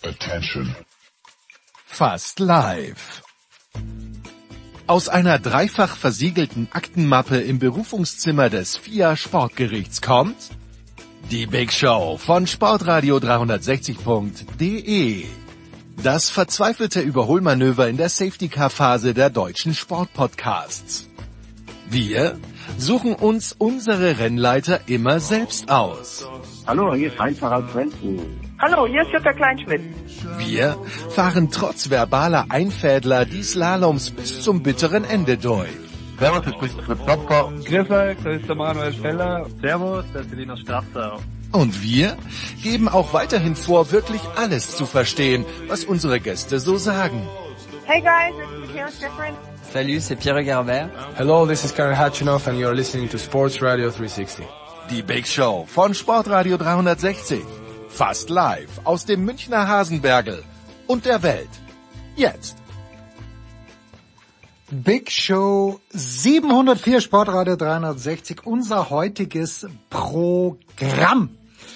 Attention. Fast live. Aus einer dreifach versiegelten Aktenmappe im Berufungszimmer des FIA Sportgerichts kommt die Big Show von Sportradio 360.de. Das verzweifelte Überholmanöver in der Safety-Car-Phase der deutschen Sportpodcasts. Wir suchen uns unsere Rennleiter immer selbst aus. Hallo, hier ist Heinz-Harald Frenzen. Hallo, hier ist Jutta Kleinschmidt. Wir fahren trotz verbaler Einfädler die Slaloms bis zum bitteren Ende durch. Servus, hier spricht Fritz Klopfer. Grüß euch, das ist der Manuel Feller. Servus, das ist Linus Strasser. Und wir geben auch weiterhin vor, wirklich alles zu verstehen, was unsere Gäste so sagen. Hey guys, this is Michaela Schifrin. Salut, c'est Pierre Garbert. Hello, this is Karen Hatchinoff and you're listening to Sports Radio 360. Die Big Show von Sportradio 360. Fast live aus dem Münchner Hasenbergl und der Welt. Jetzt. Big Show 704, Sportradio 360, unser heutiges Programm.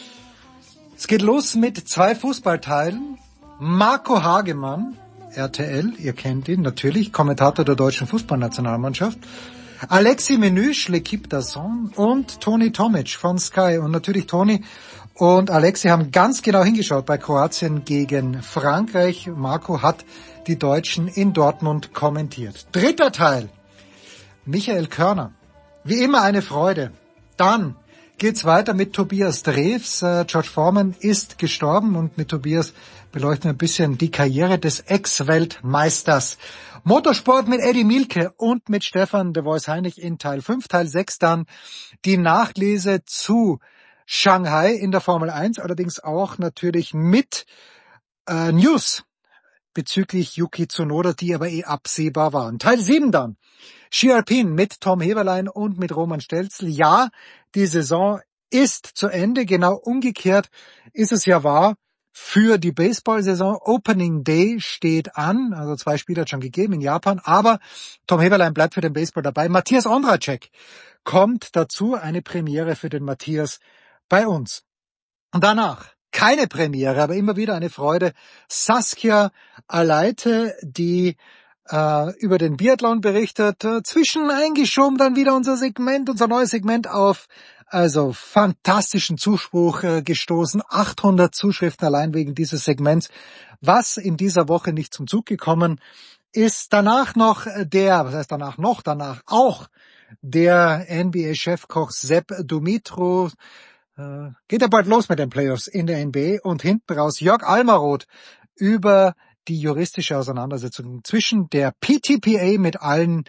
Es geht los mit 2 Fußballteilen. Marco Hagemann, RTL, ihr kennt ihn natürlich, Kommentator der deutschen Fußballnationalmannschaft. Alexi Menüsch, L'Équipe d'Azon und Toni Tomic von Sky. Und natürlich Toni und Alexi haben ganz genau hingeschaut bei Kroatien gegen Frankreich. Marco hat die Deutschen in Dortmund kommentiert. Dritter Teil, Michael Körner. Wie immer eine Freude. Dann geht's weiter mit Tobias Drews. George Foreman ist gestorben und mit Tobias beleuchten wir ein bisschen die Karriere des Ex-Weltmeisters. Motorsport mit Eddie Mielke und mit Stefan de Vois Heinrich in Teil 5. Teil 6 dann die Nachlese zu Shanghai in der Formel 1, allerdings auch natürlich mit News bezüglich Yuki Tsunoda, die aber absehbar waren. Teil 7 dann. Ski Alpin mit Tom Heberlein und mit Roman Stelzl. Ja, die Saison ist zu Ende. Genau umgekehrt ist es ja wahr für die Baseball-Saison. Opening Day steht an. Also 2 Spiele hat schon gegeben in Japan. Aber Tom Heberlein bleibt für den Baseball dabei. Matthias Ondracek kommt dazu. Eine Premiere für den Matthias bei uns. Und danach keine Premiere, aber immer wieder eine Freude. Saskia Aleite, die über den Biathlon berichtet, zwischen eingeschoben dann wieder unser neues Segment auf, also fantastischen Zuspruch gestoßen, 800 Zuschriften allein wegen dieses Segments, was in dieser Woche nicht zum Zug gekommen ist. Danach noch danach auch der NBA-Chefkoch Sepp Dumitru, geht ja bald los mit den Playoffs in der NBA und hinten raus Jörg Almaroth über die juristische Auseinandersetzung zwischen der PTPA mit allen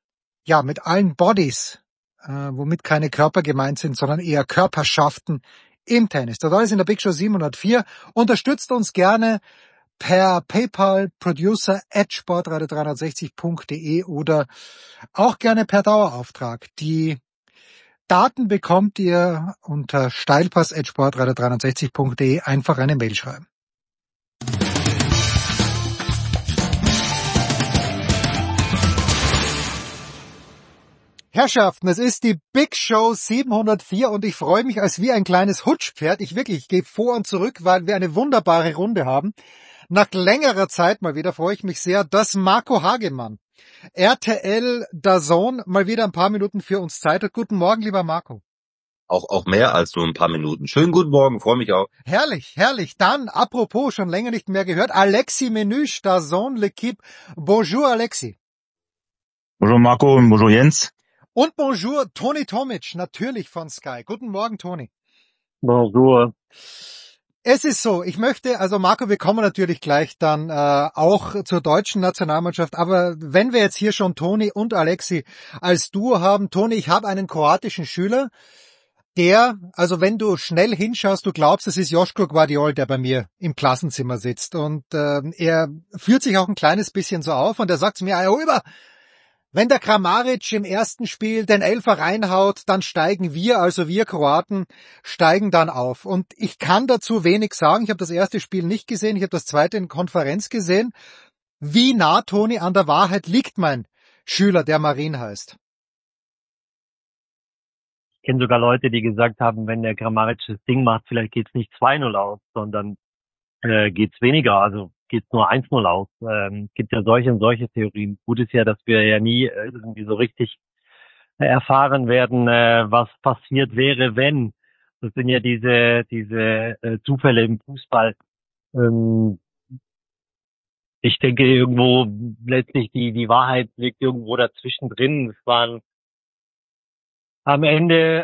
Bodies, womit keine Körper gemeint sind, sondern eher Körperschaften im Tennis. Das alles in der Big Show 704. Unterstützt uns gerne per PayPal, producer@sportradio360.de oder auch gerne per Dauerauftrag. Die Daten bekommt ihr unter steilpass@sportradio360.de. Einfach eine Mail schreiben. Herrschaften, es ist die Big Show 704 und ich freue mich als wie ein kleines Hutschpferd. Ich gehe vor und zurück, weil wir eine wunderbare Runde haben. Nach längerer Zeit mal wieder freue ich mich sehr, dass Marco Hagemann, RTL DAZN, mal wieder ein paar Minuten für uns Zeit hat. Guten Morgen, lieber Marco. Auch mehr als nur ein paar Minuten. Schönen guten Morgen, freue mich auch. Herrlich, herrlich. Dann, apropos, schon länger nicht mehr gehört, Alexi Menüsch, DAZN, L'Équipe. Bonjour, Alexi. Bonjour, Marco, und bonjour, Jens. Und bonjour, Toni Tomic, natürlich von Sky. Guten Morgen, Toni. Bonjour. Es ist so, Marco, wir kommen natürlich gleich dann auch zur deutschen Nationalmannschaft, aber wenn wir jetzt hier schon Toni und Alexi als Duo haben, Toni, ich habe einen kroatischen Schüler, der, also wenn du schnell hinschaust, du glaubst, es ist Joško Gvardiol, der bei mir im Klassenzimmer sitzt und er führt sich auch ein kleines bisschen so auf und er sagt zu mir, wenn der Kramaric im ersten Spiel den Elfer reinhaut, dann steigen wir Kroaten, steigen dann auf. Und ich kann dazu wenig sagen. Ich habe das erste Spiel nicht gesehen, ich habe das zweite in Konferenz gesehen. Wie nah, Toni, an der Wahrheit liegt mein Schüler, der Marin heißt? Ich kenne sogar Leute, die gesagt haben, wenn der Kramaric das Ding macht, vielleicht geht's nicht 2-0 aus, sondern geht's weniger, also geht's nur 1-0 aus. Gibt ja solche und solche Theorien. Gut ist ja, dass wir ja nie irgendwie so richtig erfahren werden, was passiert wäre, wenn. Das sind ja diese Zufälle im Fußball. Ähm, Ich denke irgendwo letztlich die Wahrheit liegt irgendwo dazwischen drin. Es waren am Ende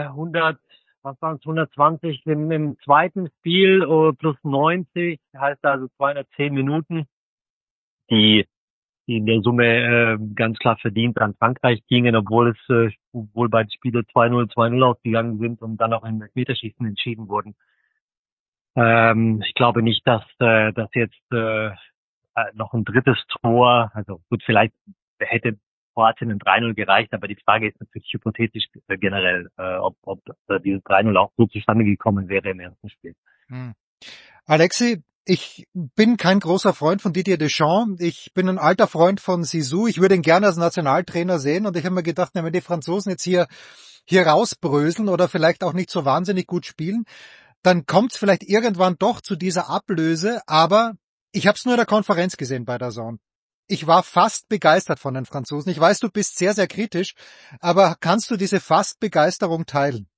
120 im zweiten Spiel plus 90, heißt also 210 Minuten, die in der Summe ganz klar verdient an Frankreich gingen, obwohl beide Spiele 2-0, 2-0 ausgegangen sind und dann auch im Elfmeterschießen entschieden wurden. Ich glaube nicht, dass jetzt noch ein drittes Tor, also gut, vielleicht hätte Kroatien ein 3-0 gereicht, aber die Frage ist natürlich hypothetisch generell, ob dieses 3-0 auch so zustande gekommen wäre im ersten Spiel. Alexi, ich bin kein großer Freund von Didier Deschamps. Ich bin ein alter Freund von Zizou. Ich würde ihn gerne als Nationaltrainer sehen und ich habe mir gedacht, wenn die Franzosen jetzt hier rausbröseln oder vielleicht auch nicht so wahnsinnig gut spielen, dann kommt es vielleicht irgendwann doch zu dieser Ablöse, aber ich habe es nur in der Konferenz gesehen bei der DAZN. Ich war fast begeistert von den Franzosen. Ich weiß, du bist sehr, sehr kritisch, aber kannst du diese Fast-Begeisterung teilen?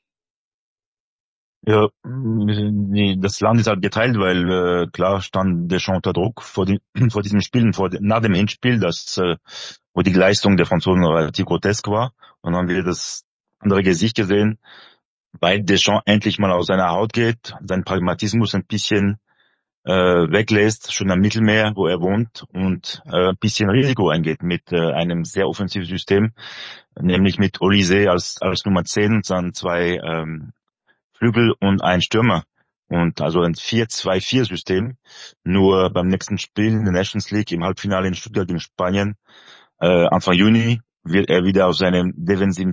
Ja, nee, das Land ist halt geteilt, weil klar stand Deschamps unter Druck vor diesem Spiel, nach dem Hinspiel, wo die Leistung der Franzosen relativ grotesk war. Und dann haben wir das andere Gesicht gesehen, weil Deschamps endlich mal aus seiner Haut geht, seinen Pragmatismus ein bisschen weglässt, schon am Mittelmeer, wo er wohnt, und ein bisschen Risiko eingeht mit einem sehr offensiven System, nämlich mit Olise als Nummer 10 und dann 2 Flügel und ein Stürmer. Und also ein 4-2-4-System. Nur beim nächsten Spiel in der Nations League im Halbfinale in Stuttgart in Spanien, Anfang Juni, wird er wieder auf seinem defensiven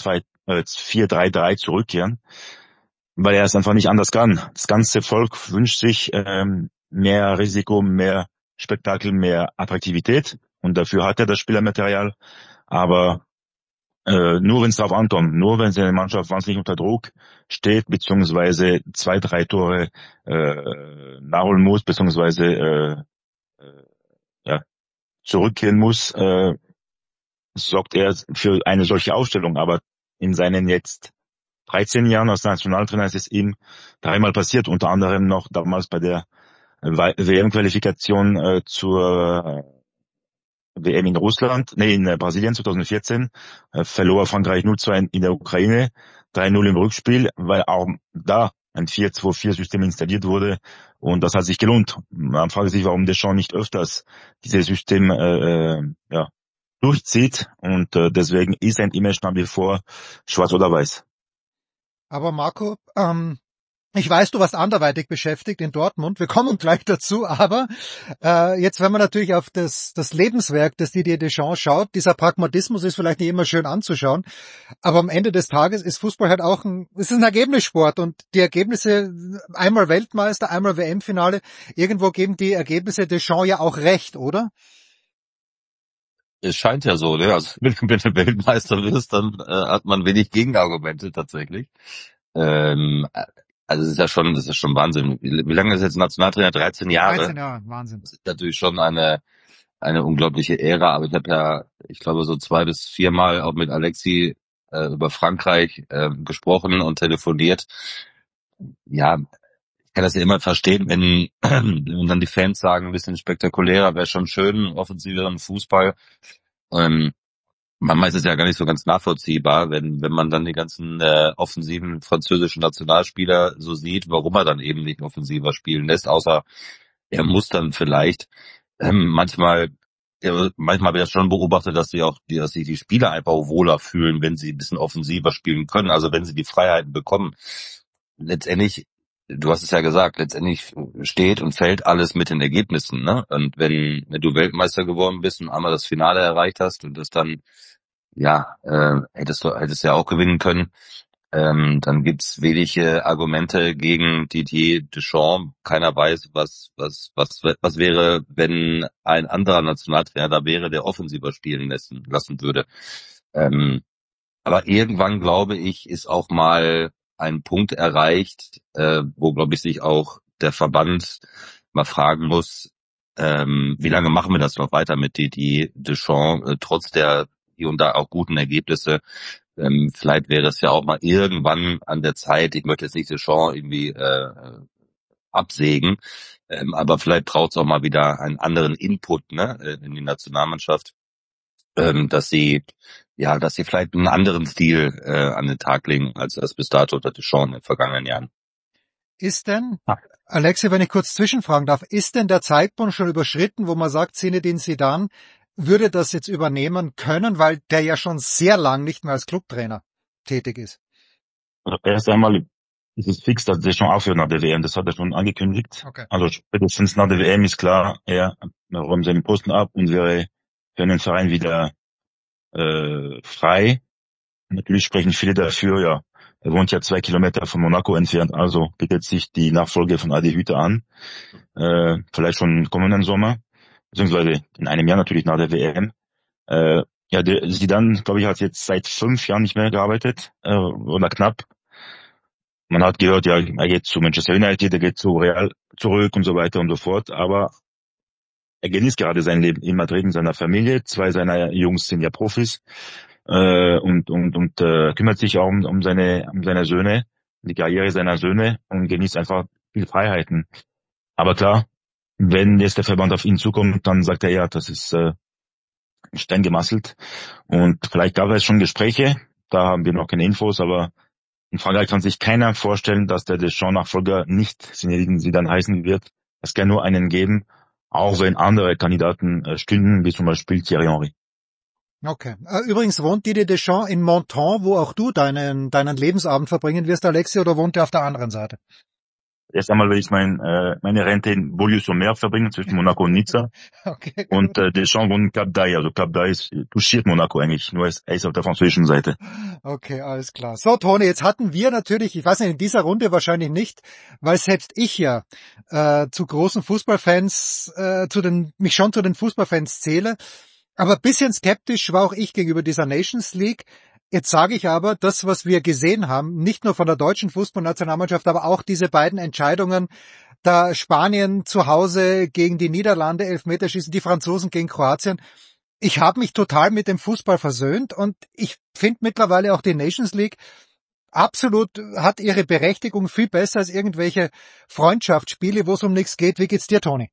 4-3-3 zurückkehren, weil er es einfach nicht anders kann. Das ganze Volk wünscht sich mehr Risiko, mehr Spektakel, mehr Attraktivität, und dafür hat er das Spielermaterial, aber nur wenn es darauf ankommt, nur wenn seine Mannschaft wahnsinnig unter Druck steht, beziehungsweise 2, 3 Tore nachholen muss, beziehungsweise zurückkehren muss, sorgt er für eine solche Aufstellung. Aber in seinen jetzt 13 Jahren als Nationaltrainer ist es ihm 3-mal passiert, unter anderem noch damals bei der WM-Qualifikation zur WM in Brasilien 2014, verlor Frankreich 0-2 in der Ukraine, 3-0 im Rückspiel, weil auch da ein 4-2-4-System installiert wurde, und das hat sich gelohnt. Man fragt sich, warum Deschamps nicht öfters dieses System durchzieht, und deswegen ist ein Image nach wie vor schwarz oder weiß. Aber Marco, ich weiß, du warst anderweitig beschäftigt in Dortmund. Wir kommen gleich dazu, aber jetzt, wenn man natürlich auf das Lebenswerk des Didier Deschamps schaut, dieser Pragmatismus ist vielleicht nicht immer schön anzuschauen, aber am Ende des Tages ist Fußball halt auch es ist ein Ergebnissport, und die Ergebnisse, einmal Weltmeister, einmal WM-Finale, irgendwo geben die Ergebnisse Deschamps ja auch recht, oder? Es scheint ja so, ne? Also wenn du Weltmeister wirst, dann hat man wenig Gegenargumente tatsächlich. Also es ist ja schon Wahnsinn. Wie lange ist jetzt Nationaltrainer? 13 Jahre. 13 Jahre, Wahnsinn. Das ist natürlich schon eine unglaubliche Ära, aber ich habe ja, ich glaube, so 2 bis 4 Mal auch mit Alexi über Frankreich gesprochen und telefoniert. Ja, ich kann das ja immer verstehen, wenn dann die Fans sagen, ein bisschen spektakulärer wäre schon schön, offensiveren Fußball. Manchmal ist es ja gar nicht so ganz nachvollziehbar, wenn man dann die ganzen offensiven französischen Nationalspieler so sieht, warum er dann eben nicht offensiver spielen lässt, außer er muss dann vielleicht manchmal habe ich das schon beobachtet, dass sich die Spieler einfach wohler fühlen, wenn sie ein bisschen offensiver spielen können, also wenn sie die Freiheiten bekommen. Letztendlich, du hast es ja gesagt, letztendlich steht und fällt alles mit den Ergebnissen, ne? Und wenn du Weltmeister geworden bist und einmal das Finale erreicht hast und das dann, hättest ja auch gewinnen können, dann gibt's wenige Argumente gegen Didier Deschamps. Keiner weiß, was wäre, wenn ein anderer Nationaltrainer da wäre, der offensiver spielen lassen würde. Aber irgendwann, glaube ich, ist auch mal ein Punkt erreicht, wo, glaube ich, sich auch der Verband mal fragen muss, wie lange machen wir das noch weiter mit Didier Deschamps, trotz der hier und da auch guten Ergebnisse. Vielleicht wäre es ja auch mal irgendwann an der Zeit, ich möchte jetzt nicht Deschamps irgendwie absägen, aber vielleicht braucht es auch mal wieder einen anderen Input, ne, in die Nationalmannschaft, dass sie vielleicht einen anderen Stil an den Tag legen, als das bis dato unter Deschamps in den vergangenen Jahren. Ist denn, Alexi, wenn ich kurz zwischenfragen darf, ist denn der Zeitpunkt schon überschritten, wo man sagt, Zinedine Zidane würde das jetzt übernehmen können, weil der ja schon sehr lang nicht mehr als Clubtrainer tätig ist? Also erst einmal ist es fix, dass Deschamps aufhört nach der WM. Das hat er schon angekündigt. Okay. Also spätestens nach der WM ist klar, er räumt seinen Posten ab und wäre für den Verein wieder frei. Natürlich sprechen viele dafür, ja. Er wohnt ja 2 Kilometer von Monaco entfernt, also bietet sich die Nachfolge von Adi Hütter an. Vielleicht schon kommenden Sommer, beziehungsweise in einem Jahr natürlich nach der WM. Der Zidane, glaube ich, hat jetzt seit 5 Jahren nicht mehr gearbeitet, oder knapp. Man hat gehört, ja, er geht zu Manchester United, er geht zu Real zurück und so weiter und so fort, aber er genießt gerade sein Leben in Madrid mit seiner Familie. 2 seiner Jungs sind ja Profis, und kümmert sich auch um seine Söhne, die Karriere seiner Söhne und genießt einfach viel Freiheiten. Aber klar, wenn jetzt der Verband auf ihn zukommt, dann sagt er, ja, das ist Stein gemasselt. Und vielleicht gab es schon Gespräche, da haben wir noch keine Infos, aber in Frankreich kann sich keiner vorstellen, dass der Deschamps-Nachfolger nicht Zinedine Zidane heißen wird. Es kann nur einen geben, auch wenn andere Kandidaten stünden, wie zum Beispiel Thierry Henry. Okay. Übrigens wohnt Didier Deschamps in Menton, wo auch du deinen Lebensabend verbringen wirst, Alexi, oder wohnt er auf der anderen Seite? Erst einmal will ich meine Rente in Beaulieu-sur-Mer verbringen, zwischen Monaco und Nizza. Okay, und Deschamps wohnt in Cap d'Aille. Also Cap d'Aille touchiert Monaco eigentlich, nur er ist auf der französischen Seite. Okay, alles klar. So, Toni, jetzt hatten wir natürlich, ich weiß nicht, in dieser Runde wahrscheinlich nicht, weil selbst ich ja zu großen Fußballfans, mich schon zu den Fußballfans zähle. Aber ein bisschen skeptisch war auch ich gegenüber dieser Nations League. Jetzt sage ich aber, das, was wir gesehen haben, nicht nur von der deutschen Fußballnationalmannschaft, aber auch diese beiden Entscheidungen, da Spanien zu Hause gegen die Niederlande, Elfmeterschießen, die Franzosen gegen Kroatien. Ich habe mich total mit dem Fußball versöhnt und ich finde mittlerweile auch die Nations League absolut hat ihre Berechtigung, viel besser als irgendwelche Freundschaftsspiele, wo es um nichts geht. Wie geht's dir, Toni?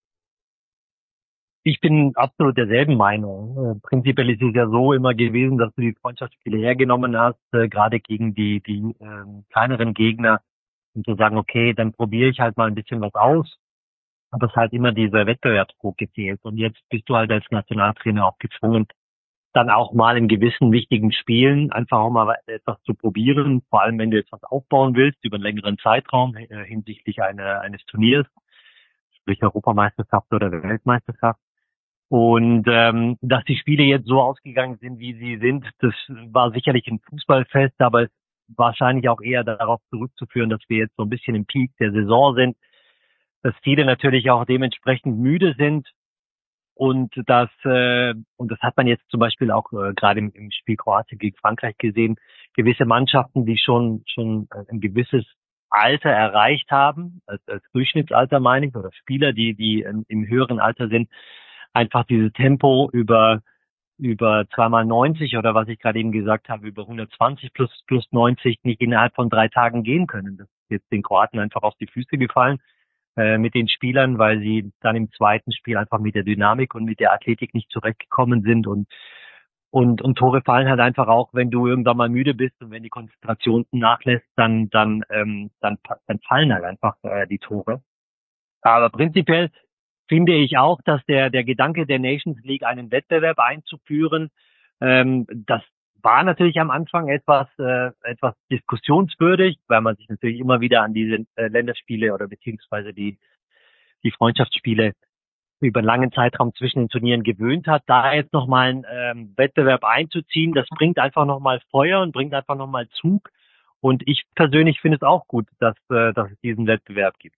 Ich bin absolut derselben Meinung. Prinzipiell ist es ja so immer gewesen, dass du die Freundschaftsspiele hergenommen hast, gerade gegen die kleineren Gegner, und zu sagen, okay, dann probiere ich halt mal ein bisschen was aus. Aber es ist halt immer dieser Wettbewerbsdruck gezählt. Und jetzt bist du halt als Nationaltrainer auch gezwungen, dann auch mal in gewissen wichtigen Spielen einfach auch mal etwas zu probieren, vor allem wenn du jetzt was aufbauen willst über einen längeren Zeitraum hinsichtlich eines Turniers, sprich Europameisterschaft oder Weltmeisterschaft. Und dass die Spiele jetzt so ausgegangen sind, wie sie sind, das war sicherlich ein Fußballfest, aber es ist wahrscheinlich auch eher darauf zurückzuführen, dass wir jetzt so ein bisschen im Peak der Saison sind, dass viele natürlich auch dementsprechend müde sind und das hat man jetzt zum Beispiel auch gerade im Spiel Kroatien gegen Frankreich gesehen, gewisse Mannschaften, die schon ein gewisses Alter erreicht haben, als Durchschnittsalter meine ich, oder Spieler, die im höheren Alter sind, einfach dieses Tempo über 2x90 oder was ich gerade eben gesagt habe, über 120 plus 90 nicht innerhalb von 3 Tagen gehen können. Das ist jetzt den Kroaten einfach auf die Füße gefallen mit den Spielern, weil sie dann im zweiten Spiel einfach mit der Dynamik und mit der Athletik nicht zurechtgekommen sind und Tore fallen halt einfach auch, wenn du irgendwann mal müde bist und wenn die Konzentration nachlässt, dann fallen halt einfach die Tore. Aber prinzipiell finde ich auch, dass der Gedanke der Nations League, einen Wettbewerb einzuführen, das war natürlich am Anfang etwas diskussionswürdig, weil man sich natürlich immer wieder an diese Länderspiele oder beziehungsweise die Freundschaftsspiele über einen langen Zeitraum zwischen den Turnieren gewöhnt hat. Da jetzt nochmal einen Wettbewerb einzuziehen, das bringt einfach nochmal Feuer und bringt einfach nochmal Zug. Und ich persönlich finde es auch gut, dass es diesen Wettbewerb gibt.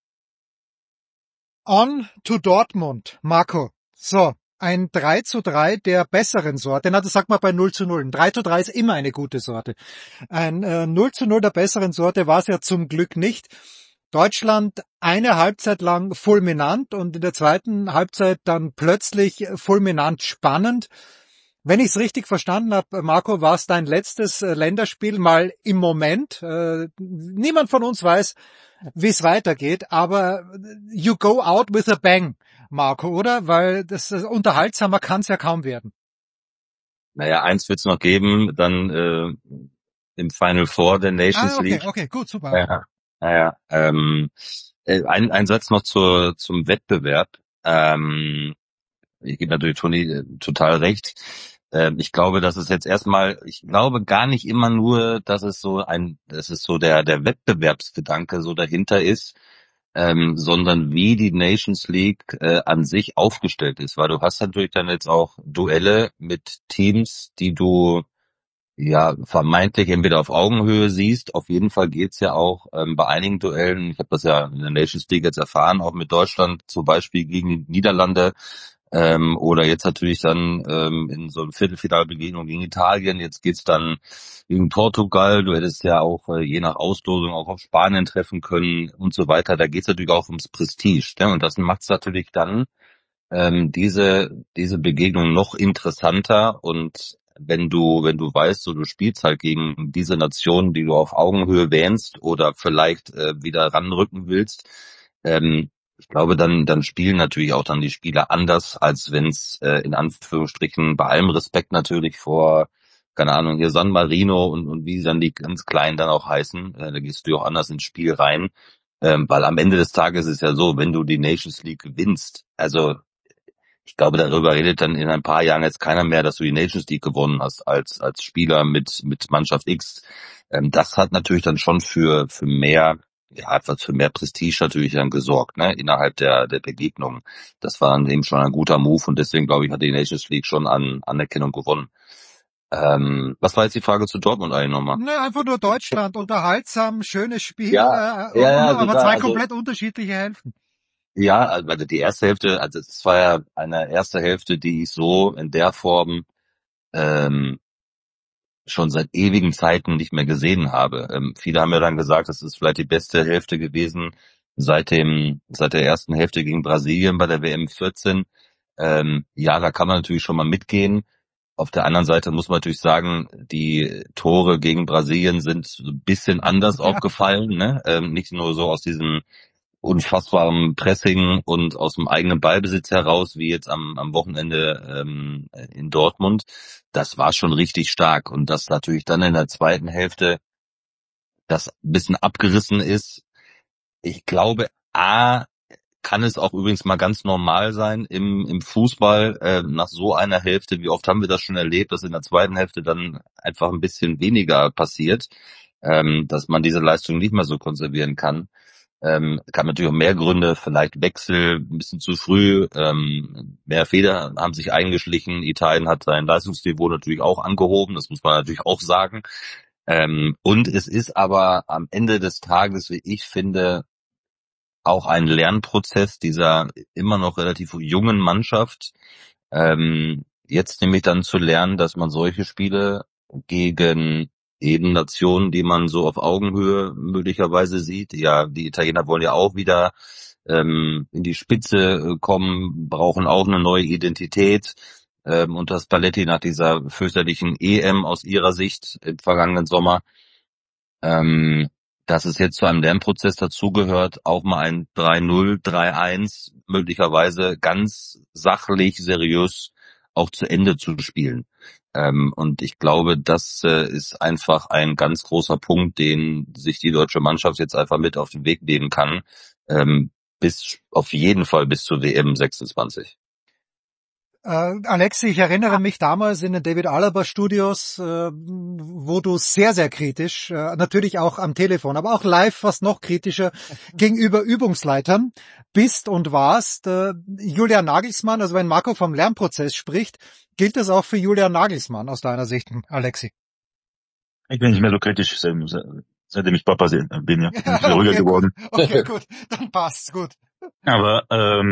On to Dortmund, Marco. So, ein 3:3 der besseren Sorte. Na, das sagt man bei 0:0. Ein 3:3 ist immer eine gute Sorte. Ein 0:0 der besseren Sorte war es ja zum Glück nicht. Deutschland eine Halbzeit lang fulminant und in der zweiten Halbzeit dann plötzlich fulminant spannend. Wenn ich es richtig verstanden habe, Marco, war es dein letztes Länderspiel mal im Moment. Niemand von uns weiß, wie es weitergeht, aber you go out with a bang, Marco, oder? Weil das unterhaltsamer kann es ja kaum werden. Naja, eins wird's noch geben, dann im Final Four der Nations League. Okay, gut, super. Ja, naja, ein Satz noch zum Wettbewerb. Ich gebe natürlich Toni total recht. Ich glaube, dass es jetzt erstmal, ich glaube gar nicht immer nur, dass es so der Wettbewerbsgedanke so dahinter ist, sondern wie die Nations League an sich aufgestellt ist, weil du hast natürlich dann jetzt auch Duelle mit Teams, die du ja vermeintlich entweder auf Augenhöhe siehst. Auf jeden Fall geht's ja auch bei einigen Duellen, ich habe das ja in der Nations League jetzt erfahren, auch mit Deutschland zum Beispiel gegen die Niederlande, oder jetzt natürlich dann in so einem Viertelfinalbegegnung gegen Italien. Jetzt geht's dann gegen Portugal. Du hättest ja auch je nach Auslosung auch auf Spanien treffen können und so weiter. Da geht's natürlich auch ums Prestige. Ne? Und das macht's natürlich dann diese Begegnung noch interessanter. Und wenn du weißt, so du spielst halt gegen diese Nationen, die du auf Augenhöhe wähnst oder vielleicht wieder ranrücken willst, ich glaube, dann spielen natürlich auch dann die Spieler anders, als wenn es in Anführungsstrichen, bei allem Respekt natürlich vor, keine Ahnung, hier San Marino und wie dann die ganz Kleinen dann auch heißen, da gehst du auch anders ins Spiel rein, weil am Ende des Tages ist es ja so, wenn du die Nations League gewinnst, also ich glaube, darüber redet dann in ein paar Jahren jetzt keiner mehr, dass du die Nations League gewonnen hast als Spieler mit Mannschaft X. Das hat natürlich dann schon für mehr, ja, etwas für mehr Prestige natürlich dann gesorgt, ne, innerhalb der Begegnung. Das war dann eben schon ein guter Move und deswegen, glaube ich, hat die Nations League schon an Anerkennung gewonnen. Was war jetzt die Frage zu Dortmund eigentlich nochmal? Ne, einfach nur Deutschland, unterhaltsam, schönes Spiel, Ja, aber zwei also, komplett unterschiedliche Hälften. ja, also die erste Hälfte, also es war ja eine erste Hälfte, die ich so in der Form schon seit ewigen Zeiten nicht mehr gesehen habe. Viele haben ja dann gesagt, das ist vielleicht die beste Hälfte gewesen seit der ersten Hälfte gegen Brasilien bei der WM 14. Ja, da kann man natürlich schon mal mitgehen. Auf der anderen Seite muss man natürlich sagen, die Tore gegen Brasilien sind so ein bisschen anders aufgefallen, ne? Nicht nur so aus diesem unfassbarem Pressing und aus dem eigenen Ballbesitz heraus, wie jetzt am Wochenende in Dortmund. Das war schon richtig stark. Und dass natürlich dann in der zweiten Hälfte das ein bisschen abgerissen ist. Ich glaube, kann es auch übrigens mal ganz normal sein im Fußball, nach so einer Hälfte, wie oft haben wir das schon erlebt, dass in der zweiten Hälfte dann einfach ein bisschen weniger passiert, dass man diese Leistung nicht mehr so konservieren kann. Kann natürlich auch mehr Gründe, vielleicht Wechsel ein bisschen zu früh, mehr Fehler haben sich eingeschlichen. Italien hat sein Leistungsniveau natürlich auch angehoben, das muss man natürlich auch sagen. Und es ist aber am Ende des Tages, wie ich finde, auch ein Lernprozess dieser immer noch relativ jungen Mannschaft. Jetzt nämlich dann zu lernen, dass man solche Spiele gegen eben Nationen, die man so auf Augenhöhe möglicherweise sieht. Ja, die Italiener wollen ja auch wieder in die Spitze kommen, brauchen auch eine neue Identität. Und das Paletti nach dieser fürchterlichen EM aus ihrer Sicht im vergangenen Sommer, dass es jetzt zu einem Lernprozess dazugehört, auch mal ein 3-0, 3-1 möglicherweise ganz sachlich, seriös auch zu Ende zu spielen. Und ich glaube, das ist einfach ein ganz großer Punkt, den sich die deutsche Mannschaft jetzt einfach mit auf den Weg nehmen kann, auf jeden Fall bis zur WM 26. Alexi, ich erinnere mich damals in den David Alaba Studios, wo du sehr, sehr kritisch, natürlich auch am Telefon, aber auch live fast noch kritischer gegenüber Übungsleitern bist und warst. Julian Nagelsmann, also wenn Marco vom Lernprozess spricht, gilt das auch für Julian Nagelsmann aus deiner Sicht, Alexi? Ich bin nicht mehr so kritisch, seitdem ich Papa bin, ja. Bin ich wieder ruhiger geworden. Okay, gut, dann passt's, gut. Aber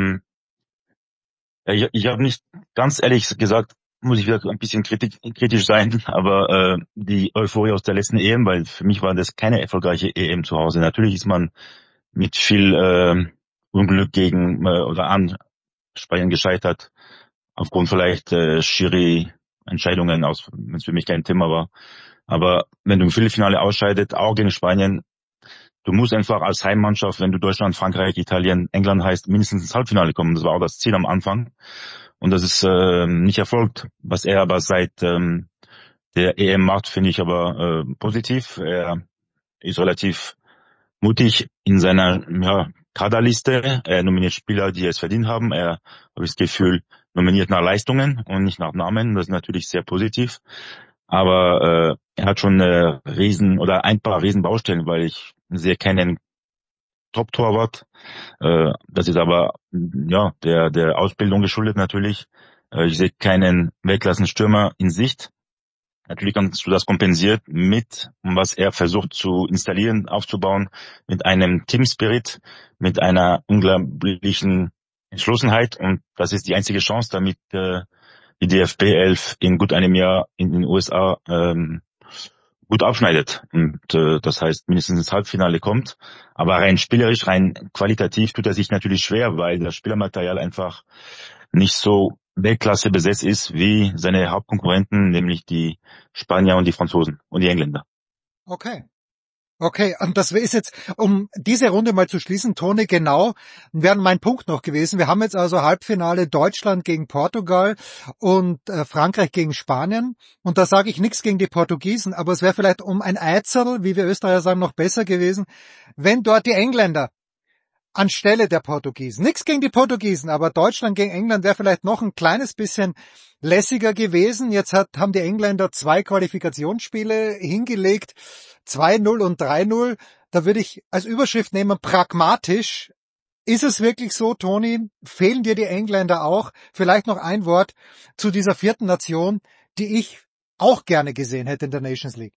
ich habe nicht, ganz ehrlich gesagt, muss ich wieder ein bisschen kritisch sein, aber die Euphorie aus der letzten EM, weil für mich war das keine erfolgreiche EM zu Hause. Natürlich ist man mit viel Unglück gegen oder an Spanien gescheitert, aufgrund vielleicht Schiri-Entscheidungen, wenn es für mich kein Thema war. Aber wenn du im Viertelfinale ausscheidet, auch gegen Spanien, du musst einfach als Heimmannschaft, wenn du Deutschland, Frankreich, Italien, England heißt, mindestens ins Halbfinale kommen. Das war auch das Ziel am Anfang. Und das ist nicht erfolgt. Was er aber seit der EM macht, finde ich aber positiv. Er ist relativ mutig in seiner Kaderliste. Er nominiert Spieler, die es verdient haben. Er, habe ich das Gefühl, nominiert nach Leistungen und nicht nach Namen. Das ist natürlich sehr positiv. Aber er hat schon ein paar Riesenbaustellen, weil ich sehe keinen Top-Torwart. Das ist aber der Ausbildung geschuldet natürlich. Ich sehe keinen Weltklassenstürmer in Sicht. Natürlich kannst du das kompensiert mit, was er versucht zu installieren, aufzubauen, mit einem Team-Spirit, mit einer unglaublichen Entschlossenheit. Und das ist die einzige Chance, damit die DFB 11 in gut einem Jahr in den USA gut abschneidet. Und das heißt, mindestens ins Halbfinale kommt. Aber rein spielerisch, rein qualitativ tut er sich natürlich schwer, weil das Spielermaterial einfach nicht so Weltklasse besetzt ist wie seine Hauptkonkurrenten, nämlich die Spanier und die Franzosen und die Engländer. Okay. Okay, und das ist jetzt, um diese Runde mal zu schließen, Toni, genau, wäre mein Punkt noch gewesen. Wir haben jetzt also Halbfinale Deutschland gegen Portugal und Frankreich gegen Spanien. Und da sage ich nichts gegen die Portugiesen, aber es wäre vielleicht um ein Eizerl, wie wir Österreicher sagen, noch besser gewesen, wenn dort die Engländer anstelle der Portugiesen. Nichts gegen die Portugiesen, aber Deutschland gegen England wäre vielleicht noch ein kleines bisschen lässiger gewesen. Jetzt haben die Engländer 2 Qualifikationsspiele hingelegt, 2-0 und 3-0. Da würde ich als Überschrift nehmen, pragmatisch. Ist es wirklich so, Toni? Fehlen dir die Engländer auch? Vielleicht noch ein Wort zu dieser 4. Nation, die ich auch gerne gesehen hätte in der Nations League.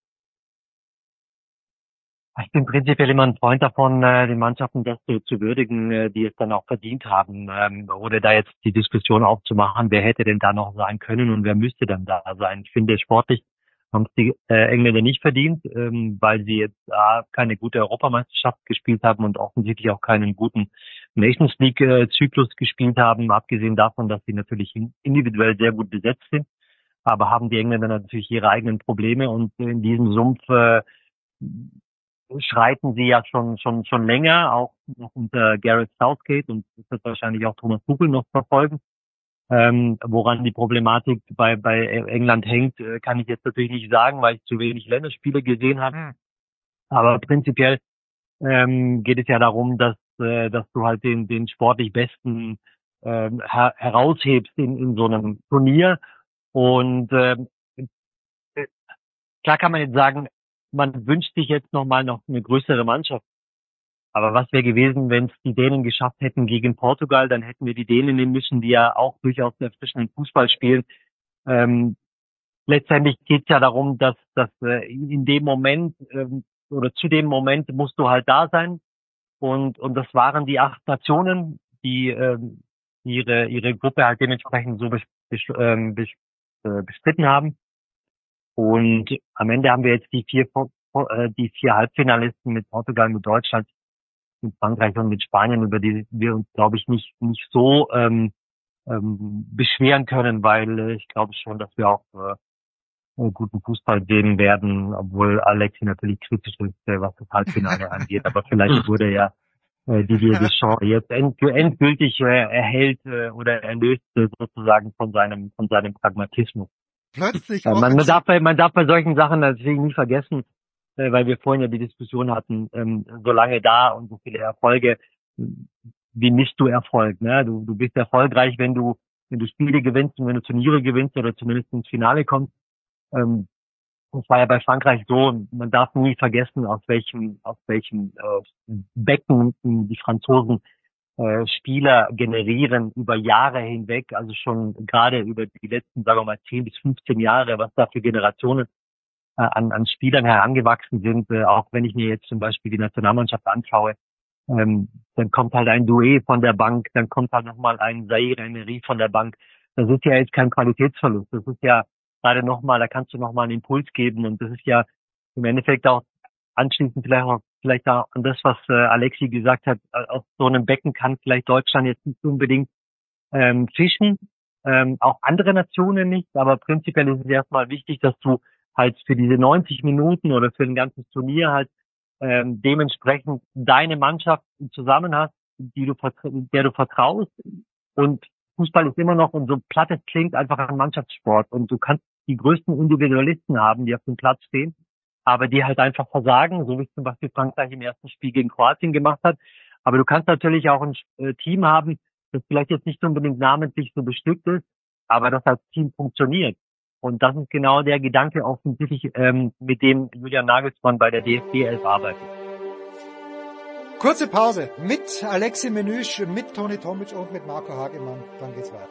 Ich bin prinzipiell immer ein Freund davon, den Mannschaften das zu würdigen, die es dann auch verdient haben, ohne da jetzt die Diskussion aufzumachen, wer hätte denn da noch sein können und wer müsste dann da sein. Ich finde, sportlich haben es die Engländer nicht verdient, weil sie jetzt keine gute Europameisterschaft gespielt haben und offensichtlich auch keinen guten Nations League-Zyklus gespielt haben, abgesehen davon, dass sie natürlich individuell sehr gut besetzt sind. Aber haben die Engländer natürlich ihre eigenen Probleme und in diesem Sumpf schreiten sie ja schon länger, auch noch unter Gareth Southgate, und das wird wahrscheinlich auch Thomas Tuchel noch verfolgen. Woran die Problematik bei England hängt, kann ich jetzt natürlich nicht sagen, weil ich zu wenig Länderspiele gesehen habe. Aber prinzipiell geht es ja darum, dass du halt den sportlich Besten heraushebst in so einem Turnier. Und klar kann man jetzt sagen, man wünscht sich jetzt noch eine größere Mannschaft. Aber was wäre gewesen, wenn es die Dänen geschafft hätten gegen Portugal, dann hätten wir die Dänen nehmen müssen, die ja auch durchaus erfrischenden Fußball spielen. Letztendlich geht es ja darum, dass in dem Moment oder zu dem Moment musst du halt da sein. Und das waren die 8 Nationen, die ihre Gruppe halt dementsprechend so bestritten haben. Und am Ende haben wir jetzt die 4 Halbfinalisten mit Portugal, mit Deutschland, mit Frankreich und mit Spanien, über die wir uns, glaube ich, nicht so beschweren können, weil ich glaube schon, dass wir auch guten Fußball sehen werden, obwohl Alexi natürlich kritisch ist, was das Halbfinale angeht. Aber vielleicht wurde ja Didier Deschamps jetzt endgültig erhält oder erlöst sozusagen von seinem Pragmatismus. Plötzlich man darf bei solchen Sachen natürlich nie vergessen, weil wir vorhin ja die Diskussion hatten, so lange da und so viele Erfolge, wie misst du Erfolg? Ne? Du bist erfolgreich, wenn du Spiele gewinnst und wenn du Turniere gewinnst oder zumindest ins Finale kommst. Das war ja bei Frankreich so, man darf nie vergessen, aus welchem Becken die Franzosen Spieler generieren über Jahre hinweg, also schon gerade über die letzten, sagen wir mal, 10 bis 15 Jahre, was da für Generationen an Spielern herangewachsen sind. Auch wenn ich mir jetzt zum Beispiel die Nationalmannschaft anschaue, dann kommt halt ein Doué von der Bank, dann kommt halt nochmal ein Zaire Emery von der Bank. Das ist ja jetzt kein Qualitätsverlust. Das ist ja gerade nochmal, da kannst du nochmal einen Impuls geben, und das ist ja im Endeffekt auch anschließend vielleicht auch vielleicht auch an das, was Alexi gesagt hat, aus so einem Becken kann vielleicht Deutschland jetzt nicht unbedingt fischen, auch andere Nationen nicht, aber prinzipiell ist es erstmal wichtig, dass du halt für diese 90 Minuten oder für ein ganzes Turnier halt dementsprechend deine Mannschaft zusammen hast, der du vertraust. Und Fußball ist immer noch, und so platt es klingt, einfach ein Mannschaftssport. Und du kannst die größten Individualisten haben, die auf dem Platz stehen, aber die halt einfach versagen, so wie zum Beispiel Frankreich im ersten Spiel gegen Kroatien gemacht hat. Aber du kannst natürlich auch ein Team haben, das vielleicht jetzt nicht unbedingt namentlich so bestückt ist, aber das als Team funktioniert. Und das ist genau der Gedanke offensichtlich, mit dem Julian Nagelsmann bei der DFB 11 arbeitet. Kurze Pause mit Alexi Menüsch, mit Toni Tomic und mit Marco Hagemann. Dann geht's weiter.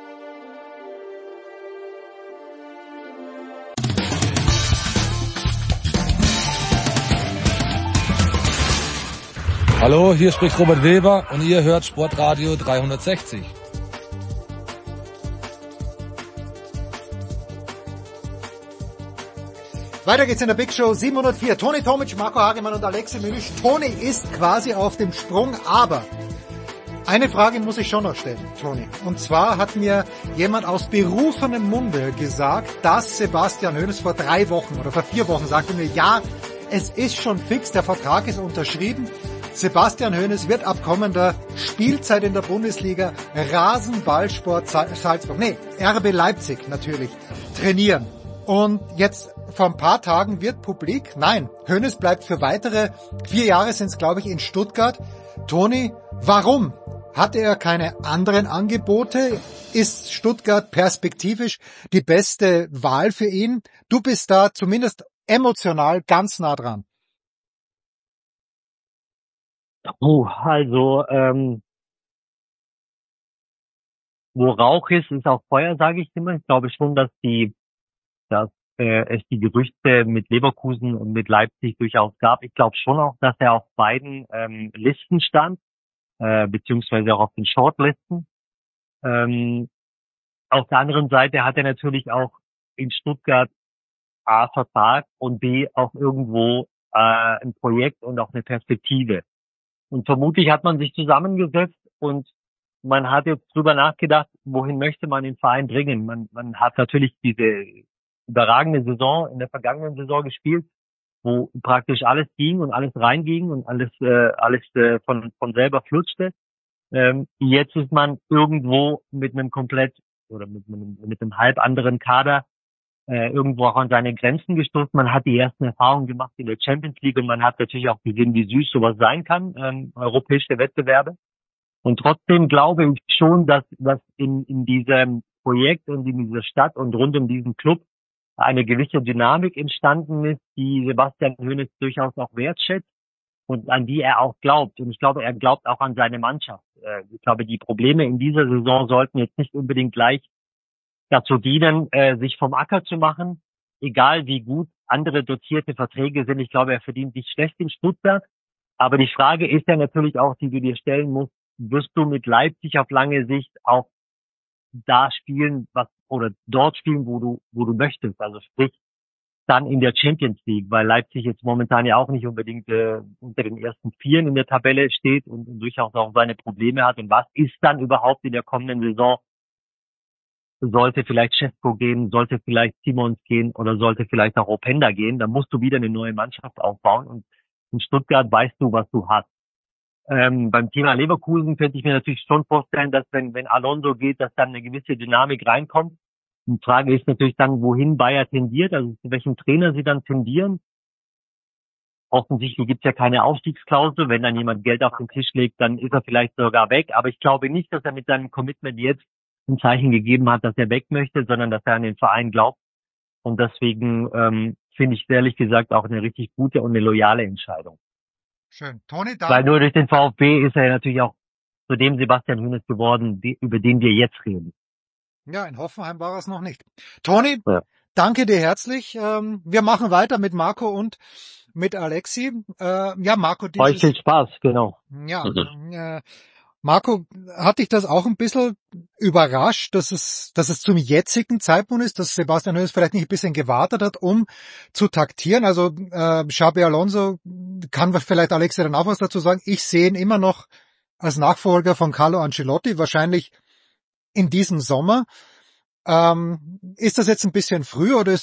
Hallo, hier spricht Robert Weber und ihr hört Sportradio 360. Weiter geht's in der Big Show 704. Toni Tomic, Marco Hagemann und Alexi Menüsch. Toni ist quasi auf dem Sprung, aber eine Frage muss ich schon noch stellen, Toni. Und zwar hat mir jemand aus berufenem Munde gesagt, dass Sebastian Hoeneß vor 3 Wochen oder vor 4 Wochen sagte mir, ja, es ist schon fix, der Vertrag ist unterschrieben. Sebastian Hoeneß wird ab kommender Spielzeit in der Bundesliga Rasenballsport Salzburg, RB Leipzig natürlich, trainieren. Und jetzt vor ein paar Tagen wird publik, nein, Hoeneß bleibt für weitere 4 Jahre, sind es glaube ich, in Stuttgart. Toni, warum? Hatte er keine anderen Angebote? Ist Stuttgart perspektivisch die beste Wahl für ihn? Du bist da zumindest emotional ganz nah dran. Also, wo Rauch ist auch Feuer, sage ich immer. Ich glaube schon, dass es die Gerüchte mit Leverkusen und mit Leipzig durchaus gab. Ich glaube schon auch, dass er auf beiden Listen stand, beziehungsweise auch auf den Shortlisten. Auf der anderen Seite hat er natürlich auch in Stuttgart A, Vertrag und B, auch irgendwo ein Projekt und auch eine Perspektive. Und vermutlich hat man sich zusammengesetzt und man hat jetzt drüber nachgedacht, wohin möchte man den Verein bringen. Man hat natürlich diese überragende Saison in der vergangenen Saison gespielt, wo praktisch alles ging und alles reinging und alles von selber flutschte. Jetzt ist man irgendwo mit einem komplett oder mit einem halb anderen Kader irgendwo auch an seine Grenzen gestoßen. Man hat die ersten Erfahrungen gemacht in der Champions League und man hat natürlich auch gesehen, wie süß sowas sein kann, europäische Wettbewerbe. Und trotzdem glaube ich schon, dass in diesem Projekt und in dieser Stadt und rund um diesen Club eine gewisse Dynamik entstanden ist, die Sebastian Hoeneß durchaus auch wertschätzt und an die er auch glaubt. Und ich glaube, er glaubt auch an seine Mannschaft. Ich glaube, die Probleme in dieser Saison sollten jetzt nicht unbedingt gleich dazu dienen, sich vom Acker zu machen, egal wie gut andere dotierte Verträge sind. Ich glaube, er verdient nicht schlecht in Stuttgart. Aber die Frage ist ja natürlich auch, die du dir stellen musst, wirst du mit Leipzig auf lange Sicht auch da spielen, oder dort spielen, wo du möchtest. Also sprich, dann in der Champions League, weil Leipzig jetzt momentan ja auch nicht unbedingt unter den ersten 4 in der Tabelle steht und durchaus auch seine Probleme hat. Und was ist dann überhaupt in der kommenden Saison? Sollte vielleicht Šefčo gehen, sollte vielleicht Simons gehen oder sollte vielleicht auch Openda gehen, dann musst du wieder eine neue Mannschaft aufbauen und in Stuttgart weißt du, was du hast. Beim Thema Leverkusen könnte ich mir natürlich schon vorstellen, dass wenn Alonso geht, dass dann eine gewisse Dynamik reinkommt. Die Frage ist natürlich dann, wohin Bayer tendiert, also zu welchem Trainer sie dann tendieren. Offensichtlich gibt es ja keine Aufstiegsklausel. Wenn dann jemand Geld auf den Tisch legt, dann ist er vielleicht sogar weg. Aber ich glaube nicht, dass er mit seinem Commitment jetzt ein Zeichen gegeben hat, dass er weg möchte, sondern dass er an den Verein glaubt. Und deswegen finde ich ehrlich gesagt auch eine richtig gute und eine loyale Entscheidung. Schön. Toni, weil nur durch den VfB ist er natürlich auch zu dem Sebastian Hoeneß geworden, über den wir jetzt reden. Ja, in Hoffenheim war es noch nicht. Toni, danke dir herzlich. Wir machen weiter mit Marco und mit Alexi. Marco, euch viel Spaß, genau. Ja, Marco, hat dich das auch ein bisschen überrascht, dass es zum jetzigen Zeitpunkt ist, dass Sebastian Hoeneß vielleicht nicht ein bisschen gewartet hat, um zu taktieren? Also Xabi Alonso, kann vielleicht Alexi dann auch was dazu sagen. Ich sehe ihn immer noch als Nachfolger von Carlo Ancelotti, wahrscheinlich in diesem Sommer. Ist das jetzt ein bisschen früh oder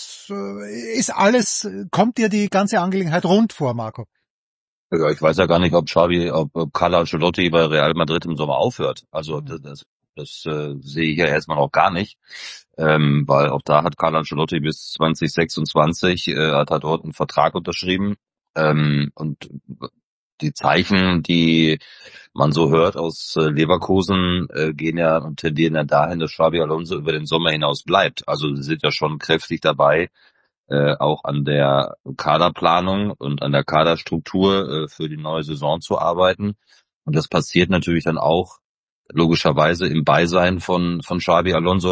kommt dir die ganze Angelegenheit rund vor, Marco? Ja, ich weiß ja gar nicht, ob Carlo Ancelotti bei Real Madrid im Sommer aufhört. Also das sehe ich ja erstmal noch gar nicht, weil auch da hat Carlo Ancelotti bis 2026 hat er dort einen Vertrag unterschrieben, und die Zeichen, die man so hört aus Leverkusen, gehen ja und tendieren ja dahin, dass Xabi Alonso über den Sommer hinaus bleibt. Also sie sind ja schon kräftig dabei, auch an der Kaderplanung und an der Kaderstruktur für die neue Saison zu arbeiten. Und das passiert natürlich dann auch logischerweise im Beisein von Xabi Alonso.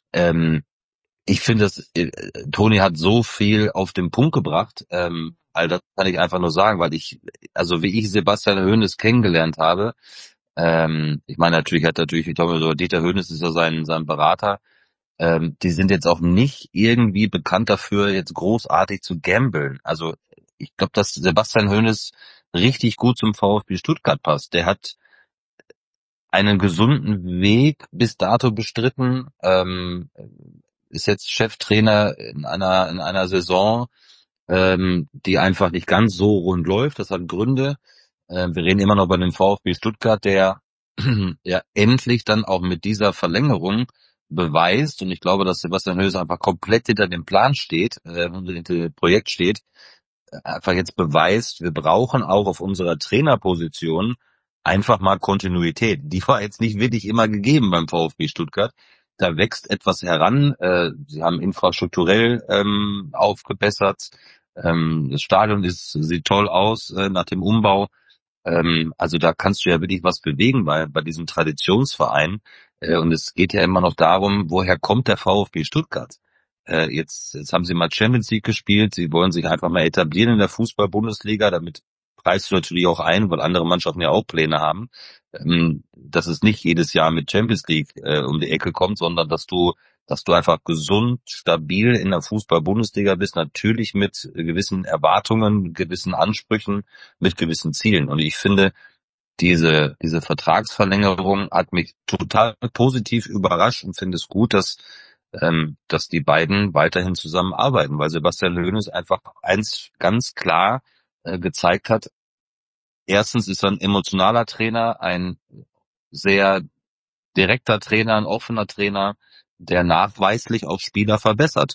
Ich finde, Toni hat so viel auf den Punkt gebracht. All das kann ich einfach nur sagen, weil wie ich Sebastian Hoeneß kennengelernt habe, ich meine ich glaube, so Dieter Hoeneß ist ja sein Berater. Die sind jetzt auch nicht irgendwie bekannt dafür, jetzt großartig zu gamblen. Also ich glaube, dass Sebastian Hoeneß richtig gut zum VfB Stuttgart passt. Der hat einen gesunden Weg bis dato bestritten, ist jetzt Cheftrainer in einer Saison, die einfach nicht ganz so rund läuft. Das hat Gründe. Wir reden immer noch über den VfB Stuttgart, der ja endlich dann auch mit dieser Verlängerung beweist, und ich glaube, dass Sebastian Hoeneß einfach komplett hinter dem Plan steht, hinter dem Projekt steht, einfach jetzt beweist, wir brauchen auch auf unserer Trainerposition einfach mal Kontinuität. Die war jetzt nicht wirklich immer gegeben beim VfB Stuttgart. Da wächst etwas heran. Sie haben infrastrukturell aufgebessert. Das Stadion sieht toll aus nach dem Umbau. Also da kannst du ja wirklich was bewegen bei diesem Traditionsverein. Und es geht ja immer noch darum, woher kommt der VfB Stuttgart? Jetzt haben sie mal Champions League gespielt. Sie wollen sich einfach mal etablieren in der Fußball-Bundesliga. Damit preist du natürlich auch ein, weil andere Mannschaften ja auch Pläne haben, dass es nicht jedes Jahr mit Champions League um die Ecke kommt, sondern dass du einfach gesund, stabil in der Fußball-Bundesliga bist, natürlich mit gewissen Erwartungen, mit gewissen Ansprüchen, mit gewissen Zielen. Und ich finde, diese Vertragsverlängerung hat mich total positiv überrascht und finde es gut, dass die beiden weiterhin zusammenarbeiten, weil Sebastian Hoeneß einfach eins ganz klar gezeigt hat. Erstens ist er ein emotionaler Trainer, ein sehr direkter Trainer, ein offener Trainer, der nachweislich auch Spieler verbessert.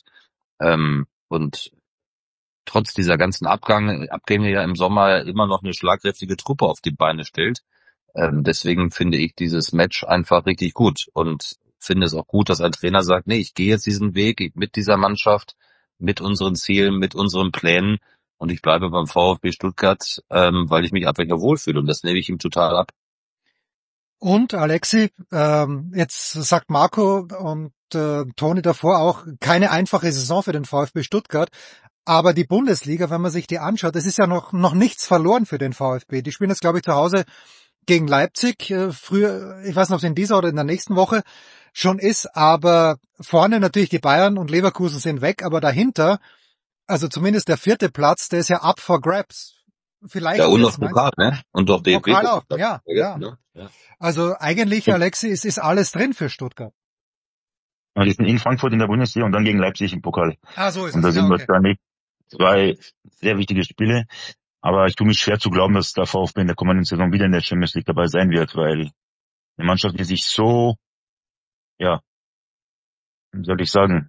Und trotz dieser ganzen Abgänge ja im Sommer immer noch eine schlagkräftige Truppe auf die Beine stellt. Deswegen finde ich dieses Match einfach richtig gut und finde es auch gut, dass ein Trainer sagt, nee, ich gehe jetzt diesen Weg mit dieser Mannschaft, mit unseren Zielen, mit unseren Plänen, und ich bleibe beim VfB Stuttgart, weil ich mich einfach hier wohlfühle, und das nehme ich ihm total ab. Und Alexi, jetzt sagt Marco und Toni davor auch, keine einfache Saison für den VfB Stuttgart. Aber die Bundesliga, wenn man sich die anschaut, es ist ja noch nichts verloren für den VfB. Die spielen jetzt, glaube ich, zu Hause gegen Leipzig. Früher, ich weiß nicht, ob es in dieser oder in der nächsten Woche schon ist, aber vorne natürlich die Bayern und Leverkusen sind weg, aber dahinter, also zumindest der 4. Platz, der ist ja up for grabs. Vielleicht. Ja, und noch Pokal, ne? Und doch DFB. Pokal auch, ja. Also eigentlich, Alexi, ist alles drin für Stuttgart. Ja, die sind in Frankfurt in der Bundesliga und dann gegen Leipzig im Pokal. Ah, so ist es. Und da sind wahrscheinlich 2 sehr wichtige Spiele. Aber ich tue mich schwer zu glauben, dass der VfB in der kommenden Saison wieder in der Champions League dabei sein wird, weil eine Mannschaft, die sich so, ja, wie soll ich sagen,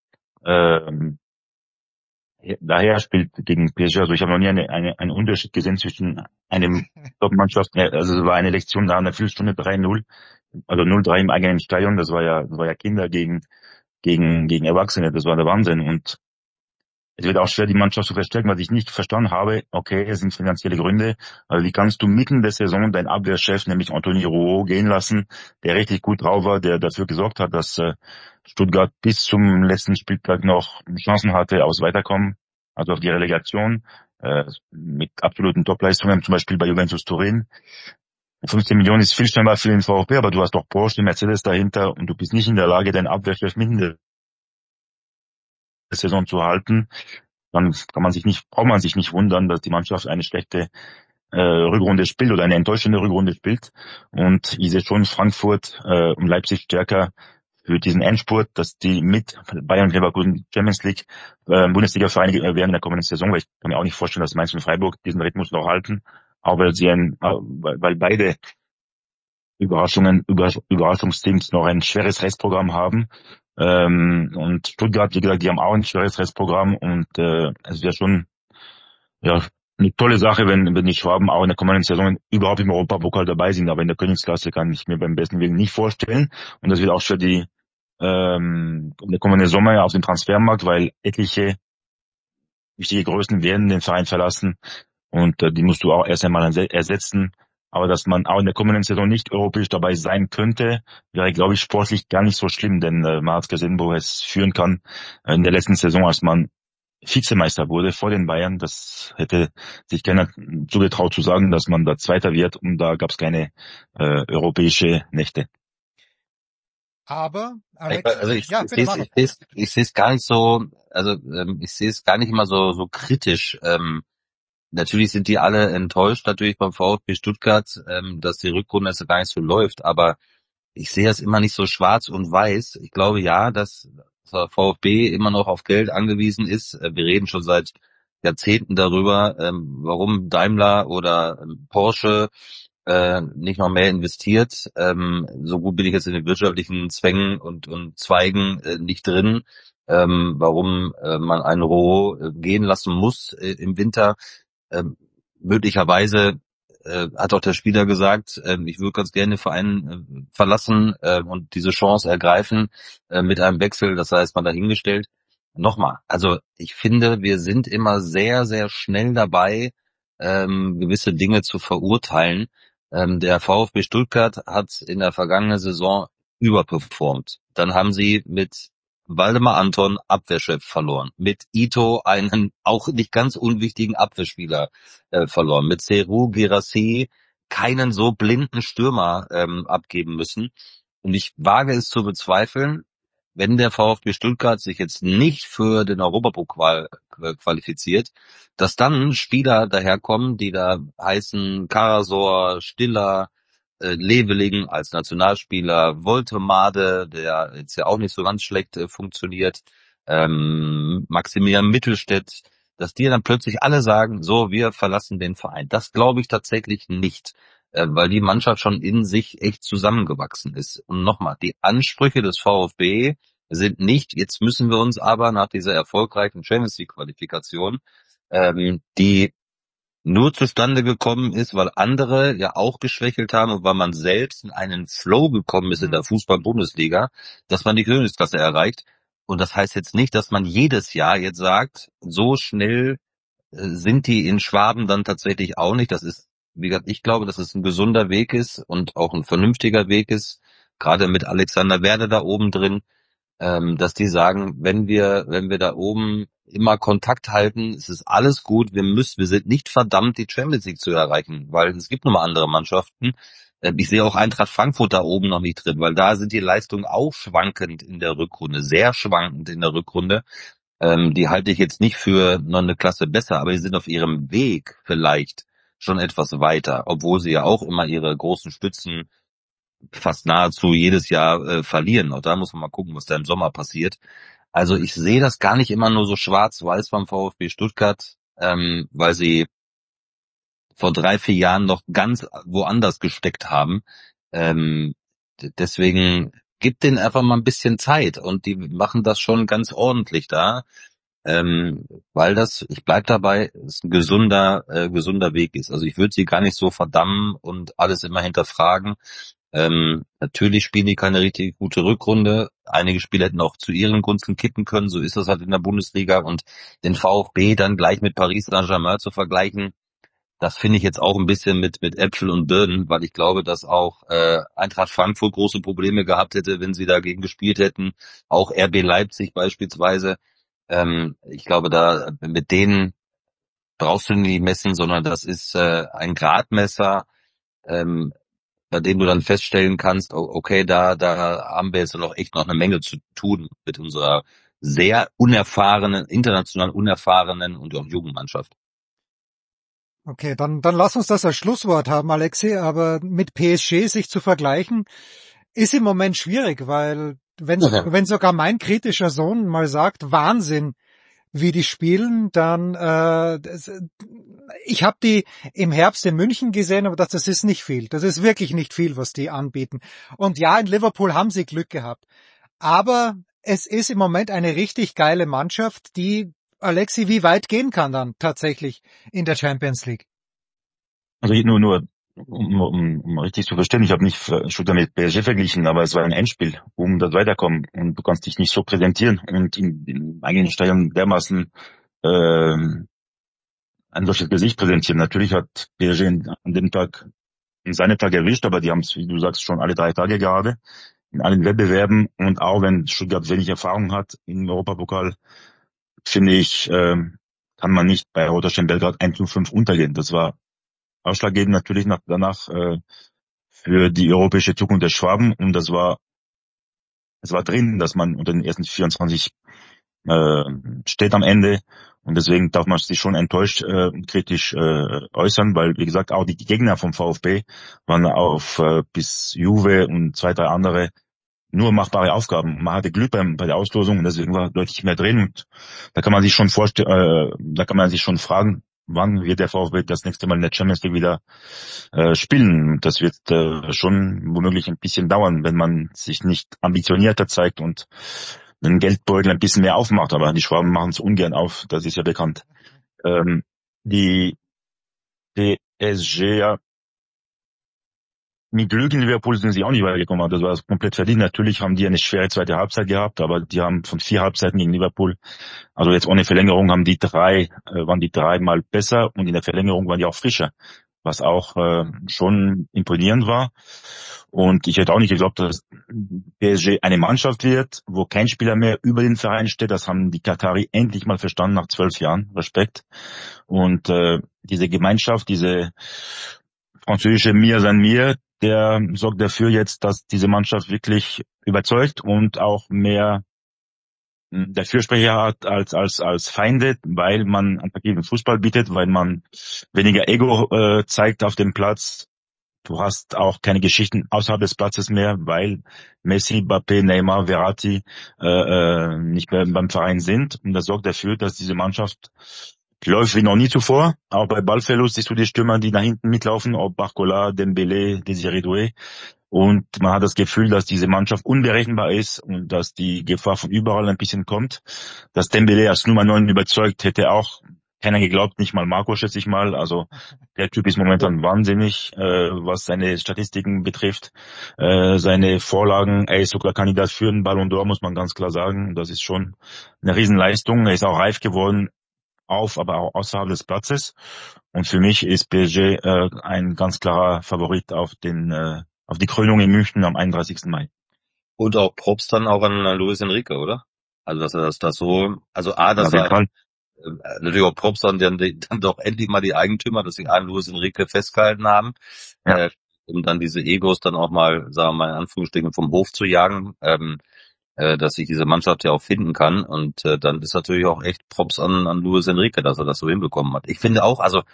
daher spielt gegen PSG. Also ich habe noch nie einen Unterschied gesehen zwischen einem Top-Mannschaft, also es war eine Lektion da, eine Viertelstunde 3-0, also 0-3 im eigenen Stadion, das war ja Kinder gegen Erwachsene, das war der Wahnsinn. Und es wird auch schwer, die Mannschaft zu verstärken, was ich nicht verstanden habe. Okay, es sind finanzielle Gründe. Also wie kannst du mitten der Saison deinen Abwehrchef, nämlich Anthony Rouault, gehen lassen, der richtig gut drauf war, der dafür gesorgt hat, dass Stuttgart bis zum letzten Spieltag noch Chancen hatte aufs Weiterkommen, also auf die Relegation, mit absoluten Topleistungen, zum Beispiel bei Juventus Turin. 15 Millionen ist viel schneller für den VfB, aber du hast doch Porsche, Mercedes dahinter und du bist nicht in der Lage, deinen Abwehrchef mitten in der Saison zu halten. Dann braucht man sich nicht wundern, dass die Mannschaft eine schlechte Rückrunde spielt oder eine enttäuschende Rückrunde spielt. Und ich sehe schon Frankfurt und Leipzig stärker für diesen Endspurt, dass die mit Bayern und Leverkusen Champions League Bundesliga-Vereine werden in der kommenden Saison, weil ich kann mir auch nicht vorstellen, dass Mainz und Freiburg diesen Rhythmus noch halten, auch weil beide Überraschungsteams noch ein schweres Restprogramm haben. Und Stuttgart, wie gesagt, die haben auch ein schweres Restprogramm und es wäre schon eine tolle Sache, wenn die Schwaben auch in der kommenden Saison überhaupt im Europapokal dabei sind, aber in der Königsklasse kann ich mir beim besten Willen nicht vorstellen. Und das wird auch für der kommende Sommer auf den Transfermarkt, weil etliche wichtige Größen werden den Verein verlassen und die musst du auch erst einmal ersetzen. Aber dass man auch in der kommenden Saison nicht europäisch dabei sein könnte, wäre, glaube ich, sportlich gar nicht so schlimm, denn man hat gesehen, wo es führen kann. In der letzten Saison, als man Vizemeister wurde vor den Bayern, das hätte sich keiner zugetraut zu sagen, dass man da Zweiter wird, und da gab es keine europäische Nächte. Aber Alex, also ich sehe es gar nicht so, also ich sehe es gar nicht immer so kritisch. Natürlich sind die alle enttäuscht, natürlich beim VfB Stuttgart, dass die Rückrunde also gar nicht so läuft, aber ich sehe es immer nicht so schwarz und weiß. Ich glaube ja, dass der VfB immer noch auf Geld angewiesen ist. Wir reden schon seit Jahrzehnten darüber, warum Daimler oder Porsche nicht noch mehr investiert. So gut bin ich jetzt in den wirtschaftlichen Zwängen und Zweigen nicht drin. Warum man einen Roh gehen lassen muss im Winter. Möglicherweise hat auch der Spieler gesagt, ich würde ganz gerne den Verein verlassen und diese Chance ergreifen mit einem Wechsel, das heißt mal dahingestellt. Nochmal, also ich finde, wir sind immer sehr, sehr schnell dabei, gewisse Dinge zu verurteilen. Der VfB Stuttgart hat in der vergangenen Saison überperformt. Dann haben sie mit Waldemar Anton Abwehrchef verloren, mit Ito einen auch nicht ganz unwichtigen Abwehrspieler verloren, mit Serhou Guirassy keinen so blinden Stürmer abgeben müssen. Und ich wage es zu bezweifeln, wenn der VfB Stuttgart sich jetzt nicht für den Europapokal qualifiziert, dass dann Spieler daherkommen, die da heißen Karasor, Stiller, Leveling als Nationalspieler, Woltemade, der jetzt ja auch nicht so ganz schlecht funktioniert, Maximilian Mittelstädt, dass die dann plötzlich alle sagen, so, wir verlassen den Verein. Das glaube ich tatsächlich nicht, weil die Mannschaft schon in sich echt zusammengewachsen ist. Und nochmal, die Ansprüche des VfB sind nicht, jetzt müssen wir uns aber nach dieser erfolgreichen Champions League Qualifikation, die nur zustande gekommen ist, weil andere ja auch geschwächelt haben und weil man selbst in einen Flow gekommen ist in der Fußball-Bundesliga, dass man die Königsklasse erreicht. Und das heißt jetzt nicht, dass man jedes Jahr jetzt sagt, so schnell sind die in Schwaben dann tatsächlich auch nicht. Das ist, wie gesagt, ich glaube, dass es ein gesunder Weg ist und auch ein vernünftiger Weg ist, gerade mit Alexander Werder da oben drin, dass die sagen, wenn wir da oben immer Kontakt halten, es ist alles gut, wir sind nicht verdammt, die Champions League zu erreichen, weil es gibt nun mal andere Mannschaften. Ich sehe auch Eintracht Frankfurt da oben noch nicht drin, weil da sind die Leistungen auch schwankend in der Rückrunde, sehr schwankend in der Rückrunde. Die halte ich jetzt nicht für noch eine Klasse besser, aber die sind auf ihrem Weg vielleicht schon etwas weiter, obwohl sie ja auch immer ihre großen Stützen fast nahezu jedes Jahr verlieren. Auch da muss man mal gucken, was da im Sommer passiert. Also ich sehe das gar nicht immer nur so schwarz-weiß beim VfB Stuttgart, weil sie vor 3-4 Jahren noch ganz woanders gesteckt haben. Deswegen gibt denen einfach mal ein bisschen Zeit und die machen das schon ganz ordentlich da, weil das, ich bleib dabei, es ein gesunder Weg ist. Also ich würde sie gar nicht so verdammen und alles immer hinterfragen. Natürlich spielen die keine richtig gute Rückrunde. Einige Spieler hätten auch zu ihren Gunsten kippen können. So ist das halt in der Bundesliga. Und den VfB dann gleich mit Paris Saint-Germain zu vergleichen, das finde ich jetzt auch ein bisschen mit Äpfel und Birnen, weil ich glaube, dass auch Eintracht Frankfurt große Probleme gehabt hätte, wenn sie dagegen gespielt hätten. Auch RB Leipzig beispielsweise. Ich glaube, da mit denen brauchst du nicht messen, sondern das ist ein Gradmesser. bei dem du dann feststellen kannst, okay, da haben wir jetzt noch echt noch eine Menge zu tun mit unserer sehr unerfahrenen, international unerfahrenen und auch jungen Mannschaft. Okay, dann lass uns das als Schlusswort haben, Alexi, aber mit PSG sich zu vergleichen, ist im Moment schwierig, weil wenn sogar mein kritischer Sohn mal sagt, Wahnsinn, wie die spielen, dann ich habe die im Herbst in München gesehen, aber das ist nicht viel. Das ist wirklich nicht viel, was die anbieten. Und ja, in Liverpool haben sie Glück gehabt. Aber es ist im Moment eine richtig geile Mannschaft, die, Alexi, wie weit gehen kann dann tatsächlich in der Champions League? Also nur um richtig zu verstehen, ich habe nicht Stuttgart mit PSG verglichen, aber es war ein Endspiel, um das weiterkommen. Und du kannst dich nicht so präsentieren und im eigenen Stadion dermaßen ein solches Gesicht präsentieren. Natürlich hat PSG an dem Tag seinen Tag erwischt, aber die haben es, wie du sagst, schon alle 3 Tage gerade in allen Wettbewerben. Und auch wenn Stuttgart wenig Erfahrung hat im Europapokal, finde ich, kann man nicht bei Roter Stern Belgrad 1:5 untergehen. Das war ausschlaggebend natürlich danach für die europäische Zukunft der Schwaben. Und es war drin, dass man unter den ersten 24 steht am Ende. Und deswegen darf man sich schon enttäuscht und kritisch äußern, weil, wie gesagt, auch die Gegner vom VfB waren auf bis Juve und 2, 3 andere nur machbare Aufgaben. Man hatte Glück bei der Auslosung und deswegen war deutlich mehr drin. Und da kann man sich schon da kann man sich schon fragen, wann wird der VfB das nächste Mal in der Champions League wieder spielen. Das wird schon womöglich ein bisschen dauern, wenn man sich nicht ambitionierter zeigt und den Geldbeutel ein bisschen mehr aufmacht. Aber die Schwaben machen es ungern auf, das ist ja bekannt. Die PSG, ja, mit Glück in Liverpool sind sie auch nicht weitergekommen. Das war komplett verdient. Natürlich haben die eine schwere zweite Halbzeit gehabt, aber die haben von 4 Halbzeiten gegen Liverpool, also jetzt ohne Verlängerung, waren die 3 mal besser und in der Verlängerung waren die auch frischer, was auch schon imponierend war. Und ich hätte auch nicht geglaubt, dass PSG eine Mannschaft wird, wo kein Spieler mehr über den Verein steht. Das haben die Katari endlich mal verstanden nach 12 Jahren. Respekt. Und diese Gemeinschaft, diese französische Mir san mir, der sorgt dafür jetzt, dass diese Mannschaft wirklich überzeugt und auch mehr der Fürsprecher hat als Feinde, weil man attraktiven Fußball bietet, weil man weniger Ego zeigt auf dem Platz. Du hast auch keine Geschichten außerhalb des Platzes mehr, weil Messi, Mbappé, Neymar, Verratti nicht mehr beim Verein sind. Und das sorgt dafür, dass diese Mannschaft läuft wie noch nie zuvor. Auch bei Ballverlust siehst du die Stürmer, die nach hinten mitlaufen, ob Barcola, Dembélé, Désiré Doué. Und man hat das Gefühl, dass diese Mannschaft unberechenbar ist und dass die Gefahr von überall ein bisschen kommt. Dass Dembélé als Nummer 9 überzeugt, hätte auch keiner geglaubt, nicht mal Marco, schätze ich mal. Also der Typ ist momentan wahnsinnig, was seine Statistiken betrifft, seine Vorlagen. Er ist sogar Kandidat für den Ballon d'Or, muss man ganz klar sagen. Das ist schon eine Riesenleistung. Er ist auch reif geworden, aber auch außerhalb des Platzes. Und für mich ist PSG ein ganz klarer Favorit auf die Krönung in München am 31. Mai. Und auch Props dann auch an Luis Enrique, oder? Also dass er das so, also das war natürlich auch Props an dann doch endlich mal die Eigentümer, dass sie an Luis Enrique festgehalten haben, ja. Um dann diese Egos dann auch mal, sagen wir mal in Anführungsstrichen, vom Hof zu jagen, dass sich diese Mannschaft ja auch finden kann. Und dann ist natürlich auch echt Props an Luis Enrique, dass er das so hinbekommen hat. Ich finde auch, also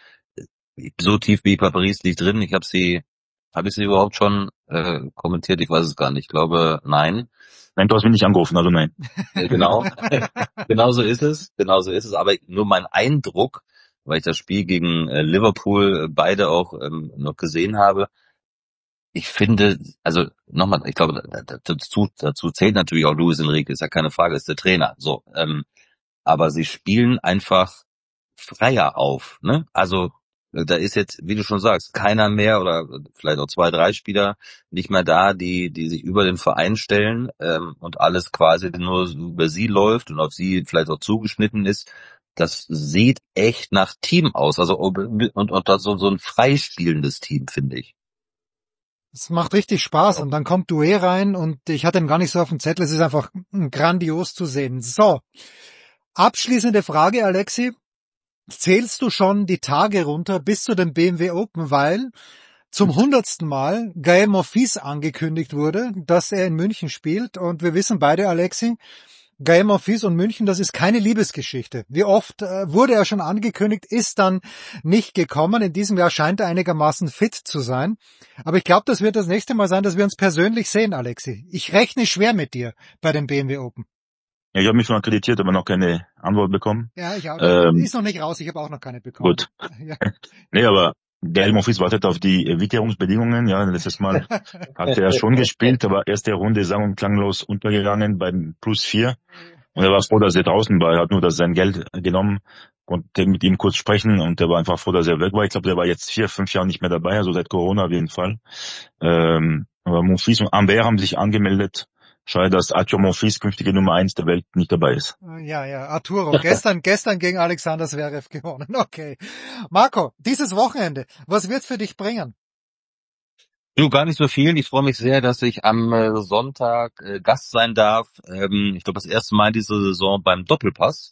so tief wie bei Paris liegt drin, habe ich sie überhaupt schon kommentiert? Ich weiß es gar nicht. Ich glaube, nein. Nein, du hast mich nicht angerufen, also nein. Genau. Genau so ist es. Aber nur mein Eindruck, weil ich das Spiel gegen Liverpool beide auch noch gesehen habe. Ich finde, also nochmal, ich glaube, dazu zählt natürlich auch Luis Enrique, ist ja keine Frage, ist der Trainer. So, aber sie spielen einfach freier auf, ne? Also da ist jetzt, wie du schon sagst, keiner mehr oder vielleicht auch 2, 3 Spieler nicht mehr da, die sich über den Verein stellen und alles quasi nur über sie läuft und auf sie vielleicht auch zugeschnitten ist. Das sieht echt nach Team aus, also und das so ein freispielendes Team, finde ich. Es macht richtig Spaß und dann kommt Doué rein und ich hatte ihn gar nicht so auf dem Zettel, es ist einfach grandios zu sehen. So, abschließende Frage, Alexi. Zählst du schon die Tage runter bis zu dem BMW Open, weil zum 100. Mal Gaël Monfils angekündigt wurde, dass er in München spielt. Und wir wissen beide, Alexi, Gaël Monfils und München, das ist keine Liebesgeschichte. Wie oft wurde er schon angekündigt, ist dann nicht gekommen. In diesem Jahr scheint er einigermaßen fit zu sein. Aber ich glaube, das wird das nächste Mal sein, dass wir uns persönlich sehen, Alexi. Ich rechne schwer mit dir bei dem BMW Open. Ja, ich habe mich schon akkreditiert, aber noch keine Antwort bekommen. Ja, ich auch. Ist noch nicht raus, ich habe auch noch keine bekommen. Gut. Ja. Nee, aber Gaël Monfils wartet auf die Witterungsbedingungen. Ja, letztes Mal hat er schon gespielt, aber erste Runde sang- und klanglos untergegangen beim +4. Und er war froh, dass er draußen war. Er hat nur sein Geld genommen, konnte mit ihm kurz sprechen und er war einfach froh, dass er weg war. Ich glaube, der war jetzt 4-5 Jahre nicht mehr dabei, also seit Corona auf jeden Fall. Aber Monfils und Humbert haben sich angemeldet. Schade, dass Arthur Monfils, künftige Nummer 1 der Welt, nicht dabei ist. Ja, Arturo. Gestern gegen Alexander Zverev gewonnen. Okay. Marco, dieses Wochenende, was wird's für dich bringen? Du, gar nicht so viel. Ich freue mich sehr, dass ich am Sonntag Gast sein darf. Ich glaube, das erste Mal diese Saison beim Doppelpass.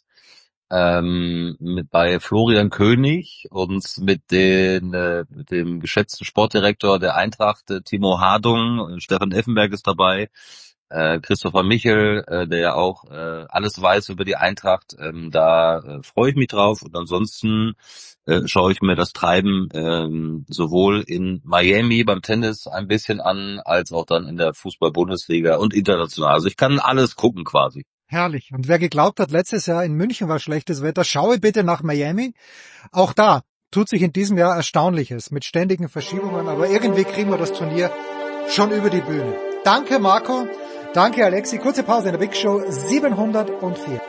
Bei Florian König und mit dem geschätzten Sportdirektor der Eintracht, Timo Hardung. Stefan Effenberg ist dabei. Christopher Michel, der ja auch alles weiß über die Eintracht, freue ich mich drauf. Und ansonsten schaue ich mir das Treiben sowohl in Miami beim Tennis ein bisschen an, als auch dann in der Fußball-Bundesliga und international. Also ich kann alles gucken quasi. Herrlich. Und wer geglaubt hat, letztes Jahr in München war schlechtes Wetter, schaue bitte nach Miami. Auch da tut sich in diesem Jahr Erstaunliches mit ständigen Verschiebungen, aber irgendwie kriegen wir das Turnier schon über die Bühne. Danke, Marco. Danke, Alexi. Kurze Pause in der Big Show 704.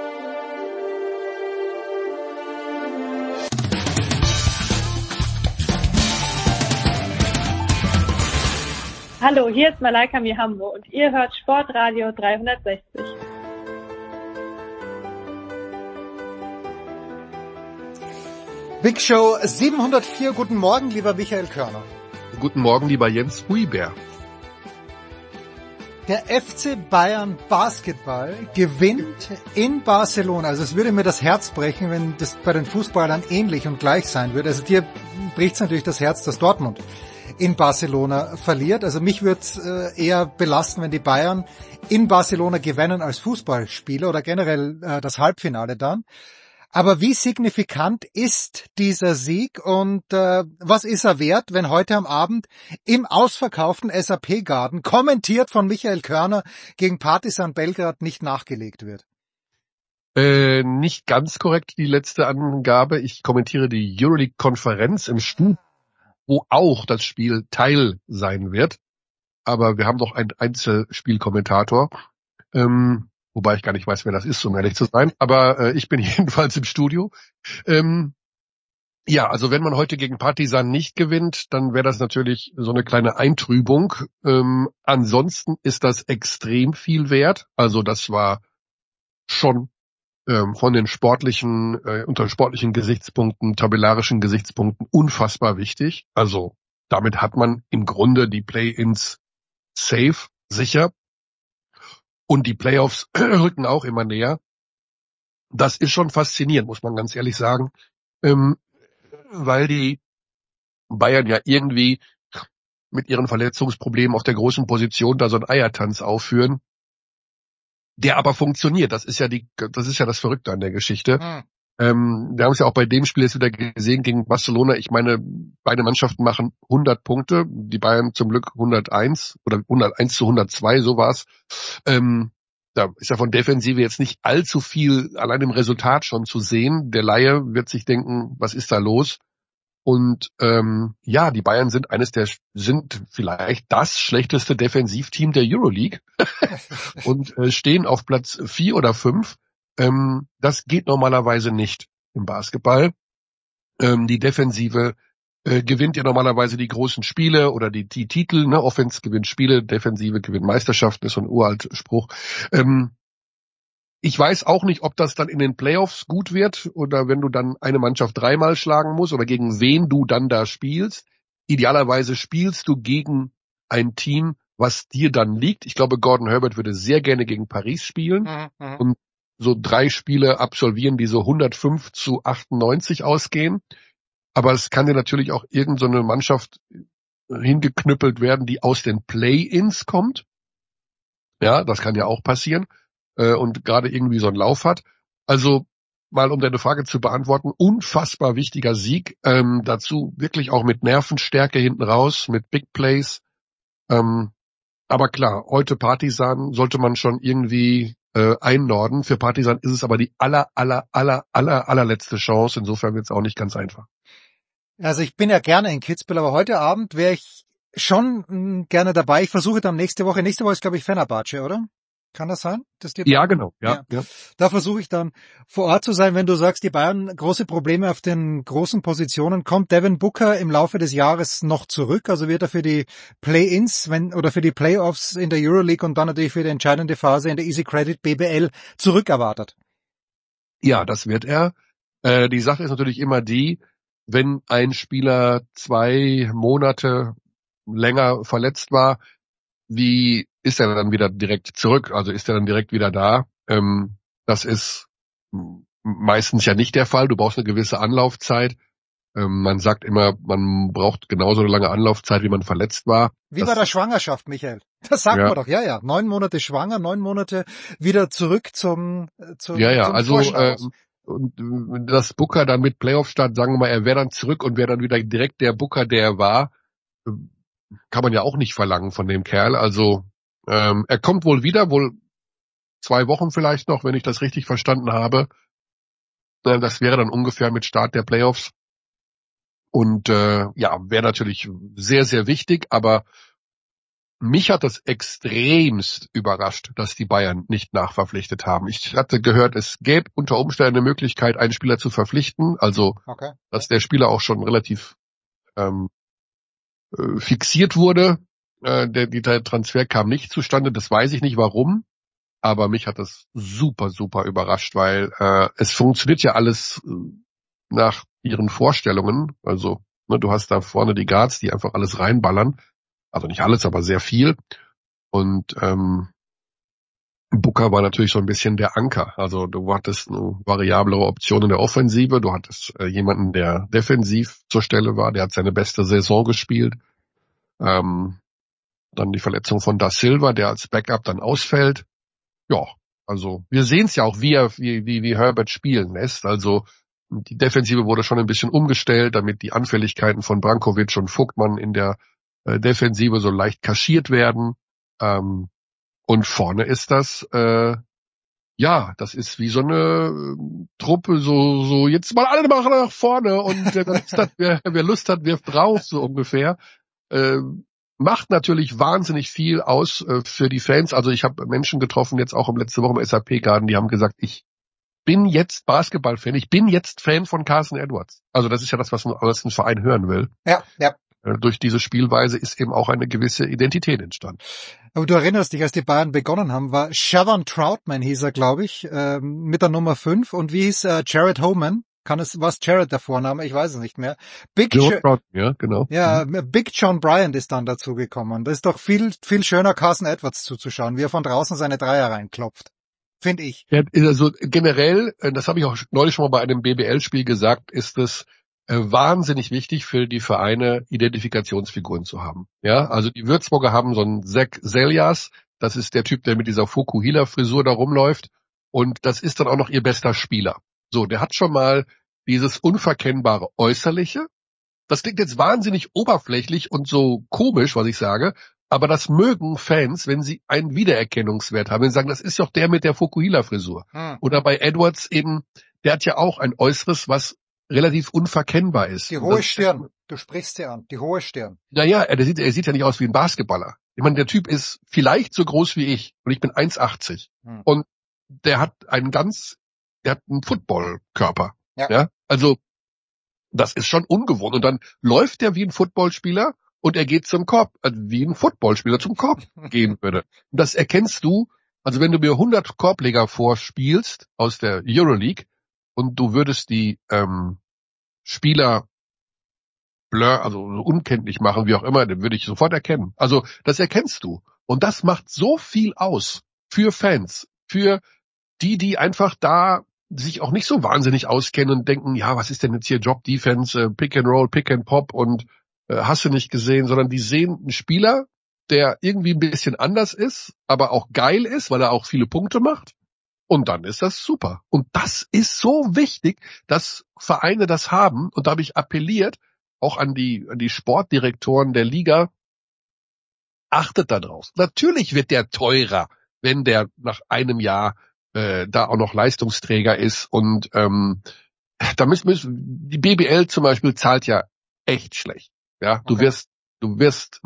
Hallo, hier ist Malaika Mihambo und ihr hört Sportradio 360. Big Show 704. Guten Morgen, lieber Michael Körner. Guten Morgen, lieber Jens Huibert. Der FC Bayern Basketball gewinnt in Barcelona. Also es würde mir das Herz brechen, wenn das bei den Fußballern ähnlich und gleich sein würde. Also dir bricht es natürlich das Herz, dass Dortmund in Barcelona verliert. Also mich würde es eher belasten, wenn die Bayern in Barcelona gewinnen als Fußballspieler oder generell das Halbfinale dann. Aber wie signifikant ist dieser Sieg und was ist er wert, wenn heute am Abend im ausverkauften SAP-Garden, kommentiert von Michael Körner, gegen Partizan Belgrad nicht nachgelegt wird? Nicht ganz korrekt die letzte Angabe. Ich kommentiere die Euroleague-Konferenz im Studio, wo auch das Spiel Teil sein wird. Aber wir haben doch einen Einzelspielkommentator. Wobei ich gar nicht weiß, wer das ist, um ehrlich zu sein. Aber ich bin jedenfalls im Studio. Ja, also wenn man heute gegen Partizan nicht gewinnt, dann wäre das natürlich so eine kleine Eintrübung. Ansonsten ist das extrem viel wert. Also das war schon von den sportlichen, unter sportlichen Gesichtspunkten, tabellarischen Gesichtspunkten unfassbar wichtig. Also damit hat man im Grunde die Play-ins safe, sicher. Und die Playoffs rücken auch immer näher. Das ist schon faszinierend, muss man ganz ehrlich sagen, weil die Bayern ja irgendwie mit ihren Verletzungsproblemen auf der großen Position da so einen Eiertanz aufführen, der aber funktioniert. Das ist ja das Verrückte an der Geschichte. Wir haben es ja auch bei dem Spiel jetzt wieder gesehen gegen Barcelona. Ich meine, beide Mannschaften machen 100 Punkte. Die Bayern zum Glück 101 oder 101-102, so war's. Da ist ja von Defensive jetzt nicht allzu viel allein im Resultat schon zu sehen. Der Laie wird sich denken, was ist da los? Und ja, die Bayern sind vielleicht das schlechteste Defensivteam der Euroleague und stehen auf Platz 4 oder 5. Das geht normalerweise nicht im Basketball. Die Defensive gewinnt ja normalerweise die großen Spiele oder die Titel. Ne? Offense gewinnt Spiele, Defensive gewinnt Meisterschaften, ist so ein uralter Spruch. Ich weiß auch nicht, ob das dann in den Playoffs gut wird oder wenn du dann eine Mannschaft dreimal schlagen musst oder gegen wen du dann da spielst. Idealerweise spielst du gegen ein Team, was dir dann liegt. Ich glaube, Gordon Herbert würde sehr gerne gegen Paris spielen und so 3 Spiele absolvieren, die so 105-98 ausgehen. Aber es kann dir natürlich auch irgend so eine Mannschaft hingeknüppelt werden, die aus den Play-ins kommt. Ja, das kann ja auch passieren. Und gerade irgendwie so einen Lauf hat. Also mal um deine Frage zu beantworten, unfassbar wichtiger Sieg. Dazu wirklich auch mit Nervenstärke hinten raus, mit Big Plays. Aber klar, heute Partizan sollte man schon irgendwie einnorden. Für Partizan ist es aber die allerletzte Chance. Insofern wird es auch nicht ganz einfach. Also ich bin ja gerne in Kitzbühel, aber heute Abend wäre ich schon gerne dabei. Ich versuche dann nächste Woche ist glaube ich Fenerbahce, oder? Kann das sein? Ja, genau. Ja. Da versuche ich dann vor Ort zu sein, wenn du sagst, die Bayern große Probleme auf den großen Positionen. Kommt Devin Booker im Laufe des Jahres noch zurück? Also wird er für die Play-ins oder für die Playoffs in der Euroleague und dann natürlich für die entscheidende Phase in der Easy Credit BBL zurückerwartet? Ja, das wird er. Die Sache ist natürlich immer die, wenn ein Spieler 2 Monate länger verletzt war, wie ist er dann wieder direkt zurück? Also ist er dann direkt wieder da? Das ist meistens ja nicht der Fall. Du brauchst eine gewisse Anlaufzeit. Man sagt immer, man braucht genauso lange Anlaufzeit, wie man verletzt war. Wie bei der Schwangerschaft, Michael. Das sagt man doch. Ja. 9 Monate schwanger, 9 Monate wieder zurück zum also und das Booker dann mit Playoff-Start, sagen wir mal, er wäre dann zurück und wäre dann wieder direkt der Booker, der er war, kann man ja auch nicht verlangen von dem Kerl. Also er kommt wohl wieder, wohl 2 Wochen vielleicht noch, wenn ich das richtig verstanden habe. Das wäre dann ungefähr mit Start der Playoffs. Und wäre natürlich sehr, sehr wichtig, aber mich hat das extremst überrascht, dass die Bayern nicht nachverpflichtet haben. Ich hatte gehört, es gäbe unter Umständen eine Möglichkeit, einen Spieler zu verpflichten, also dass der Spieler auch schon relativ fixiert wurde. Der Transfer kam nicht zustande, das weiß ich nicht warum, aber mich hat das super, super überrascht, weil es funktioniert ja alles nach ihren Vorstellungen. Also du hast da vorne die Guards, die einfach alles reinballern. Also nicht alles, aber sehr viel. Und Booker war natürlich so ein bisschen der Anker. Also du hattest eine variablere Option in der Offensive, du hattest jemanden, der defensiv zur Stelle war, der hat seine beste Saison gespielt. Dann die Verletzung von Da Silva, der als Backup dann ausfällt. Ja, also wir sehen es ja auch, wie Herbert spielen lässt. Also die Defensive wurde schon ein bisschen umgestellt, damit die Anfälligkeiten von Brankovic und Vogtmann in der Defensive so leicht kaschiert werden. Und vorne ist das, das ist wie so eine Truppe, so jetzt mal alle machen nach vorne und wer Lust hat, wirft drauf, so ungefähr. Macht natürlich wahnsinnig viel aus für die Fans. Also ich habe Menschen getroffen, jetzt auch letzte Woche im SAP-Garden, die haben gesagt, ich bin jetzt Basketball-Fan, ich bin jetzt Fan von Carson Edwards. Also das ist ja das, was ein Verein hören will. Ja. Durch diese Spielweise ist eben auch eine gewisse Identität entstanden. Aber du erinnerst dich, als die Bayern begonnen haben, war Shavon Troutman, hieß er, glaube ich, mit der Nummer 5. Und wie hieß Jared Homan? Was Jared der Vorname? Ich weiß es nicht mehr. Ja, genau. Ja, Big John Bryant ist dann dazu gekommen. Das ist doch viel, viel schöner, Carson Edwards zuzuschauen, wie er von draußen seine Dreier reinklopft. Finde ich. Ja, also generell, das habe ich auch neulich schon mal bei einem BBL-Spiel gesagt, ist es wahnsinnig wichtig für die Vereine, Identifikationsfiguren zu haben. Ja, also die Würzburger haben so einen Zach Seljas, das ist der Typ, der mit dieser Fukuhila-Frisur da rumläuft, und das ist dann auch noch ihr bester Spieler. So, der hat schon mal dieses unverkennbare Äußerliche. Das klingt jetzt wahnsinnig oberflächlich und so komisch, was ich sage, aber das mögen Fans, wenn sie einen Wiedererkennungswert haben. Wenn sie sagen, das ist doch der mit der Fukuhila-Frisur. Oder bei Edwards eben, der hat ja auch ein Äußeres, was relativ unverkennbar ist. Die hohe Stirn. Du sprichst sie an. Die hohe Stirn. Naja, er sieht ja nicht aus wie ein Basketballer. Ich meine, der Typ ist vielleicht so groß wie ich und ich bin 1,80. Und der hat einen Footballkörper. Ja. Also, das ist schon ungewohnt. Und dann läuft er wie ein Footballspieler und er geht zum Korb, wie ein Footballspieler zum Korb gehen würde. Und das erkennst du, also wenn du mir 100 Korbleger vorspielst aus der Euroleague und du würdest die Spieler also unkenntlich machen, wie auch immer, den würde ich sofort erkennen. Also das erkennst du. Und das macht so viel aus für Fans, für die einfach da sich auch nicht so wahnsinnig auskennen und denken, ja, was ist denn jetzt hier Job Defense, Pick and Roll, Pick and Pop und hast du nicht gesehen, sondern die sehen einen Spieler, der irgendwie ein bisschen anders ist, aber auch geil ist, weil er auch viele Punkte macht. Und dann ist das super. Und das ist so wichtig, dass Vereine das haben. Und da habe ich appelliert, auch an die Sportdirektoren der Liga, achtet da drauf. Natürlich wird der teurer, wenn der nach einem Jahr da auch noch Leistungsträger ist. Und da müssen die BBL zum Beispiel zahlt ja echt schlecht. Ja, Okay. du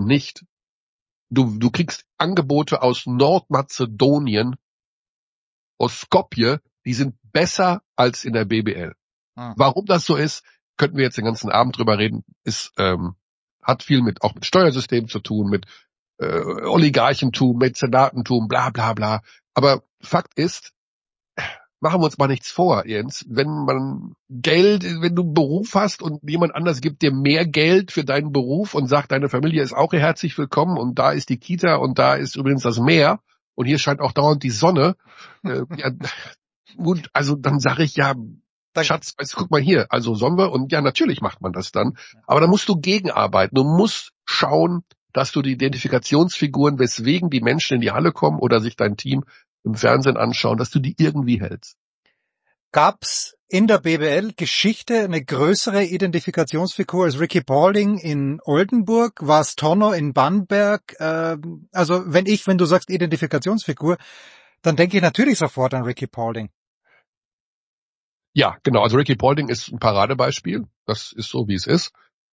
kriegst Angebote aus Nordmazedonien, aus Skopje, die sind besser als in der BBL. Warum das so ist, könnten wir jetzt den ganzen Abend drüber reden, hat viel auch mit Steuersystem zu tun, mit Oligarchentum, Mäzenatentum, bla bla bla. Aber Fakt ist, machen wir uns mal nichts vor, Jens, wenn du einen Beruf hast und jemand anders gibt dir mehr Geld für deinen Beruf und sagt, deine Familie ist auch herzlich willkommen und da ist die Kita und da ist übrigens das Meer und hier scheint auch dauernd die Sonne. Ja, gut, also dann sage ich ja, Schatz, guck mal hier, also sollen wir, und ja, natürlich macht man das dann, aber da musst du gegenarbeiten, du musst schauen, dass du die Identifikationsfiguren, weswegen die Menschen in die Halle kommen oder sich dein Team im Fernsehen anschauen, dass du die irgendwie hältst. Gab's in der BBL-Geschichte eine größere Identifikationsfigur als Ricky Paulding in Oldenburg? War es Tonno in Bamberg? Also wenn du sagst Identifikationsfigur, dann denke ich natürlich sofort an Ricky Paulding. Ja, genau. Also Ricky Paulding ist ein Paradebeispiel. Das ist so, wie es ist.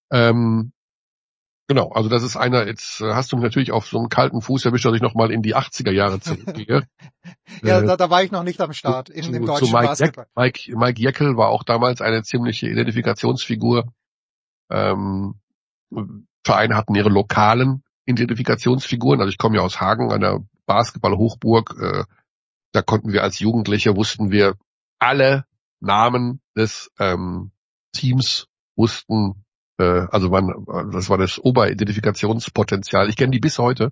Genau. Also das ist einer, jetzt hast du mich natürlich auf so einen kalten Fuß erwischt, dass ich nochmal in die 80er Jahre zurückgehe. Ja, da war ich noch nicht am Start im deutschen Basketball. Mike Jekyll war auch damals eine ziemliche Identifikationsfigur. Vereine hatten ihre lokalen Identifikationsfiguren. Also ich komme ja aus Hagen, einer Basketball-Hochburg. Da konnten wir als Jugendliche, wussten wir alle Namen des Teams, wussten, das war das Oberidentifikationspotenzial. Ich kenne die bis heute.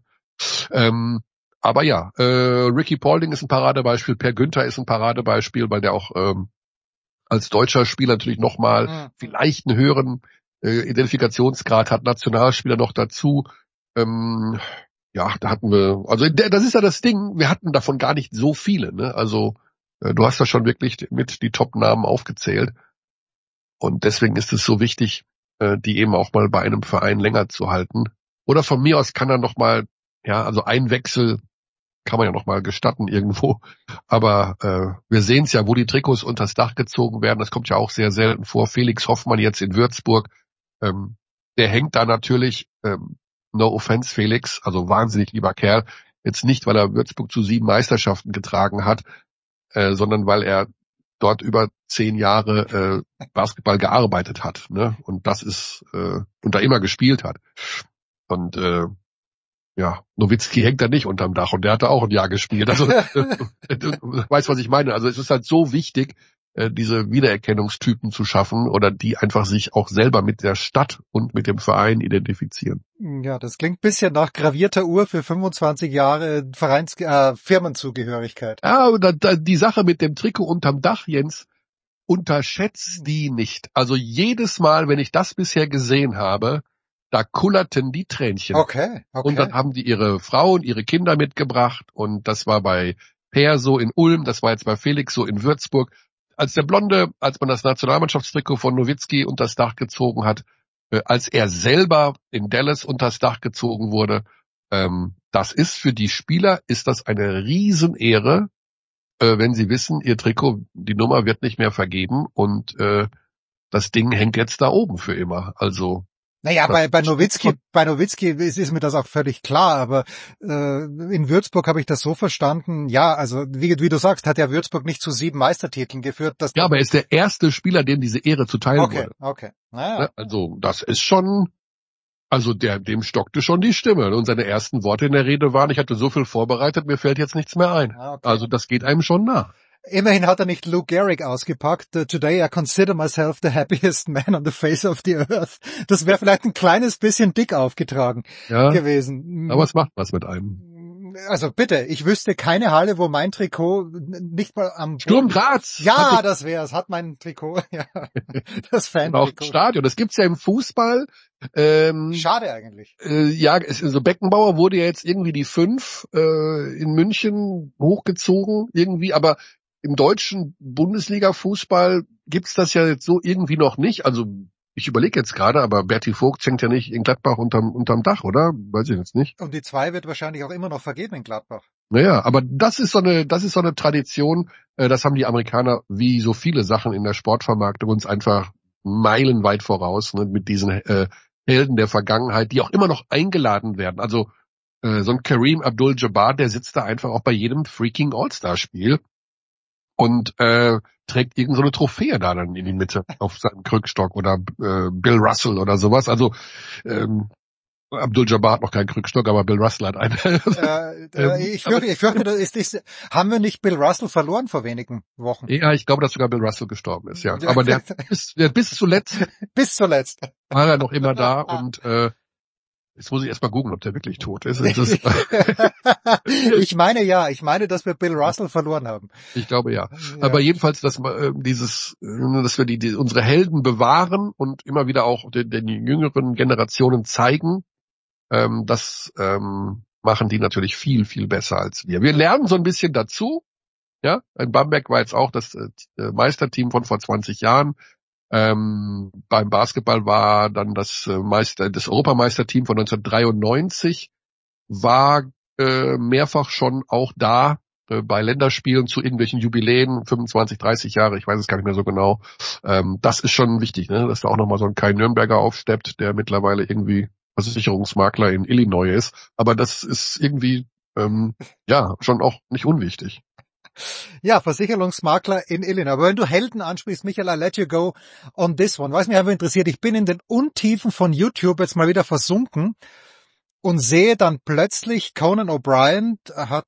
Aber ja, Ricky Paulding ist ein Paradebeispiel, Per Günther ist ein Paradebeispiel, weil der auch als deutscher Spieler natürlich nochmal vielleicht einen höheren Identifikationsgrad hat, Nationalspieler noch dazu. Ja, da hatten wir, also das ist ja das Ding, wir hatten davon gar nicht so viele, ne? Also du hast da schon wirklich mit die Top-Namen aufgezählt. Und deswegen ist es so wichtig, die eben auch mal bei einem Verein länger zu halten. Oder von mir aus kann er noch mal, ja, also ein Wechsel kann man ja noch mal gestatten irgendwo. Aber wir sehen es ja, wo die Trikots unters Dach gezogen werden. Das kommt ja auch sehr selten vor. Felix Hoffmann jetzt in Würzburg, der hängt da natürlich, no offense Felix, also wahnsinnig lieber Kerl, jetzt nicht, weil er Würzburg zu 7 Meisterschaften getragen hat, sondern weil er dort über 10 Jahre Basketball gearbeitet hat, ne? Und das ist und da immer gespielt hat. Und ja, Nowitzki hängt da nicht unterm Dach und der hat da auch ein Jahr gespielt. Also du weißt, was ich meine. Also es ist halt so wichtig, diese Wiedererkennungstypen zu schaffen oder die einfach sich auch selber mit der Stadt und mit dem Verein identifizieren. Ja, das klingt ein bisschen nach gravierter Uhr für 25 Jahre Firmenzugehörigkeit. Ja, und die Sache mit dem Trikot unterm Dach, Jens, unterschätzt die nicht. Also jedes Mal, wenn ich das bisher gesehen habe, da kullerten die Tränchen. Okay. Und dann haben die ihre Frau und ihre Kinder mitgebracht und das war bei Per so in Ulm, das war jetzt bei Felix so in Würzburg. Als man das Nationalmannschaftstrikot von Nowitzki unters Dach gezogen hat, als er selber in Dallas unters Dach gezogen wurde, das ist für die Spieler, ist das eine Riesenehre, wenn sie wissen, ihr Trikot, die Nummer wird nicht mehr vergeben und das Ding hängt jetzt da oben für immer. Also naja, bei Nowitzki ist mir das auch völlig klar, aber in Würzburg habe ich das so verstanden, ja, also wie du sagst, hat ja Würzburg nicht zu 7 Meistertiteln geführt. Ja, aber er ist der erste Spieler, dem diese Ehre zuteil wurde. Okay. Naja. Also das ist schon, also dem stockte schon die Stimme. Und seine ersten Worte in der Rede waren, ich hatte so viel vorbereitet, mir fällt jetzt nichts mehr ein. Okay. Also das geht einem schon nach. Immerhin hat er nicht Lou Gehrig ausgepackt. Today I consider myself the happiest man on the face of the earth. Das wäre vielleicht ein kleines bisschen dick aufgetragen gewesen. Aber es macht was mit einem. Also bitte, ich wüsste keine Halle, wo mein Trikot nicht mal am Sturm Graz. Ja, das wär's. Hat mein Trikot. Ja, das Fan-Trikot. Auch Stadion. Das gibt's ja im Fußball. Schade eigentlich. Ja, so Beckenbauer wurde ja jetzt irgendwie die 5 in München hochgezogen irgendwie, aber im deutschen Bundesliga-Fußball gibt's das ja jetzt so irgendwie noch nicht. Also ich überlege jetzt gerade, aber Berti Vogt hängt ja nicht in Gladbach unterm Dach, oder? Weiß ich jetzt nicht. Und die 2 wird wahrscheinlich auch immer noch vergeben in Gladbach. Naja, aber das ist so eine Tradition, das haben die Amerikaner wie so viele Sachen in der Sportvermarktung uns einfach meilenweit voraus, ne, mit diesen Helden der Vergangenheit, die auch immer noch eingeladen werden. Also so ein Kareem Abdul-Jabbar, der sitzt da einfach auch bei jedem freaking All-Star-Spiel und trägt irgend so eine Trophäe da dann in die Mitte auf seinem Krückstock oder Bill Russell oder sowas. Also Abdul-Jabbar hat noch keinen Krückstock, aber Bill Russell hat einen. Ich fürchte, haben wir nicht Bill Russell verloren vor wenigen Wochen? Ja, ich glaube, dass sogar Bill Russell gestorben ist, ja. Aber der bis zuletzt war er noch immer da und jetzt muss ich erstmal googeln, ob der wirklich tot ist. Ich meine, dass wir Bill Russell verloren haben. Ich glaube ja. Aber jedenfalls, dass wir unsere Helden bewahren und immer wieder auch den jüngeren Generationen zeigen, das machen die natürlich viel, viel besser als wir. Wir lernen so ein bisschen dazu. Ja, in Bamberg war jetzt auch das Meisterteam von vor 20 Jahren. Beim Basketball war dann das Europameisterteam von 1993, war mehrfach schon auch da bei Länderspielen zu irgendwelchen Jubiläen, 25, 30 Jahre, ich weiß es gar nicht mehr so genau. Das ist schon wichtig, ne, dass da auch nochmal so ein Kai Nürnberger aufsteppt, der mittlerweile irgendwie Versicherungsmakler in Illinois ist. Aber das ist irgendwie schon auch nicht unwichtig. Ja, Versicherungsmakler in Illinois. Aber wenn du Helden ansprichst, Michael, I let you go on this one. Was mich einfach interessiert, ich bin in den Untiefen von YouTube jetzt mal wieder versunken und sehe dann plötzlich Conan O'Brien hat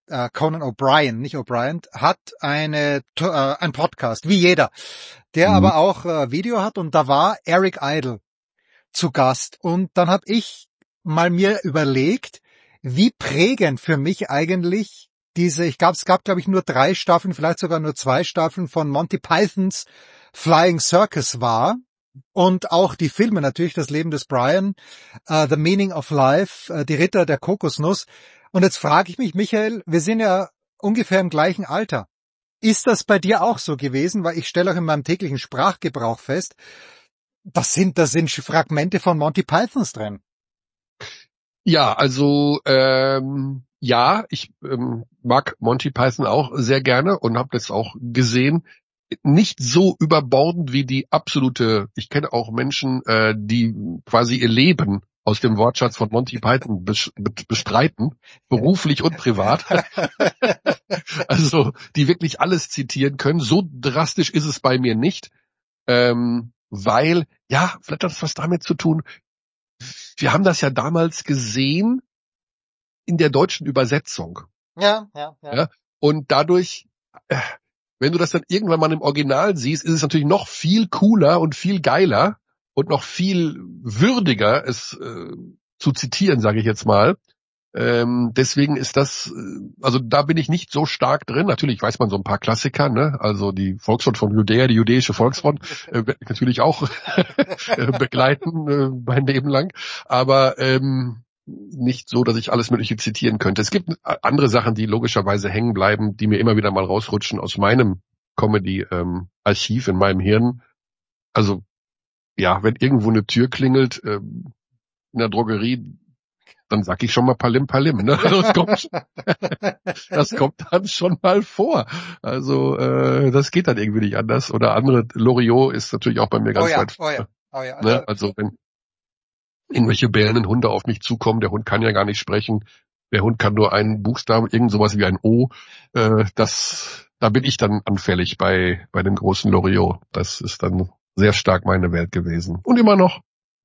ein Podcast, wie jeder, der aber auch Video hat, und da war Eric Idle zu Gast. Und dann habe ich mal mir überlegt, wie prägend für mich eigentlich es gab, glaube ich, nur 3 Staffeln, vielleicht sogar nur 2 Staffeln von Monty Pythons Flying Circus war. Und auch die Filme natürlich, das Leben des Brian, The Meaning of Life, die Ritter der Kokosnuss. Und jetzt frage ich mich, Michael, wir sind ja ungefähr im gleichen Alter. Ist das bei dir auch so gewesen? Weil ich stelle auch in meinem täglichen Sprachgebrauch fest, da sind Fragmente von Monty Pythons drin. Ja, also ja, ich mag Monty Python auch sehr gerne und habe das auch gesehen. Nicht so überbordend wie die absolute, ich kenne auch Menschen, die quasi ihr Leben aus dem Wortschatz von Monty Python bestreiten, beruflich und privat. Also die wirklich alles zitieren können. So drastisch ist es bei mir nicht, weil, ja, vielleicht hat das was damit zu tun, wir haben das ja damals gesehen in der deutschen Übersetzung. Ja. Und dadurch, wenn du das dann irgendwann mal im Original siehst, ist es natürlich noch viel cooler und viel geiler und noch viel würdiger, es zu zitieren, sage ich jetzt mal. Deswegen ist das, also da bin ich nicht so stark drin. Natürlich weiß man so ein paar Klassiker, ne? Also die Volksfront von Judäa, die jüdische Volksfront, werde ich natürlich auch begleiten mein Leben lang. Aber nicht so, dass ich alles Mögliche zitieren könnte. Es gibt andere Sachen, die logischerweise hängen bleiben, die mir immer wieder mal rausrutschen aus meinem Comedy-Archiv in meinem Hirn. Also ja, wenn irgendwo eine Tür klingelt in der Drogerie, dann sag ich schon mal Palim Palim. Ne? Das kommt dann schon mal vor. Also das geht dann irgendwie nicht anders. Oder andere, Loriot ist natürlich auch bei mir ganz weit vor. Ne? Also wenn irgendwelche bellenden Hunde auf mich zukommen, der Hund kann ja gar nicht sprechen, der Hund kann nur einen Buchstaben, irgend sowas wie ein O, da bin ich dann anfällig bei dem großen Loriot. Das ist dann sehr stark meine Welt gewesen. Und immer noch.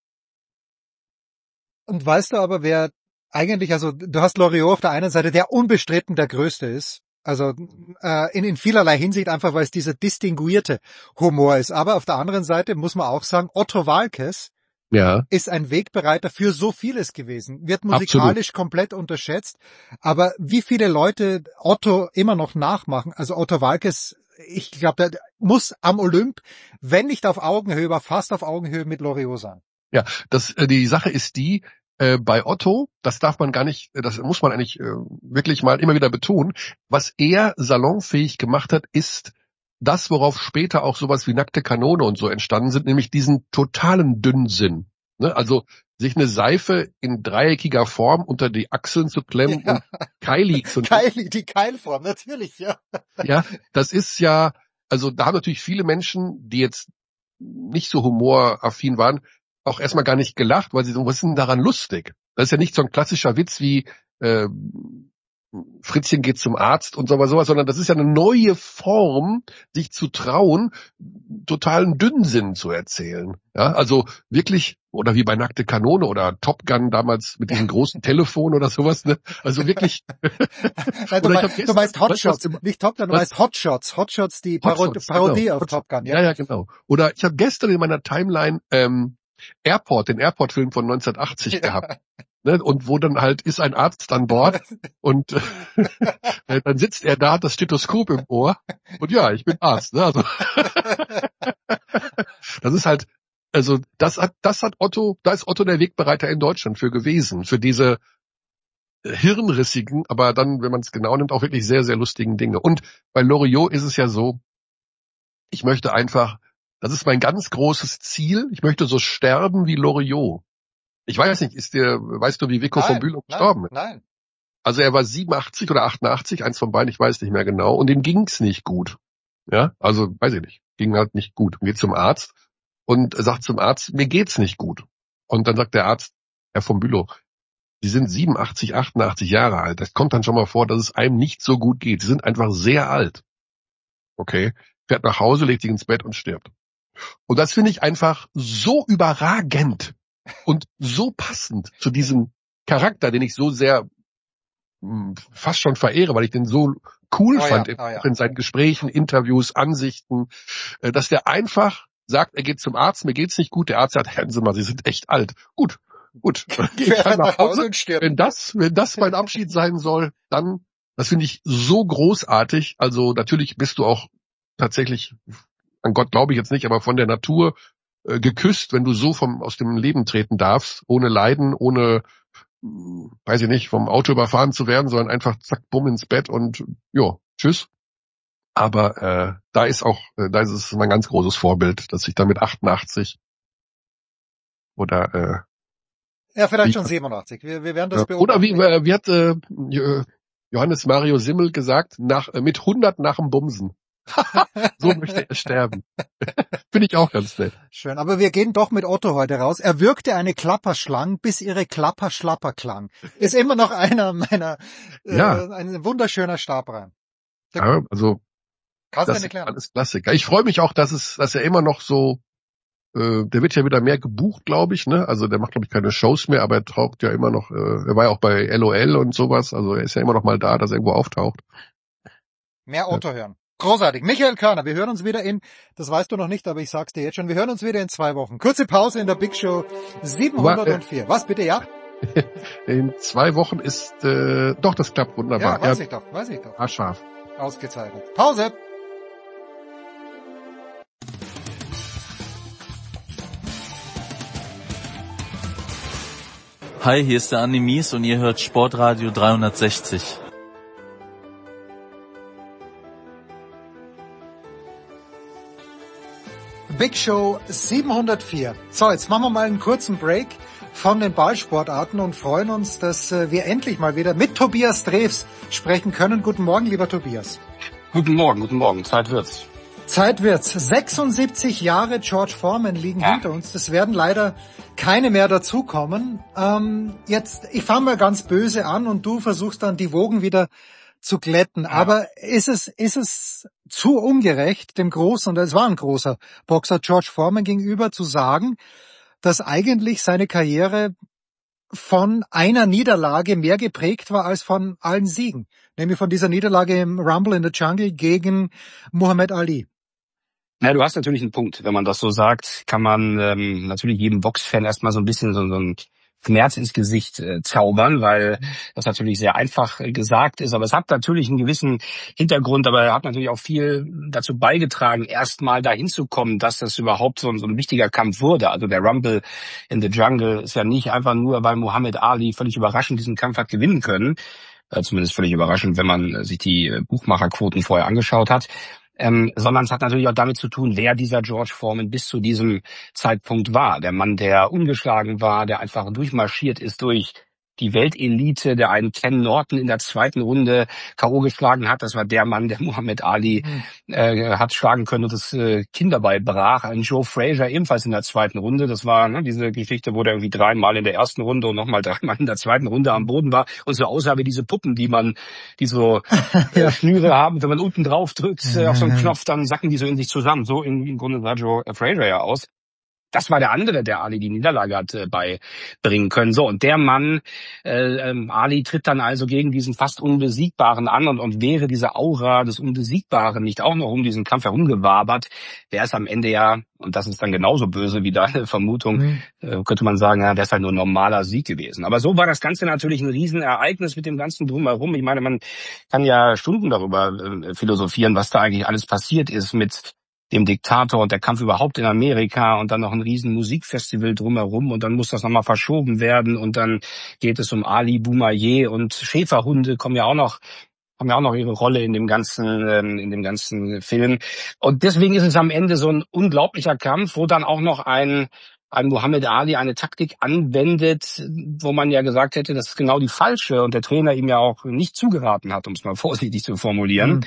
Und weißt du aber, wer eigentlich, also du hast Loriot auf der einen Seite, der unbestritten der Größte ist. Also in vielerlei Hinsicht, einfach weil es dieser distinguierte Humor ist. Aber auf der anderen Seite muss man auch sagen, Otto Waalkes ist ein Wegbereiter für so vieles gewesen. Wird musikalisch komplett unterschätzt. Aber wie viele Leute Otto immer noch nachmachen, also Otto Waalkes, ich glaube, der muss am Olymp, wenn nicht auf Augenhöhe, aber fast auf Augenhöhe mit Loriot sein. Ja, die Sache ist die, bei Otto, das darf man gar nicht, das muss man eigentlich wirklich mal immer wieder betonen, was er salonfähig gemacht hat, ist das, worauf später auch sowas wie Nackte Kanone und so entstanden sind, nämlich diesen totalen Dünnsinn. Ne? Also sich eine Seife in dreieckiger Form unter die Achseln zu klemmen und Keili zu die Keilform, natürlich, ja. Ja, das ist ja, also da haben natürlich viele Menschen, die jetzt nicht so humoraffin waren, auch erstmal gar nicht gelacht, weil sie so, was ist denn daran lustig? Das ist ja nicht so ein klassischer Witz wie Fritzchen geht zum Arzt und sowas, sondern das ist ja eine neue Form, sich zu trauen, totalen Dünnsinn zu erzählen. Ja, also wirklich, oder wie bei Nackte Kanone oder Top Gun damals mit diesem großen Telefon oder sowas, ne? Also wirklich. Nein, du meinst Hotshots, nicht Top Gun, du meinst Hotshots. Hotshots, die Parodie genau. Auf Top Gun, ja. Ja, genau. Oder ich habe gestern in meiner Timeline den Airport-Film von 1980 gehabt. Ne, und wo dann halt ist ein Arzt an Bord und dann sitzt er da, hat das Stethoskop im Ohr und ja, ich bin Arzt. Ne, also das ist halt, also das hat Otto, da ist Otto der Wegbereiter in Deutschland für gewesen, für diese hirnrissigen, aber dann, wenn man es genau nimmt, auch wirklich sehr, sehr lustigen Dinge. Und bei Loriot ist es ja so, ich möchte einfach, das ist mein ganz großes Ziel, ich möchte so sterben wie Loriot. Ich weiß nicht, weißt du, wie Vico von Bülow gestorben ist? Nein. Also er war 87 oder 88, eins von beiden, ich weiß nicht mehr genau, und dem ging's nicht gut. Ja, also weiß ich nicht, ging halt nicht gut. Geht zum Arzt und sagt zum Arzt, mir geht's nicht gut. Und dann sagt der Arzt, Herr von Bülow, Sie sind 87, 88 Jahre alt. Das kommt dann schon mal vor, dass es einem nicht so gut geht. Sie sind einfach sehr alt. Okay, fährt nach Hause, legt sich ins Bett und stirbt. Und das finde ich einfach so überragend und so passend zu diesem Charakter, den ich so sehr fast schon verehre, weil ich den so cool fand in seinen Gesprächen, Interviews, Ansichten, dass der einfach sagt, er geht zum Arzt, mir geht's nicht gut. Der Arzt sagt, hören Sie mal, Sie sind echt alt. Gut. Geh ich nach Hause und stirb. Wenn das mein Abschied sein soll, dann, das finde ich so großartig. Also natürlich bist du auch tatsächlich, an Gott glaube ich jetzt nicht, aber von der Natur geküsst, wenn du so aus dem Leben treten darfst, ohne Leiden, ohne, weiß ich nicht, vom Auto überfahren zu werden, sondern einfach zack, bumm ins Bett und jo, tschüss. Aber da ist es mein ganz großes Vorbild, dass ich da mit 88 oder ja, vielleicht schon 87. Wir werden das beobachten. Oder wie hat Johannes Mario Simmel gesagt, mit 100 nach dem Bumsen. So möchte er sterben. Finde ich auch ganz nett. Schön, aber wir gehen doch mit Otto heute raus. Er wirkte eine Klapperschlang, bis ihre Klapper schlapper klang. Ist immer noch einer meiner, ein wunderschöner Stabreim. Ja, also, kannst das du nicht lernen. Alles Klassiker. Ich freue mich auch, dass er immer noch so, der wird ja wieder mehr gebucht, glaube ich, ne? Also der macht, glaube ich, keine Shows mehr, aber er taucht ja immer noch, er war ja auch bei LOL und sowas, also er ist ja immer noch mal da, dass er irgendwo auftaucht. Mehr Otto hören. Großartig. Michael Körner, wir hören uns wieder das weißt du noch nicht, aber ich sag's dir jetzt schon, wir hören uns wieder in 2 Wochen. Kurze Pause in der Big Show 704. Was bitte, ja? In 2 Wochen ist, doch, das klappt wunderbar. Ja, weiß ich doch. Scharf. Ausgezeichnet. Pause! Hi, hier ist der Andi Mies und ihr hört Sportradio 360. Big Show 704. So, jetzt machen wir mal einen kurzen Break von den Ballsportarten und freuen uns, dass wir endlich mal wieder mit Tobias Drews sprechen können. Guten Morgen, lieber Tobias. Guten Morgen. Zeit wird's. 76 Jahre George Foreman liegen hinter uns. Das werden leider keine mehr dazukommen. Ich fange mal ganz böse an und du versuchst dann die Wogen wieder zu glätten. Ja. Aber ist es zu ungerecht, dem großen, und es war ein großer Boxer George Foreman gegenüber, zu sagen, dass eigentlich seine Karriere von einer Niederlage mehr geprägt war als von allen Siegen? Nämlich von dieser Niederlage im Rumble in the Jungle gegen Muhammad Ali. Ja, du hast natürlich einen Punkt. Wenn man das so sagt, kann man natürlich jedem Boxfan erstmal so ein bisschen so ein Schmerz ins Gesicht zaubern, weil das natürlich sehr einfach gesagt ist. Aber es hat natürlich einen gewissen Hintergrund, aber er hat natürlich auch viel dazu beigetragen, erstmal dahin zu kommen, dass das überhaupt so ein wichtiger Kampf wurde. Also der Rumble in the Jungle ist ja nicht einfach nur, weil Muhammad Ali völlig überraschend diesen Kampf hat gewinnen können. Zumindest völlig überraschend, wenn man sich die Buchmacherquoten vorher angeschaut hat. Sondern es hat natürlich auch damit zu tun, wer dieser George Foreman bis zu diesem Zeitpunkt war. Der Mann, der ungeschlagen war, der einfach durchmarschiert ist durch die Weltelite, der einen Ken Norton in der zweiten Runde K.O. geschlagen hat. Das war der Mann, der Muhammad Ali hat schlagen können und das Kinn dabei brach. Ein Joe Frazier ebenfalls in der zweiten Runde. Das war diese Geschichte, wo der irgendwie 3-mal in der ersten Runde und nochmal 3-mal in der zweiten Runde am Boden war und so aussah wie diese Puppen, die so Schnüre haben. Wenn man unten drauf drückt auf so einen Knopf, dann sacken die so in sich zusammen. So im Grunde sah Joe Frazier ja aus. Das war der andere, der Ali die Niederlage hat beibringen können. So, und der Mann, Ali tritt dann also gegen diesen fast Unbesiegbaren an und wäre diese Aura des Unbesiegbaren nicht auch noch um diesen Kampf herumgewabert, wäre es am Ende ja, und das ist dann genauso böse wie deine Vermutung, könnte man sagen, ja, wäre es halt nur ein normaler Sieg gewesen. Aber so war das Ganze natürlich ein Riesenereignis mit dem ganzen Drumherum. Ich meine, man kann ja Stunden darüber philosophieren, was da eigentlich alles passiert ist mit dem Diktator und der Kampf überhaupt in Amerika und dann noch ein riesen Musikfestival drumherum und dann muss das nochmal verschoben werden und dann geht es um Ali Boumaier und Schäferhunde haben ja auch noch ihre Rolle in dem ganzen Film. Und deswegen ist es am Ende so ein unglaublicher Kampf, wo dann auch noch ein Muhammad Ali eine Taktik anwendet, wo man ja gesagt hätte, das ist genau die falsche und der Trainer ihm ja auch nicht zugeraten hat, um es mal vorsichtig zu formulieren.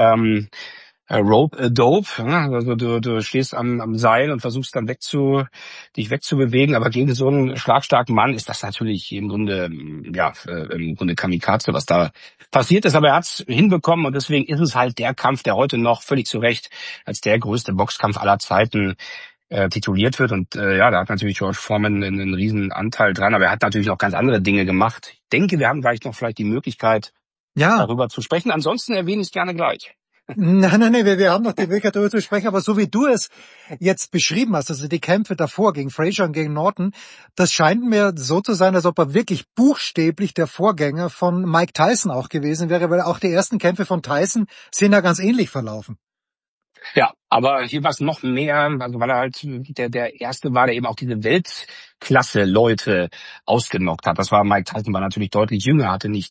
Rope a dope, also du stehst am Seil und versuchst dann dich wegzubewegen, aber gegen so einen schlagstarken Mann ist das natürlich im Grunde Kamikaze, was da passiert ist, aber er hat's hinbekommen und deswegen ist es halt der Kampf, der heute noch völlig zu Recht als der größte Boxkampf aller Zeiten tituliert wird und da hat natürlich George Foreman einen riesen Anteil dran, aber er hat natürlich noch ganz andere Dinge gemacht. Ich denke, wir haben gleich noch vielleicht die Möglichkeit, darüber zu sprechen. Ansonsten erwähne ich es gerne gleich. Nein, wir haben noch die Möglichkeit darüber zu sprechen, aber so wie du es jetzt beschrieben hast, also die Kämpfe davor gegen Frazier und gegen Norton, das scheint mir so zu sein, als ob er wirklich buchstäblich der Vorgänger von Mike Tyson auch gewesen wäre, weil auch die ersten Kämpfe von Tyson sind ja ganz ähnlich verlaufen. Ja, aber hier war es noch mehr, also weil er halt der Erste war, der eben auch diese Weltklasse-Leute ausgenockt hat. Das war Mike Tyson, war natürlich deutlich jünger, hatte nicht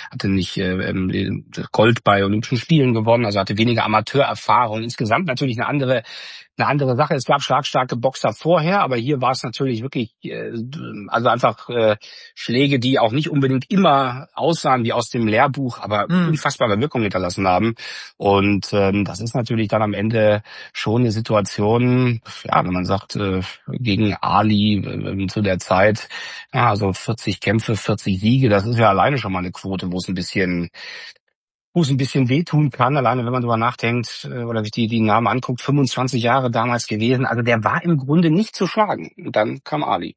Gold bei Olympischen Spielen gewonnen, also hatte weniger Amateurerfahrung. Insgesamt natürlich eine andere Sache. Es gab schlagstarke Boxer vorher, aber hier war es natürlich wirklich, also einfach Schläge, die auch nicht unbedingt immer aussahen wie aus dem Lehrbuch, aber unfassbare Wirkung hinterlassen haben. Und das ist natürlich dann am Ende schon eine Situation, wenn man sagt, gegen Ali zu der Zeit, also 40 Kämpfe, 40 Siege, das ist ja alleine schon mal eine Quote, wo es ein bisschen wehtun kann, alleine wenn man drüber nachdenkt oder sich die Namen anguckt, 25 Jahre damals gewesen. Also der war im Grunde nicht zu schlagen. Und dann kam Ali.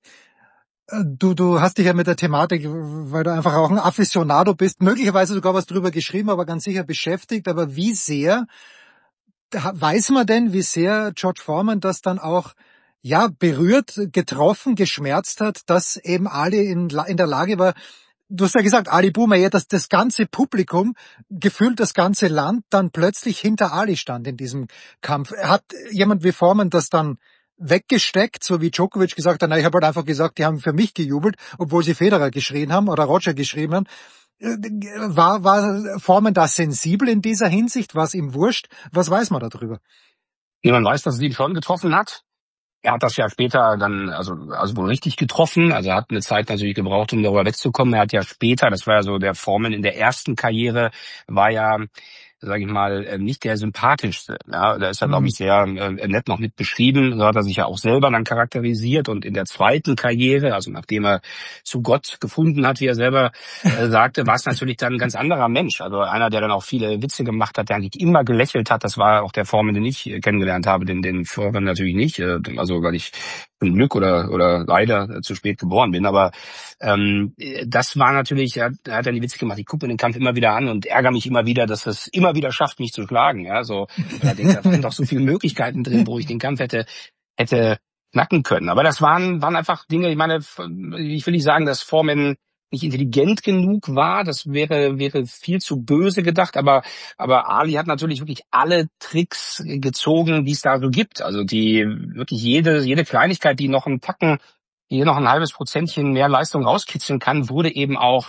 Du hast dich ja mit der Thematik, weil du einfach auch ein Aficionado bist, möglicherweise sogar was drüber geschrieben, aber ganz sicher beschäftigt. Aber wie sehr, weiß man denn, wie sehr George Foreman das dann auch berührt, getroffen, geschmerzt hat, dass eben Ali in der Lage war. Du hast ja gesagt, Ali Boumaier, dass das ganze Publikum, gefühlt das ganze Land, dann plötzlich hinter Ali stand in diesem Kampf. Hat jemand wie Foreman das dann weggesteckt, so wie Djokovic gesagt hat, ich habe halt einfach gesagt, die haben für mich gejubelt, obwohl sie Federer geschrien haben oder Roger geschrien haben. War Foreman da sensibel in dieser Hinsicht? War es ihm wurscht? Was weiß man darüber? Ja, man weiß, dass es ihn schon getroffen hat. Er hat das ja später dann, also wohl richtig getroffen. Also er hat eine Zeit natürlich gebraucht, um darüber wegzukommen. Er hat ja später, das war ja so der Foreman in der ersten Karriere, war ja, sage ich mal, nicht der sympathischste. Ja, da ist er, glaube ich, sehr nett noch mit beschrieben. So hat er sich ja auch selber dann charakterisiert. Und in der zweiten Karriere, also nachdem er zu Gott gefunden hat, wie er selber sagte, war es natürlich dann ein ganz anderer Mensch. Also einer, der dann auch viele Witze gemacht hat, der eigentlich immer gelächelt hat. Das war auch der Foreman, den ich kennengelernt habe, den Foreman natürlich nicht. Also weil ich zum Glück oder leider zu spät geboren bin. Aber das war natürlich, er hat dann die Witze gemacht, ich gucke mir den Kampf immer wieder an und ärgere mich immer wieder, dass es immer wieder schafft, mich zu schlagen. Ja, so, da denke ich, da waren doch so viele Möglichkeiten drin, wo ich den Kampf hätte knacken können. Aber das waren einfach Dinge, ich meine, ich will nicht sagen, dass Foreman nicht intelligent genug war, das wäre viel zu böse gedacht, aber Ali hat natürlich wirklich alle Tricks gezogen, die es da so gibt. Also die wirklich jede Kleinigkeit, die noch ein halbes Prozentchen mehr Leistung rauskitzeln kann, wurde eben auch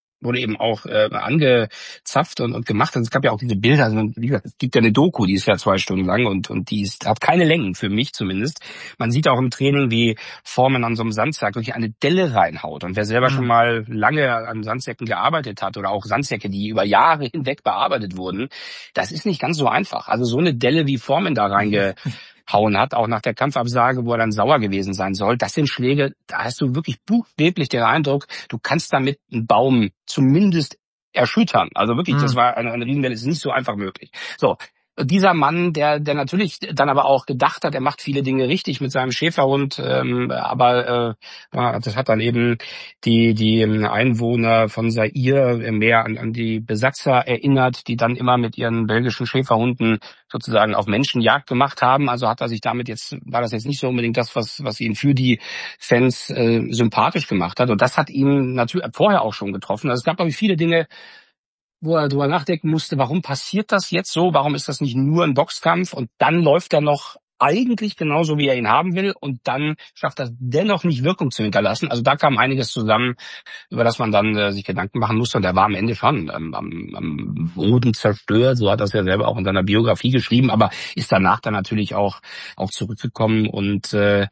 angezapft und gemacht. Also es gab ja auch diese Bilder, also wie gesagt, es gibt ja eine Doku, die ist ja 2 Stunden lang und die hat keine Längen, für mich zumindest. Man sieht auch im Training, wie Foreman an so einem Sandsack wirklich eine Delle reinhaut. Und wer selber schon mal lange an Sandsäcken gearbeitet hat oder auch Sandsäcke, die über Jahre hinweg bearbeitet wurden, das ist nicht ganz so einfach. Also so eine Delle, wie Foreman da reingehauen hat, auch nach der Kampfabsage, wo er dann sauer gewesen sein soll. Das sind Schläge, da hast du wirklich buchstäblich den Eindruck, du kannst damit einen Baum zumindest erschüttern. Also wirklich, das war eine Riesenwelle, ist nicht so einfach möglich. So. Dieser Mann, der natürlich dann aber auch gedacht hat, er macht viele Dinge richtig mit seinem Schäferhund, aber das hat dann eben die Einwohner von Zaire mehr an die Besatzer erinnert, die dann immer mit ihren belgischen Schäferhunden sozusagen auf Menschenjagd gemacht haben. Also war das jetzt nicht so unbedingt das, was ihn für die Fans sympathisch gemacht hat. Und das hat ihn natürlich vorher auch schon getroffen. Also es gab, glaube ich, viele Dinge, wo er drüber nachdenken musste, warum passiert das jetzt so? Warum ist das nicht nur ein Boxkampf? Und dann läuft er noch eigentlich genauso, wie er ihn haben will. Und dann schafft er dennoch nicht Wirkung zu hinterlassen. Also da kam einiges zusammen, über das man dann sich Gedanken machen musste. Und er war am Ende schon am Boden zerstört. So hat er es ja selber auch in seiner Biografie geschrieben. Aber ist danach dann natürlich auch zurückgekommen. Und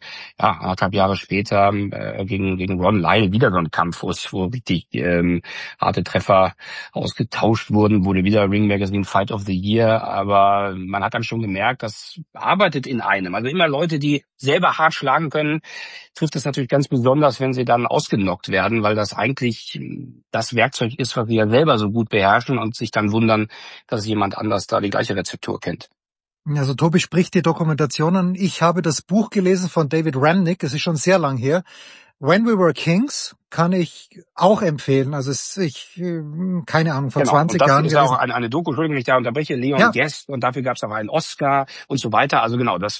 1,5 Jahre später gegen Ron Lyle wieder so ein Kampf, wo richtig harte Treffer ausgetauscht wurden. Wurde wieder Ring Magazine Fight of the Year. Aber man hat dann schon gemerkt, das arbeitet in einem. Also immer Leute, die selber hart schlagen können, trifft es natürlich ganz besonders, wenn sie dann ausgenockt werden, weil das eigentlich das Werkzeug ist, was sie ja selber so gut beherrschen und sich dann wundern, dass jemand anders da die gleiche Rezeptur kennt. Also Tobi spricht die Dokumentation an. Ich habe das Buch gelesen von David Remnick, es ist schon sehr lang her. When We Were Kings kann ich auch empfehlen. Also keine Ahnung, vor 20 Jahren. Das ist auch eine Doku, Entschuldigung, wenn ich da unterbreche, Leon Guest, und dafür gab es auch einen Oscar und so weiter. Also genau, das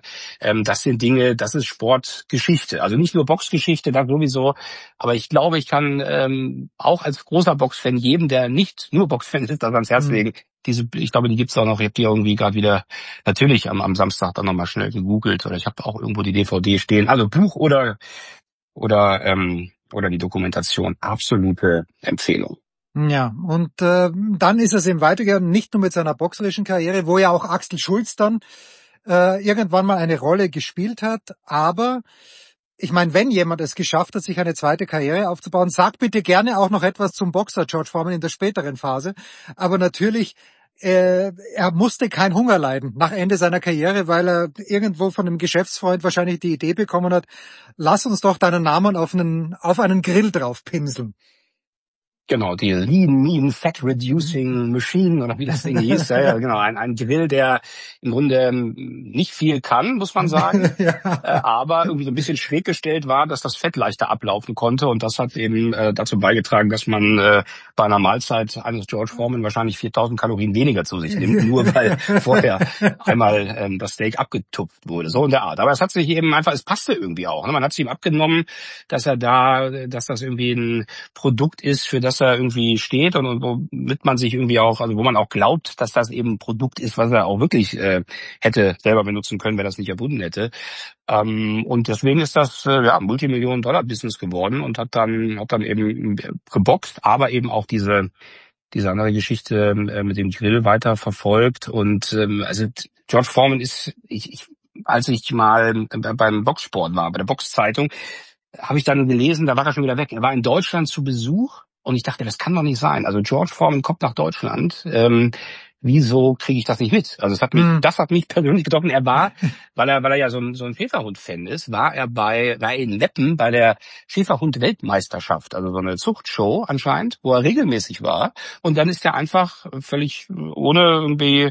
sind Dinge, das ist Sportgeschichte. Also nicht nur Boxgeschichte, da sowieso. Aber ich glaube, ich kann auch als großer Boxfan jedem, der nicht nur Boxfan ist, das ans Herz legen. Ich glaube, die gibt's auch noch. Ich habe die irgendwie gerade wieder natürlich am Samstag dann nochmal schnell gegoogelt, oder ich habe auch irgendwo die DVD stehen. Also Buch oder die Dokumentation, absolute Empfehlung. Ja, und dann ist es eben weitergegangen, nicht nur mit seiner boxerischen Karriere, wo ja auch Axel Schulz dann irgendwann mal eine Rolle gespielt hat, aber ich meine, wenn jemand es geschafft hat, sich eine zweite Karriere aufzubauen, sag bitte gerne auch noch etwas zum Boxer George Foreman in der späteren Phase, aber natürlich er musste kein Hunger leiden nach Ende seiner Karriere, weil er irgendwo von einem Geschäftsfreund wahrscheinlich die Idee bekommen hat, lass uns doch deinen Namen auf einen Grill drauf pinseln. Genau, die Lean Mean Fat Reducing Machine, oder wie das Ding hieß. Ja, genau, ein Grill, der im Grunde nicht viel kann, muss man sagen, aber irgendwie so ein bisschen schräg gestellt war, dass das Fett leichter ablaufen konnte, und das hat eben dazu beigetragen, dass man bei einer Mahlzeit eines George Foreman wahrscheinlich 4000 Kalorien weniger zu sich nimmt, nur weil vorher einmal das Steak abgetupft wurde, so in der Art. Aber es hat sich eben einfach, es passte irgendwie auch. Ne? Man hat es ihm abgenommen, dass das irgendwie ein Produkt ist, für das er irgendwie steht, und womit man sich irgendwie auch, also wo man auch glaubt, dass das eben ein Produkt ist, was er auch wirklich hätte selber benutzen können, wenn er das nicht erfunden hätte. Und deswegen ist das ein Multimillionen-Dollar-Business geworden, und hat dann eben geboxt, aber eben auch diese andere Geschichte mit dem Grill weiter verfolgt. Und also George Foreman ist, als ich mal beim Boxsport war, bei der Boxzeitung, habe ich dann gelesen, da war er schon wieder weg. Er war in Deutschland zu Besuch, und ich dachte, das kann doch nicht sein. Also George Foreman kommt nach Deutschland. Wieso kriege ich das nicht mit? Also das hat mich persönlich getroffen. Er war, weil er ja so ein Schäferhund-Fan ist, war er in Meppen bei der Schäferhund-Weltmeisterschaft, also so eine Zuchtshow anscheinend, wo er regelmäßig war. Und dann ist er einfach völlig ohne irgendwie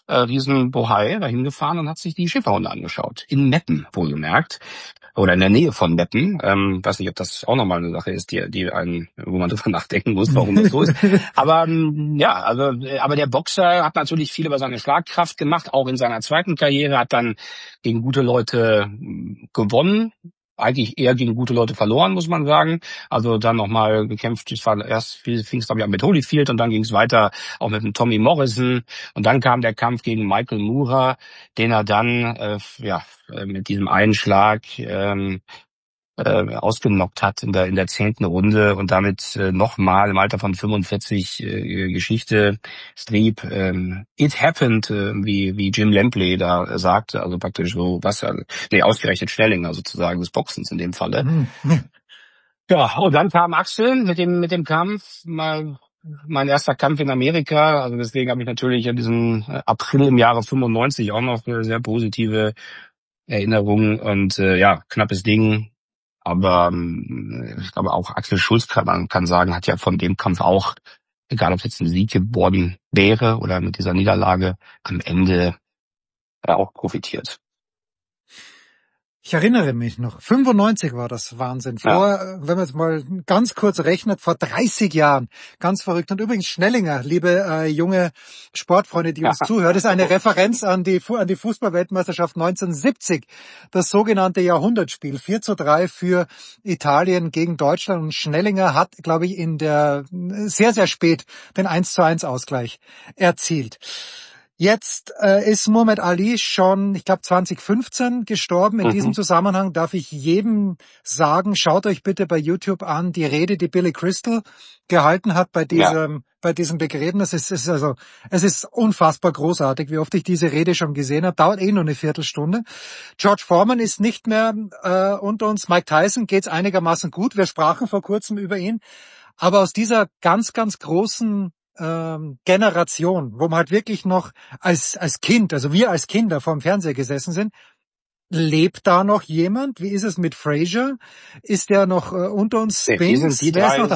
Riesenbohai dahin gefahren und hat sich die Schäferhunde angeschaut. In Meppen, wohlgemerkt. Oder in der Nähe von Meppen. Weiß nicht, ob das auch nochmal eine Sache ist, wo man drüber nachdenken muss, warum das so ist. Aber aber der Boxer hat natürlich viel über seine Schlagkraft gemacht, auch in seiner zweiten Karriere, hat dann gegen gute Leute gewonnen. Eigentlich eher gegen gute Leute verloren, muss man sagen. Also dann nochmal gekämpft. Erst fing es, glaube ich, an mit Holyfield und dann ging es weiter auch mit dem Tommy Morrison. Und dann kam der Kampf gegen Michael Moorer, den er dann mit diesem einen Schlag ausgenockt hat in der 10. Runde und damit nochmal im Alter von 45 Geschichte schrieb. It happened, wie Jim Lampley da sagte, also praktisch so ausgerechnet Schnellinger sozusagen des Boxens in dem Falle. Ja, und dann kam Axel mit dem Kampf, mein erster Kampf in Amerika, also deswegen habe ich natürlich an diesen April im Jahre 95 auch noch sehr positive Erinnerungen und knappes Ding. Aber ich glaube auch Axel Schulz kann sagen, hat ja von dem Kampf auch, egal ob es jetzt ein Sieg geworden wäre oder mit dieser Niederlage, am Ende auch profitiert. Ich erinnere mich noch, 95 war das Wahnsinn. Wenn man es mal ganz kurz rechnet, vor 30 Jahren. Ganz verrückt. Und übrigens Schnellinger, liebe junge Sportfreunde, die uns zuhören, ist eine Referenz an die Fußballweltmeisterschaft 1970. Das sogenannte Jahrhundertspiel. 4:3 für Italien gegen Deutschland. Und Schnellinger hat, glaube ich, sehr, sehr spät den 1:1 Ausgleich erzielt. Jetzt ist Muhammad Ali schon, ich glaube 2015 gestorben. In diesem Zusammenhang darf ich jedem sagen, schaut euch bitte bei YouTube an, die Rede, die Billy Crystal gehalten hat bei diesem Begräbnis. Es ist unfassbar großartig, wie oft ich diese Rede schon gesehen habe. Dauert nur eine Viertelstunde. George Foreman ist nicht mehr unter uns. Mike Tyson geht's einigermaßen gut. Wir sprachen vor kurzem über ihn. Aber aus dieser ganz, ganz großen Generation, wo man halt wirklich noch als Kind, also wir als Kinder vorm Fernseher gesessen sind, lebt da noch jemand? Wie ist es mit Frazier? Ist der noch unter uns? Die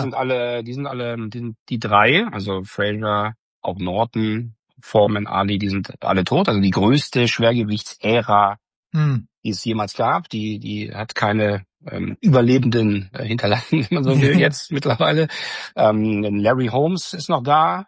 drei, also Frazier, auch Norton, Foreman, Ali, die sind alle tot. Also die größte Schwergewichtsära, die es jemals gab. Die hat keine Überlebenden hinterlassen, wenn man so will, jetzt mittlerweile. Larry Holmes ist noch da.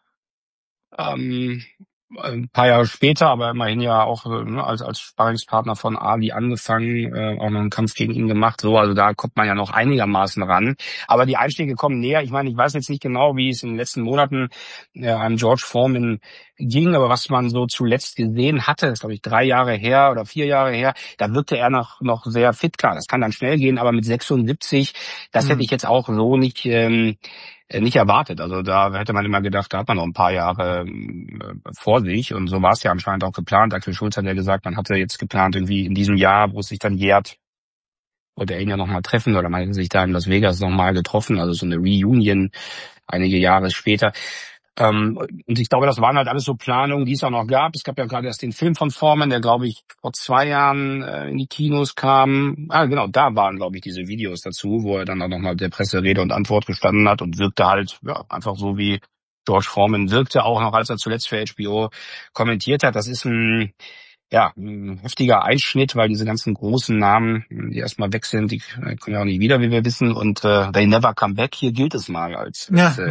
Ein paar Jahre später, aber immerhin ja auch als Sparringspartner von Ali angefangen, auch noch einen Kampf gegen ihn gemacht. So, also da kommt man ja noch einigermaßen ran. Aber die Einschläge kommen näher. Ich meine, ich weiß jetzt nicht genau, wie es in den letzten Monaten an George Foreman ging, aber was man so zuletzt gesehen hatte, ist glaube ich 3 Jahre her oder 4 Jahre her, da wirkte er noch sehr fit. Klar, das kann dann schnell gehen, aber mit 76, das hätte ich jetzt auch so nicht erwartet. Also da hätte man immer gedacht, da hat man noch ein paar Jahre vor sich und so war es ja anscheinend auch geplant. Axel Schulz hat ja gesagt, man hatte jetzt geplant irgendwie in diesem Jahr, wo es sich dann jährt, wollte er ihn ja nochmal treffen oder man hätte sich da in Las Vegas nochmal getroffen, also so eine Reunion einige Jahre später. Und ich glaube, das waren halt alles so Planungen, die es auch noch gab. Es gab ja gerade erst den Film von Foreman, der, glaube ich, vor 2 Jahren in die Kinos kam. Genau, da waren, glaube ich, diese Videos dazu, wo er dann auch nochmal der Presse Rede und Antwort gestanden hat und wirkte halt einfach so, wie George Foreman wirkte, auch noch als er zuletzt für HBO kommentiert hat. Das ist ein heftiger Einschnitt, weil diese ganzen großen Namen, die erstmal weg sind, die kommen ja auch nicht wieder, wie wir wissen. Und they never come back. Hier gilt es mal als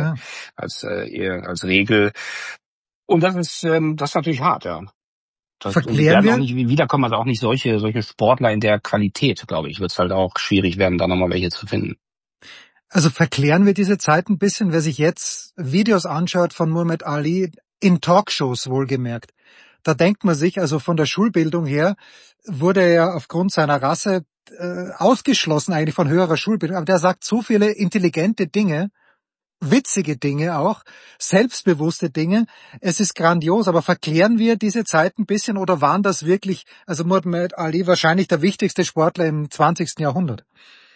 Regel. Und das ist natürlich hart, ja. Verklären wir? Auch nicht wiederkommen, also auch nicht solche Sportler in der Qualität, glaube ich, wird es halt auch schwierig werden, da nochmal welche zu finden. Also verklären wir diese Zeit ein bisschen, wer sich jetzt Videos anschaut von Muhammad Ali, in Talkshows wohlgemerkt. Da denkt man sich, also von der Schulbildung her, wurde er aufgrund seiner Rasse ausgeschlossen eigentlich von höherer Schulbildung. Aber der sagt so viele intelligente Dinge, witzige Dinge auch, selbstbewusste Dinge. Es ist grandios, aber verklären wir diese Zeit ein bisschen oder waren das wirklich, also Muhammad Ali wahrscheinlich der wichtigste Sportler im 20. Jahrhundert?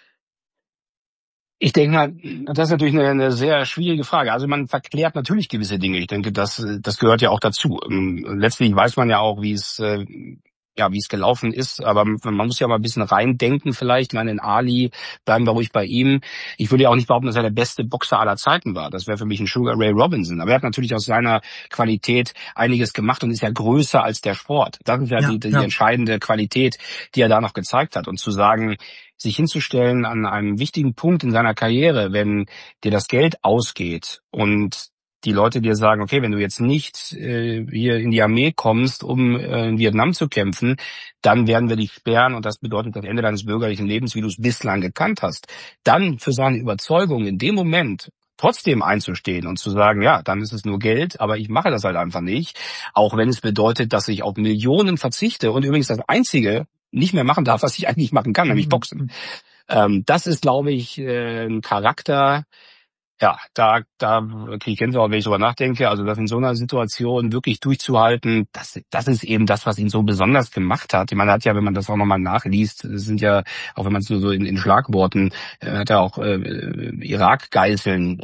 Ich denke mal, das ist natürlich eine sehr schwierige Frage. Also man verklärt natürlich gewisse Dinge. Ich denke, das gehört ja auch dazu. Letztlich weiß man ja auch, wie wie es gelaufen ist, aber man muss ja mal ein bisschen reindenken vielleicht. Ich meine, in Ali, bleiben wir ruhig bei ihm. Ich würde ja auch nicht behaupten, dass er der beste Boxer aller Zeiten war. Das wäre für mich ein Sugar Ray Robinson. Aber er hat natürlich aus seiner Qualität einiges gemacht und ist ja größer als der Sport. Das ist ja die entscheidende Qualität, die er da noch gezeigt hat. Und zu sagen, sich hinzustellen an einem wichtigen Punkt in seiner Karriere, wenn dir das Geld ausgeht und die Leute dir sagen, okay, wenn du jetzt nicht hier in die Armee kommst, um in Vietnam zu kämpfen, dann werden wir dich sperren und das bedeutet das Ende deines bürgerlichen Lebens, wie du es bislang gekannt hast. Dann für seine Überzeugung in dem Moment trotzdem einzustehen und zu sagen, ja, dann ist es nur Geld, aber ich mache das halt einfach nicht, auch wenn es bedeutet, dass ich auf Millionen verzichte und übrigens das Einzige nicht mehr machen darf, was ich eigentlich machen kann, nämlich Boxen. Das ist, glaube ich, ein Charakter. Ja, da kriege ich Gänsehaut, wenn ich drüber nachdenke. Also das in so einer Situation wirklich durchzuhalten, das ist eben das, was ihn so besonders gemacht hat. Ich meine, er hat ja, wenn man das auch nochmal nachliest, sind ja, auch wenn man es nur so in Schlagworten, hat er auch Irak-Geiseln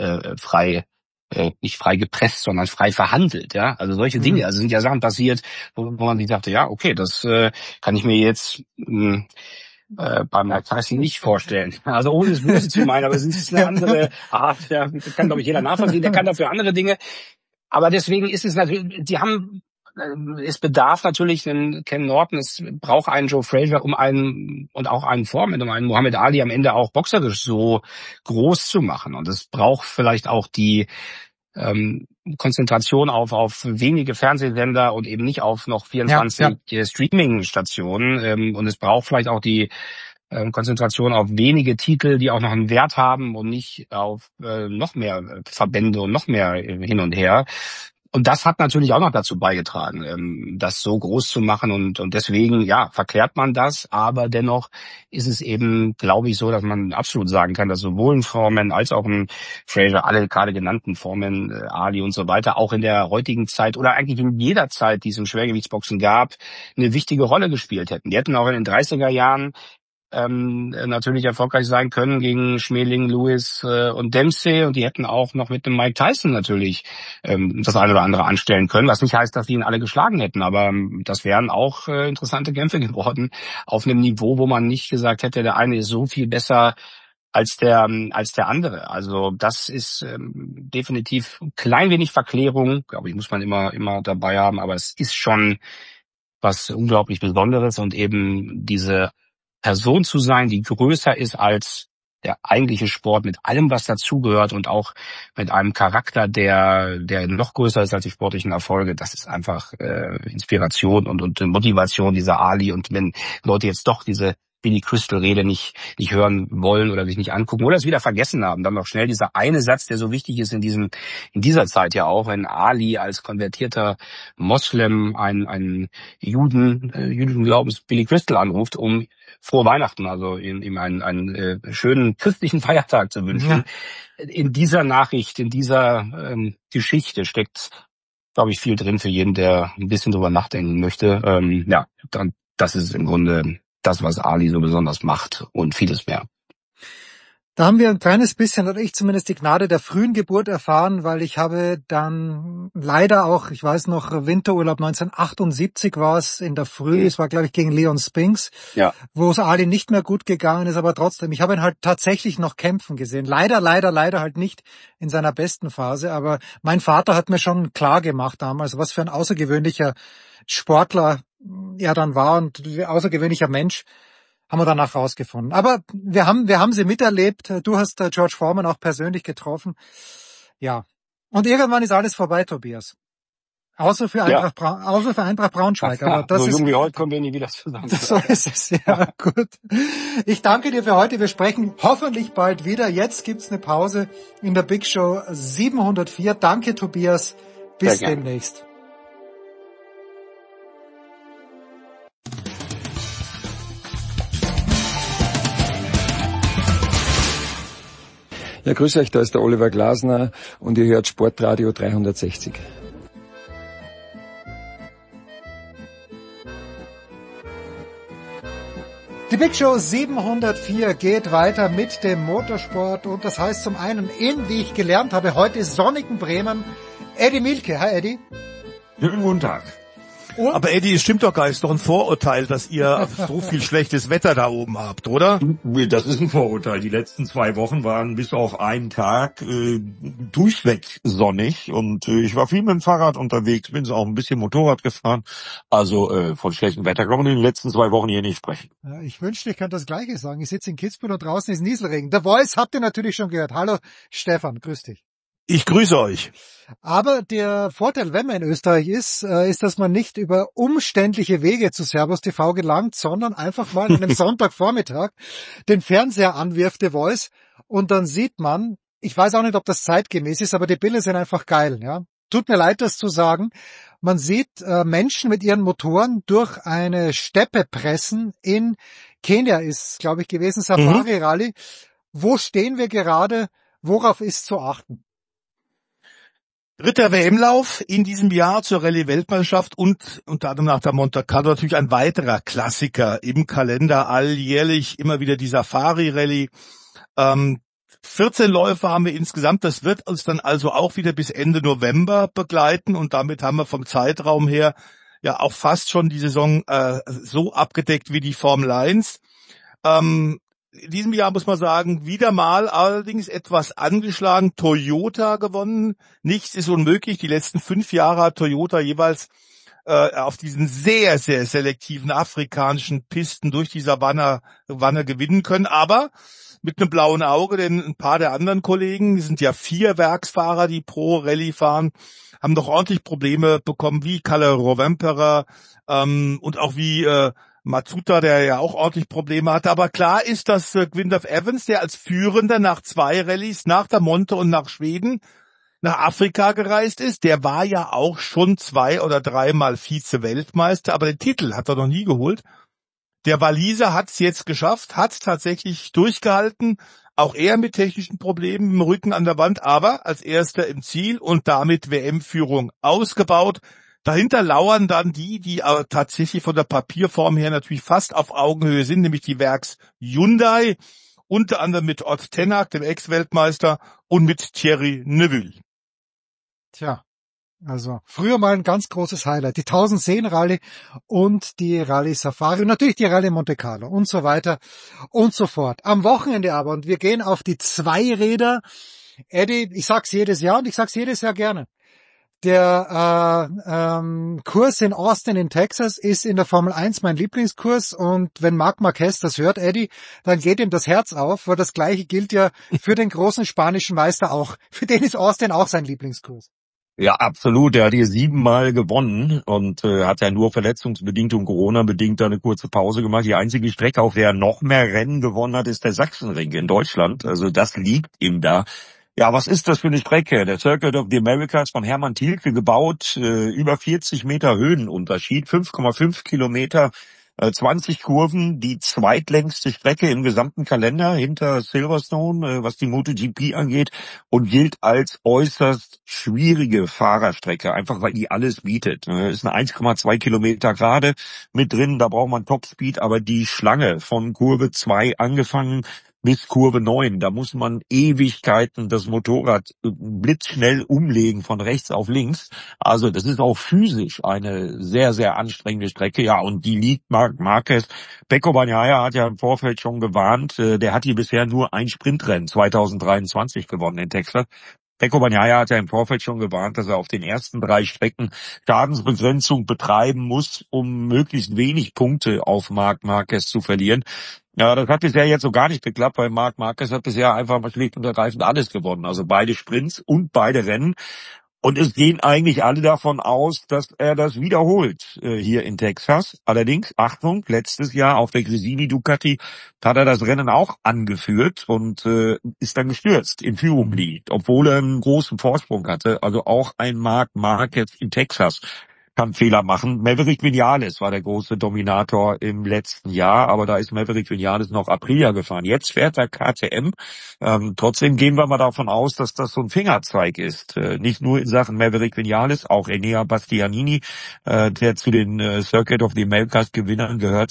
nicht frei gepresst, sondern frei verhandelt, ja. Also solche Dinge, also sind ja Sachen passiert, wo man sich dachte, ja, okay, das kann ich mir jetzt beim Mike Tyson nicht vorstellen. Also ohne es böse zu meinen, aber es ist eine andere Art, ja, das kann, glaube ich, jeder nachvollziehen, der kann dafür andere Dinge. Aber deswegen ist es natürlich, es bedarf natürlich, denn Ken Norton, es braucht einen Joe Frazier, um einen Foreman, um einen Muhammad Ali am Ende auch boxerisch so groß zu machen. Und es braucht vielleicht auch die Konzentration auf wenige Fernsehsender und eben nicht auf noch 24 Streaming-Stationen. Und es braucht vielleicht auch die Konzentration auf wenige Titel, die auch noch einen Wert haben und nicht auf noch mehr Verbände und noch mehr hin und her. Und das hat natürlich auch noch dazu beigetragen, das so groß zu machen und deswegen, ja, verklärt man das, aber dennoch ist es eben, glaube ich, so, dass man absolut sagen kann, dass sowohl ein Foreman als auch ein Frazier, alle gerade genannten Foreman, Ali und so weiter, auch in der heutigen Zeit oder eigentlich in jeder Zeit, die es im Schwergewichtsboxen gab, eine wichtige Rolle gespielt hätten. Die hätten auch in den 30er Jahren natürlich erfolgreich sein können gegen Schmeling, Lewis und Dempsey und die hätten auch noch mit dem Mike Tyson natürlich das eine oder andere anstellen können, was nicht heißt, dass die ihn alle geschlagen hätten, aber das wären auch interessante Kämpfe geworden auf einem Niveau, wo man nicht gesagt hätte, der eine ist so viel besser als der andere. Also das ist definitiv ein klein wenig Verklärung, glaube ich, muss man immer dabei haben, aber es ist schon was unglaublich Besonderes und eben diese Person zu sein, die größer ist als der eigentliche Sport mit allem, was dazugehört und auch mit einem Charakter, der noch größer ist als die sportlichen Erfolge. Das ist einfach Inspiration und Motivation dieser Ali. Und wenn Leute jetzt doch diese Billy Crystal-Rede nicht hören wollen oder sich nicht angucken oder es wieder vergessen haben, dann noch schnell dieser eine Satz, der so wichtig ist in dieser Zeit ja auch, wenn Ali als konvertierter Moslem einen jüdischen Glaubens Billy Crystal anruft, um frohe Weihnachten, also ihm einen schönen christlichen Feiertag zu wünschen. Ja. In dieser Nachricht, in dieser Geschichte steckt, glaube ich, viel drin für jeden, der ein bisschen drüber nachdenken möchte. Das ist im Grunde das, was Ali so besonders macht und vieles mehr. Da haben wir ein kleines bisschen, oder ich zumindest, die Gnade der frühen Geburt erfahren, weil ich habe dann leider auch, ich weiß noch, Winterurlaub 1978 war es in der Früh, es war, glaube ich, gegen Leon Spinks, wo es Ali nicht mehr gut gegangen ist, aber trotzdem, ich habe ihn halt tatsächlich noch kämpfen gesehen. Leider halt nicht in seiner besten Phase, aber mein Vater hat mir schon klar gemacht damals, was für ein außergewöhnlicher Sportler er dann war und ein außergewöhnlicher Mensch. Haben wir danach rausgefunden. Aber wir haben sie miterlebt. Du hast George Foreman auch persönlich getroffen. Ja. Und irgendwann ist alles vorbei, Tobias. Außer für Eintracht Braunschweig. Aber das so ist, jung wie heute kommen wir nie wieder zusammen. So ist es, ja, gut. Ich danke dir für heute. Wir sprechen hoffentlich bald wieder. Jetzt gibt's eine Pause in der Big Show 704. Danke, Tobias. Bis demnächst. Ja, grüß euch, da ist der Oliver Glasner und ihr hört Sportradio 360. Die Big Show 704 geht weiter mit dem Motorsport und das heißt zum einen, wie ich gelernt habe, heute ist sonnigen Bremen, Eddie Mielke. Hi Eddie. Schönen guten Tag. Aber Eddie, es stimmt doch gar nicht, ist doch ein Vorurteil, dass ihr so viel schlechtes Wetter da oben habt, oder? Das ist ein Vorurteil. Die letzten 2 Wochen waren bis auf einen Tag durchweg sonnig und ich war viel mit dem Fahrrad unterwegs, bin so auch ein bisschen Motorrad gefahren. Also von schlechtem Wetter kann man in den letzten 2 Wochen hier nicht sprechen. Ja, ich wünschte, ich könnte das Gleiche sagen. Ich sitze in Kitzbühel und draußen ist Nieselregen. The Voice habt ihr natürlich schon gehört. Hallo Stefan, grüß dich. Ich grüße euch. Aber der Vorteil, wenn man in Österreich ist, dass man nicht über umständliche Wege zu Servus TV gelangt, sondern einfach mal an einem Sonntagvormittag den Fernseher anwirft, The Voice, und dann sieht man, ich weiß auch nicht, ob das zeitgemäß ist, aber die Bilder sind einfach geil, ja. Tut mir leid, das zu sagen. Man sieht Menschen mit ihren Motoren durch eine Steppe pressen. In Kenia ist, glaube ich, gewesen, Safari Rally. Wo stehen wir gerade? Worauf ist zu achten? 3. WM-Lauf in diesem Jahr zur Rallye-Weltmeisterschaft und unter anderem nach der Monte Carlo natürlich ein weiterer Klassiker im Kalender, alljährlich immer wieder die Safari-Rallye. 14 Läufe haben wir insgesamt, das wird uns dann also auch wieder bis Ende November begleiten und damit haben wir vom Zeitraum her ja auch fast schon die Saison so abgedeckt wie die Formel 1. In diesem Jahr muss man sagen, wieder mal allerdings etwas angeschlagen, Toyota gewonnen. Nichts ist unmöglich. Die letzten 5 Jahre hat Toyota jeweils auf diesen sehr, sehr selektiven afrikanischen Pisten durch die Savanne gewinnen können. Aber mit einem blauen Auge, denn ein paar der anderen Kollegen, die sind ja 4 Werksfahrer, die pro Rallye fahren, haben doch ordentlich Probleme bekommen, wie Kalle Rovanpera und auch wie Matsuda, der ja auch ordentlich Probleme hatte. Aber klar ist, dass Gwyndaf Evans, der als Führender nach 2 Rallyes, nach der Monte und nach Schweden, nach Afrika gereist ist, der war ja auch schon 2 oder 3 Mal Vize-Weltmeister, aber den Titel hat er noch nie geholt. Der Waliser hat es jetzt geschafft, hat es tatsächlich durchgehalten, auch er mit technischen Problemen im Rücken an der Wand, aber als Erster im Ziel und damit WM-Führung ausgebaut. Dahinter lauern dann die tatsächlich von der Papierform her natürlich fast auf Augenhöhe sind, nämlich die Werks Hyundai, unter anderem mit Ott Tänak, dem Ex-Weltmeister, und mit Thierry Neuville. Tja, also früher mal ein ganz großes Highlight. Die 1010 Rallye und die Rallye Safari und natürlich die Rallye Monte Carlo und so weiter und so fort. Am Wochenende aber, und wir gehen auf die Zweiräder. Eddie, ich sag's jedes Jahr und ich sag's jedes Jahr gerne. Der Kurs in Austin in Texas ist in der Formel 1 mein Lieblingskurs und wenn Marc Marquez das hört, Eddie, dann geht ihm das Herz auf, weil das Gleiche gilt ja für den großen spanischen Meister auch. Für den ist Austin auch sein Lieblingskurs. Ja, absolut. Er hat hier 7-mal gewonnen und hat ja nur verletzungsbedingt und Corona-bedingt da eine kurze Pause gemacht. Die einzige Strecke, auf der er noch mehr Rennen gewonnen hat, ist der Sachsenring in Deutschland. Also das liegt ihm da. Ja, was ist das für eine Strecke? Der Circuit of the Americas von Hermann Thielke gebaut, über 40 Meter Höhenunterschied, 5,5 Kilometer, 20 Kurven, die zweitlängste Strecke im gesamten Kalender hinter Silverstone, was die MotoGP angeht, und gilt als äußerst schwierige Fahrerstrecke, einfach weil die alles bietet. Ist eine 1,2 Kilometer gerade mit drin, da braucht man Topspeed, aber die Schlange von Kurve 2 angefangen bis Kurve 9, da muss man Ewigkeiten das Motorrad blitzschnell umlegen von rechts auf links. Also das ist auch physisch eine sehr, sehr anstrengende Strecke. Ja, und die liegt Marc Marquez. Pecco Bagnaia hat ja im Vorfeld schon gewarnt, der hat hier bisher nur ein Sprintrennen 2023 gewonnen in Texas. Pecco Bagnaia hat ja im Vorfeld schon gewarnt, dass er auf den ersten 3 Strecken Schadensbegrenzung betreiben muss, um möglichst wenig Punkte auf Marc Marquez zu verlieren. Ja, das hat bisher jetzt so gar nicht geklappt, weil Marc Marquez hat bisher einfach mal schlicht und ergreifend alles gewonnen. Also beide Sprints und beide Rennen. Und es gehen eigentlich alle davon aus, dass er das wiederholt hier in Texas. Allerdings, Achtung, letztes Jahr auf der Gresini Ducati hat er das Rennen auch angeführt und ist dann gestürzt, in Führung liegt, obwohl er einen großen Vorsprung hatte. Also auch ein Marc Marquez in Texas kann Fehler machen. Maverick Vinales war der große Dominator im letzten Jahr, aber da ist Maverick Vinales noch Aprilia gefahren. Jetzt fährt er KTM. Trotzdem gehen wir mal davon aus, dass das so ein Fingerzeig ist. Nicht nur in Sachen Maverick Vinales, auch Enea Bastianini, der zu den Circuit of the Americas Gewinnern gehört.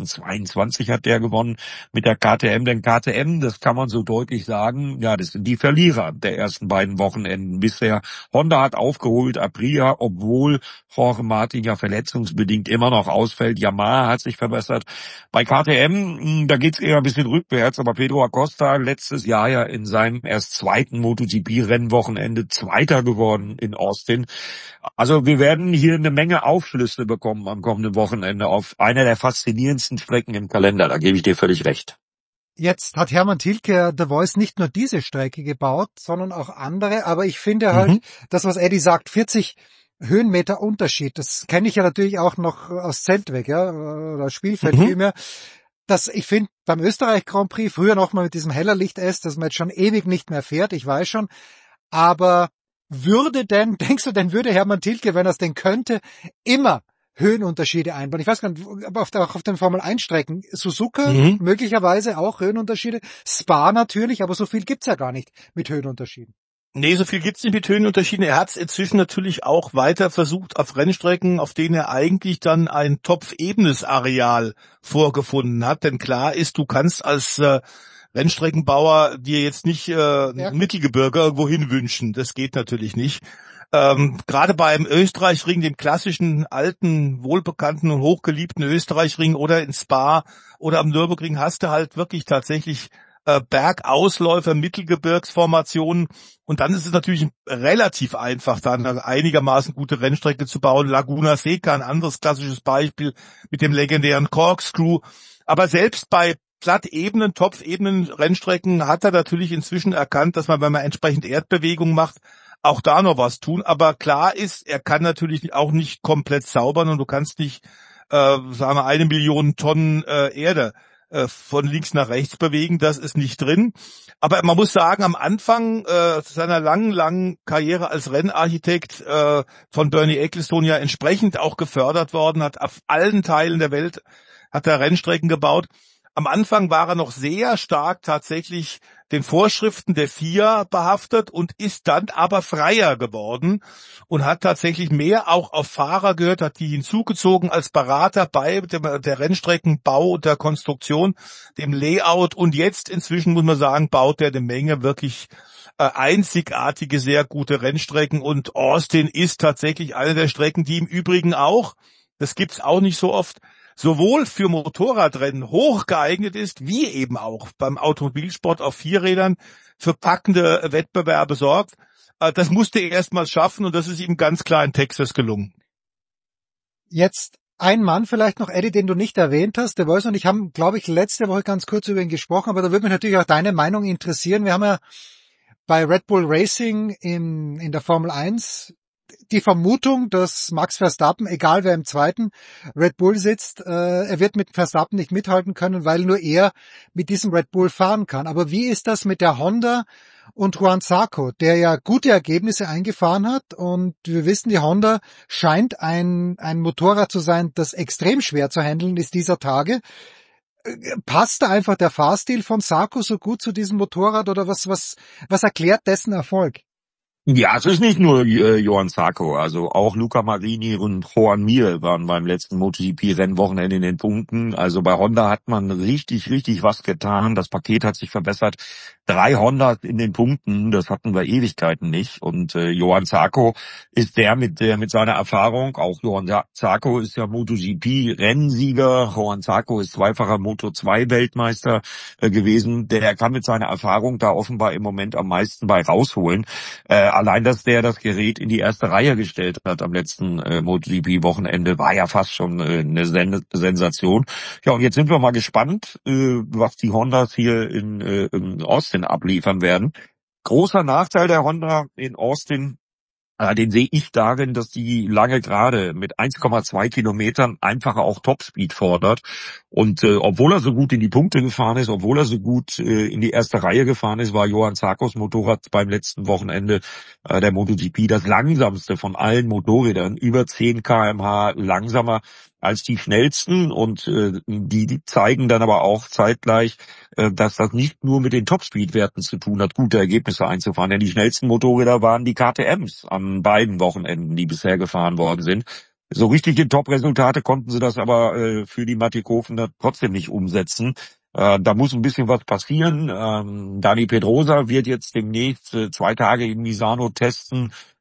2022 hat der gewonnen mit der KTM. Denn KTM, das kann man so deutlich sagen, ja, das sind die Verlierer der ersten beiden Wochenenden bisher. Honda hat aufgeholt, Aprilia, obwohl Jorge Jorge Martin ja verletzungsbedingt immer noch ausfällt. Yamaha hat sich verbessert. Bei KTM, da geht's eher ein bisschen rückwärts, aber Pedro Acosta letztes Jahr ja in seinem erst zweiten MotoGP-Rennwochenende Zweiter geworden in Austin. Also wir werden hier eine Menge Aufschlüsse bekommen am kommenden Wochenende auf einer der faszinierendsten Strecken im Kalender. Da gebe ich dir völlig recht. Jetzt hat Hermann Tilke The Voice nicht nur diese Strecke gebaut, sondern auch andere. Aber ich finde halt, das, was Eddie sagt, 40 Höhenmeter Unterschied, das kenne ich ja natürlich auch noch aus Zeltweg, ja, oder Spielfeld vielmehr. Das, ich finde, beim Österreich Grand Prix, früher noch mal mit diesem Hellerlicht-S, das man jetzt schon ewig nicht mehr fährt, ich weiß schon. Aber denkst du denn, würde Hermann Tilke, wenn er es denn könnte, immer Höhenunterschiede einbauen? Ich weiß gar nicht, aber auch auf den Formel-1-Strecken. Suzuka möglicherweise auch Höhenunterschiede. Spa natürlich, aber so viel gibt's ja gar nicht mit Höhenunterschieden. Nee, so viel gibt's nicht mit Höhenunterschieden. Er hat es inzwischen natürlich auch weiter versucht auf Rennstrecken, auf denen er eigentlich dann ein topfebenes Areal vorgefunden hat. Denn klar ist, du kannst als Rennstreckenbauer dir jetzt nicht Mittelgebirge irgendwo hinwünschen. Das geht natürlich nicht. Gerade beim Österreichring, dem klassischen, alten, wohlbekannten und hochgeliebten Österreichring oder in Spa oder am Nürburgring hast du halt wirklich tatsächlich Bergausläufer, Mittelgebirgsformationen und dann ist es natürlich relativ einfach, da eine einigermaßen gute Rennstrecke zu bauen. Laguna Seca, ein anderes klassisches Beispiel mit dem legendären Corkscrew. Aber selbst bei Plattebenen, Topfebenen, Rennstrecken hat er natürlich inzwischen erkannt, dass man, wenn man entsprechend Erdbewegung macht, auch da noch was tun. Aber klar ist, er kann natürlich auch nicht komplett zaubern und du kannst nicht, sagen wir, 1 Million Tonnen Erde von links nach rechts bewegen. Das ist nicht drin. Aber man muss sagen, am Anfang seiner langen Karriere als Rennarchitekt von Bernie Ecclestone ja entsprechend auch gefördert worden, hat auf allen Teilen der Welt hat er Rennstrecken gebaut. Am Anfang war er noch sehr stark tatsächlich den Vorschriften der FIA behaftet und ist dann aber freier geworden und hat tatsächlich mehr auch auf Fahrer gehört, hat die hinzugezogen als Berater bei der Rennstreckenbau und der Konstruktion, dem Layout und jetzt inzwischen muss man sagen, baut er eine Menge wirklich einzigartige, sehr gute Rennstrecken und Austin ist tatsächlich eine der Strecken, die im Übrigen auch, das gibt's auch nicht so oft, sowohl für Motorradrennen hoch geeignet ist, wie eben auch beim Automobilsport auf Vierrädern für packende Wettbewerbe sorgt. Das musste er erstmal schaffen und das ist ihm ganz klar in Texas gelungen. Jetzt ein Mann vielleicht noch, Eddie, den du nicht erwähnt hast. Der Voice und ich haben, glaube ich, letzte Woche ganz kurz über ihn gesprochen, aber da würde mich natürlich auch deine Meinung interessieren. Wir haben ja bei Red Bull Racing in der Formel 1 die Vermutung, dass Max Verstappen, egal wer im zweiten Red Bull sitzt, er wird mit Verstappen nicht mithalten können, weil nur er mit diesem Red Bull fahren kann. Aber wie ist das mit der Honda und Juan Zarco, der ja gute Ergebnisse eingefahren hat? Und wir wissen, die Honda scheint ein Motorrad zu sein, das extrem schwer zu handeln ist dieser Tage. Passt da einfach der Fahrstil von Zarco so gut zu diesem Motorrad oder was erklärt dessen Erfolg? Ja, es ist nicht nur Johann Zarco, also auch Luca Marini und Joan Mir waren beim letzten MotoGP-Rennwochenende in den Punkten. Also bei Honda hat man richtig was getan. Das Paket hat sich verbessert. 3 Hondas in den Punkten, das hatten wir Ewigkeiten nicht. Und Johann Zarco ist der mit seiner Erfahrung. Auch Johann Zarco ist ja MotoGP-Rennsieger. Johann Zarco ist zweifacher Moto2-Weltmeister gewesen. Der kann mit seiner Erfahrung da offenbar im Moment am meisten bei rausholen. Allein, dass der das Gerät in die erste Reihe gestellt hat am letzten MotoGP-Wochenende, war ja fast schon eine Sensation. Ja, und jetzt sind wir mal gespannt, was die Hondas hier in Austin abliefern werden. Großer Nachteil der Honda in Austin, den sehe ich darin, dass die lange Gerade mit 1,2 Kilometern einfach auch Topspeed fordert. Und obwohl er so gut in die Punkte gefahren ist, obwohl er so gut in die erste Reihe gefahren ist, war Johann Zarcos Motorrad beim letzten Wochenende der MotoGP das langsamste von allen Motorrädern, über 10 km/h langsamer als die schnellsten. Und die zeigen dann aber auch zeitgleich, dass das nicht nur mit den Topspeed-Werten zu tun hat, gute Ergebnisse einzufahren. Denn die schnellsten Motorräder waren die KTMs an beiden Wochenenden, die bisher gefahren worden sind. So richtige Top-Resultate konnten sie das aber für die Mattighofen trotzdem nicht umsetzen. Da muss ein bisschen was passieren. Dani Pedrosa wird jetzt demnächst 2 Tage in Misano testen.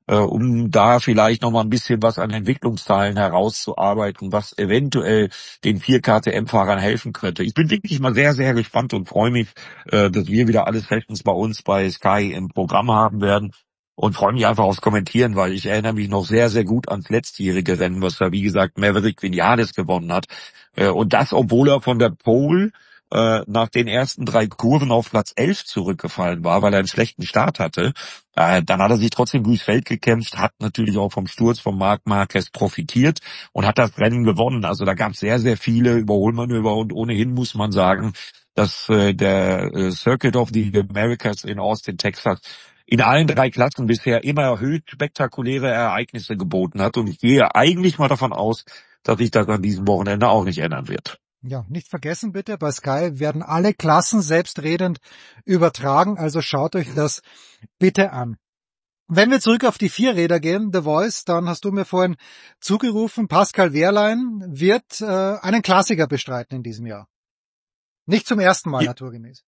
um da vielleicht noch mal ein bisschen was an Entwicklungszahlen herauszuarbeiten, was eventuell den 4 KTM-Fahrern helfen könnte. Ich bin wirklich mal sehr, sehr gespannt und freue mich, dass wir wieder alles rechtens bei uns bei Sky im Programm haben werden. Und freue mich einfach aufs Kommentieren, weil ich erinnere mich noch sehr, sehr gut ans letztjährige Rennen, was da, wie gesagt, Maverick Vinales gewonnen hat. Und das, obwohl er von der Pole nach den ersten 3 Kurven auf Platz 11 zurückgefallen war, weil er einen schlechten Start hatte. Dann hat er sich trotzdem durchs Feld gekämpft, hat natürlich auch vom Sturz von Marc Marquez profitiert und hat das Rennen gewonnen. Also da gab es sehr, sehr viele Überholmanöver und ohnehin muss man sagen, dass der Circuit of the Americas in Austin, Texas, in allen 3 Klassen bisher immer höchst spektakuläre Ereignisse geboten hat. Und ich gehe eigentlich mal davon aus, dass sich das an diesem Wochenende auch nicht ändern wird. Ja, nicht vergessen bitte, bei Sky werden alle Klassen selbstredend übertragen, also schaut euch das bitte an. Wenn wir zurück auf die Vierräder gehen, The Voice, dann hast du mir vorhin zugerufen, Pascal Wehrlein wird einen Klassiker bestreiten in diesem Jahr. Nicht zum ersten Mal, naturgemäß.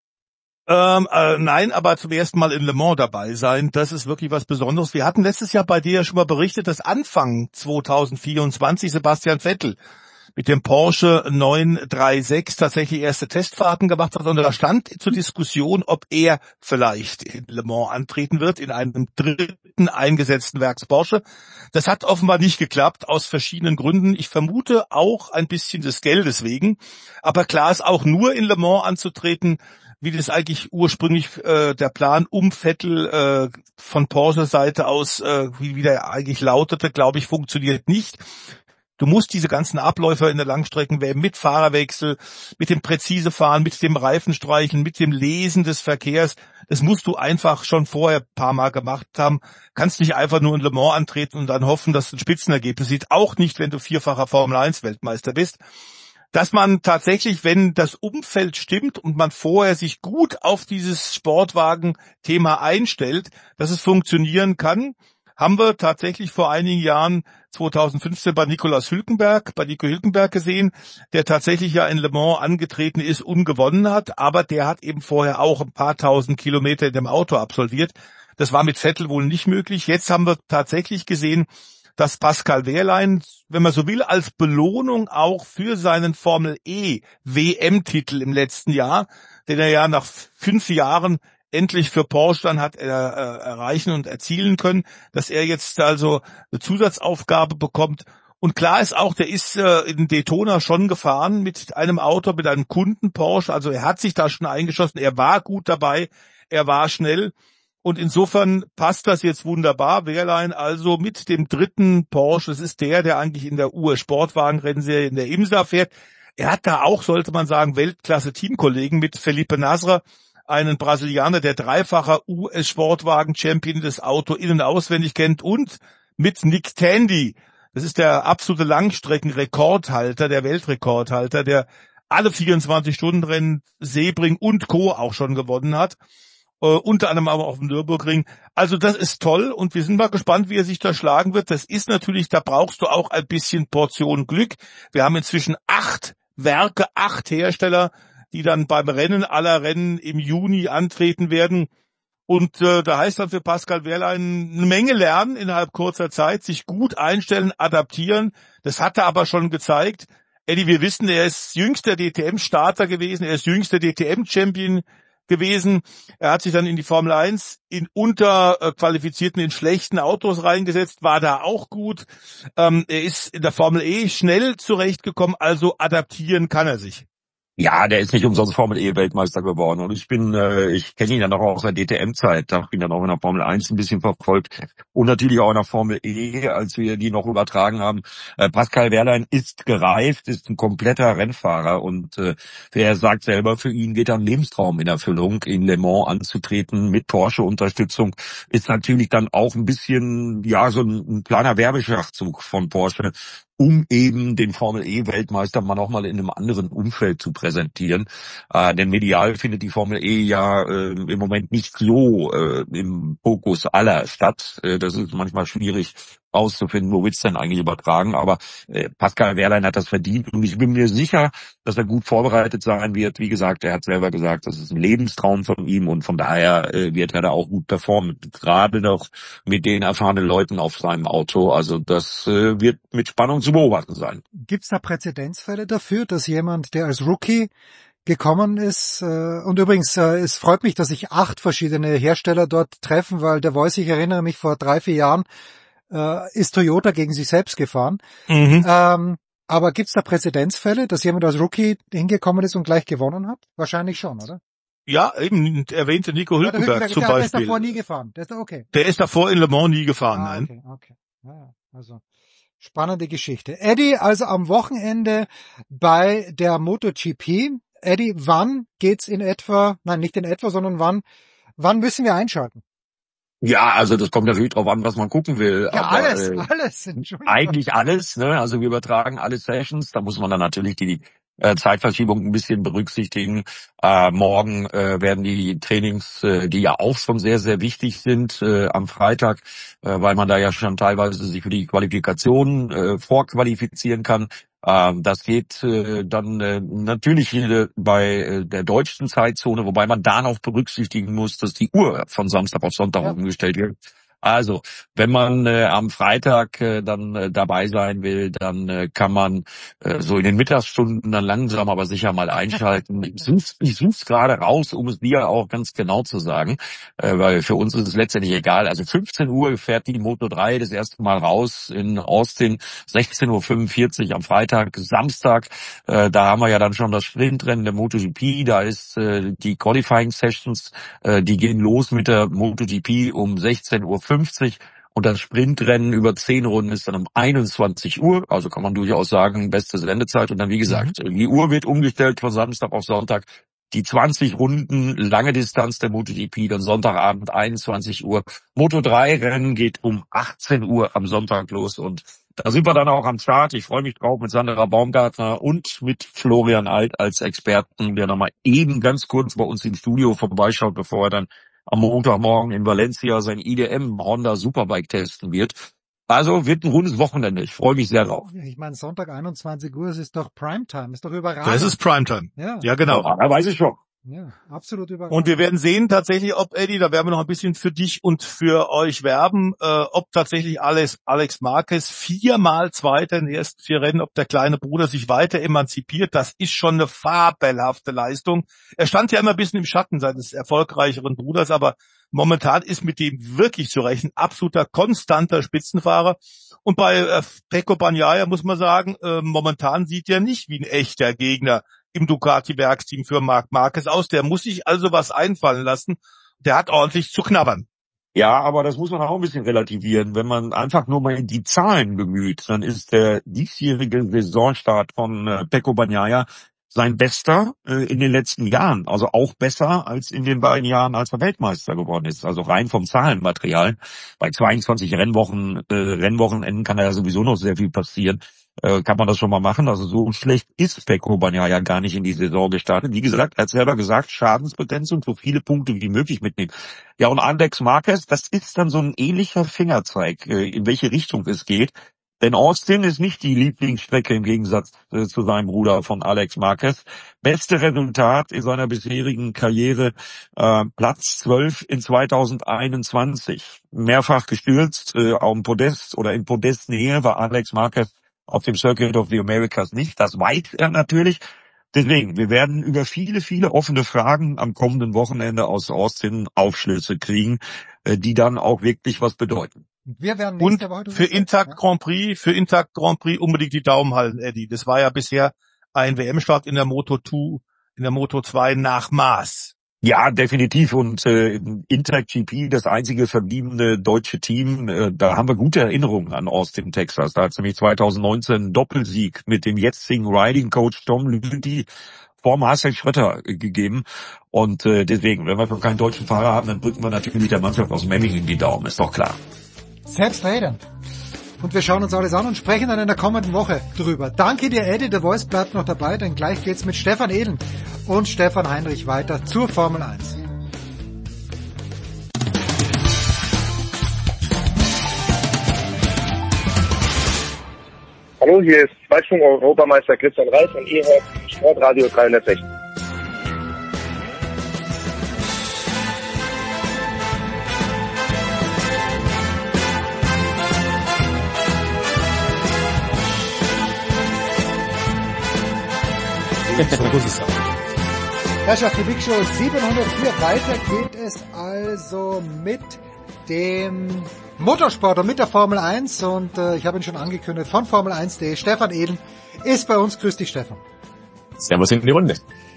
Nein, aber zum ersten Mal in Le Mans dabei sein, das ist wirklich was Besonderes. Wir hatten letztes Jahr bei dir ja schon mal berichtet, dass Anfang 2024 Sebastian Vettel mit dem Porsche 936 tatsächlich erste Testfahrten gemacht hat. Und da stand zur Diskussion, ob er vielleicht in Le Mans antreten wird, in einem dritten eingesetzten Werks Porsche. Das hat offenbar nicht geklappt, aus verschiedenen Gründen. Ich vermute auch ein bisschen des Geldes wegen. Aber klar ist auch nur in Le Mans anzutreten, wie das eigentlich ursprünglich der Plan um Vettel von Porsche-Seite aus, wie der eigentlich lautete, glaube ich, funktioniert nicht. Du musst diese ganzen Abläufe in der Langstrecken-WM mit Fahrerwechsel, mit dem präzise Fahren, mit dem Reifenstreichen, mit dem Lesen des Verkehrs, das musst du einfach schon vorher ein paar Mal gemacht haben. Kannst nicht einfach nur in Le Mans antreten und dann hoffen, dass es ein Spitzenergebnis sieht. Auch nicht, wenn du 4-facher Formel-1-Weltmeister bist. Dass man tatsächlich, wenn das Umfeld stimmt und man vorher sich gut auf dieses Sportwagen-Thema einstellt, dass es funktionieren kann, haben wir tatsächlich vor einigen Jahren 2015 bei Nico Hülkenberg gesehen, der tatsächlich ja in Le Mans angetreten ist und gewonnen hat, aber der hat eben vorher auch ein paar tausend Kilometer in dem Auto absolviert. Das war mit Vettel wohl nicht möglich. Jetzt haben wir tatsächlich gesehen, dass Pascal Wehrlein, wenn man so will, als Belohnung auch für seinen Formel E WM-Titel im letzten Jahr, den er ja nach 5 Jahren endlich für Porsche dann hat erreichen und erzielen können, dass er jetzt also eine Zusatzaufgabe bekommt. Und klar ist auch, der ist in Daytona schon gefahren mit einem Auto, mit einem Kunden Porsche. Also er hat sich da schon eingeschossen, er war gut dabei, er war schnell. Und insofern passt das jetzt wunderbar. Wehrlein also mit dem dritten Porsche, das ist der eigentlich in der US-Sportwagen-Rennserie in der IMSA fährt. Er hat da auch, sollte man sagen, Weltklasse-Teamkollegen mit Felipe Nasr, einen Brasilianer, der dreifacher US-Sportwagen-Champion, das Auto in- und auswendig kennt, und mit Nick Tandy. Das ist der absolute Langstreckenrekordhalter, der Weltrekordhalter, der alle 24-Stunden-Rennen Sebring und Co. auch schon gewonnen hat. Unter anderem aber auf dem Nürburgring. Also das ist toll und wir sind mal gespannt, wie er sich da schlagen wird. Das ist natürlich, da brauchst du auch ein bisschen Portion Glück. Wir haben inzwischen 8 Werke, 8 Hersteller, die dann beim Rennen aller Rennen im Juni antreten werden. Und da heißt dann für Pascal Wehrlein eine Menge lernen innerhalb kurzer Zeit, sich gut einstellen, adaptieren. Das hat er aber schon gezeigt. Eddie, wir wissen, er ist jüngster DTM-Starter gewesen, er ist jüngster DTM-Champion gewesen. Er hat sich dann in die Formel 1 in unterqualifizierten, in schlechten Autos reingesetzt, war da auch gut. Er ist in der Formel E schnell zurechtgekommen, also adaptieren kann er sich. Ja, der ist nicht umsonst Formel-E-Weltmeister geworden. Und ich kenne ihn ja noch aus der DTM-Zeit. Da habe ich ihn dann auch in der Formel 1 ein bisschen verfolgt. Und natürlich auch in der Formel E, als wir die noch übertragen haben. Pascal Wehrlein ist gereift, ist ein kompletter Rennfahrer. Und wer sagt selber, für ihn geht ein Lebenstraum in Erfüllung, in Le Mans anzutreten mit Porsche-Unterstützung. Ist natürlich dann auch ein bisschen, ja, so ein kleiner Werbeschachzug von Porsche, um eben den Formel-E-Weltmeister mal nochmal in einem anderen Umfeld zu präsentieren. Denn medial findet die Formel E ja im Moment nicht so im Fokus aller statt. Das ist manchmal schwierig, rauszufinden, wo wird's denn eigentlich übertragen. Aber Pascal Wehrlein hat das verdient und ich bin mir sicher, dass er gut vorbereitet sein wird. Wie gesagt, er hat selber gesagt, das ist ein Lebenstraum von ihm und von daher wird er da auch gut performen. Gerade noch mit den erfahrenen Leuten auf seinem Auto. Also das wird mit Spannung zu beobachten sein. Gibt's da Präzedenzfälle dafür, dass jemand, der als Rookie gekommen ist, und übrigens, es freut mich, dass sich 8 verschiedene Hersteller dort treffen, weil der Voice, ich erinnere mich, vor 3-4 Jahren ist Toyota gegen sich selbst gefahren. Aber gibt's da Präzedenzfälle, dass jemand als Rookie hingekommen ist und gleich gewonnen hat? Wahrscheinlich schon, oder? Ja, eben erwähnte Nico Hülkenberg zum Beispiel. Der ist davor nie gefahren. Der ist okay. Der ist davor in Le Mans nie gefahren, nein. Okay. Ja, also spannende Geschichte. Eddie, also am Wochenende bei der MotoGP. Eddie, wann geht's in etwa, nein, nicht in etwa, sondern wann müssen wir einschalten? Ja, also das kommt natürlich drauf an, was man gucken will. Ja, aber, alles. Entschuldigung. Eigentlich alles, ne? Also wir übertragen alle Sessions. Da muss man dann natürlich die Zeitverschiebung ein bisschen berücksichtigen. Morgen werden die Trainings, die ja auch schon sehr, sehr wichtig sind, am Freitag, weil man da ja schon teilweise sich für die Qualifikation vorqualifizieren kann. Das geht dann natürlich bei der deutschen Zeitzone, wobei man da noch berücksichtigen muss, dass die Uhr von Samstag auf Sonntag umgestellt wird. Also, wenn man am Freitag dann dabei sein will, dann kann man so in den Mittagsstunden dann langsam aber sicher mal einschalten. Ich such's gerade raus, um es dir auch ganz genau zu sagen, weil für uns ist es letztendlich egal. Also 15 Uhr fährt die Moto3 das erste Mal raus in Austin, 16:45 Uhr am Freitag, Samstag. Da haben wir ja dann schon das Sprintrennen der MotoGP, da ist die Qualifying Sessions, die gehen los mit der MotoGP um 16:50 Uhr und das Sprintrennen über 10 Runden ist dann um 21 Uhr, also kann man durchaus sagen, beste Sendezeit. Und dann, wie gesagt, die Uhr wird umgestellt von Samstag auf Sonntag. Die 20 Runden lange Distanz der MotoGP, dann Sonntagabend 21 Uhr. Moto3-Rennen geht um 18 Uhr am Sonntag los und da sind wir dann auch am Start. Ich freue mich drauf mit Sandra Baumgartner und mit Florian Alt als Experten, der nochmal eben ganz kurz bei uns im Studio vorbeischaut, bevor er dann am Montagmorgen in Valencia sein IDM Honda Superbike testen wird. Also wird ein rundes Wochenende. Ich freue mich sehr drauf. Ich meine, Sonntag 21 Uhr, es ist doch Primetime, ist doch überragend. Das ist Primetime. Ja, genau. Ja, da weiß ich schon. Ja, absolut überragend. Und wir werden sehen tatsächlich, ob Eddie, da werden wir noch ein bisschen für dich und für euch werben, ob tatsächlich Alex Marquez 4-mal Zweiter in den ersten 4 Rennen, ob der kleine Bruder sich weiter emanzipiert. Das ist schon eine fabelhafte Leistung. Er stand ja immer ein bisschen im Schatten seines erfolgreicheren Bruders, aber momentan ist mit dem wirklich zu rechnen. Absoluter, konstanter Spitzenfahrer. Und bei Pecco Bagnaia muss man sagen, momentan sieht er nicht wie ein echter Gegner im Ducati-Werksteam für Marc Marquez aus. Der muss sich also was einfallen lassen. Der hat ordentlich zu knabbern. Ja, aber das muss man auch ein bisschen relativieren. Wenn man einfach nur mal die Zahlen bemüht, dann ist der diesjährige Saisonstart von Pecco Bagnaia sein bester in den letzten Jahren. Also auch besser als in den beiden Jahren, als er Weltmeister geworden ist. Also rein vom Zahlenmaterial. Bei 22 Rennwochenenden kann da ja sowieso noch sehr viel passieren. Kann man das schon mal machen. Also so schlecht ist Pecco Bagnaia gar nicht in die Saison gestartet. Wie gesagt, er hat selber gesagt, Schadensbegrenzung, so viele Punkte wie möglich mitnehmen. Ja, und Alex Marquez, das ist dann so ein ähnlicher Fingerzeig, in welche Richtung es geht. Denn Austin ist nicht die Lieblingsstrecke im Gegensatz zu seinem Bruder von Alex Marquez. Beste Resultat in seiner bisherigen Karriere, Platz 12 in 2021. Mehrfach gestürzt, auf dem Podest oder in Podestnähe war Alex Marquez auf dem Circuit of the Americas nicht. Das weiß er natürlich. Deswegen, wir werden über viele, viele offene Fragen am kommenden Wochenende aus Austin Aufschlüsse kriegen, die dann auch wirklich was bedeuten. Wir werden und für Intact Grand Prix unbedingt die Daumen halten, Eddie. Das war ja bisher ein WM-Start in der Moto2, in der Moto2 nach Maß. Ja, definitiv. Und Intact GP, das einzige verbliebene deutsche Team, da haben wir gute Erinnerungen an Austin, Texas. Da hat es nämlich 2019 einen Doppelsieg mit dem jetzigen Riding Coach Tom Lüthi vor Marcel Schrötter gegeben. Und deswegen, wenn wir noch keinen deutschen Fahrer haben, dann drücken wir natürlich der Mannschaft aus Memmingen die Daumen, ist doch klar. Selbstredend. Und wir schauen uns alles an und sprechen dann in der kommenden Woche drüber. Danke dir, Eddie. Der Voice bleibt noch dabei, denn gleich geht's mit Stefan Ehlen und Stefan Heinrich weiter zur Formel 1. Hallo, hier ist Weitsprung-Europameister Christian Reif und ihr hört Sportradio 360. So muss es sein. Herrschaft, die Big Show 704. Weiter geht es also mit dem Motorsport und mit der Formel 1 und ich habe ihn schon angekündigt, von Formel 1.de. Stefan Ehlen ist bei uns. Grüß dich, Stefan. Servus in die Runde.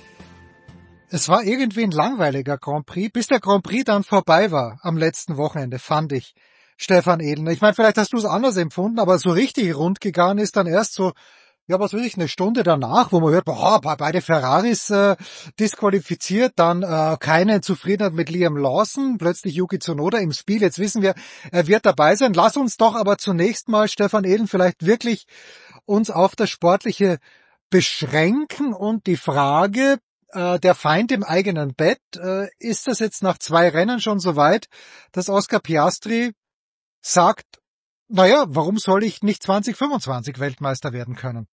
Es war irgendwie ein langweiliger Grand Prix, bis der Grand Prix dann vorbei war am letzten Wochenende, fand ich, Stefan Ehlen. Ich meine, vielleicht hast du es anders empfunden, aber so richtig rund gegangen ist dann erst so, ja, was weiß ich, eine Stunde danach, wo man hört, beide Ferraris disqualifiziert, dann keine Zufriedenheit mit Liam Lawson, plötzlich Yuki Tsunoda im Spiel. Jetzt wissen wir, er wird dabei sein. Lass uns doch aber zunächst mal, Stefan Ehlen, vielleicht wirklich uns auf das Sportliche beschränken und die Frage, der Feind im eigenen Bett, ist das jetzt nach 2 Rennen schon so weit, dass Oscar Piastri sagt, naja, warum soll ich nicht 2025 Weltmeister werden können?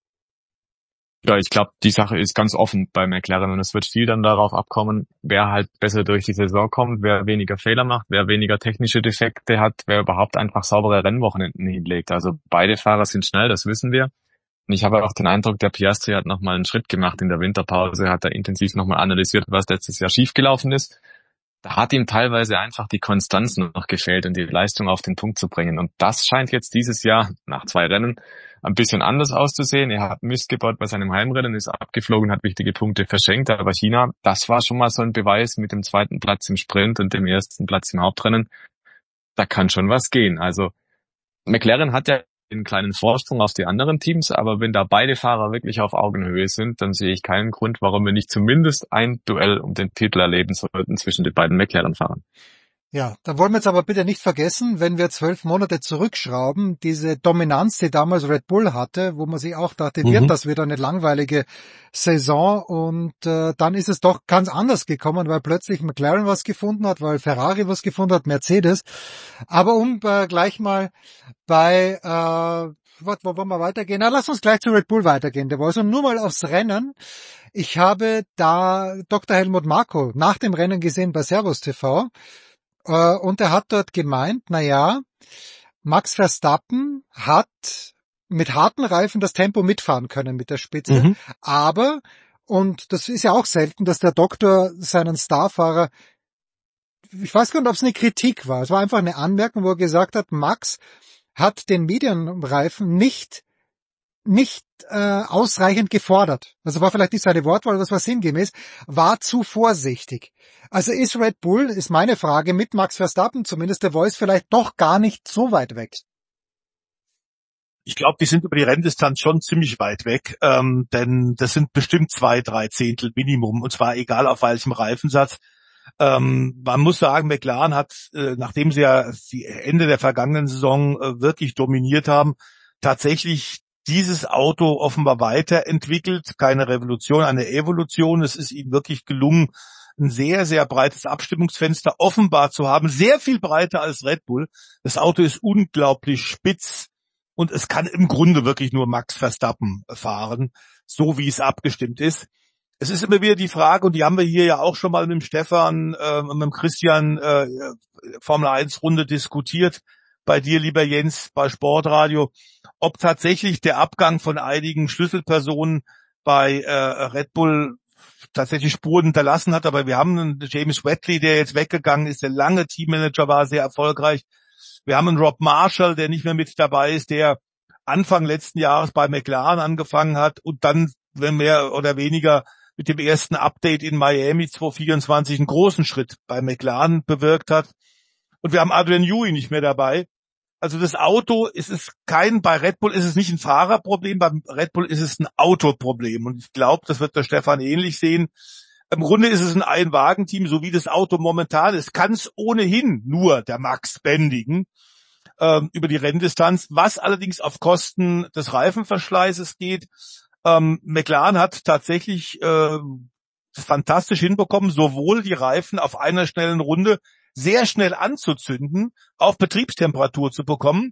Ja, ich glaube, die Sache ist ganz offen bei McLaren und es wird viel dann darauf abkommen, wer halt besser durch die Saison kommt, wer weniger Fehler macht, wer weniger technische Defekte hat, wer überhaupt einfach saubere Rennwochenenden hinlegt. Also beide Fahrer sind schnell, das wissen wir. Und ich habe auch den Eindruck, der Piastri hat nochmal einen Schritt gemacht in der Winterpause, hat er intensiv nochmal analysiert, was letztes Jahr schiefgelaufen ist. Da hat ihm teilweise einfach die Konstanz noch gefehlt und die Leistung auf den Punkt zu bringen. Und das scheint jetzt dieses Jahr, nach 2 Rennen, ein bisschen anders auszusehen. Er hat Mist gebaut bei seinem Heimrennen, ist abgeflogen, hat wichtige Punkte verschenkt. Aber China, das war schon mal so ein Beweis mit dem 2. Platz im Sprint und dem 1. Platz im Hauptrennen. Da kann schon was gehen. Also McLaren hat ja einen kleinen Vorsprung auf die anderen Teams, aber wenn da beide Fahrer wirklich auf Augenhöhe sind, dann sehe ich keinen Grund, warum wir nicht zumindest ein Duell um den Titel erleben sollten zwischen den beiden McLaren-Fahrern. Ja, da wollen wir jetzt aber bitte nicht vergessen, wenn wir 12 Monate zurückschrauben, diese Dominanz, die damals Red Bull hatte, wo man sich auch dachte, wird das wieder eine langweilige Saison und dann ist es doch ganz anders gekommen, weil plötzlich McLaren was gefunden hat, weil Ferrari was gefunden hat, Mercedes. Aber um gleich mal bei, wo wollen wir weitergehen? Na, lass uns gleich zu Red Bull weitergehen. Der war also nur mal aufs Rennen. Ich habe da Dr. Helmut Marko nach dem Rennen gesehen bei Servus TV. Und er hat dort gemeint, Max Verstappen hat mit harten Reifen das Tempo mitfahren können mit der Spitze, aber, und das ist ja auch selten, dass der Doktor seinen Starfahrer, ich weiß gar nicht, ob es eine Kritik war, es war einfach eine Anmerkung, wo er gesagt hat, Max hat den Medienreifen nicht ausreichend gefordert. Also war vielleicht nicht seine Wortwahl, das war sinngemäß, war zu vorsichtig. Also ist Red Bull, ist meine Frage, mit Max Verstappen zumindest der Voice vielleicht doch gar nicht so weit weg. Ich glaube, die sind über die Renndistanz schon ziemlich weit weg, denn das sind bestimmt 2-3 Zehntel Minimum, und zwar egal auf welchem Reifensatz. Man muss sagen, McLaren hat, nachdem sie ja die Ende der vergangenen Saison wirklich dominiert haben, tatsächlich dieses Auto offenbar weiterentwickelt. Keine Revolution, eine Evolution. Es ist ihnen wirklich gelungen, ein sehr, sehr breites Abstimmungsfenster offenbar zu haben. Sehr viel breiter als Red Bull. Das Auto ist unglaublich spitz und es kann im Grunde wirklich nur Max Verstappen fahren, so wie es abgestimmt ist. Es ist immer wieder die Frage, und die haben wir hier ja auch schon mal mit dem Stefan und mit dem Christian Formel 1 Runde diskutiert, bei dir, lieber Jens, bei Sportradio, ob tatsächlich der Abgang von einigen Schlüsselpersonen bei Red Bull tatsächlich Spuren hinterlassen hat. Aber wir haben einen James Wettley, der jetzt weggegangen ist, der lange Teammanager war, sehr erfolgreich. Wir haben einen Rob Marshall, der nicht mehr mit dabei ist, der Anfang letzten Jahres bei McLaren angefangen hat und dann, wenn mehr oder weniger, mit dem ersten Update in Miami 2024 einen großen Schritt bei McLaren bewirkt hat. Und wir haben Adrian Newey nicht mehr dabei. Also das Auto, bei Red Bull ist es nicht ein Fahrerproblem, beim Red Bull ist es ein Autoproblem. Und ich glaube, das wird der Stefan ähnlich sehen. Im Grunde ist es ein Ein-Wagen-Team, so wie das Auto momentan ist. Kann es ohnehin nur der Max bändigen über die Renndistanz, was allerdings auf Kosten des Reifenverschleißes geht. McLaren hat tatsächlich fantastisch hinbekommen, sowohl die Reifen auf einer schnellen Runde sehr schnell anzuzünden, auf Betriebstemperatur zu bekommen,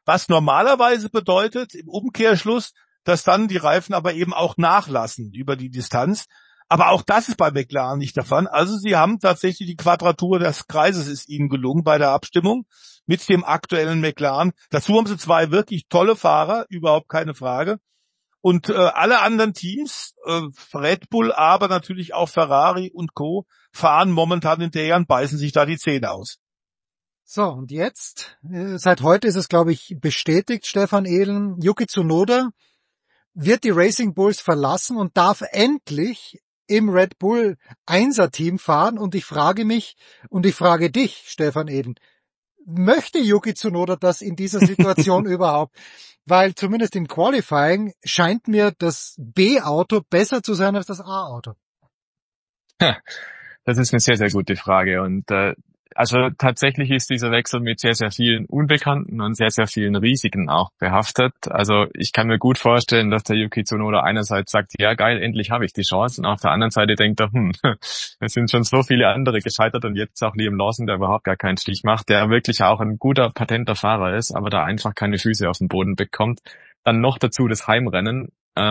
Was normalerweise bedeutet im Umkehrschluss, dass dann die Reifen aber eben auch nachlassen über die Distanz. Aber auch das ist bei McLaren nicht der Fall. Also sie haben tatsächlich die Quadratur des Kreises ist ihnen gelungen bei der Abstimmung mit dem aktuellen McLaren. Dazu haben sie 2 wirklich tolle Fahrer, überhaupt keine Frage. Und alle anderen Teams, Red Bull, aber natürlich auch Ferrari und Co., fahren momentan hinterher und beißen sich da die Zähne aus. So, und jetzt, seit heute ist es, glaube ich, bestätigt, Stefan Ehlen, Yuki Tsunoda wird die Racing Bulls verlassen und darf endlich im Red Bull 1er-Team fahren. Und ich frage mich und ich frage dich, Stefan Ehlen, möchte Yuki Tsunoda das in dieser Situation überhaupt? Weil zumindest im Qualifying scheint mir das B-Auto besser zu sein als das A-Auto. Das ist eine sehr, sehr gute Frage. Und also tatsächlich ist dieser Wechsel mit sehr, sehr vielen Unbekannten und sehr, sehr vielen Risiken auch behaftet. Also ich kann mir gut vorstellen, dass der Yuki Tsunoda einerseits sagt, ja geil, endlich habe ich die Chance. Und auf der anderen Seite denkt er, es sind schon so viele andere gescheitert und jetzt auch Liam Lawson, der überhaupt gar keinen Stich macht, der wirklich auch ein guter, patenter Fahrer ist, aber da einfach keine Füße auf den Boden bekommt. Dann noch dazu das Heimrennen.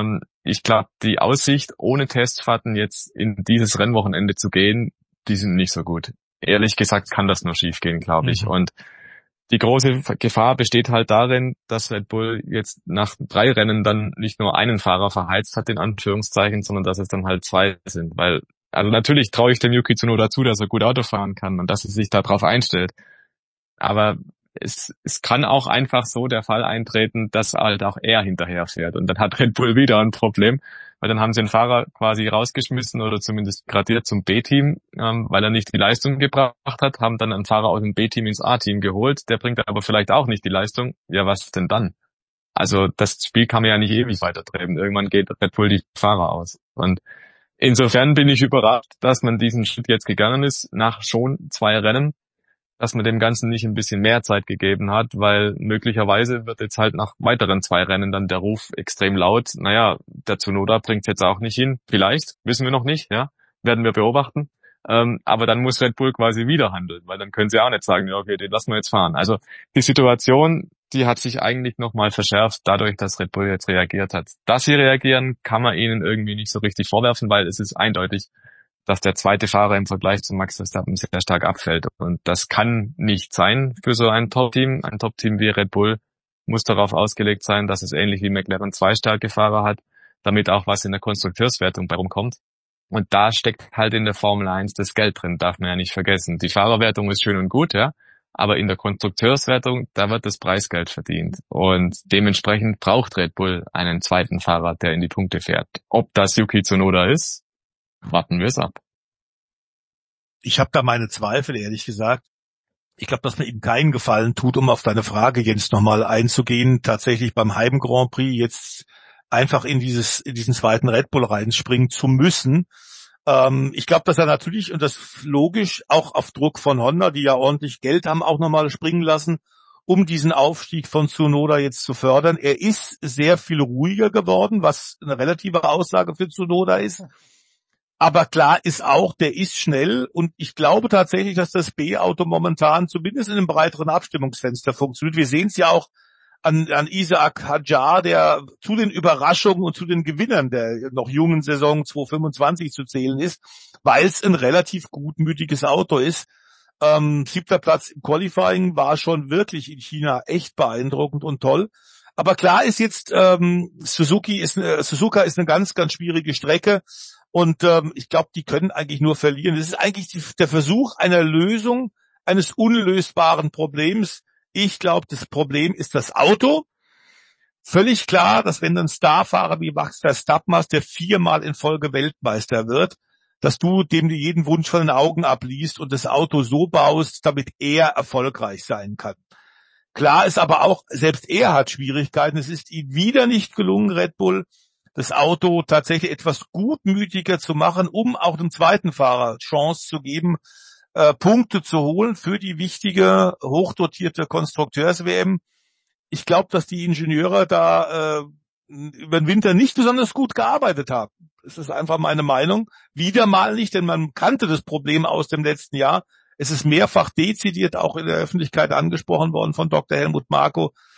Ich glaube, die Aussicht, ohne Testfahrten jetzt in dieses Rennwochenende zu gehen, die sind nicht so gut. Ehrlich gesagt kann das nur schiefgehen, glaube ich. Und die große Gefahr besteht halt darin, dass Red Bull jetzt nach 3 Rennen dann nicht nur einen Fahrer verheizt hat, in Anführungszeichen, sondern dass es dann halt 2 sind. Weil, also natürlich traue ich dem Yuki Tsunoda zu, dass er gut Auto fahren kann und dass er sich darauf einstellt. Aber es kann auch einfach so der Fall eintreten, dass halt auch er hinterher fährt. Und dann hat Red Bull wieder ein Problem, weil dann haben sie den Fahrer quasi rausgeschmissen oder zumindest gradiert zum B-Team, weil er nicht die Leistung gebracht hat, haben dann einen Fahrer aus dem B-Team ins A-Team geholt, der bringt aber vielleicht auch nicht die Leistung. Ja, was denn dann? Also das Spiel kann man ja nicht ewig weitertreiben. Irgendwann geht Red Bull die Fahrer aus. Und insofern bin ich überrascht, dass man diesen Schritt jetzt gegangen ist, nach schon 2 Rennen, dass man dem Ganzen nicht ein bisschen mehr Zeit gegeben hat, weil möglicherweise wird jetzt halt nach weiteren 2 Rennen dann der Ruf extrem laut. Naja, der Tsunoda bringt's jetzt auch nicht hin. Vielleicht, wissen wir noch nicht, ja, werden wir beobachten. Aber dann muss Red Bull quasi wieder handeln, weil dann können sie auch nicht sagen, ja okay, den lassen wir jetzt fahren. Also die Situation, die hat sich eigentlich nochmal verschärft, dadurch, dass Red Bull jetzt reagiert hat. Dass sie reagieren, kann man ihnen irgendwie nicht so richtig vorwerfen, weil es ist eindeutig, dass der zweite Fahrer im Vergleich zu Max Verstappen sehr stark abfällt. Und das kann nicht sein für so ein Top-Team. Ein Top-Team wie Red Bull muss darauf ausgelegt sein, dass es ähnlich wie McLaren 2 starke Fahrer hat, damit auch was in der Konstrukteurswertung bei rumkommt. Und da steckt halt in der Formel 1 das Geld drin, darf man ja nicht vergessen. Die Fahrerwertung ist schön und gut, ja, aber in der Konstrukteurswertung, da wird das Preisgeld verdient. Und dementsprechend braucht Red Bull einen zweiten Fahrer, der in die Punkte fährt. Ob das Yuki Tsunoda ist, warten wir es ab. Ich habe da meine Zweifel, ehrlich gesagt. Ich glaube, dass man ihm keinen Gefallen tut, um auf deine Frage, Jens, nochmal einzugehen, tatsächlich beim Heim Grand Prix jetzt einfach in diesen zweiten Red Bull reinspringen zu müssen. Ich glaube, dass er natürlich, und das ist logisch, auch auf Druck von Honda, die ja ordentlich Geld haben, auch nochmal springen lassen, um diesen Aufstieg von Tsunoda jetzt zu fördern. Er ist sehr viel ruhiger geworden, was eine relative Aussage für Tsunoda ist. Aber klar ist auch, der ist schnell und ich glaube tatsächlich, dass das B-Auto momentan zumindest in einem breiteren Abstimmungsfenster funktioniert. Wir sehen es ja auch an Isaac Hadjar, der zu den Überraschungen und zu den Gewinnern der noch jungen Saison 2025 zu zählen ist, weil es ein relativ gutmütiges Auto ist. 7. Platz im Qualifying war schon wirklich in China echt beeindruckend und toll. Aber klar ist jetzt, Suzuka ist eine ganz, ganz schwierige Strecke. Und ich glaube, die können eigentlich nur verlieren. Das ist eigentlich der Versuch einer Lösung eines unlösbaren Problems. Ich glaube, das Problem ist das Auto. Völlig klar, dass wenn du einen Starfahrer wie Max Verstappen hast, der 4-mal in Folge Weltmeister wird, dass du dem jeden Wunsch von den Augen abliest und das Auto so baust, damit er erfolgreich sein kann. Klar ist aber auch, selbst er hat Schwierigkeiten. Es ist ihm wieder nicht gelungen, Red Bull, das Auto tatsächlich etwas gutmütiger zu machen, um auch dem zweiten Fahrer Chance zu geben, Punkte zu holen für die wichtige, hochdotierte Konstrukteurs-WM. Ich glaube, dass die Ingenieure da über den Winter nicht besonders gut gearbeitet haben. Das ist einfach meine Meinung. Wieder mal nicht, denn man kannte das Problem aus dem letzten Jahr. Es ist mehrfach dezidiert auch in der Öffentlichkeit angesprochen worden von Dr. Helmut Marko.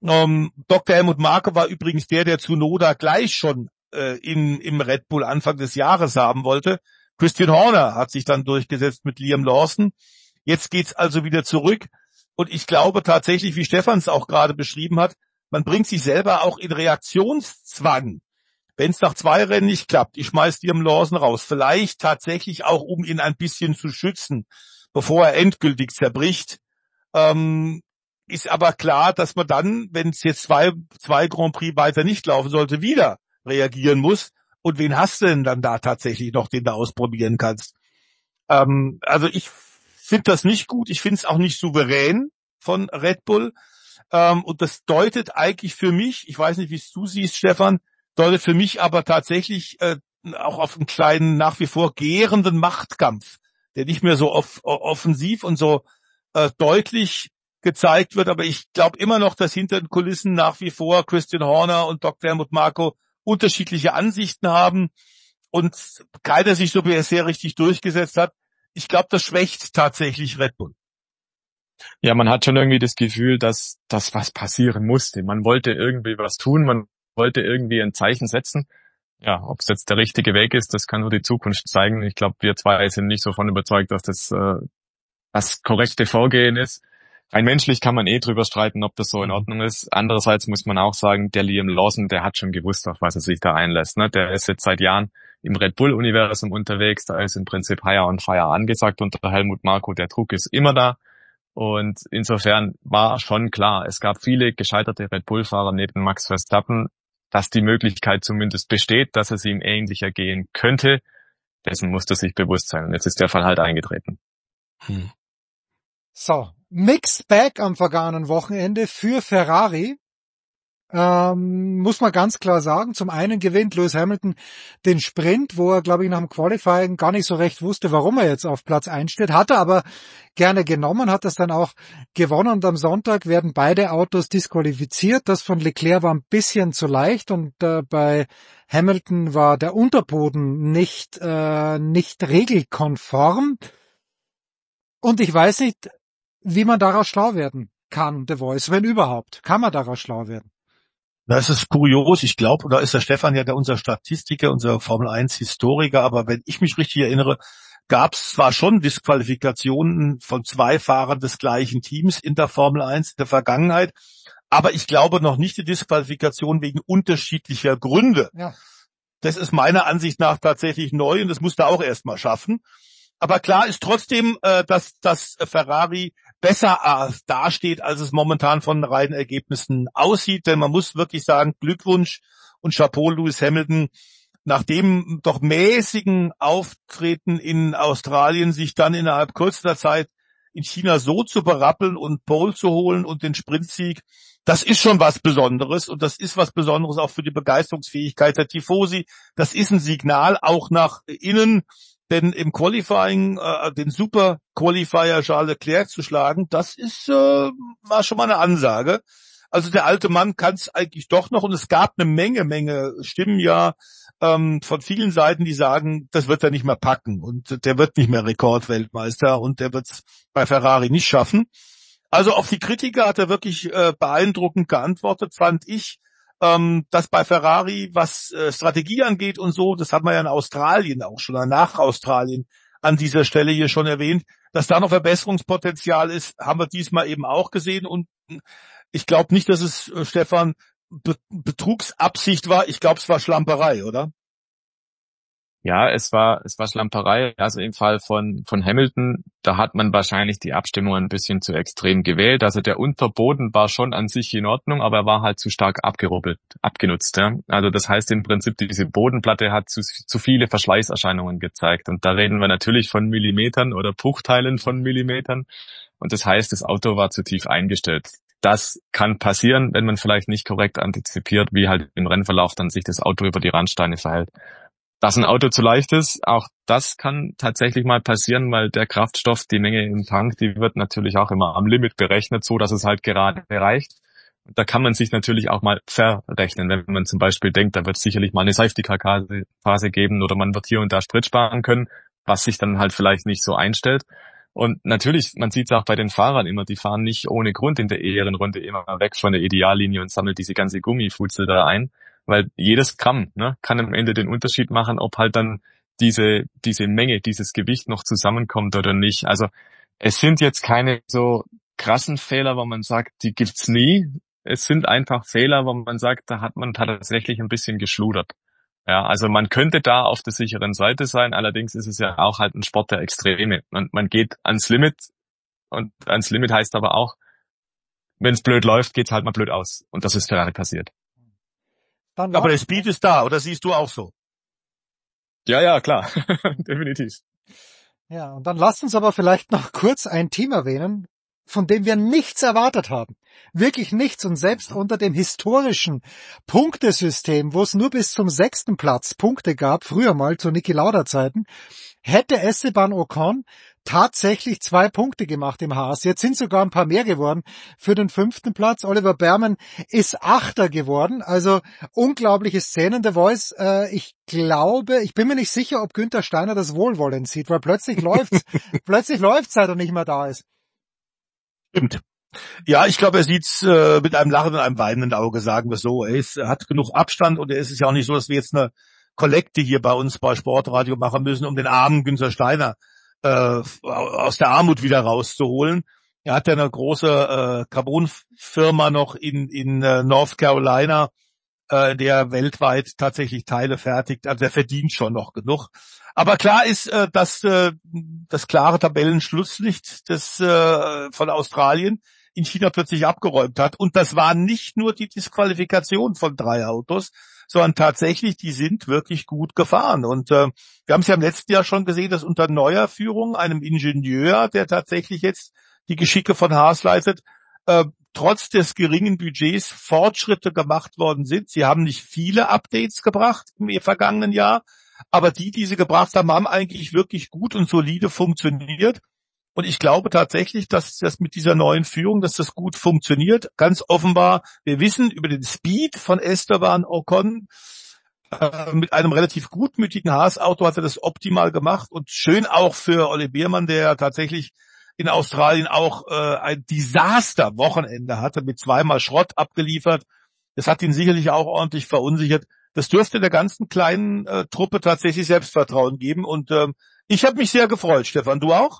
Dr. Helmut Marko war übrigens der Tsunoda gleich schon im Red Bull Anfang des Jahres haben wollte. Christian Horner hat sich dann durchgesetzt mit Liam Lawson. Jetzt geht's also wieder zurück. Und ich glaube tatsächlich, wie Stefan es auch gerade beschrieben hat, man bringt sich selber auch in Reaktionszwang. Wenn es nach 2 Rennen nicht klappt, ich schmeiß Liam Lawson raus. Vielleicht tatsächlich auch, um ihn ein bisschen zu schützen, bevor er endgültig zerbricht. Ist aber klar, dass man dann, wenn es jetzt zwei Grand Prix weiter nicht laufen sollte, wieder reagieren muss. Und wen hast du denn dann da tatsächlich noch, den du ausprobieren kannst? Also ich finde das nicht gut. Ich finde es auch nicht souverän von Red Bull. Und das deutet eigentlich für mich, ich weiß nicht, wie es du siehst, Stefan, deutet für mich aber tatsächlich auch auf einen kleinen, nach wie vor gärenden Machtkampf, der nicht mehr so offensiv und so deutlich gezeigt wird. Aber ich glaube immer noch, dass hinter den Kulissen nach wie vor Christian Horner und Dr. Helmut Marko unterschiedliche Ansichten haben und keiner sich so bisher richtig durchgesetzt hat. Ich glaube, das schwächt tatsächlich Red Bull. Ja, man hat schon irgendwie das Gefühl, dass das was passieren musste. Man wollte irgendwie was tun, man wollte irgendwie ein Zeichen setzen. Ja, ob es jetzt der richtige Weg ist, das kann nur die Zukunft zeigen. Ich glaube, wir zwei sind nicht so davon überzeugt, dass das korrekte Vorgehen ist. Rein menschlich kann man drüber streiten, ob das so in Ordnung ist. Andererseits muss man auch sagen, der Liam Lawson, der hat schon gewusst, auf was er sich da einlässt. Ne? Der ist jetzt seit Jahren im Red Bull-Universum unterwegs. Da ist im Prinzip Hire on Fire angesagt unter Helmut Marko. Der Druck ist immer da. Und insofern war schon klar, es gab viele gescheiterte Red Bull-Fahrer neben Max Verstappen, dass die Möglichkeit zumindest besteht, dass es ihm ähnlicher gehen könnte. Dessen musste sich bewusst sein. Und jetzt ist der Fall halt eingetreten. So, Mixed Bag am vergangenen Wochenende für Ferrari. Muss man ganz klar sagen. Zum einen gewinnt Lewis Hamilton den Sprint, wo er, glaube ich, nach dem Qualifying gar nicht so recht wusste, warum er jetzt auf Platz 1 steht. Hat er aber gerne genommen, hat das dann auch gewonnen. Und am Sonntag werden beide Autos disqualifiziert. Das von Leclerc war ein bisschen zu leicht und bei Hamilton war der Unterboden nicht regelkonform. Und ich weiß nicht, wie man daraus schlau werden kann, The Voice, wenn überhaupt. Kann man daraus schlau werden? Das ist kurios, ich glaube, da ist der Stefan ja unser Statistiker, unser Formel-1-Historiker, aber wenn ich mich richtig erinnere, gab es zwar schon Disqualifikationen von 2 Fahrern des gleichen Teams in der Formel 1 in der Vergangenheit, aber ich glaube noch nicht die Disqualifikation wegen unterschiedlicher Gründe. Ja. Das ist meiner Ansicht nach tatsächlich neu und das muss er auch erstmal schaffen. Aber klar ist trotzdem, dass das Ferrari besser dasteht, als es momentan von reinen Ergebnissen aussieht. Denn man muss wirklich sagen, Glückwunsch und Chapeau Lewis Hamilton, nach dem doch mäßigen Auftreten in Australien sich dann innerhalb kürzester Zeit in China so zu berappeln und Pole zu holen und den Sprintsieg, das ist schon was Besonderes und das ist was Besonderes auch für die Begeisterungsfähigkeit der Tifosi. Das ist ein Signal auch nach innen. Denn im Qualifying den Super Qualifier Charles Leclerc zu schlagen, das ist war schon mal eine Ansage. Also der alte Mann kann es eigentlich doch noch und es gab eine Menge Stimmen ja von vielen Seiten, die sagen, das wird er nicht mehr packen und der wird nicht mehr Rekordweltmeister und der wird es bei Ferrari nicht schaffen. Also auf die Kritiker hat er wirklich beeindruckend geantwortet, fand ich. Dass bei Ferrari, was Strategie angeht und so, das hat man ja in Australien auch schon, nach Australien an dieser Stelle hier schon erwähnt, dass da noch Verbesserungspotenzial ist, haben wir diesmal eben auch gesehen und ich glaube nicht, dass es, Stefan, Betrugsabsicht war, ich glaube, es war Schlamperei, oder? Ja, es war Schlamperei. Also im Fall von Hamilton, da hat man wahrscheinlich die Abstimmung ein bisschen zu extrem gewählt. Also der Unterboden war schon an sich in Ordnung, aber er war halt zu stark abgenutzt. Ja? Also das heißt im Prinzip, diese Bodenplatte hat zu viele Verschleißerscheinungen gezeigt. Und da reden wir natürlich von Millimetern oder Bruchteilen von Millimetern. Und das heißt, das Auto war zu tief eingestellt. Das kann passieren, wenn man vielleicht nicht korrekt antizipiert, wie halt im Rennverlauf dann sich das Auto über die Randsteine verhält. Dass ein Auto zu leicht ist, auch das kann tatsächlich mal passieren, weil der Kraftstoff, die Menge im Tank, die wird natürlich auch immer am Limit berechnet, so dass es halt gerade reicht. Da kann man sich natürlich auch mal verrechnen, wenn man zum Beispiel denkt, da wird es sicherlich mal eine Safety-Car-Phase geben oder man wird hier und da Sprit sparen können, was sich dann halt vielleicht nicht so einstellt. Und natürlich, man sieht es auch bei den Fahrern immer, die fahren nicht ohne Grund in der Ehrenrunde immer weg von der Ideallinie und sammeln diese ganze Gummifutzel da ein, weil jedes Gramm, ne, kann am Ende den Unterschied machen, ob halt dann diese Menge, dieses Gewicht noch zusammenkommt oder nicht. Also es sind jetzt keine so krassen Fehler, wo man sagt, die gibt's nie. Es sind einfach Fehler, wo man sagt, da hat man tatsächlich ein bisschen geschludert. Ja, also man könnte da auf der sicheren Seite sein, allerdings ist es ja auch halt ein Sport der Extreme. Man geht ans Limit und ans Limit heißt aber auch, wenn es blöd läuft, geht's halt mal blöd aus. Und das ist Ferrari passiert. Aber der Speed ist da, oder siehst du auch so? Ja, klar. Definitiv. Ja, und dann lasst uns aber vielleicht noch kurz ein Team erwähnen, von dem wir nichts erwartet haben. Wirklich nichts. Und selbst unter dem historischen Punktesystem, wo es nur bis zum 6. Platz Punkte gab, früher mal zu Niki Lauda Zeiten, hätte Esteban Ocon tatsächlich 2 Punkte gemacht im Haas. Jetzt sind sogar ein paar mehr geworden für den 5. Platz. Oliver Behrmann ist 8. geworden. Also unglaubliche Szenen. The Voice, ich bin mir nicht sicher, ob Günther Steiner das wohlwollend sieht, weil plötzlich läuft's, seit er nicht mehr da ist. Stimmt. Ja, ich glaube, er sieht's mit einem lachenden und einem weinenden Auge, sagen wir so. Er hat genug Abstand und es ist ja auch nicht so, dass wir jetzt eine Kollekte hier bei uns bei Sportradio machen müssen, um den armen Günther Steiner aus der Armut wieder rauszuholen. Er hat ja eine große Carbon-Firma noch in North Carolina, der weltweit tatsächlich Teile fertigt. Also er verdient schon noch genug. Aber klar ist, dass das klare Tabellenschlusslicht von Australien in China plötzlich abgeräumt hat. Und das war nicht nur die Disqualifikation von 3 Autos, sondern tatsächlich, die sind wirklich gut gefahren. Und wir haben es ja im letzten Jahr schon gesehen, dass unter neuer Führung, einem Ingenieur, der tatsächlich jetzt die Geschicke von Haas leitet, trotz des geringen Budgets Fortschritte gemacht worden sind. Sie haben nicht viele Updates gebracht im vergangenen Jahr, aber die sie gebracht haben, haben eigentlich wirklich gut und solide funktioniert. Und ich glaube tatsächlich, dass das mit dieser neuen Führung, dass das gut funktioniert. Ganz offenbar, wir wissen über den Speed von Esteban Ocon. Mit einem relativ gutmütigen Haas-Auto hat er das optimal gemacht. Und schön auch für Olli Behrmann, der tatsächlich in Australien auch ein Desaster-Wochenende hatte, mit 2-mal Schrott abgeliefert. Das hat ihn sicherlich auch ordentlich verunsichert. Das dürfte der ganzen kleinen Truppe tatsächlich Selbstvertrauen geben. Und ich habe mich sehr gefreut, Stefan. Du auch?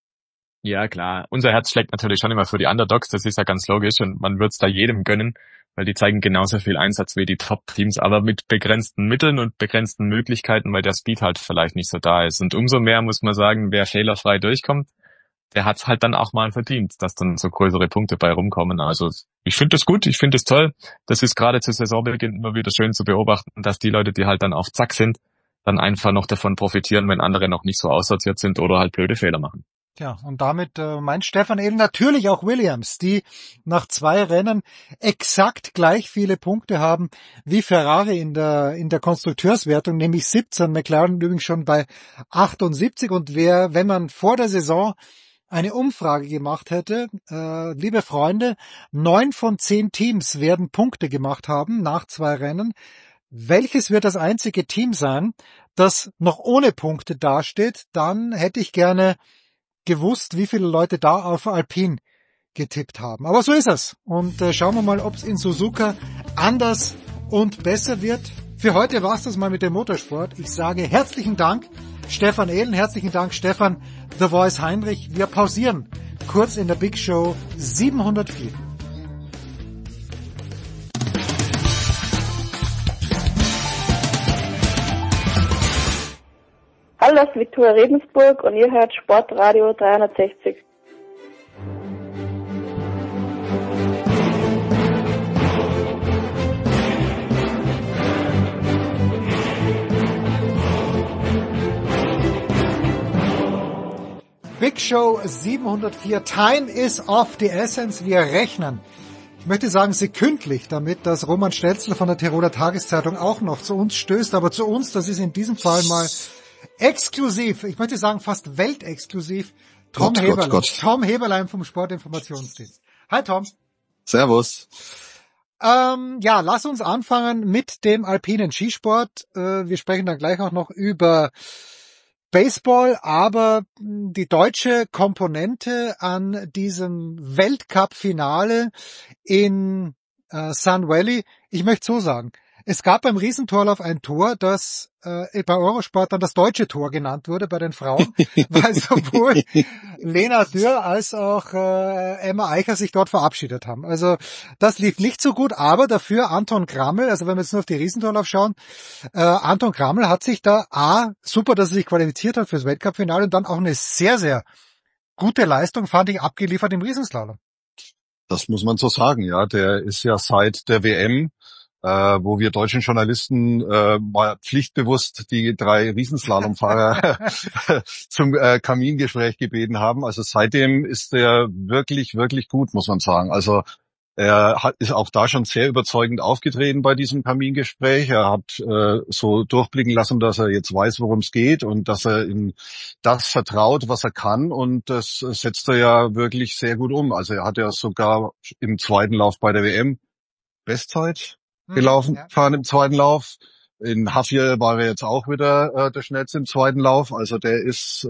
Ja, klar. Unser Herz schlägt natürlich schon immer für die Underdogs, das ist ja ganz logisch und man wird's da jedem gönnen, weil die zeigen genauso viel Einsatz wie die Top-Teams, aber mit begrenzten Mitteln und begrenzten Möglichkeiten, weil der Speed halt vielleicht nicht so da ist. Und umso mehr muss man sagen, wer fehlerfrei durchkommt, der hat's halt dann auch mal verdient, dass dann so größere Punkte bei rumkommen. Also ich finde das gut, ich finde das toll. Das ist gerade zu Saisonbeginn immer wieder schön zu beobachten, dass die Leute, die halt dann auf Zack sind, dann einfach noch davon profitieren, wenn andere noch nicht so aussortiert sind oder halt blöde Fehler machen. Ja, und damit meint Stefan Ehlen natürlich auch Williams, die nach 2 Rennen exakt gleich viele Punkte haben wie Ferrari in der Konstrukteurswertung, nämlich 17, McLaren übrigens schon bei 78. Und wenn man vor der Saison eine Umfrage gemacht hätte, liebe Freunde, 9 von 10 Teams werden Punkte gemacht haben nach 2 Rennen. Welches wird das einzige Team sein, das noch ohne Punkte dasteht? Dann hätte ich gerne gewusst, wie viele Leute da auf Alpine getippt haben. Aber so ist es. Und schauen wir mal, ob es in Suzuka anders und besser wird. Für heute war es das mal mit dem Motorsport. Ich sage herzlichen Dank, Stefan Ehlen, herzlichen Dank, Stefan The Voice Heinrich. Wir pausieren kurz in der Big Show 704. Hallo, das ist Viktoria Rebensburg und ihr hört Sportradio 360. Big Show 704. Time is of the essence. Wir rechnen. Ich möchte sagen sekündlich damit, dass Roman Stelzler von der Tiroler Tageszeitung auch noch zu uns stößt. Aber zu uns, das ist in diesem Fall mal exklusiv. Ich möchte sagen fast weltexklusiv. Tom Heberlein vom Sportinformationsdienst. Hi Tom. Servus. Ja, lass uns anfangen mit dem alpinen Skisport. Wir sprechen dann gleich auch noch über Baseball, aber die deutsche Komponente an diesem Weltcup-Finale in Sun Valley, ich möchte so sagen, es gab beim Riesentorlauf ein Tor, das bei Eurosport dann das deutsche Tor genannt wurde bei den Frauen, weil sowohl Lena Dürr als auch Emma Eicher sich dort verabschiedet haben. Also das lief nicht so gut, aber dafür Anton Krammel, also wenn wir jetzt nur auf die Riesentorlauf schauen, Anton Krammel hat sich da super, dass er sich qualifiziert hat fürs Weltcup-Finale und dann auch eine sehr, sehr gute Leistung, fand ich, abgeliefert im Riesenslalom. Das muss man so sagen, ja. Der ist ja seit der WM, wo wir deutschen Journalisten mal pflichtbewusst die 3 Riesenslalomfahrer zum Kamingespräch gebeten haben. Also seitdem ist er wirklich, wirklich gut, muss man sagen. Also ist auch da schon sehr überzeugend aufgetreten bei diesem Kamingespräch. Er hat so durchblicken lassen, dass er jetzt weiß, worum es geht und dass er in das vertraut, was er kann. Und das setzt er ja wirklich sehr gut um. Also er hat ja sogar im zweiten Lauf bei der WM Bestzeit gelaufen, fahren im zweiten Lauf. In Hafje war er jetzt auch wieder der Schnellste im zweiten Lauf. Also der ist,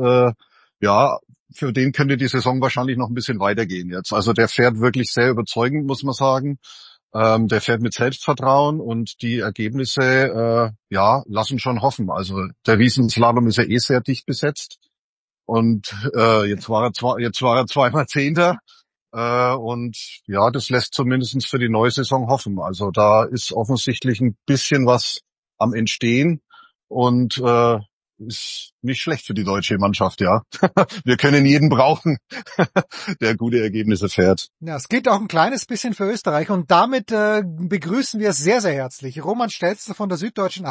für den könnte die Saison wahrscheinlich noch ein bisschen weitergehen jetzt. Also der fährt wirklich sehr überzeugend, muss man sagen. Der fährt mit Selbstvertrauen und die Ergebnisse, lassen schon hoffen. Also der Riesenslalom ist ja sehr dicht besetzt. Und jetzt war er zweimal Zehnter. Und ja, das lässt zumindest für die neue Saison hoffen. Also da ist offensichtlich ein bisschen was am Entstehen und ist nicht schlecht für die deutsche Mannschaft, ja. Wir können jeden brauchen, der gute Ergebnisse fährt. Ja, es geht auch ein kleines bisschen für Österreich und damit begrüßen wir sehr, sehr herzlich Roman Stelzner von der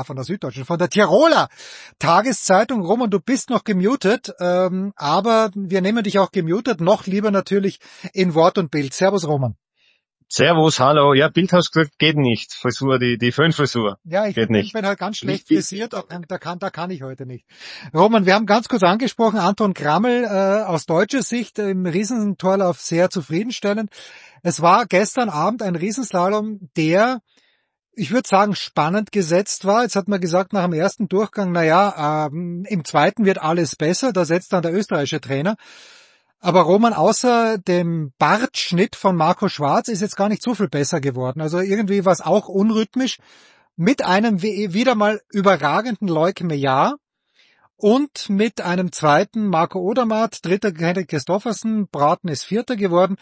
Tiroler Tageszeitung. Roman, du bist noch gemutet, aber wir nehmen dich auch gemutet, noch lieber natürlich in Wort und Bild. Servus, Roman. Servus, hallo. Ja, Bild hast gesagt, geht nicht. Frisur, die Föhnfrisur. Ja, ich bin halt ganz schlecht frisiert, da kann ich heute nicht. Roman, wir haben ganz kurz angesprochen, Anton Krammel aus deutscher Sicht im Riesentorlauf sehr zufriedenstellend. Es war gestern Abend ein Riesenslalom, der, ich würde sagen, spannend gesetzt war. Jetzt hat man gesagt nach dem ersten Durchgang, im zweiten wird alles besser, da setzt dann der österreichische Trainer. Aber Roman, außer dem Bartschnitt von Marco Schwarz ist jetzt gar nicht so viel besser geworden. Also irgendwie war es auch unrhythmisch mit einem wieder mal überragenden Loic Meillard und mit einem zweiten Marco Odermatt, dritter Henrik Kristoffersen, Braten ist Vierter geworden.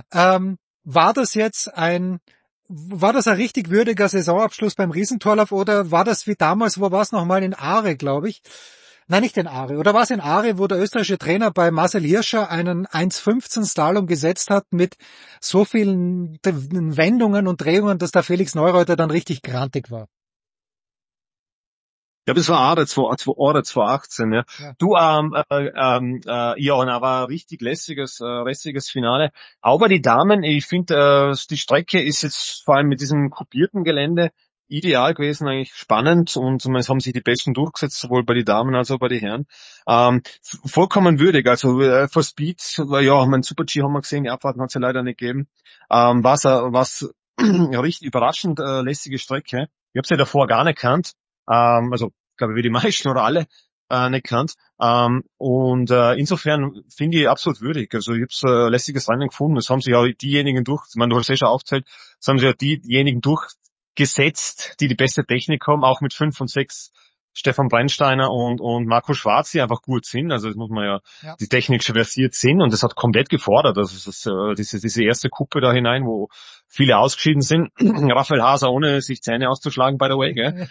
War das ein richtig würdiger Saisonabschluss beim Riesentorlauf oder war das wie damals, wo war es nochmal in Aare, glaube ich? Nein, nicht in Aare. Oder war es in Aare, wo der österreichische Trainer bei Marcel Hirscher einen 1,15 Slalom gesetzt hat mit so vielen Wendungen und Drehungen, dass der Felix Neureuter dann richtig grantig war? Ja, das war Aare 2018, ja. Du, Johann, war ein richtig lässiges Finale. Aber die Damen, ich finde, die Strecke ist jetzt vor allem mit diesem kupierten Gelände ideal gewesen, eigentlich spannend und es haben sich die Besten durchgesetzt, sowohl bei den Damen als auch bei den Herren. Vollkommen würdig, also für Speed, mein Super-G haben wir gesehen, die Abfahrten hat es ja leider nicht gegeben. Was richtig überraschend lässige Strecke. Ich habe sie ja davor gar nicht kannt, also ich glaube wie die meisten oder alle nicht kannt. Insofern finde ich absolut würdig. Also ich habe lässiges Rennen gefunden. Es haben sich ja diejenigen du hast ja schon aufgezählt, es haben sich ja diejenigen durchgesetzt, die beste Technik haben, auch mit 5 und 6 Stefan Brennsteiner und Marco Schwarz, die einfach gut sind. Also das muss man ja. Die technisch versiert sind und das hat komplett gefordert. Also diese erste Kuppe da hinein, wo viele ausgeschieden sind. Raphael Haser, ohne sich Zähne auszuschlagen, by the way, gell?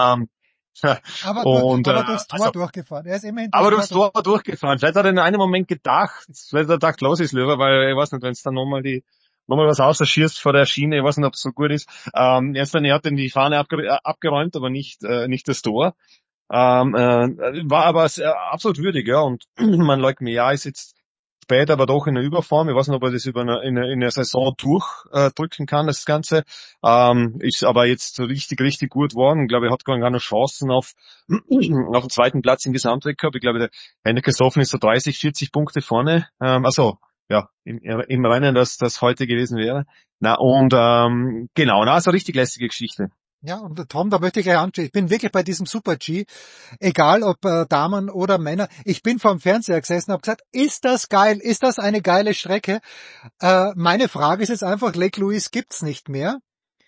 Aber durchs Tor durchgefahren. Er ist immerhin durchs Tor durchgefahren. Vielleicht hat er in einem Moment gedacht, los ist Löwer, weil ich weiß nicht, wenn es dann nochmal was außerschießt vor der Schiene, ich weiß nicht, ob es so gut ist. Er hat dann die Fahne abgeräumt, aber nicht das Tor. War aber absolut würdig, ja. Und man Loic Meillard ist jetzt später aber doch in der Überform. Ich weiß nicht, ob er das in der Saison durchdrücken kann, das Ganze. Ist aber jetzt richtig gut geworden. Ich glaube, er hat gar keine Chancen auf den zweiten Platz im Gesamtweltcup. Ich glaube, der Henrik Kristoffersen ist so 30-40 Punkte vorne. Im Rennen, das heute gewesen wäre. Also richtig lässige Geschichte. Ja, und Tom, da möchte ich gleich anschauen. Ich bin wirklich bei diesem Super-G, egal ob Damen oder Männer. Ich bin vorm Fernseher gesessen und habe gesagt, ist das geil? Ist das eine geile Strecke? Meine Frage ist jetzt einfach, Lake Louise gibt's nicht mehr.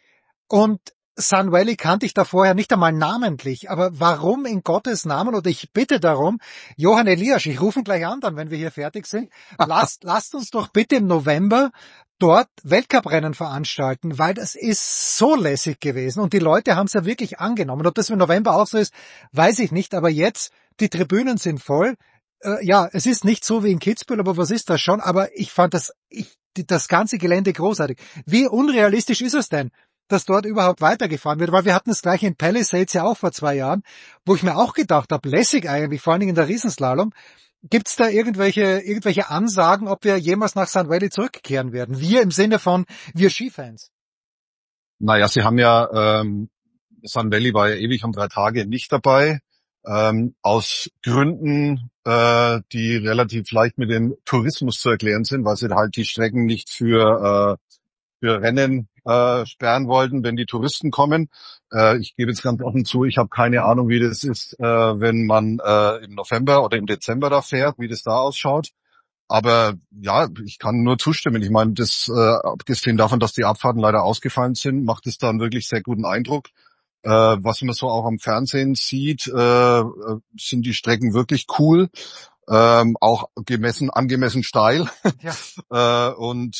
Und Sun Valley kannte ich da vorher nicht einmal namentlich. Aber warum in Gottes Namen? Oder ich bitte darum, Johann Elias, ich rufe ihn gleich an, dann, wenn wir hier fertig sind. Lasst uns doch bitte im November dort Weltcuprennen veranstalten, weil das ist so lässig gewesen und die Leute haben es ja wirklich angenommen. Ob das im November auch so ist, weiß ich nicht, aber jetzt, die Tribünen sind voll. Ja, es ist nicht so wie in Kitzbühel, aber was ist das schon? Aber ich fand das ganze Gelände großartig. Wie unrealistisch ist es denn, dass dort überhaupt weitergefahren wird? Weil wir hatten es gleich in Palisades ja auch vor 2 Jahren, wo ich mir auch gedacht habe, lässig eigentlich, vor allen Dingen in der Riesenslalom. Gibt's da irgendwelche Ansagen, ob wir jemals nach Sun Valley zurückkehren werden? Wir im Sinne von wir Skifans. Naja, sie haben ja, Sun Valley war ja ewig um 3 Tage nicht dabei, aus Gründen, die relativ leicht mit dem Tourismus zu erklären sind, weil sie halt die Strecken nicht für Rennen sperren wollten, wenn die Touristen kommen. Ich gebe jetzt ganz offen zu, ich habe keine Ahnung, wie das ist, wenn man im November oder im Dezember da fährt, wie das da ausschaut. Aber ja, ich kann nur zustimmen. Ich meine, das abgesehen davon, dass die Abfahrten leider ausgefallen sind, macht es da einen wirklich sehr guten Eindruck. Was man so auch am Fernsehen sieht, sind die Strecken wirklich cool. Auch angemessen steil. Ja.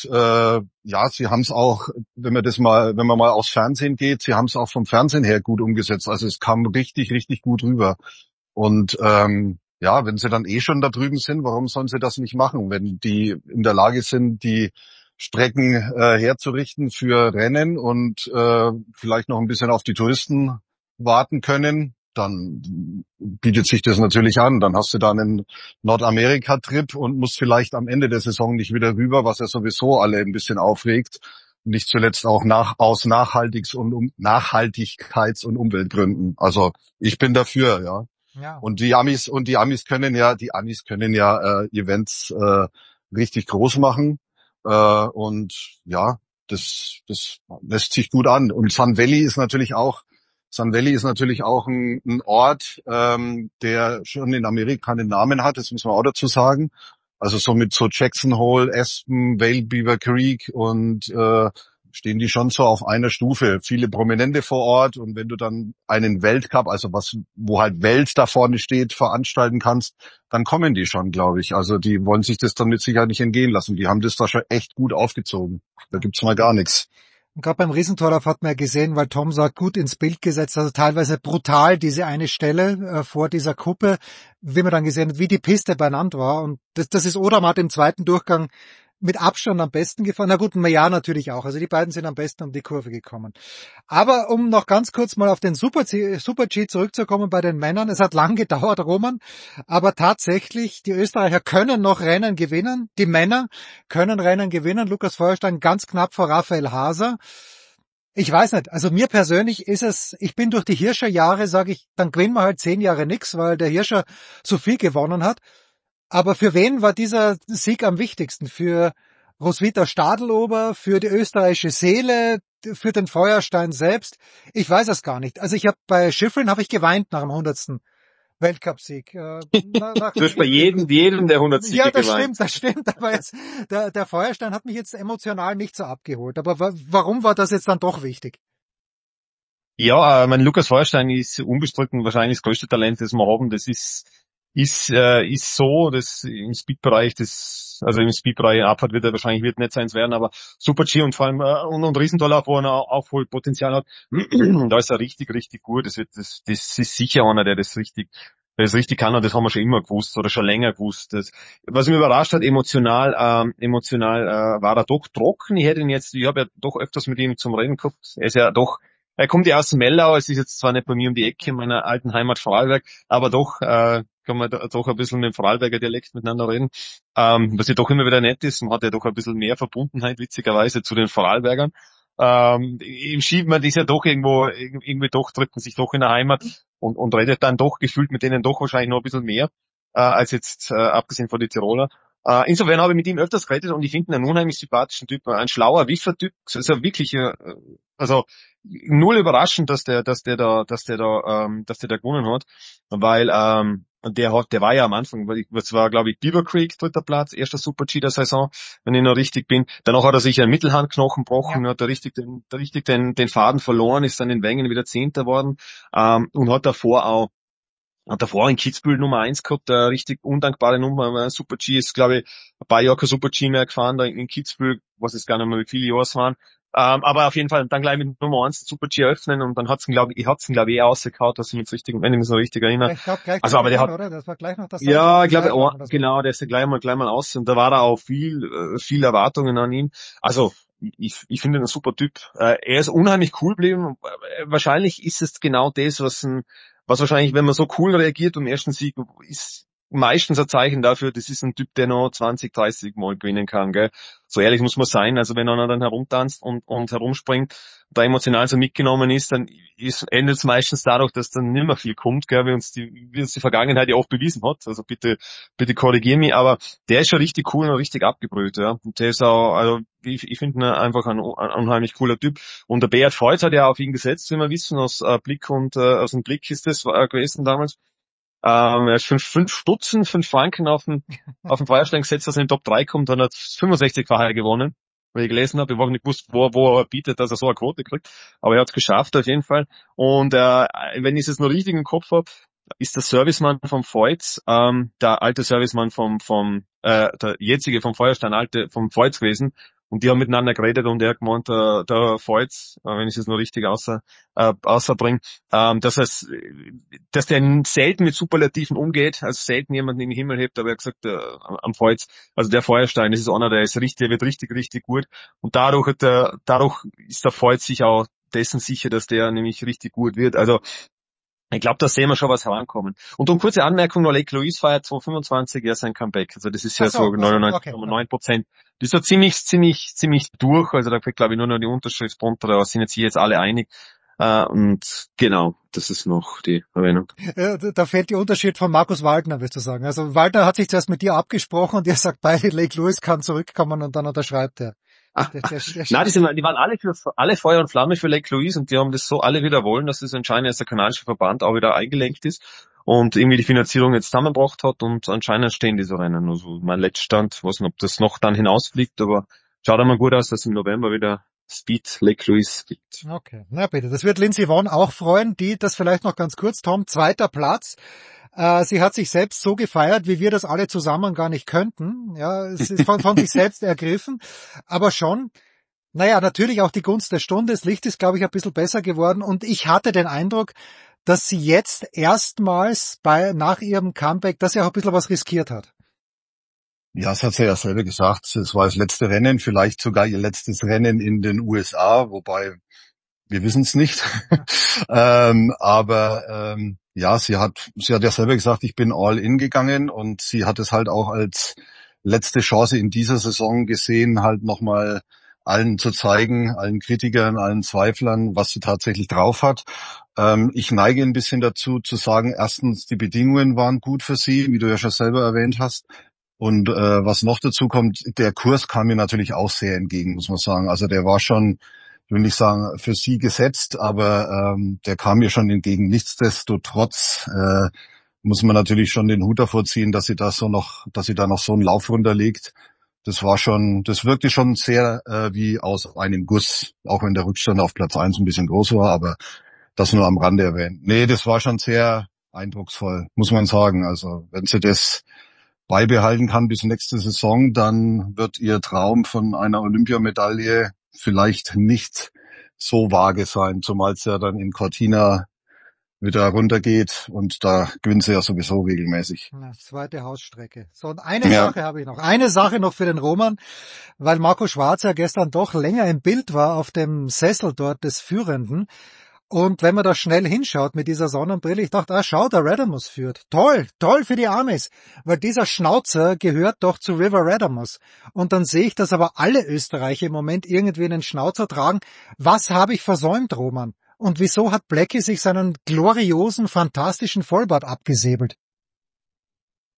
Ja, sie haben es auch, wenn man mal aufs Fernsehen geht, sie haben es auch vom Fernsehen her gut umgesetzt. Also es kam richtig, richtig gut rüber. Und ja, wenn sie dann schon da drüben sind, warum sollen sie das nicht machen? Wenn die in der Lage sind, die Strecken herzurichten für Rennen und vielleicht noch ein bisschen auf die Touristen warten können, dann bietet sich das natürlich an. Dann hast du da einen Nordamerika-Trip und musst vielleicht am Ende der Saison nicht wieder rüber, was ja sowieso alle ein bisschen aufregt. Nicht zuletzt auch aus Nachhaltigkeits- und Umweltgründen. Also ich bin dafür, ja. Ja. Und die Amis können ja Events richtig groß machen. Und ja, das lässt sich gut an. Und Sun Valley ist natürlich auch ein Ort, der schon in Amerika einen Namen hat, das muss man auch dazu sagen. Also so mit so Jackson Hole, Aspen, Vail, Beaver Creek und stehen die schon so auf einer Stufe. Viele Prominente vor Ort und wenn du dann einen Weltcup, also wo halt Welt da vorne steht, veranstalten kannst, dann kommen die schon, glaube ich. Also die wollen sich das dann mit Sicherheit nicht entgehen lassen. Die haben das da schon echt gut aufgezogen. Da gibt's mal gar nichts. Und gerade beim Riesentorlauf hat man ja gesehen, weil Tom sagt, gut ins Bild gesetzt, also teilweise brutal diese eine Stelle vor dieser Kuppe, wie man dann gesehen hat, wie die Piste benannt war. Und das ist Odermatt im zweiten Durchgang mit Abstand am besten gefahren. Na gut, Meyer natürlich auch. Also die beiden sind am besten um die Kurve gekommen. Aber um noch ganz kurz mal auf den Super-G zurückzukommen bei den Männern. Es hat lang gedauert, Roman. Aber tatsächlich, die Österreicher können noch Rennen gewinnen. Die Männer können Rennen gewinnen. Lukas Feuerstein ganz knapp vor Raphael Haser. Ich weiß nicht, also mir persönlich ist es, ich bin durch die Hirscher-Jahre, sage ich, dann gewinnen wir halt 10 Jahre nix, weil der Hirscher so viel gewonnen hat. Aber für wen war dieser Sieg am wichtigsten? Für Roswitha Stadelober, für die österreichische Seele, für den Feuerstein selbst? Ich weiß es gar nicht. Also bei Schifrin habe ich geweint nach dem 100. Weltcupsieg. Du hast bei jedem der 100 Siege geweint. Ja, das stimmt. Aber jetzt, der Feuerstein hat mich jetzt emotional nicht so abgeholt. Aber warum war das jetzt dann doch wichtig? Ja, mein Lukas Feuerstein ist unbestritten wahrscheinlich das größte Talent, das wir haben. Das ist so, dass im Speedbereich Abfahrt wird nicht seins werden, aber Super-G und vor allem und Riesentorlauf, wo er Aufholpotenzial hat, da ist er richtig, richtig gut. Das ist sicher einer, der das richtig kann, und das haben wir schon immer gewusst oder schon länger gewusst. Was mich überrascht hat, emotional war er doch trocken. Ich habe ja doch öfters mit ihm zum Reden gehabt. Er kommt ja aus Mellau, es ist jetzt zwar nicht bei mir um die Ecke in meiner alten Heimat Vorarlberg, aber doch kann man doch ein bisschen mit dem Vorarlberger Dialekt miteinander reden, was ja doch immer wieder nett ist. Man hat ja doch ein bisschen mehr Verbundenheit, witzigerweise, zu den Vorarlbergern. Im Skifahren ist ja doch irgendwie doch trifft man sich doch in der Heimat und redet dann doch gefühlt mit denen doch wahrscheinlich noch ein bisschen mehr, als jetzt abgesehen von den Tiroler. Insofern habe ich mit ihm öfters geredet und ich finde ihn einen unheimlich sympathischen Typ, ein schlauer Wiffer-Typ, also wirklich, also null überraschend, dass der da gewonnen hat, weil der war ja am Anfang, das war glaube ich Beaver Creek, 3. Platz, erster Super-G der Saison, wenn ich noch richtig bin. Danach hat er sich einen Mittelhandknochen gebrochen, hat er richtig den Faden verloren, ist dann in Wengen wieder 10. geworden und hat davor in Kitzbühel Nummer 1 gehabt, eine richtig undankbare Nummer. Super-G ist, glaube ich, ein paar Jahre kein Super-G mehr gefahren, da in Kitzbühel, weiß jetzt gar nicht mehr, wie viele Jahre es waren. Aber auf jeden Fall dann gleich mit Nummer 1 Super-G eröffnen und dann hat's ihn, glaube ich, rausgehauen, dass ich mich wenn ich mich so richtig erinnere. Ich glaube, gleich also, aber der hat, oder? Das war gleich noch das. Ja, ich glaube, genau, der ist ja gleich mal aus und da war da auch viel Erwartungen an ihn. Also, ich finde ihn ein super Typ. Er ist unheimlich cool geblieben. Wahrscheinlich ist es genau das, was wahrscheinlich, wenn man so cool reagiert beim ersten Sieg, ist meistens ein Zeichen dafür, das ist ein Typ, der noch 20, 30 Mal gewinnen kann, gell. So ehrlich muss man sein. Also wenn einer dann herumtanzt und herumspringt, da emotional so mitgenommen ist, dann endet es meistens dadurch, dass dann nicht mehr viel kommt, gell, wie uns die Vergangenheit ja oft bewiesen hat. Also bitte korrigier mich, aber der ist schon richtig cool und richtig abgebrüht, ja. Und der ist auch, also ich finde ihn einfach ein unheimlich cooler Typ. Und der Beat Feuz hat ja auf ihn gesetzt, wie wir wissen, aus Blick und aus dem Blick ist das gewesen damals. Er ist 5 Franken auf den Feuerstein gesetzt, dass er in den Top 3 kommt, dann hat 65-fache gewonnen, weil ich gelesen habe. Ich habe nicht gewusst, wo er bietet, dass er so eine Quote kriegt, aber er hat es geschafft auf jeden Fall. Und wenn ich es noch richtig im Kopf habe, ist der Servicemann vom Feuz, der alte Servicemann der jetzige vom Feuerstein, vom Feuz gewesen. Und die haben miteinander geredet und er hat gemeint, der Feuz, wenn ich es noch richtig außerbringe, dass der selten mit Superlativen umgeht, also selten jemanden in den Himmel hebt, aber er hat gesagt, am Feuz, also der Feuerstein, das ist einer, der wird richtig, richtig gut. Und dadurch ist der Feuz sich auch dessen sicher, dass der nämlich richtig gut wird. Also, ich glaube, da sehen wir schon was herankommen. Und um kurze Anmerkung, Lake Louise feiert 2025 ja sein Comeback. Also das ist ja so 99,9%. Das ist so ziemlich durch. Also da fehlt, glaube ich, nur noch die Unterschrift drunter. Da sind jetzt alle einig. Und genau, das ist noch die Erwähnung. Da fehlt der Unterschied von Markus Waldner, willst du sagen. Also Waldner hat sich zuerst mit dir abgesprochen und er sagt, beide Lake Louise kann zurückkommen und dann unterschreibt er. Nein, die waren alle Feuer und Flamme für Lake Louise und die haben das so alle wieder wollen, dass das anscheinend erst der kanadische Verband auch wieder eingelenkt ist und irgendwie die Finanzierung jetzt zusammengebracht hat und anscheinend stehen diese Rennen. Also mein Letztstand, weiß nicht, ob das noch dann hinausfliegt, aber schaut einmal gut aus, dass im November wieder Speed Lake Louise gibt. Okay, na bitte, das wird Lindsey Vonn auch freuen, das vielleicht noch ganz kurz, Tom, 2. Platz. Sie hat sich selbst so gefeiert, wie wir das alle zusammen gar nicht könnten. Ja, es ist von sich selbst ergriffen. Aber schon, natürlich auch die Gunst der Stunde. Das Licht ist, glaube ich, ein bisschen besser geworden. Und ich hatte den Eindruck, dass sie jetzt erstmals nach ihrem Comeback, dass sie auch ein bisschen was riskiert hat. Ja, das hat sie ja selber gesagt. Es war das letzte Rennen, vielleicht sogar ihr letztes Rennen in den USA, wobei wir wissen es nicht. Ja, sie hat ja selber gesagt, ich bin all in gegangen und sie hat es halt auch als letzte Chance in dieser Saison gesehen, halt nochmal allen zu zeigen, allen Kritikern, allen Zweiflern, was sie tatsächlich drauf hat. Ich neige ein bisschen dazu zu sagen, erstens, die Bedingungen waren gut für sie, wie du ja schon selber erwähnt hast. Und was noch dazu kommt, der Kurs kam mir natürlich auch sehr entgegen, muss man sagen. Also der war schon, ich will nicht sagen, für sie gesetzt, aber der kam mir schon entgegen. Nichtsdestotrotz muss man natürlich schon den Hut davor ziehen, dass sie da noch so einen Lauf runterlegt. Das wirkte schon sehr wie aus einem Guss, auch wenn der Rückstand auf Platz 1 ein bisschen groß war, aber das nur am Rande erwähnt. Nee, das war schon sehr eindrucksvoll, muss man sagen. Also wenn sie das beibehalten kann bis nächste Saison, dann wird ihr Traum von einer Olympiamedaille vielleicht nicht so vage sein, zumal es ja dann in Cortina wieder runtergeht und da gewinnt sie ja sowieso regelmäßig. Zweite Hausstrecke. So, und Sache habe ich noch. Eine Sache noch für den Roman, weil Marco Schwarz ja gestern doch länger im Bild war auf dem Sessel dort des Führenden. Und wenn man da schnell hinschaut mit dieser Sonnenbrille, ich dachte, schau, der Radamus führt. Toll für die Amis, weil dieser Schnauzer gehört doch zu River Radamus. Und dann sehe ich, dass aber alle Österreicher im Moment irgendwie einen Schnauzer tragen. Was habe ich versäumt, Roman? Und wieso hat Blackie sich seinen gloriosen, fantastischen Vollbart abgesäbelt?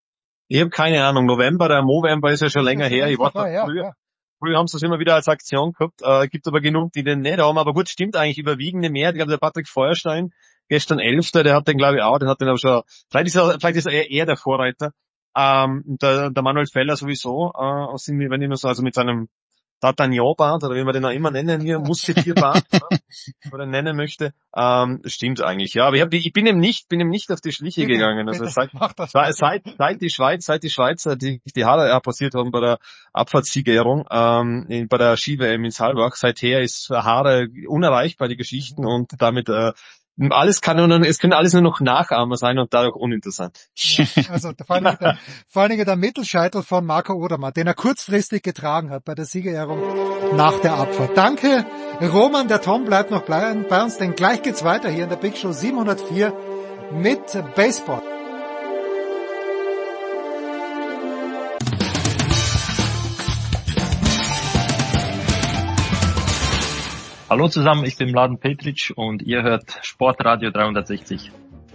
Ich habe keine Ahnung. Der Movember ist ja schon länger her. Ich war früher haben sie es immer wieder als Aktion gehabt. Gibt aber genug, die den nicht haben. Aber gut, stimmt eigentlich überwiegende mehr. Ich glaube, der Patrick Feuerstein, gestern 11., der hat den glaube ich auch, den hat den aber schon, vielleicht ist er eher der Vorreiter. Der Manuel Feller sowieso, wenn ich nur so, also mit seinem D'Artagnan-Bart, oder wie man den auch immer nennen hier, Musketierbart, oder nennen möchte, stimmt eigentlich, ja. Aber ich bin ihm nicht auf die Schliche gegangen. Also seit die Schweizer die Haare passiert haben bei der Abfahrtssiegerehrung, bei der Ski-WM in Saalbach, seither ist Haare unerreichbar, die Geschichten, und damit, es können alles nur noch Nachahmer sein und dadurch uninteressant. Ja, also vor allen Dingen der Mittelscheitel von Marco Odermatt, den er kurzfristig getragen hat bei der Siegerehrung nach der Abfahrt. Danke, Roman. Der Tom bleibt noch bei uns, denn gleich geht's weiter hier in der Big Show 704 mit Baseball. Hallo zusammen, ich bin Mladen Petric und ihr hört Sportradio 360.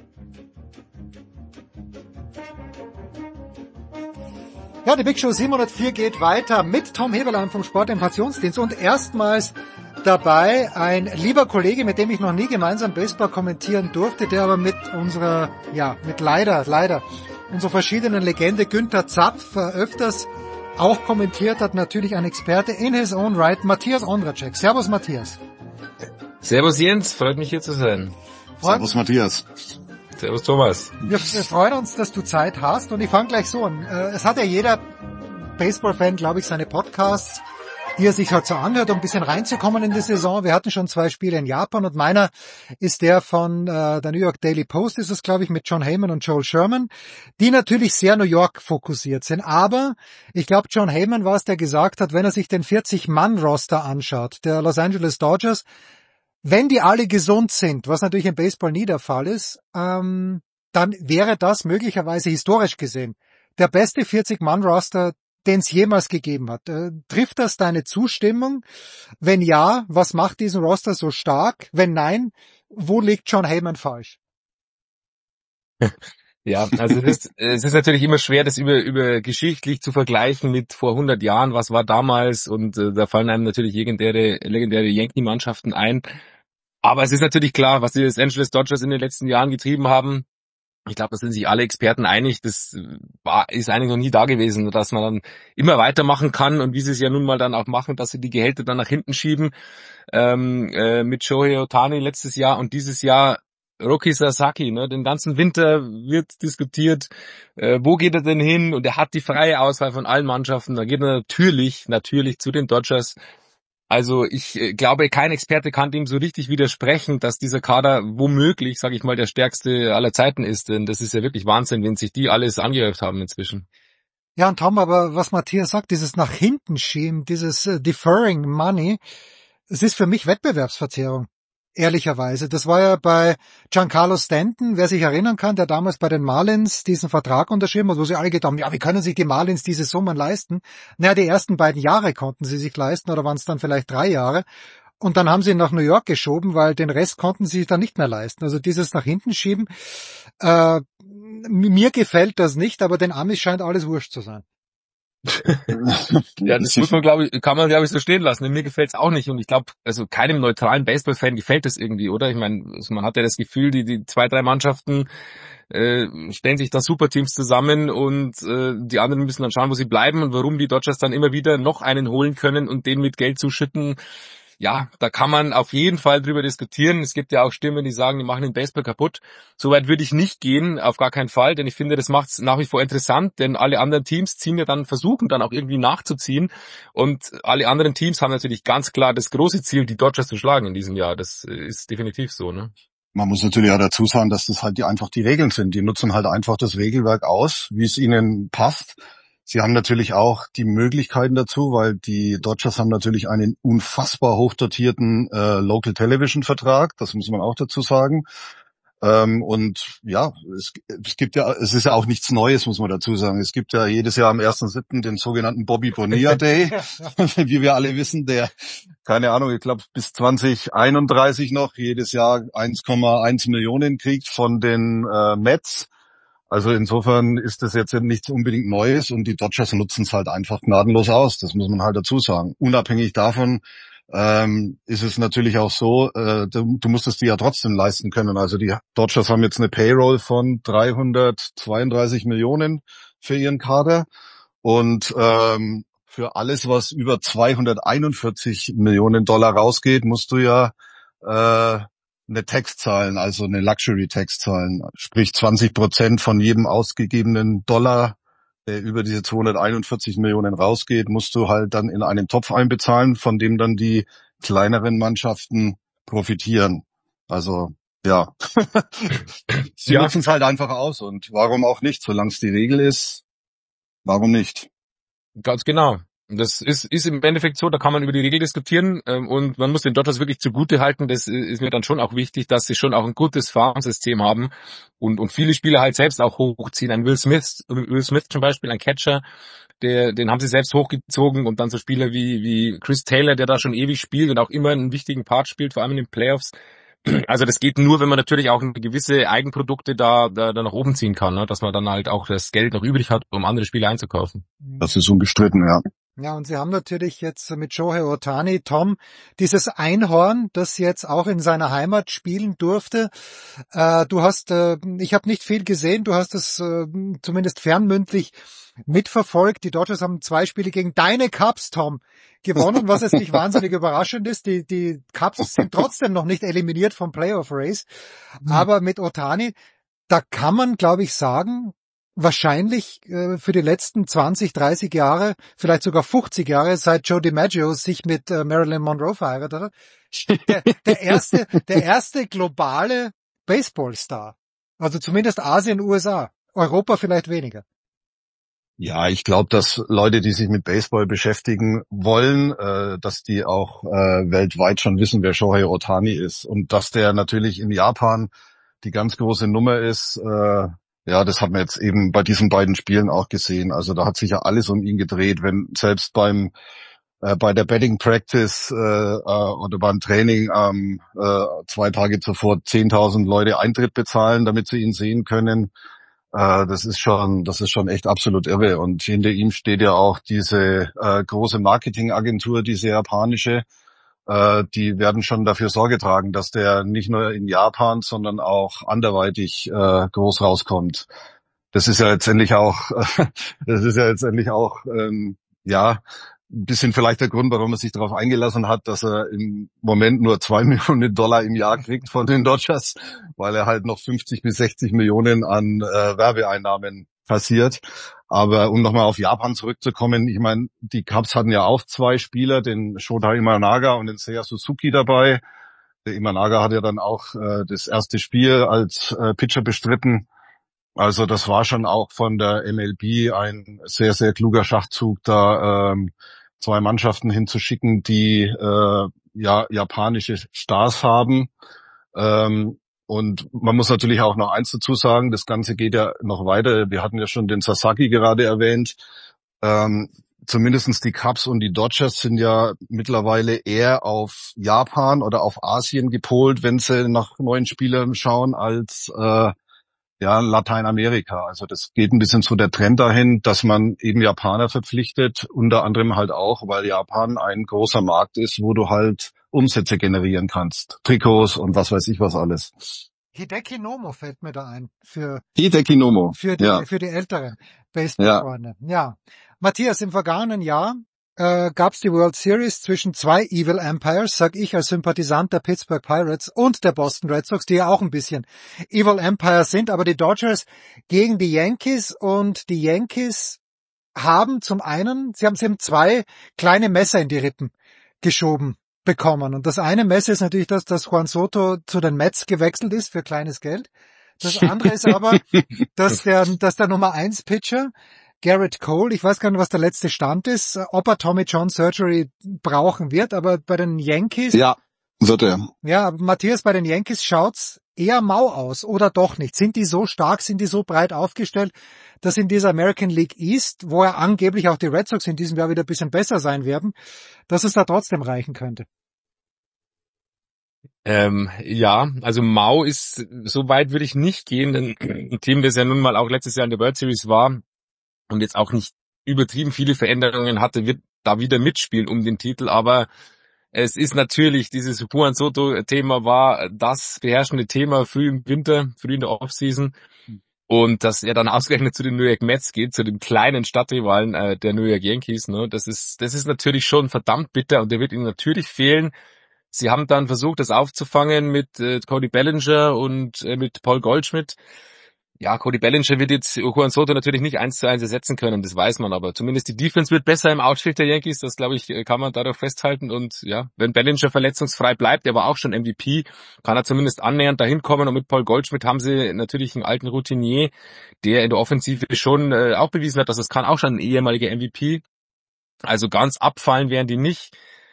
Ja, die Big Show 704 geht weiter mit Tom Heberlein vom Sportinformationsdienst und erstmals dabei ein lieber Kollege, mit dem ich noch nie gemeinsam Baseball kommentieren durfte, der aber mit leider unserer verschiedenen Legende Günther Zapf öfters auch kommentiert hat, natürlich ein Experte in his own right, Matthias Ondracek. Servus Matthias. Servus Jens, freut mich hier zu sein. Servus Matthias. Servus Thomas. Wir freuen uns, dass du Zeit hast, und ich fange gleich so an. Es hat ja jeder Baseball-Fan, glaube ich, seine Podcasts, die er sich halt so anhört, um ein bisschen reinzukommen in die Saison. Wir hatten schon 2 Spiele in Japan, und meiner ist der von der New York Daily Post, ist es, glaube ich, mit John Heyman und Joel Sherman, die natürlich sehr New York fokussiert sind. Aber ich glaube, John Heyman war es, der gesagt hat, wenn er sich den 40-Mann-Roster anschaut, der Los Angeles Dodgers, wenn die alle gesund sind, was natürlich im Baseball nie der Fall ist, dann wäre das möglicherweise historisch gesehen der beste 40-Mann-Roster, den es jemals gegeben hat. Trifft das deine Zustimmung? Wenn ja, was macht diesen Roster so stark? Wenn nein, wo liegt John Heyman falsch? Ja, also es ist natürlich immer schwer, das über geschichtlich zu vergleichen mit vor 100 Jahren, was war damals, und da fallen einem natürlich legendäre Yankee-Mannschaften ein. Aber es ist natürlich klar, was die Los Angeles Dodgers in den letzten Jahren getrieben haben. Ich glaube, da sind sich alle Experten einig, das ist eigentlich noch nie da gewesen, dass man dann immer weitermachen kann, und wie sie es ja nun mal dann auch machen, dass sie die Gehälter dann nach hinten schieben, mit Shohei Ohtani letztes Jahr und dieses Jahr Roki Sasaki, ne? Den ganzen Winter wird diskutiert, wo geht er denn hin, und er hat die freie Auswahl von allen Mannschaften, da geht er natürlich zu den Dodgers. Also ich glaube, kein Experte kann dem so richtig widersprechen, dass dieser Kader womöglich, sage ich mal, der stärkste aller Zeiten ist. Denn das ist ja wirklich Wahnsinn, wenn sich die alles angehäuft haben inzwischen. Ja, und Tom, aber was Matthias sagt, dieses nach hinten schieben, dieses Deferring Money, es ist für mich Wettbewerbsverzerrung. Ehrlicherweise. Das war ja bei Giancarlo Stanton, wer sich erinnern kann, der damals bei den Marlins diesen Vertrag unterschrieben hat, wo sie alle gedacht haben, ja, wie können sich die Marlins diese Summen leisten? Naja, die ersten 2 Jahre konnten sie sich leisten, oder waren es dann vielleicht 3 Jahre? Und dann haben sie ihn nach New York geschoben, weil den Rest konnten sie sich dann nicht mehr leisten. Also dieses nach hinten schieben, mir gefällt das nicht, aber den Amis scheint alles wurscht zu sein. Ja, das kann man glaube ich so stehen lassen. Mir gefällt's auch nicht, und ich glaube, also keinem neutralen Baseball-Fan gefällt das irgendwie, oder? Ich meine, also man hat ja das Gefühl, die 2, 3 Mannschaften stellen sich da Superteams zusammen, und die anderen müssen dann schauen, wo sie bleiben, und warum die Dodgers dann immer wieder noch einen holen können und den mit Geld zuschütten. Ja, da kann man auf jeden Fall drüber diskutieren. Es gibt ja auch Stimmen, die sagen, die machen den Baseball kaputt. Soweit würde ich nicht gehen, auf gar keinen Fall, denn ich finde, das macht es nach wie vor interessant, denn alle anderen Teams versuchen dann auch irgendwie nachzuziehen, und alle anderen Teams haben natürlich ganz klar das große Ziel, die Dodgers zu schlagen in diesem Jahr. Das ist definitiv so, ne? Man muss natürlich auch dazu sagen, dass das halt einfach die Regeln sind. Die nutzen halt einfach das Regelwerk aus, wie es ihnen passt. Sie haben natürlich auch die Möglichkeiten dazu, weil die Dodgers haben natürlich einen unfassbar hochdotierten Local Television Vertrag, das muss man auch dazu sagen. Und ja, es ist ja auch nichts Neues, muss man dazu sagen. Es gibt ja jedes Jahr am 1.7. den sogenannten Bobby Bonilla Day, wie wir alle wissen, der, keine Ahnung, ich glaube bis 2031 noch jedes Jahr 1,1 Millionen kriegt von den Mets. Also insofern ist das jetzt nichts unbedingt Neues und die Dodgers nutzen es halt einfach gnadenlos aus. Das muss man halt dazu sagen. Unabhängig davon ist es natürlich auch so, du musst es dir ja trotzdem leisten können. Also die Dodgers haben jetzt eine Payroll von 332 Millionen für ihren Kader und für alles, was über 241 Millionen Dollar rausgeht, musst du ja eine Tax zahlen, also eine Luxury Tax zahlen, sprich 20% von jedem ausgegebenen Dollar, der über diese 241 Millionen rausgeht, musst du halt dann in einen Topf einbezahlen, von dem dann die kleineren Mannschaften profitieren. Also ja, sie nutzen es halt einfach aus und warum auch nicht, solange es die Regel ist, warum nicht? Ganz genau. Das ist im Endeffekt so, da kann man über die Regel diskutieren und man muss den Dodgers wirklich zugute halten, das ist mir dann schon auch wichtig, dass sie schon auch ein gutes Farmsystem haben und viele Spieler halt selbst auch hochziehen. Ein Will Smith zum Beispiel, ein Catcher, den haben sie selbst hochgezogen und dann so Spieler wie Chris Taylor, der da schon ewig spielt und auch immer einen wichtigen Part spielt, vor allem in den Playoffs. Also das geht nur, wenn man natürlich auch gewisse Eigenprodukte da nach oben ziehen kann, ne? Dass man dann halt auch das Geld noch übrig hat, um andere Spiele einzukaufen. Das ist unbestritten, ja. Ja, und sie haben natürlich jetzt mit Shohei Ohtani, Tom, dieses Einhorn, das jetzt auch in seiner Heimat spielen durfte. Du hast, ich habe nicht viel gesehen, du hast es zumindest fernmündlich mitverfolgt. Die Dodgers haben 2 Spiele gegen deine Cubs, Tom, gewonnen, was jetzt nicht wahnsinnig überraschend ist. Die Cubs sind trotzdem noch nicht eliminiert vom Playoff Race. Aber mit Ohtani, da kann man, glaube ich, sagen, wahrscheinlich für die letzten 20, 30 Jahre, vielleicht sogar 50 Jahre, seit Joe DiMaggio sich mit Marilyn Monroe verheiratet hat, der erste globale Baseballstar. Also zumindest Asien, USA. Europa vielleicht weniger. Ja, ich glaube, dass Leute, die sich mit Baseball beschäftigen wollen, dass die auch weltweit schon wissen, wer Shohei Ohtani ist. Und dass der natürlich in Japan die ganz große Nummer ist, ja, das hat man jetzt eben bei diesen beiden Spielen auch gesehen. Also da hat sich ja alles um ihn gedreht, wenn selbst bei der Batting Practice oder beim Training 2 Tage zuvor 10.000 Leute Eintritt bezahlen, damit sie ihn sehen können. Das ist schon echt absolut irre. Und hinter ihm steht ja auch diese große Marketingagentur, diese japanische. Die werden schon dafür Sorge tragen, dass der nicht nur in Japan, sondern auch anderweitig groß rauskommt. Das ist ja letztendlich auch, ja, ein bisschen vielleicht der Grund, warum er sich darauf eingelassen hat, dass er im Moment nur 2 Millionen Dollar im Jahr kriegt von den Dodgers, weil er halt noch 50 bis 60 Millionen an Werbeeinnahmen passiert. Aber um nochmal auf Japan zurückzukommen, ich meine, die Cubs hatten ja auch 2 Spieler, den Shota Imanaga und den Seiya Suzuki dabei. Der Imanaga hat ja dann auch das erste Spiel als Pitcher bestritten. Also das war schon auch von der MLB ein sehr, sehr kluger Schachzug, da 2 Mannschaften hinzuschicken, die japanische Stars haben. Und man muss natürlich auch noch eins dazu sagen, das Ganze geht ja noch weiter. Wir hatten ja schon den Sasaki gerade erwähnt. Zumindestens die Cubs und die Dodgers sind ja mittlerweile eher auf Japan oder auf Asien gepolt, wenn sie nach neuen Spielern schauen, als Lateinamerika. Also das geht ein bisschen so der Trend dahin, dass man eben Japaner verpflichtet, unter anderem halt auch, weil Japan ein großer Markt ist, wo du halt Umsätze generieren kannst. Trikots und was weiß ich was alles. Hideki Nomo fällt mir da ein. Für die älteren Baseballfreunde. Ja. Matthias, im vergangenen Jahr gab's die World Series zwischen 2 Evil Empires, sag ich als Sympathisant der Pittsburgh Pirates und der Boston Red Sox, die ja auch ein bisschen Evil Empires sind, aber die Dodgers gegen die Yankees, und die Yankees haben zum einen, sie haben 2 kleine Messer in die Rippen geschoben bekommen. Und das eine Messer ist natürlich das, dass Juan Soto zu den Mets gewechselt ist für kleines Geld. Das andere ist aber, dass der Nummer 1 Pitcher Garrett Cole, ich weiß gar nicht, was der letzte Stand ist, ob er Tommy John Surgery brauchen wird, aber bei den Yankees... Ja, wird er. Ja, Matthias, bei den Yankees schaut's eher mau aus, oder doch nicht? Sind die so stark, sind die so breit aufgestellt, dass in dieser American League East, wo ja angeblich auch die Red Sox in diesem Jahr wieder ein bisschen besser sein werden, dass es da trotzdem reichen könnte? Ja, also Mau ist, so weit würde ich nicht gehen, denn ein Team, das ja nun mal auch letztes Jahr in der World Series war und jetzt auch nicht übertrieben viele Veränderungen hatte, wird da wieder mitspielen um den Titel, aber es ist natürlich, dieses Juan Soto-Thema war das beherrschende Thema früh im Winter, früh in der Offseason. Und dass er dann ausgerechnet zu den New York Mets geht, zu den kleinen Stadtrivalen der New York Yankees, ne, das ist natürlich schon verdammt bitter und der wird ihnen natürlich fehlen. Sie haben dann versucht, das aufzufangen mit Cody Bellinger und mit Paul Goldschmidt. Ja, Cody Bellinger wird jetzt Juan Soto natürlich nicht 1:1 ersetzen können, das weiß man, aber zumindest die Defense wird besser im Outfield der Yankees, das glaube ich, kann man dadurch festhalten und ja, wenn Bellinger verletzungsfrei bleibt, er war auch schon MVP, kann er zumindest annähernd dahin kommen und mit Paul Goldschmidt haben sie natürlich einen alten Routinier, der in der Offensive schon auch bewiesen hat, dass es kann, auch schon ein ehemaliger MVP, also ganz abfallen werden die nicht.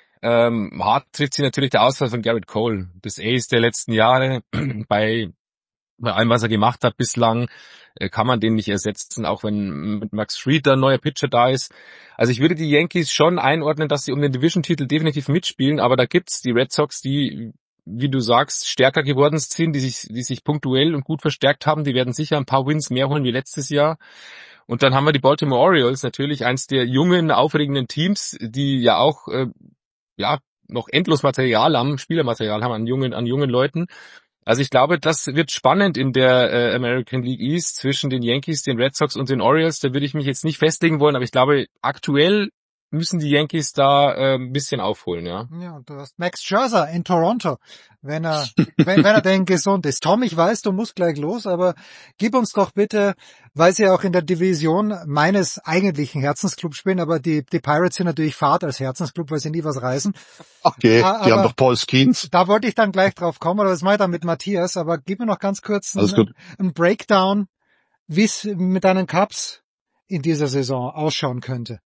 Hart trifft sie natürlich der Ausfall von Garrett Cole, das Ace der letzten Jahre bei allem, was er gemacht hat bislang, kann man den nicht ersetzen, auch wenn mit Max Fried ein neuer Pitcher da ist. Also ich würde die Yankees schon einordnen, dass sie um den Division-Titel definitiv mitspielen, aber da gibt's die Red Sox, die, wie du sagst, stärker geworden sind, die sich punktuell und gut verstärkt haben. Die werden sicher ein paar Wins mehr holen wie letztes Jahr. Und dann haben wir die Baltimore Orioles, natürlich eins der jungen, aufregenden Teams, die ja auch noch endlos Material haben, Spielermaterial haben an jungen Leuten. Also ich glaube, das wird spannend in der American League East zwischen den Yankees, den Red Sox und den Orioles. Da würde ich mich jetzt nicht festlegen wollen, aber ich glaube, aktuell müssen die Yankees da ein bisschen aufholen, ja. Ja, und du hast Max Scherzer in Toronto, wenn er denn gesund ist. Tom, ich weiß, du musst gleich los, aber gib uns doch bitte, weil sie auch in der Division meines eigentlichen Herzensclubs spielen, aber die Pirates sind natürlich Fahrt als Herzensclub, weil sie nie was reißen. Okay, die haben doch Paul Skeens. Da wollte ich dann gleich drauf kommen, aber das mache ich dann mit Matthias, aber gib mir noch ganz kurz einen Breakdown, wie es mit deinen Cubs in dieser Saison ausschauen könnte.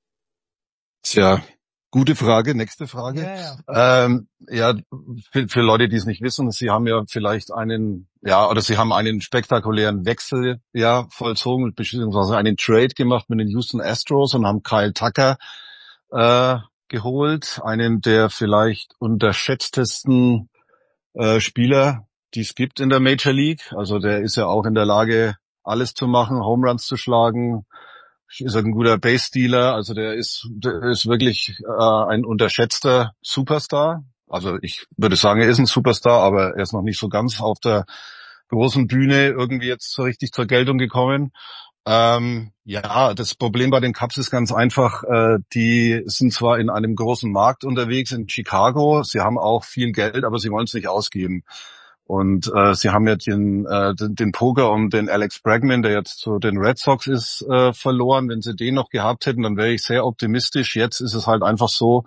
Tja, gute Frage. Nächste Frage. Ja. Für Leute, die es nicht wissen, sie haben ja vielleicht sie haben einen spektakulären Wechsel vollzogen, beziehungsweise einen Trade gemacht mit den Houston Astros und haben Kyle Tucker geholt, einen der vielleicht unterschätztesten Spieler, die es gibt in der Major League. Also der ist ja auch in der Lage, alles zu machen, Home Runs zu schlagen. Ist ein guter Base-Stealer, also der ist wirklich ein unterschätzter Superstar. Also ich würde sagen, er ist ein Superstar, aber er ist noch nicht so ganz auf der großen Bühne irgendwie jetzt so richtig zur Geltung gekommen. Das Problem bei den Cubs ist ganz einfach, die sind zwar in einem großen Markt unterwegs in Chicago, sie haben auch viel Geld, aber sie wollen es nicht ausgeben. Und sie haben ja den Poker um den Alex Bregman, der jetzt zu den Red Sox ist, verloren. Wenn sie den noch gehabt hätten, dann wäre ich sehr optimistisch. Jetzt ist es halt einfach so,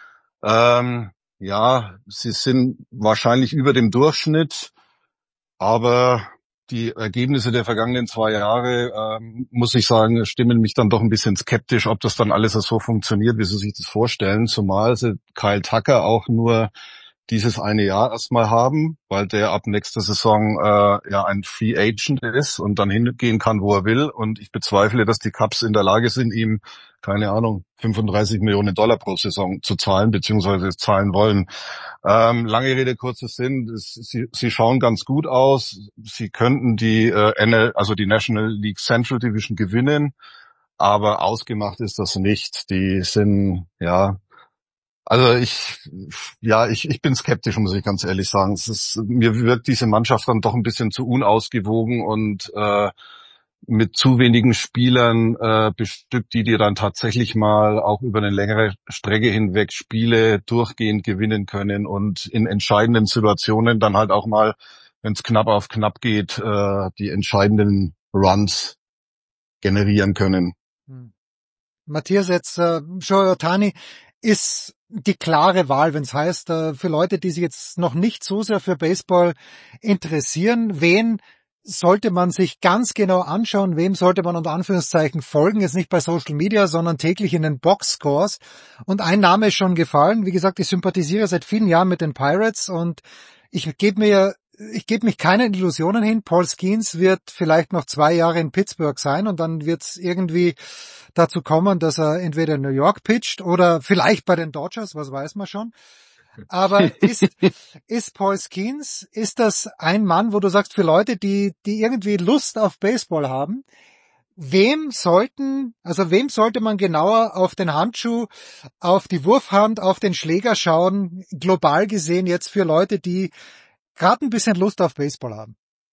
sie sind wahrscheinlich über dem Durchschnitt, aber die Ergebnisse der vergangenen 2 Jahre, muss ich sagen, stimmen mich dann doch ein bisschen skeptisch, ob das dann alles so funktioniert, wie sie sich das vorstellen. Zumal sie Kyle Tucker auch nur dieses eine Jahr erstmal haben, weil der ab nächster Saison ein Free Agent ist und dann hingehen kann, wo er will. Und ich bezweifle, dass die Cubs in der Lage sind, ihm, keine Ahnung, $35 Millionen pro Saison zu zahlen, beziehungsweise zahlen wollen. Lange Rede, kurzer Sinn. Sie schauen ganz gut aus. Sie könnten die die National League Central Division gewinnen, aber ausgemacht ist das nicht. Die sind, also ich bin skeptisch, muss ich ganz ehrlich sagen. Mir wirkt diese Mannschaft dann doch ein bisschen zu unausgewogen und mit zu wenigen Spielern bestückt, die dann tatsächlich mal auch über eine längere Strecke hinweg Spiele durchgehend gewinnen können und in entscheidenden Situationen dann halt auch mal, wenn es knapp auf knapp geht, die entscheidenden Runs generieren können. Matthias, jetzt Shohei Ohtani ist die klare Wahl, wenn es heißt, für Leute, die sich jetzt noch nicht so sehr für Baseball interessieren, wen sollte man sich ganz genau anschauen, wem sollte man unter Anführungszeichen folgen, jetzt nicht bei Social Media, sondern täglich in den Boxscores. Und ein Name ist schon gefallen. Wie gesagt, ich sympathisiere seit vielen Jahren mit den Pirates und ich gebe mich keinen Illusionen hin. Paul Skeens wird vielleicht noch 2 Jahre in Pittsburgh sein und dann wird es irgendwie dazu kommen, dass er entweder in New York pitcht oder vielleicht bei den Dodgers, was weiß man schon. Aber ist Paul Skeens, ist das ein Mann, wo du sagst, für Leute, die irgendwie Lust auf Baseball haben, wem sollte man genauer auf den Handschuh, auf die Wurfhand, auf den Schläger schauen, global gesehen jetzt für Leute, die gerade ein bisschen Lust auf Baseball haben?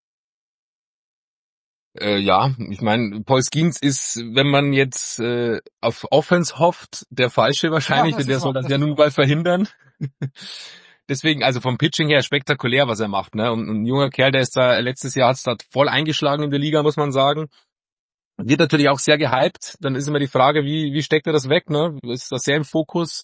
Ja, ich meine, Paul Skeens ist, wenn man jetzt auf Offense hofft, der Falsche wahrscheinlich, denn der soll das ja nun mal verhindern. Deswegen, also vom Pitching her spektakulär, was er macht, ne? Und ein junger Kerl, der ist da, letztes Jahr hat's da voll eingeschlagen in der Liga, muss man sagen. Wird natürlich auch sehr gehypt. Dann ist immer die Frage, wie steckt er das weg, ne? Ist das sehr im Fokus.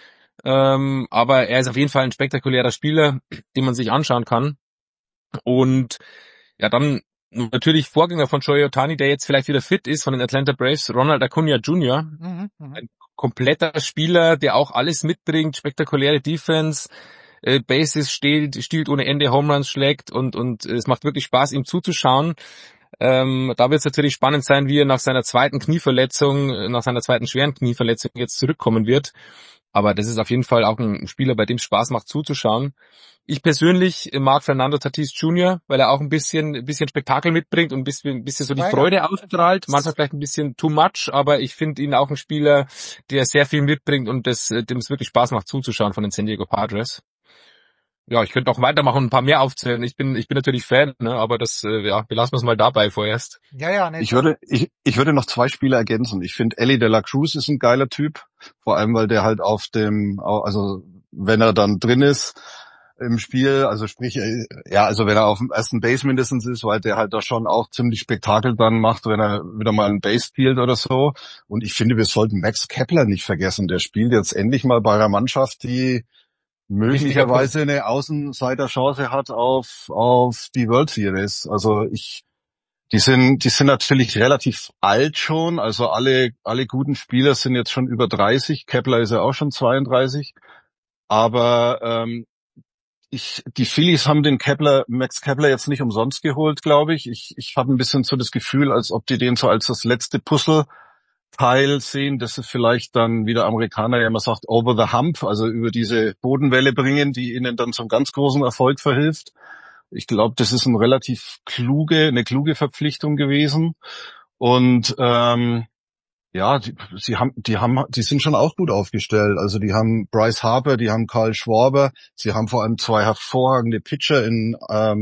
Aber er ist auf jeden Fall ein spektakulärer Spieler, den man sich anschauen kann. Und ja, dann natürlich Vorgänger von Shohei Ohtani, der jetzt vielleicht wieder fit ist, von den Atlanta Braves, Ronald Acuna Jr. Ein kompletter Spieler, der auch alles mitbringt, spektakuläre Defense, Bases stiehlt ohne Ende, Home Runs schlägt und es macht wirklich Spaß, ihm zuzuschauen. Da wird es natürlich spannend sein, wie er nach seiner zweiten schweren Knieverletzung jetzt zurückkommen wird. Aber das ist auf jeden Fall auch ein Spieler, bei dem es Spaß macht zuzuschauen. Ich persönlich mag Fernando Tatis Jr., weil er auch ein bisschen Spektakel mitbringt und ein bisschen so die Freude ausstrahlt. Manchmal vielleicht ein bisschen too much, aber ich finde ihn auch ein Spieler, der sehr viel mitbringt und dem es wirklich Spaß macht zuzuschauen von den San Diego Padres. Ja, ich könnte auch weitermachen und ein paar mehr aufzählen. Ich bin natürlich Fan, ne, aber wir lassen es mal dabei vorerst. Ja, nicht. Ich würde noch 2 Spieler ergänzen. Ich finde Elly De La Cruz ist ein geiler Typ, vor allem weil der halt also wenn er dann drin ist im Spiel, also sprich, also wenn er auf dem ersten Base mindestens ist, weil der halt da schon auch ziemlich Spektakel dann macht, wenn er wieder mal einen Base spielt oder so. Und ich finde, wir sollten Max Kepler nicht vergessen. Der spielt jetzt endlich mal bei einer Mannschaft, die möglicherweise eine Außenseiterchance hat auf die World Series. Also die sind natürlich relativ alt schon, also alle guten Spieler sind jetzt schon über 30, Kepler ist ja auch schon 32, aber die Phillies haben den Max Kepler jetzt nicht umsonst geholt, glaube ich. Ich habe ein bisschen so das Gefühl, als ob die den so als das letzte Puzzleteil sehen, dass sie vielleicht dann, wie der Amerikaner ja immer sagt, over the hump, also über diese Bodenwelle bringen, die ihnen dann zum ganz großen Erfolg verhilft. Ich glaube, das ist eine kluge Verpflichtung gewesen. Und die sind schon auch gut aufgestellt. Also die haben Bryce Harper, die haben Kyle Schwarber, sie haben vor allem 2 hervorragende Pitcher in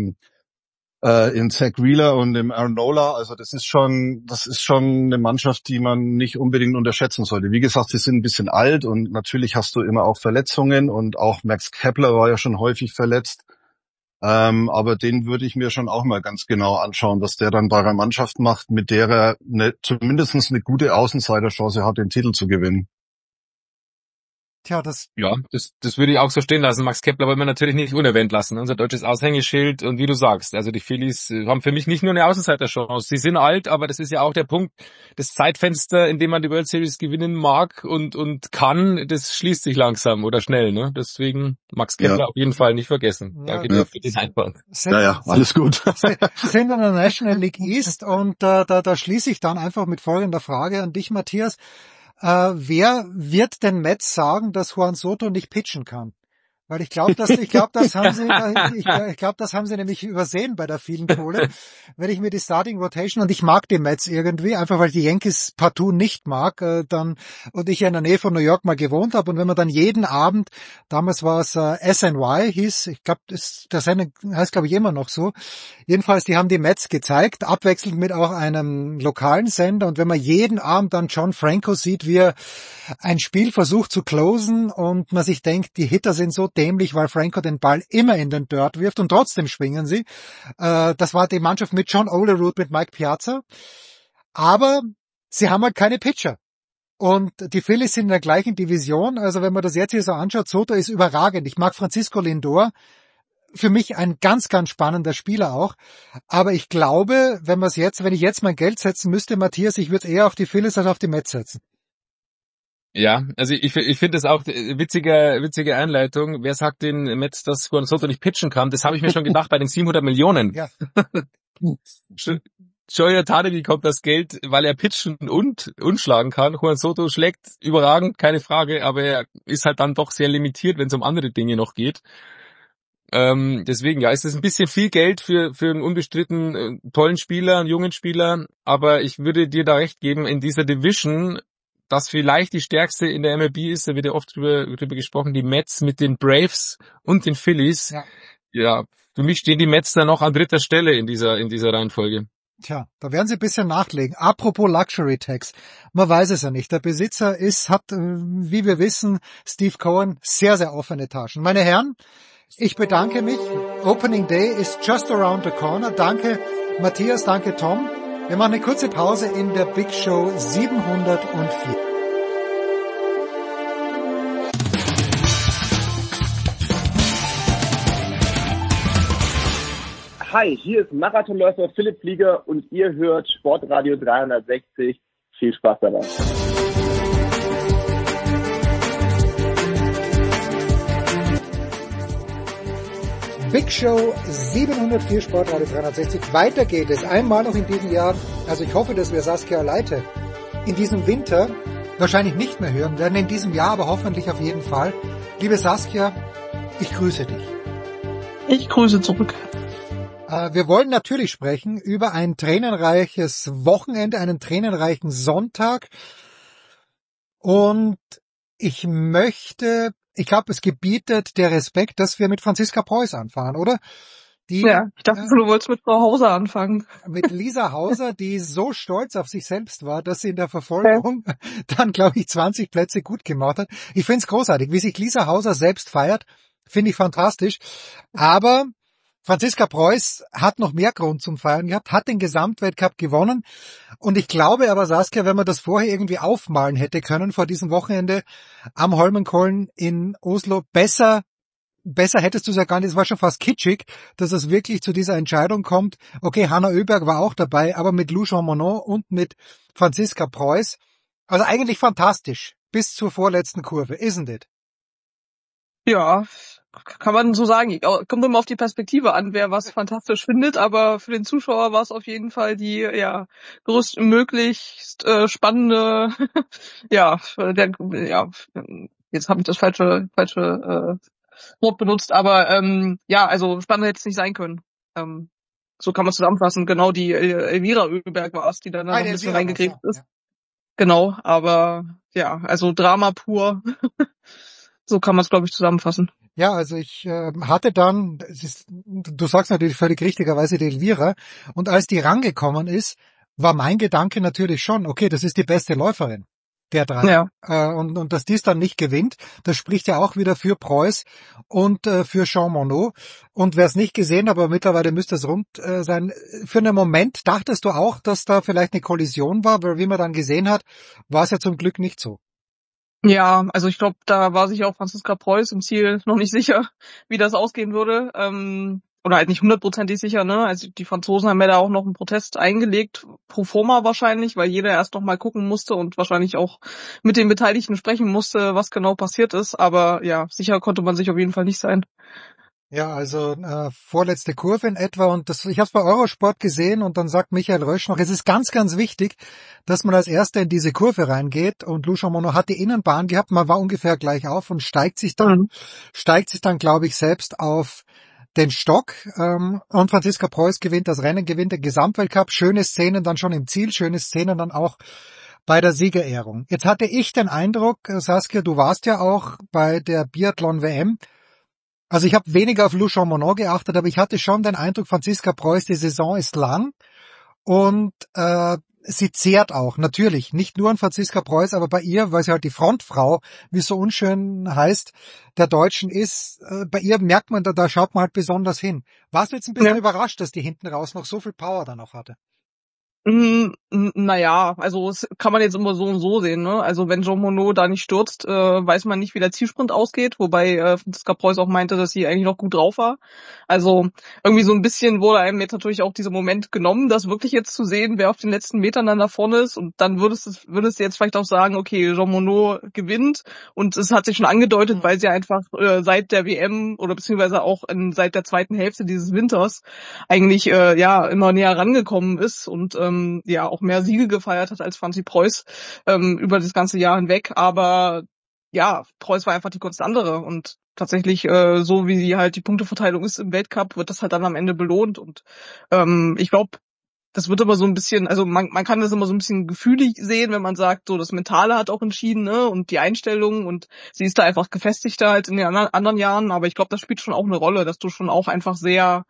Zach Wheeler und im Aaron Nola. Also das ist schon eine Mannschaft, die man nicht unbedingt unterschätzen sollte. Wie gesagt, sie sind ein bisschen alt und natürlich hast du immer auch Verletzungen und auch Max Kepler war ja schon häufig verletzt. Aber den würde ich mir schon auch mal ganz genau anschauen, was der dann bei einer Mannschaft macht, mit der er zumindest eine gute Außenseiterchance hat, den Titel zu gewinnen. Tja, das würde ich auch so stehen lassen. Max Kepler wollen wir natürlich nicht unerwähnt lassen. Unser deutsches Aushängeschild. Und wie du sagst, also die Phillies haben für mich nicht nur eine Außenseiterchance. Sie sind alt, aber das ist ja auch der Punkt. Das Zeitfenster, in dem man die World Series gewinnen mag und kann, das schließt sich langsam oder schnell, ne? Deswegen Max Kepler auf jeden Fall nicht vergessen. Danke dir für den Einwand. Alles gut. Sind in der National League East und da schließe ich dann einfach mit folgender Frage an dich, Matthias. Wer wird den Mets sagen, dass Juan Soto nicht pitchen kann? Weil ich glaube, das haben sie nämlich übersehen bei der vielen Kohle. Wenn ich mir die Starting Rotation, und ich mag die Mets irgendwie, einfach weil ich die Yankees partout nicht mag, und ich ja in der Nähe von New York mal gewohnt habe, und wenn man dann jeden Abend, damals war es SNY hieß, ich glaube, der Sender heißt glaube ich immer noch so, jedenfalls, die haben die Mets gezeigt, abwechselnd mit auch einem lokalen Sender, und wenn man jeden Abend dann John Franco sieht, wie er ein Spiel versucht zu closen und man sich denkt, die Hitter sind so dämlich, weil Franco den Ball immer in den Dirt wirft und trotzdem schwingen sie. Das war die Mannschaft mit John Olerud, mit Mike Piazza. Aber sie haben halt keine Pitcher. Und die Phillies sind in der gleichen Division. Also wenn man das jetzt hier so anschaut, Soto ist überragend. Ich mag Francisco Lindor. Für mich ein ganz, ganz spannender Spieler auch. Aber ich glaube, wenn ich jetzt mein Geld setzen müsste, Matthias, ich würde eher auf die Phillies als auf die Mets setzen. Ja, also ich finde das auch witzige Einleitung. Wer sagt den Mets, dass Juan Soto nicht pitchen kann? Das habe ich mir schon gedacht bei den 700 Millionen. Ja. Shohei Ohtani bekommt das Geld, weil er pitchen und schlagen kann. Juan Soto schlägt überragend, keine Frage, aber er ist halt dann doch sehr limitiert, wenn es um andere Dinge noch geht. Deswegen, ja, ist es ein bisschen viel Geld für einen unbestritten tollen Spieler, einen jungen Spieler, aber ich würde dir da recht geben, in dieser Division, das vielleicht die stärkste in der MLB ist, da wird ja oft drüber gesprochen, die Mets mit den Braves und den Phillies. Ja, für mich stehen die Mets da noch an dritter Stelle in dieser Reihenfolge. Tja, da werden sie ein bisschen nachlegen. Apropos Luxury Tax. Man weiß es ja nicht. Der Besitzer hat, wie wir wissen, Steve Cohen, sehr, sehr offene Taschen. Meine Herren, ich bedanke mich. Opening Day is just around the corner. Danke Matthias, danke Tom. Wir machen eine kurze Pause in der Big Show 704. Hi, hier ist Marathonläufer Philipp Flieger und ihr hört Sportradio 360. Viel Spaß dabei. Big Show 704 Sportradio 360. Weiter geht es. Einmal noch in diesem Jahr. Also ich hoffe, dass wir Saskia Leite in diesem Winter wahrscheinlich nicht mehr hören werden. In diesem Jahr aber hoffentlich auf jeden Fall. Liebe Saskia, ich grüße dich. Ich grüße zurück. Wir wollen natürlich sprechen über ein tränenreiches Wochenende, einen tränenreichen Sonntag. Und ich glaube, es gebietet der Respekt, dass wir mit Franziska Preuß anfangen, oder? Ich dachte, du wolltest mit Frau Hauser anfangen. Mit Lisa Hauser, die so stolz auf sich selbst war, dass sie in der Verfolgung dann, glaube ich, 20 Plätze gut gemacht hat. Ich finde es großartig, wie sich Lisa Hauser selbst feiert, finde ich fantastisch. Aber Franziska Preuß hat noch mehr Grund zum Feiern gehabt, hat den Gesamtweltcup gewonnen. Und ich glaube aber, Saskia, wenn man das vorher irgendwie aufmalen hätte können vor diesem Wochenende am Holmenkollen in Oslo, besser hättest du es ja gar nicht, es war schon fast kitschig, dass es wirklich zu dieser Entscheidung kommt. Okay, Hanna Oeberg war auch dabei, aber mit Lou Jean Monod und mit Franziska Preuß. Also eigentlich fantastisch, bis zur vorletzten Kurve, isn't it? Ja, kann man so sagen. Kommt immer auf die Perspektive an, wer was fantastisch findet, aber für den Zuschauer war es auf jeden Fall die größtmöglichst spannende jetzt habe ich das falsche Wort benutzt, aber also spannend hätte es nicht sein können. So kann man zusammenfassen. Genau, die Elvira Oeberg war es, die dann noch ein bisschen reingekriegt ist. Ja. Genau, aber also Drama pur. So kann man es, glaube ich, zusammenfassen. Ja, also ich hatte dann, du sagst natürlich völlig richtigerweise die Elvira, und als die rangekommen ist, war mein Gedanke natürlich schon, okay, das ist die beste Läuferin der drei. Ja. Und dass dies dann nicht gewinnt, das spricht ja auch wieder für Preuß und für Jean Monod. Und wer es nicht gesehen hat, aber mittlerweile müsste es rund sein, für einen Moment dachtest du auch, dass da vielleicht eine Kollision war, weil wie man dann gesehen hat, war es ja zum Glück nicht so. Ja, also ich glaube, da war sich auch Franziska Preuß im Ziel noch nicht sicher, wie das ausgehen würde. Oder halt nicht 100%ig sicher, ne? Also die Franzosen haben ja da auch noch einen Protest eingelegt, pro forma wahrscheinlich, weil jeder erst noch mal gucken musste und wahrscheinlich auch mit den Beteiligten sprechen musste, was genau passiert ist. Aber ja, sicher konnte man sich auf jeden Fall nicht sein. Ja, also vorletzte Kurve in etwa, und ich habe es bei Eurosport gesehen, und dann sagt Michael Rösch noch, es ist ganz, ganz wichtig, dass man als Erster in diese Kurve reingeht, und Lou Jean Monod hat die Innenbahn gehabt, man war ungefähr gleich auf und steigt sich dann, glaube ich, selbst auf den Stock, und Franziska Preuß gewinnt das Rennen, gewinnt den Gesamtweltcup, schöne Szenen dann schon im Ziel, schöne Szenen dann auch bei der Siegerehrung. Jetzt hatte ich den Eindruck, Saskia, du warst ja auch bei der Biathlon-WM. Also ich habe weniger auf Lou Jean Monod geachtet, aber ich hatte schon den Eindruck, Franziska Preuß, die Saison ist lang und sie zehrt auch, natürlich, nicht nur an Franziska Preuß, aber bei ihr, weil sie halt die Frontfrau, wie es so unschön heißt, der Deutschen ist, bei ihr merkt man, da schaut man halt besonders hin. Warst du jetzt ein bisschen überrascht, dass die hinten raus noch so viel Power da noch hatte? Naja, also es kann man jetzt immer so und so sehen, ne? Also wenn Jean Monod da nicht stürzt, weiß man nicht, wie der Zielsprint ausgeht, wobei Franziska Preuß auch meinte, dass sie eigentlich noch gut drauf war. Also irgendwie so ein bisschen wurde einem jetzt natürlich auch dieser Moment genommen, das wirklich jetzt zu sehen, wer auf den letzten Metern dann da vorne ist, und dann würdest du jetzt vielleicht auch sagen, okay, Jean Monod gewinnt, und es hat sich schon angedeutet, weil sie einfach seit der WM oder beziehungsweise auch seit der zweiten Hälfte dieses Winters eigentlich immer näher rangekommen ist und auch mehr Siege gefeiert hat als Franzi Preuß über das ganze Jahr hinweg. Aber ja, Preuß war einfach die kurz andere, und tatsächlich so wie halt die Punkteverteilung ist im Weltcup, wird das halt dann am Ende belohnt. Und ich glaube, das wird immer so ein bisschen, also man kann das immer so ein bisschen gefühlig sehen, wenn man sagt, so das Mentale hat auch entschieden, ne, und die Einstellung, und sie ist da einfach gefestigter als in den anderen Jahren. Aber ich glaube, das spielt schon auch eine Rolle, dass du schon auch einfach sehr,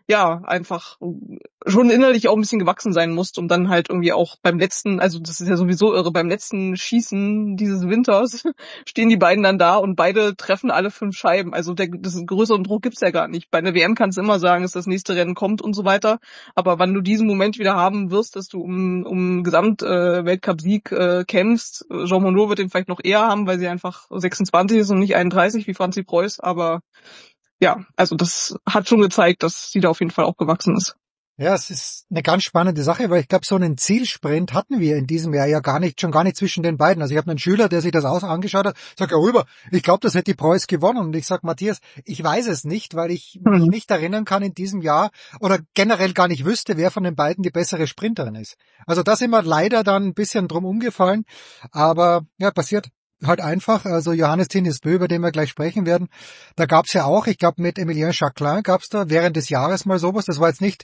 einfach schon innerlich auch ein bisschen gewachsen sein musst, um dann halt irgendwie auch beim letzten, also das ist ja sowieso irre, beim letzten Schießen dieses Winters stehen die beiden dann da und beide treffen alle 5 Scheiben. Also das größeren Druck gibt's ja gar nicht. Bei einer WM kannst du immer sagen, dass das nächste Rennen kommt und so weiter. Aber wann du diesen Moment wieder haben wirst, dass du um Gesamt-Weltcup-Sieg kämpfst, Jean Monod wird den vielleicht noch eher haben, weil sie einfach 26 ist und nicht 31 wie Franzi Preuß, aber ja, also das hat schon gezeigt, dass sie da auf jeden Fall auch gewachsen ist. Ja, es ist eine ganz spannende Sache, weil ich glaube, so einen Zielsprint hatten wir in diesem Jahr ja schon gar nicht zwischen den beiden. Also ich habe einen Schüler, der sich das auch angeschaut hat, sagt, ja rüber, ich glaube, das hätte die Preuß gewonnen. Und ich sag, Matthias, ich weiß es nicht, weil ich mich nicht erinnern kann in diesem Jahr oder generell gar nicht wüsste, wer von den beiden die bessere Sprinterin ist. Also da sind wir leider dann ein bisschen drum umgefallen, aber ja, passiert halt einfach. Also Johannes Tinnis-Bö, über den wir gleich sprechen werden, da gab's ja auch, ich glaube mit Emilien Jacquelin gab's da während des Jahres mal sowas. Das war jetzt nicht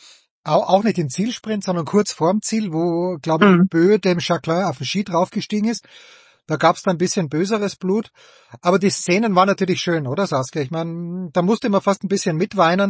auch nicht im Zielsprint, sondern kurz vorm Ziel, wo, glaube ich, Bö dem Jacquelin auf den Ski draufgestiegen ist. Da gab's dann ein bisschen böseres Blut. Aber die Szenen waren natürlich schön, oder Saskia? Ich meine, da musste man fast ein bisschen mitweinen,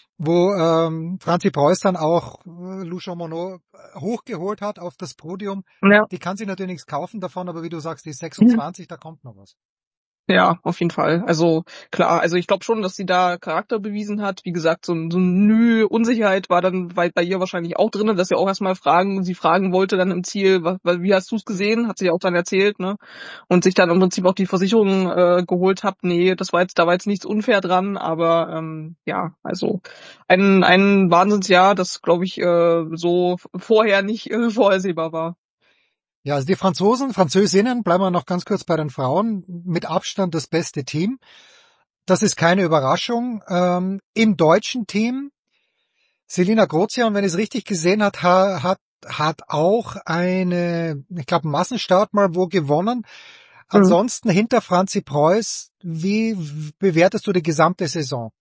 wo Franzi Preuß dann auch Lou Jean Monod hochgeholt hat auf das Podium. Ja. Die kann sich natürlich nichts kaufen davon, aber wie du sagst, die ist 26, da kommt noch was. Ja, auf jeden Fall. Also klar, also ich glaube schon, dass sie da Charakter bewiesen hat. Wie gesagt, so eine Unsicherheit war dann bei ihr wahrscheinlich auch drin, dass sie auch erstmal sie fragen wollte dann im Ziel, wie hast du es gesehen? Hat sie auch dann erzählt, ne? Und sich dann im Prinzip auch die Versicherung geholt hat. Nee, da war jetzt nichts unfair dran, aber also ein Wahnsinnsjahr, das glaube ich so vorher nicht vorhersehbar war. Ja, also die Französinnen, bleiben wir noch ganz kurz bei den Frauen, mit Abstand das beste Team. Das ist keine Überraschung. Im deutschen Team, Selina Grozian, wenn ich es richtig gesehen habe, hat auch einen Massenstart mal wo gewonnen. Ansonsten hinter Franzi Preuß, wie bewertest du die gesamte Saison?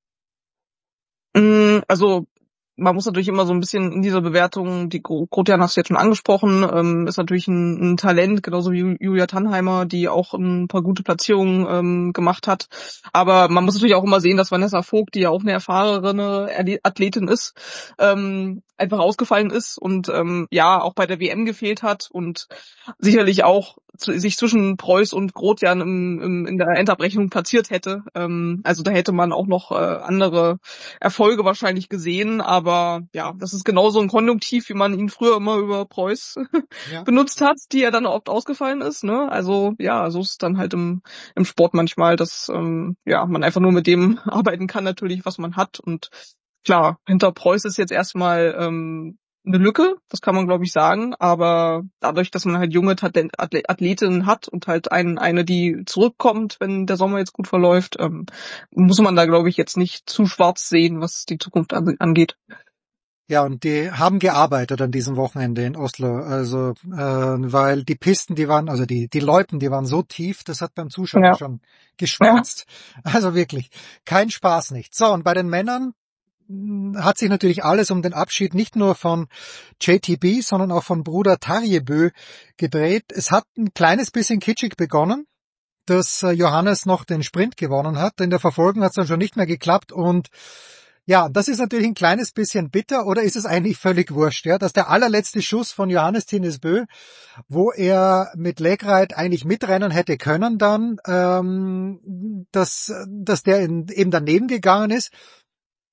Also man muss natürlich immer so ein bisschen in dieser Bewertung, die Grotian hast du jetzt schon angesprochen, ist natürlich ein Talent, genauso wie Julia Tannheimer, die auch ein paar gute Platzierungen gemacht hat. Aber man muss natürlich auch immer sehen, dass Vanessa Vogt, die ja auch eine erfahrene Athletin ist, einfach ausgefallen ist und auch bei der WM gefehlt hat und sicherlich auch sich zwischen Preuß und Grotian in der Endabrechnung platziert hätte. Also da hätte man auch noch andere Erfolge wahrscheinlich gesehen, aber ja, das ist genauso ein Konjunktiv, wie man ihn früher immer über Preuß benutzt hat, die ja dann oft ausgefallen ist, ne? Also ja, so ist es dann halt im Sport manchmal, dass man einfach nur mit dem arbeiten kann natürlich, was man hat. Und klar, hinter Preuß ist jetzt erstmal eine Lücke, das kann man glaube ich sagen, aber dadurch, dass man halt junge Athletinnen hat und halt eine, die zurückkommt, wenn der Sommer jetzt gut verläuft, muss man da glaube ich jetzt nicht zu schwarz sehen, was die Zukunft angeht. Ja, und die haben gearbeitet an diesem Wochenende in Oslo, also weil die Pisten, die waren, also die Loipen, die waren so tief, das hat beim Zuschauen schon geschmerzt. Ja. Also wirklich, kein Spaß nicht. So, und bei den Männern hat sich natürlich alles um den Abschied nicht nur von JTB, sondern auch von Bruder Tarjebø gedreht. Es hat ein kleines bisschen kitschig begonnen, dass Johannes noch den Sprint gewonnen hat. In der Verfolgung hat es dann schon nicht mehr geklappt und ja, das ist natürlich ein kleines bisschen bitter, oder ist es eigentlich völlig wurscht, ja, dass der allerletzte Schuss von Johannes Tinnis-Bö, wo er mit Legreit eigentlich mitrennen hätte können dann, dass der eben daneben gegangen ist.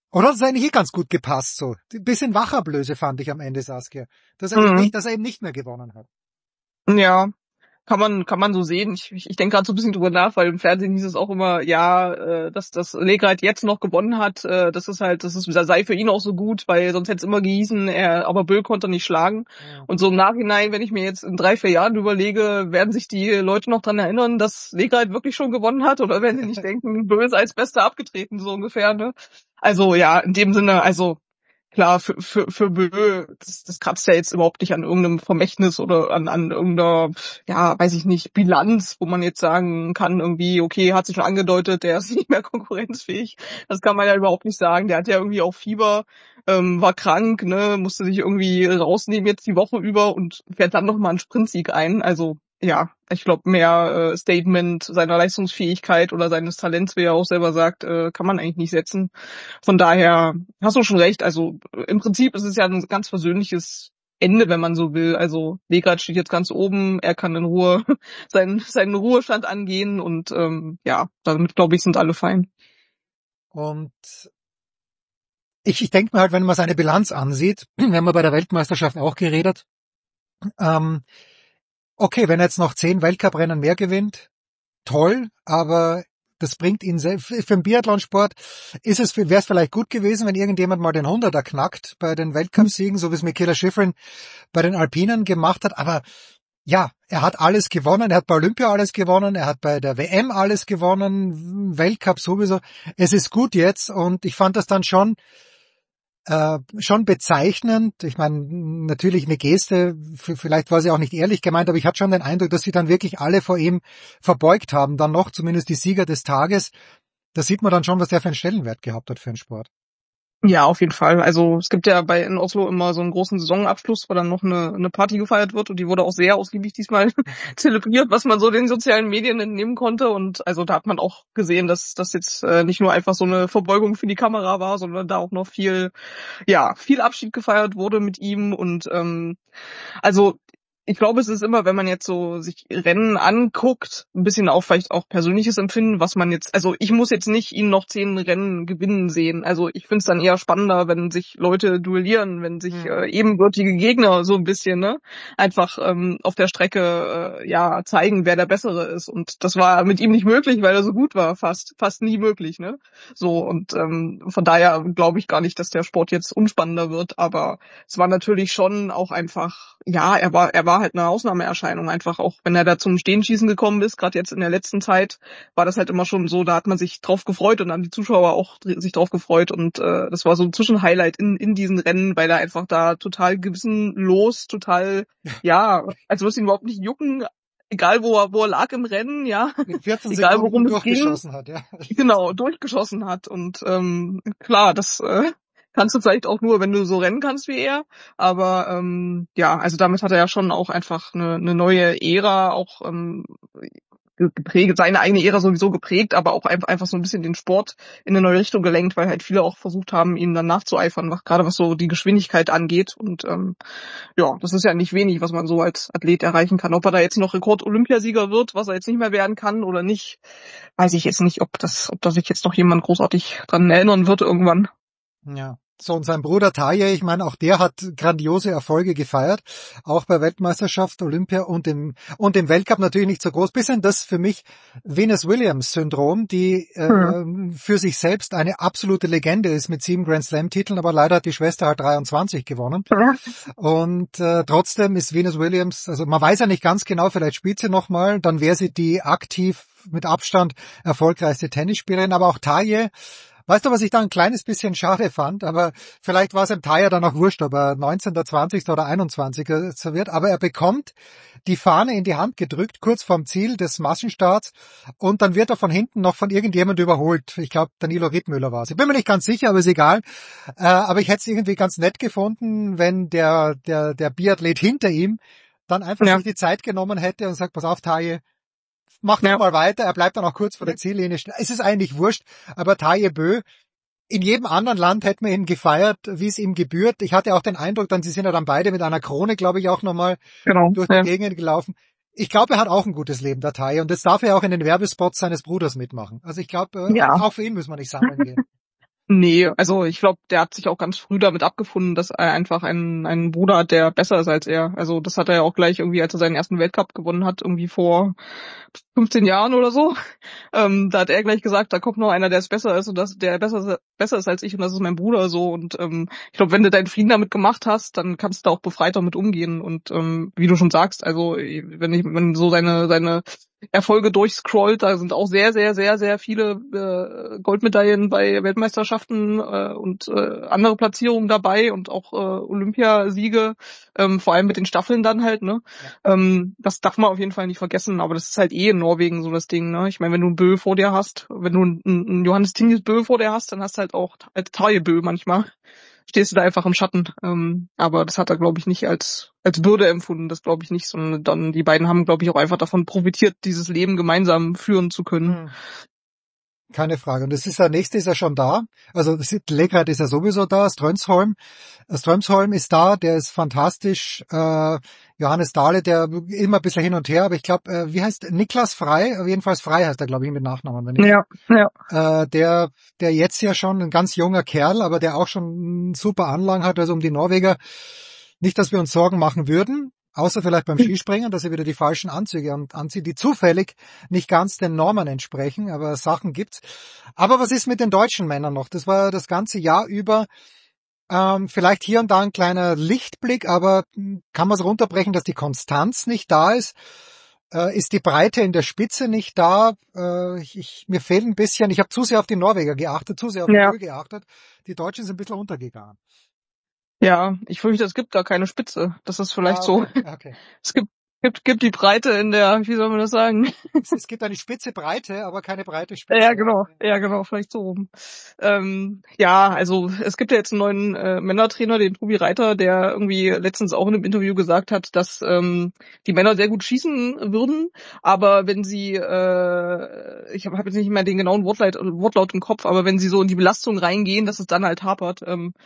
Oder hat es eigentlich ganz gut gepasst so? Ein bisschen Wachablöse fand ich am Ende Saskia. Dass er eben nicht mehr gewonnen hat. Ja. Kann man so sehen. Ich denke gerade so ein bisschen drüber nach, weil im Fernsehen hieß es auch immer, dass Legreit jetzt noch gewonnen hat, das sei für ihn auch so gut, weil sonst hätte es immer gehießen, aber Bö konnte nicht schlagen. Ja. Und so im Nachhinein, wenn ich mir jetzt in 3-4 Jahren überlege, werden sich die Leute noch dran erinnern, dass Legreit wirklich schon gewonnen hat, oder werden sie nicht denken, Bö ist als Bester abgetreten, so ungefähr, ne? Also ja, in dem Sinne, also klar, für Bö, das kratzt ja jetzt überhaupt nicht an irgendeinem Vermächtnis oder an irgendeiner, weiß ich nicht, Bilanz, wo man jetzt sagen kann, irgendwie, okay, hat sich schon angedeutet, der ist nicht mehr konkurrenzfähig. Das kann man ja überhaupt nicht sagen. Der hat ja irgendwie auch Fieber, war krank, ne, musste sich irgendwie rausnehmen jetzt die Woche über und fährt dann nochmal einen Sprintsieg ein. Also, ja, ich glaube, mehr Statement seiner Leistungsfähigkeit oder seines Talents, wie er auch selber sagt, kann man eigentlich nicht setzen. Von daher hast du schon recht. Also im Prinzip ist es ja ein ganz versöhnliches Ende, wenn man so will. Also Legrad steht jetzt ganz oben, er kann in Ruhe seinen Ruhestand angehen und damit glaube ich, sind alle fein. Und ich denke mir halt, wenn man seine Bilanz ansieht, wir haben ja bei der Weltmeisterschaft auch geredet, okay, wenn er jetzt noch 10 Weltcuprennen mehr gewinnt, toll, aber das bringt ihn für den Biathlonsport wäre es vielleicht gut gewesen, wenn irgendjemand mal den 100er knackt bei den Weltcupsiegen, so wie es Michaela Schifrin bei den Alpinen gemacht hat, aber ja, er hat alles gewonnen, er hat bei Olympia alles gewonnen, er hat bei der WM alles gewonnen, Weltcup sowieso. Es ist gut jetzt und ich fand das dann schon bezeichnend. Ich meine, natürlich eine Geste, vielleicht war sie auch nicht ehrlich gemeint, aber ich hatte schon den Eindruck, dass sie dann wirklich alle vor ihm verbeugt haben, dann noch zumindest die Sieger des Tages. Da sieht man dann schon, was der für einen Stellenwert gehabt hat für den Sport. Ja, auf jeden Fall. Also es gibt ja in Oslo immer so einen großen Saisonabschluss, wo dann noch eine Party gefeiert wird und die wurde auch sehr ausgiebig diesmal zelebriert, was man so den sozialen Medien entnehmen konnte. Und also da hat man auch gesehen, dass das jetzt nicht nur einfach so eine Verbeugung für die Kamera war, sondern da auch noch viel Abschied gefeiert wurde mit ihm. Und also ich glaube, es ist immer, wenn man jetzt so sich Rennen anguckt, ein bisschen auch vielleicht auch persönliches Empfinden, was man jetzt, also ich muss jetzt nicht ihn noch 10 Rennen gewinnen sehen. Also ich finde es dann eher spannender, wenn sich Leute duellieren, wenn sich ebenbürtige Gegner so ein bisschen, ne, einfach auf der Strecke zeigen, wer der Bessere ist. Und das war mit ihm nicht möglich, weil er so gut war, fast nie möglich, ne? So, und von daher glaube ich gar nicht, dass der Sport jetzt unspannender wird, aber es war natürlich schon auch einfach, er war halt eine Ausnahmeerscheinung, einfach auch, wenn er da zum Stehenschießen gekommen ist, gerade jetzt in der letzten Zeit, war das halt immer schon so, da hat man sich drauf gefreut und haben die Zuschauer auch sich drauf gefreut und das war so ein Zwischenhighlight in diesen Rennen, weil er einfach da total gewissenlos, total, als würde es ihn überhaupt nicht jucken, egal wo er lag im Rennen, mit 14 egal worum es ging, hat, genau, durchgeschossen hat und klar, das kannst du vielleicht auch nur, wenn du so rennen kannst wie er. Aber also damit hat er ja schon auch einfach eine neue Ära auch geprägt, seine eigene Ära sowieso geprägt, aber auch einfach so ein bisschen den Sport in eine neue Richtung gelenkt, weil halt viele auch versucht haben, ihm dann nachzueifern, gerade was so die Geschwindigkeit angeht. Und das ist ja nicht wenig, was man so als Athlet erreichen kann. Ob er da jetzt noch Rekord-Olympiasieger wird, was er jetzt nicht mehr werden kann oder nicht, weiß ich jetzt nicht, ob da sich jetzt noch jemand großartig dran erinnern wird irgendwann. Ja. So, und sein Bruder Taje, ich meine, auch der hat grandiose Erfolge gefeiert, auch bei Weltmeisterschaft, Olympia und im Weltcup natürlich nicht so groß. Bisschen das für mich Venus-Williams-Syndrom, die für sich selbst eine absolute Legende ist mit 7 Grand-Slam-Titeln, aber leider hat die Schwester halt 23 gewonnen. Und trotzdem ist Venus Williams, also man weiß ja nicht ganz genau, vielleicht spielt sie nochmal, dann wäre sie die aktiv mit Abstand erfolgreichste Tennisspielerin, aber auch Taje. Weißt du, was ich da ein kleines bisschen schade fand, aber vielleicht war es im Tajer dann auch wurscht, ob er 19., 20. oder 21. wird, aber er bekommt die Fahne in die Hand gedrückt, kurz vorm Ziel des Massenstarts, und dann wird er von hinten noch von irgendjemand überholt. Ich glaube, Danilo Rittmüller war es. Ich bin mir nicht ganz sicher, aber ist egal. Aber ich hätte es irgendwie ganz nett gefunden, wenn der Biathlet hinter ihm dann einfach sich die Zeit genommen hätte und sagt, pass auf, Taje, mach noch mal weiter, er bleibt dann auch kurz vor der Ziellinie. Es ist eigentlich wurscht, aber Taje Bö, in jedem anderen Land hätte man ihn gefeiert, wie es ihm gebührt. Ich hatte auch den Eindruck, sie sind ja dann beide mit einer Krone, glaube ich, auch nochmal durch die Gegend gelaufen. Ich glaube, er hat auch ein gutes Leben, der Taje, und das darf er auch in den Werbespots seines Bruders mitmachen. Also ich glaube, auch für ihn müssen wir nicht sammeln gehen. Nee, also ich glaube, der hat sich auch ganz früh damit abgefunden, dass er einfach einen Bruder hat, der besser ist als er. Also das hat er ja auch gleich irgendwie, als er seinen ersten Weltcup gewonnen hat, irgendwie vor 15 Jahren oder so. Da hat er gleich gesagt, da kommt noch einer, der besser ist und der besser ist als ich und das ist mein Bruder so. Und ich glaube, wenn du deinen Frieden damit gemacht hast, dann kannst du da auch befreit damit umgehen. Und wie du schon sagst, also wenn so seine Erfolge durchscrollt, da sind auch sehr, sehr, sehr, sehr viele Goldmedaillen bei Weltmeisterschaften und andere Platzierungen dabei und auch Olympiasiege, vor allem mit den Staffeln dann halt, ne? Das darf man auf jeden Fall nicht vergessen, aber das ist halt in Norwegen so das Ding, ne? Ich meine, wenn du einen Bö vor dir hast, wenn du einen Johannes Tinges Bö vor dir hast, dann hast du halt auch als Tarje Bö manchmal. Stehst du da einfach im Schatten. Aber das hat er, glaube ich, nicht als Bürde empfunden, das glaube ich nicht, sondern dann die beiden haben, glaube ich, auch einfach davon profitiert, dieses Leben gemeinsam führen zu können. Keine Frage. Und der nächste ist ja schon da. Also Legrad ist ja sowieso da, Strömsholm ist da, der ist fantastisch. Johannes Dahle, der immer ein bisschen hin und her, aber ich glaube, wie heißt Niklas Frey? Jedenfalls Frey heißt er, glaube ich, mit Nachnamen. Der jetzt ja schon ein ganz junger Kerl, aber der auch schon super Anlagen hat, also um die Norweger. Nicht, dass wir uns Sorgen machen würden, außer vielleicht beim Skispringen, dass er wieder die falschen Anzüge anzieht, die zufällig nicht ganz den Normen entsprechen, aber Sachen gibt's. Aber was ist mit den deutschen Männern noch? Das war das ganze Jahr über vielleicht hier und da ein kleiner Lichtblick, aber kann man es runterbrechen, dass die Konstanz nicht da ist? Ist die Breite in der Spitze nicht da? Mir fehlt ein bisschen, ich habe zu sehr auf die Norweger geachtet, zu sehr auf die Bö geachtet. Die Deutschen sind ein bisschen untergegangen. Ja, ich fürchte, es gibt gar keine Spitze. Das ist vielleicht so. Okay. Es gibt die Breite in der, wie soll man das sagen? Es gibt eine spitze Breite, aber keine breite Spitze. Ja, genau, vielleicht so rum. Also es gibt ja jetzt einen neuen Männertrainer, den Tobi Reiter, der irgendwie letztens auch in einem Interview gesagt hat, dass die Männer sehr gut schießen würden, aber wenn sie, ich habe jetzt nicht mehr den genauen Wortlaut im Kopf, aber wenn sie so in die Belastung reingehen, dass es dann halt hapert.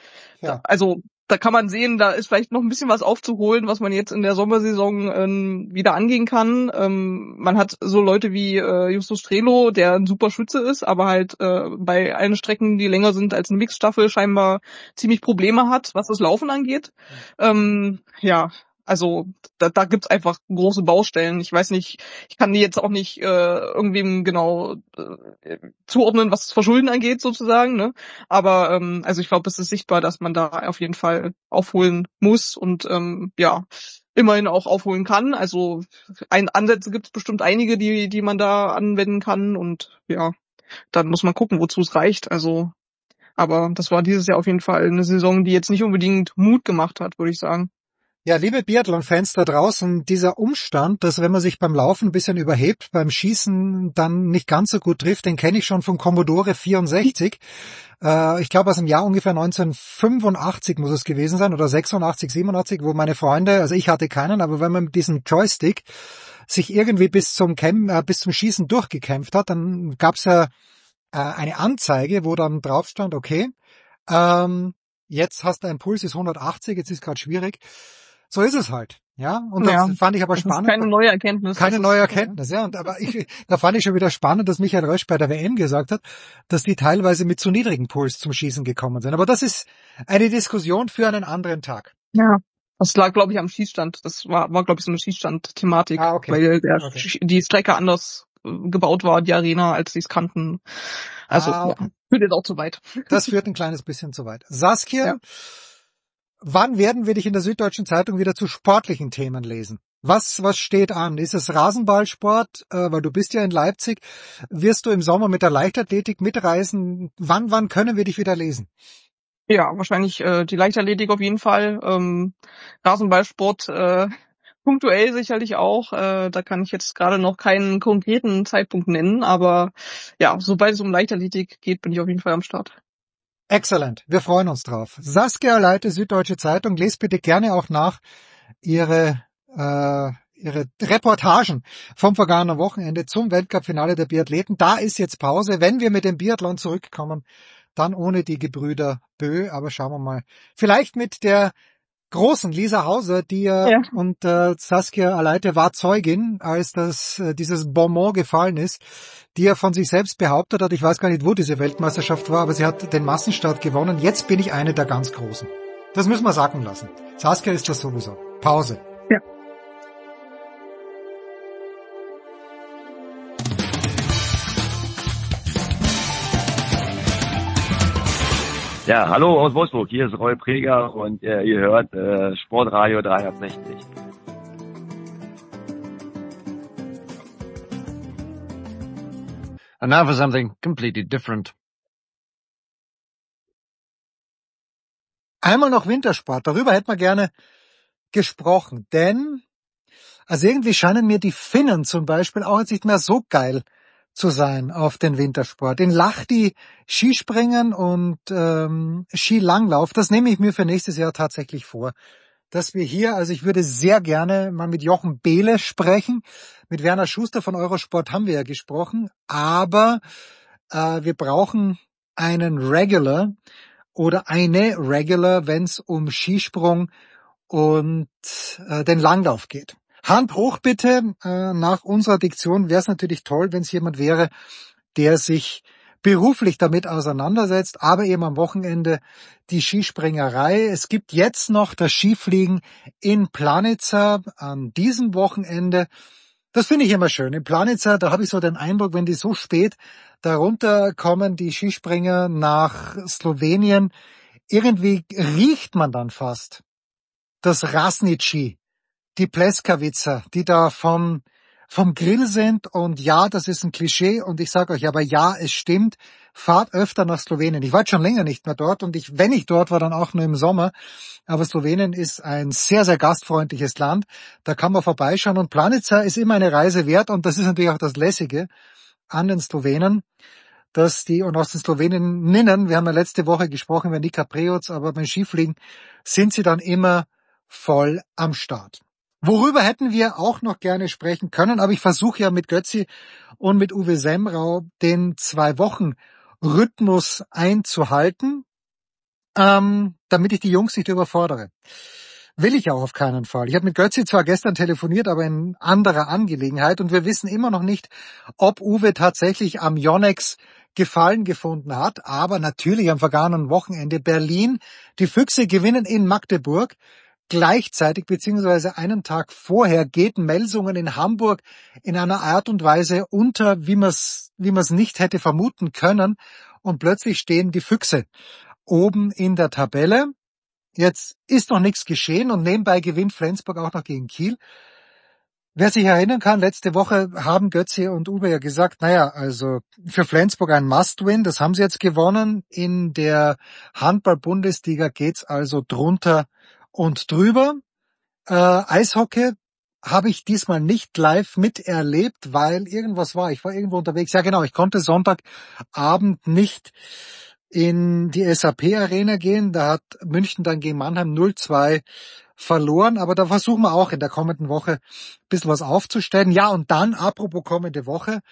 Da kann man sehen, da ist vielleicht noch ein bisschen was aufzuholen, was man jetzt in der Sommersaison wieder angehen kann. Man hat so Leute wie Justus Strelo, der ein super Schütze ist, aber halt bei allen Strecken, die länger sind als eine Mixstaffel, scheinbar ziemlich Probleme hat, was das Laufen angeht. Also da gibt's einfach große Baustellen. Ich weiß nicht, ich kann die jetzt auch nicht irgendwem genau zuordnen, was das Verschulden angeht sozusagen, ne? Aber ich glaube, es ist sichtbar, dass man da auf jeden Fall aufholen muss und immerhin auch aufholen kann. Also Ansätze gibt's bestimmt einige, die man da anwenden kann und ja, dann muss man gucken, wozu es reicht. Also, aber das war dieses Jahr auf jeden Fall eine Saison, die jetzt nicht unbedingt Mut gemacht hat, würde ich sagen. Ja, liebe Biathlon-Fans da draußen, dieser Umstand, dass wenn man sich beim Laufen ein bisschen überhebt, beim Schießen dann nicht ganz so gut trifft, den kenne ich schon von Commodore 64. Ich glaube aus dem Jahr ungefähr 1985 muss es gewesen sein, oder 86, 87, wo meine Freunde, also ich hatte keinen, aber wenn man mit diesem Joystick sich irgendwie bis zum Schießen durchgekämpft hat, dann gab's ja eine Anzeige, wo dann drauf stand, okay, jetzt hast du ein Puls, ist 180, jetzt ist gerade schwierig. So ist es halt, ja. Und das fand ich aber spannend. Keine neue Erkenntnis. Ja. Und da fand ich schon wieder spannend, dass Michael Rösch bei der WM gesagt hat, dass die teilweise mit zu niedrigem Puls zum Schießen gekommen sind. Aber das ist eine Diskussion für einen anderen Tag. Ja. Das lag, glaube ich, am Schießstand. Das war glaube ich, so eine Schießstand-Thematik, weil die Strecke anders gebaut war, die Arena, als sie es kannten. Also führt jetzt auch zu weit. Das führt ein kleines bisschen zu weit. Saskia, wann werden wir dich in der Süddeutschen Zeitung wieder zu sportlichen Themen lesen? Was steht an? Ist es Rasenballsport? Weil du bist ja in Leipzig. Wirst du im Sommer mit der Leichtathletik mitreisen? Wann können wir dich wieder lesen? Ja, wahrscheinlich die Leichtathletik auf jeden Fall. Rasenballsport punktuell sicherlich auch. Da kann ich jetzt gerade noch keinen konkreten Zeitpunkt nennen, aber ja, sobald es um Leichtathletik geht, bin ich auf jeden Fall am Start. Excellent, wir freuen uns drauf. Saskia Leite, Süddeutsche Zeitung, lest bitte gerne auch nach ihre Reportagen vom vergangenen Wochenende zum Weltcup-Finale der Biathleten. Da ist jetzt Pause. Wenn wir mit dem Biathlon zurückkommen, dann ohne die Gebrüder Bö, aber schauen wir mal. Vielleicht mit der Großen, Lisa Hauser, die und Saskia Aleite war Zeugin, als dieses Bonbon gefallen ist, die ja von sich selbst behauptet hat, ich weiß gar nicht, wo diese Weltmeisterschaft war, aber sie hat den Massenstart gewonnen. Jetzt bin ich eine der ganz Großen. Das müssen wir sacken lassen. Saskia ist das sowieso. Pause. Ja. Ja, hallo aus Wolfsburg, hier ist Roy Preger und ihr hört Sportradio 360. And now for something completely different. Einmal noch Wintersport, darüber hätten wir gerne gesprochen, denn also irgendwie scheinen mir die Finnen zum Beispiel auch jetzt nicht mehr so geil zu sein auf den Wintersport. In Lahti Skispringen und Skilanglauf, das nehme ich mir für nächstes Jahr tatsächlich vor. Dass wir hier, also ich würde sehr gerne mal mit Jochen Behle sprechen. Mit Werner Schuster von Eurosport haben wir ja gesprochen, aber wir brauchen einen Regular oder eine Regular, wenn es um Skisprung und den Langlauf geht. Hand hoch bitte, nach unserer Diktion wäre es natürlich toll, wenn es jemand wäre, der sich beruflich damit auseinandersetzt, aber eben am Wochenende die Skispringerei. Es gibt jetzt noch das Skifliegen in Planica an diesem Wochenende. Das finde ich immer schön. In Planica, da habe ich so den Eindruck, wenn die so spät darunter kommen, die Skispringer nach Slowenien, irgendwie riecht man dann fast das Rasnici, die Pleskavica, die da vom Grill sind. Und ja, das ist ein Klischee und ich sage euch, aber ja, es stimmt, fahrt öfter nach Slowenien. Ich war schon länger nicht mehr dort und wenn ich dort war, dann auch nur im Sommer. Aber Slowenien ist ein sehr, sehr gastfreundliches Land. Da kann man vorbeischauen und Planica ist immer eine Reise wert und das ist natürlich auch das Lässige an den Slowenen, dass die, und aus den Sloweninnen, wir haben ja letzte Woche gesprochen über Nika Preoc, aber beim Skifliegen sind sie dann immer voll am Start. Worüber hätten wir auch noch gerne sprechen können, aber ich versuche ja mit Götzi und mit Uwe Semrau den 2-Wochen-Rhythmus einzuhalten, damit ich die Jungs nicht überfordere. Will ich auch auf keinen Fall. Ich habe mit Götzi zwar gestern telefoniert, aber in anderer Angelegenheit und wir wissen immer noch nicht, ob Uwe tatsächlich am Yonex Gefallen gefunden hat, aber natürlich am vergangenen Wochenende Berlin. Die Füchse gewinnen in Magdeburg. Gleichzeitig beziehungsweise einen Tag vorher geht Melsungen in Hamburg in einer Art und Weise unter, wie man es nicht hätte vermuten können. Und plötzlich stehen die Füchse oben in der Tabelle. Jetzt ist noch nichts geschehen und nebenbei gewinnt Flensburg auch noch gegen Kiel. Wer sich erinnern kann, letzte Woche haben Götzi und Uwe ja gesagt, also für Flensburg ein Must-Win, das haben sie jetzt gewonnen. In der Handball-Bundesliga geht's also drunter und drüber. Eishockey habe ich diesmal nicht live miterlebt, weil irgendwas war. Ich war irgendwo unterwegs. Ja genau, ich konnte Sonntagabend nicht in die SAP-Arena gehen. Da hat München dann gegen Mannheim 0-2 verloren. Aber da versuchen wir auch in der kommenden Woche ein bisschen was aufzustellen. Ja, und dann, apropos kommende Woche,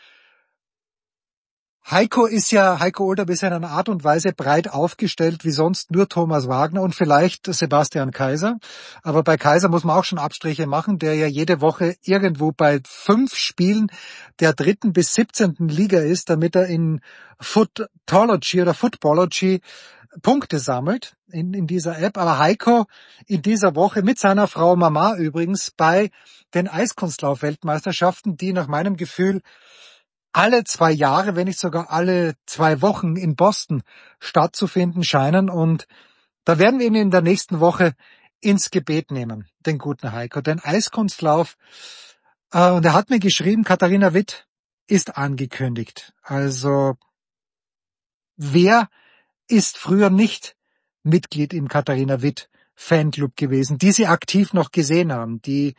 Heiko Olderb ist ja in einer Art und Weise breit aufgestellt wie sonst nur Thomas Wagner und vielleicht Sebastian Kaiser. Aber bei Kaiser muss man auch schon Abstriche machen, der ja jede Woche irgendwo bei 5 Spielen der 3. bis 17. Liga ist, damit er in Footology oder Footballogy Punkte sammelt in dieser App. Aber Heiko in dieser Woche mit seiner Frau Mama übrigens bei den Eiskunstlauf-Weltmeisterschaften, die nach meinem Gefühl alle 2 Jahre, wenn nicht sogar alle 2 Wochen in Boston stattzufinden scheinen. Und da werden wir ihn in der nächsten Woche ins Gebet nehmen, den guten Heiko. Den Eiskunstlauf, und er hat mir geschrieben, Katharina Witt ist angekündigt. Also wer ist früher nicht Mitglied im Katharina Witt Fanclub gewesen, die sie aktiv noch gesehen haben, die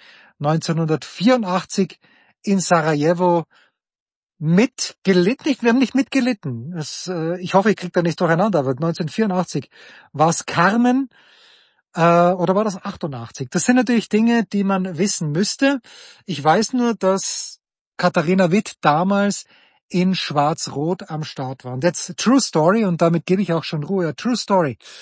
1984 in Sarajevo mitgelitten, wir haben nicht mitgelitten. Ich hoffe, ich kriege da nicht durcheinander, aber 1984 war es Carmen oder war das 88? Das sind natürlich Dinge, die man wissen müsste. Ich weiß nur, dass Katharina Witt damals in Schwarz-Rot am Start war. Und jetzt True Story, und damit gebe ich auch schon Ruhe. True Story.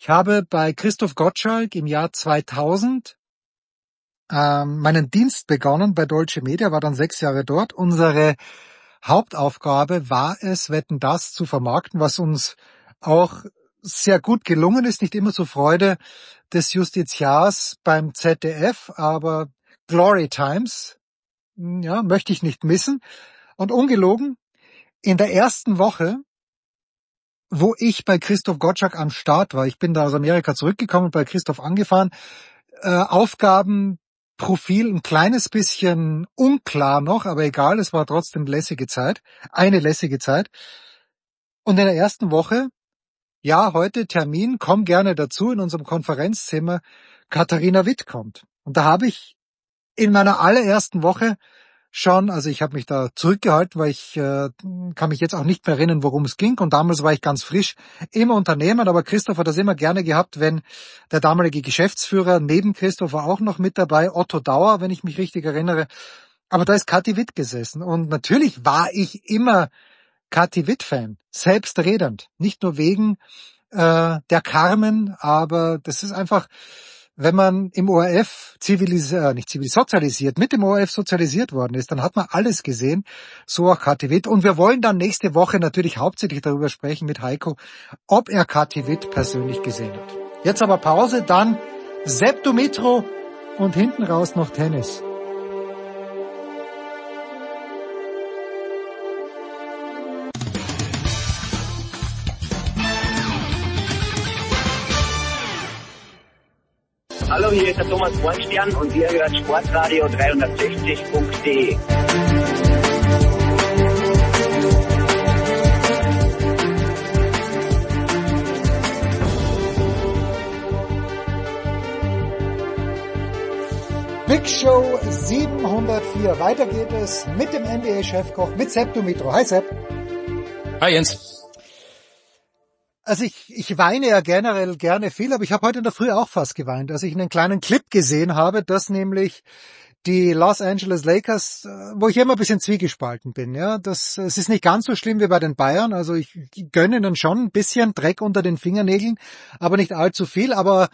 Ich habe bei Christoph Gottschalk im Jahr 2000 meinen Dienst begonnen bei Deutsche Media, war dann 6 Jahre dort. Unsere Hauptaufgabe war es, Wetten, das zu vermarkten, was uns auch sehr gut gelungen ist. Nicht immer zur Freude des Justiziars beim ZDF, aber Glory Times, ja, möchte ich nicht missen. Und ungelogen, in der ersten Woche, wo ich bei Christoph Gottschalk am Start war, ich bin da aus Amerika zurückgekommen und bei Christoph angefahren, Aufgabenprofil ein kleines bisschen unklar noch, aber egal, es war trotzdem eine lässige Zeit. Und in der ersten Woche, ja, heute Termin, komm gerne dazu, in unserem Konferenzzimmer, Katharina Witt kommt. Und da habe ich in meiner allerersten Woche schon, also ich habe mich da zurückgehalten, weil ich kann mich jetzt auch nicht mehr erinnern, worum es ging. Und damals war ich ganz frisch im Unternehmen, aber Christoph hat das immer gerne gehabt, wenn der damalige Geschäftsführer neben Christoph war auch noch mit dabei, Otto Dauer, wenn ich mich richtig erinnere. Aber da ist Kathi Witt gesessen. Und natürlich war ich immer Kathi Witt-Fan, selbstredend. Nicht nur wegen der Carmen, aber das ist einfach, wenn man im ORF sozialisiert, mit dem ORF sozialisiert worden ist, dann hat man alles gesehen, so auch Kathi Witt. Und wir wollen dann nächste Woche natürlich hauptsächlich darüber sprechen mit Heiko, ob er Kathi Witt persönlich gesehen hat. Jetzt aber Pause, dann Sepp Dumitro und hinten raus noch Tennis. Hallo, hier ist der Thomas Bornstern und ihr hört Sportradio 360.de. Big Show 704. Weiter geht es mit dem NBA-Chefkoch, mit Sepp Dumitro. Hi Sepp. Hi Jens. Also ich weine ja generell gerne viel, aber ich habe heute in der Früh auch fast geweint, als ich einen kleinen Clip gesehen habe, dass nämlich die Los Angeles Lakers, wo ich immer ein bisschen zwiegespalten bin, ja, es ist nicht ganz so schlimm wie bei den Bayern, also ich gönne ihnen schon ein bisschen Dreck unter den Fingernägeln, aber nicht allzu viel, aber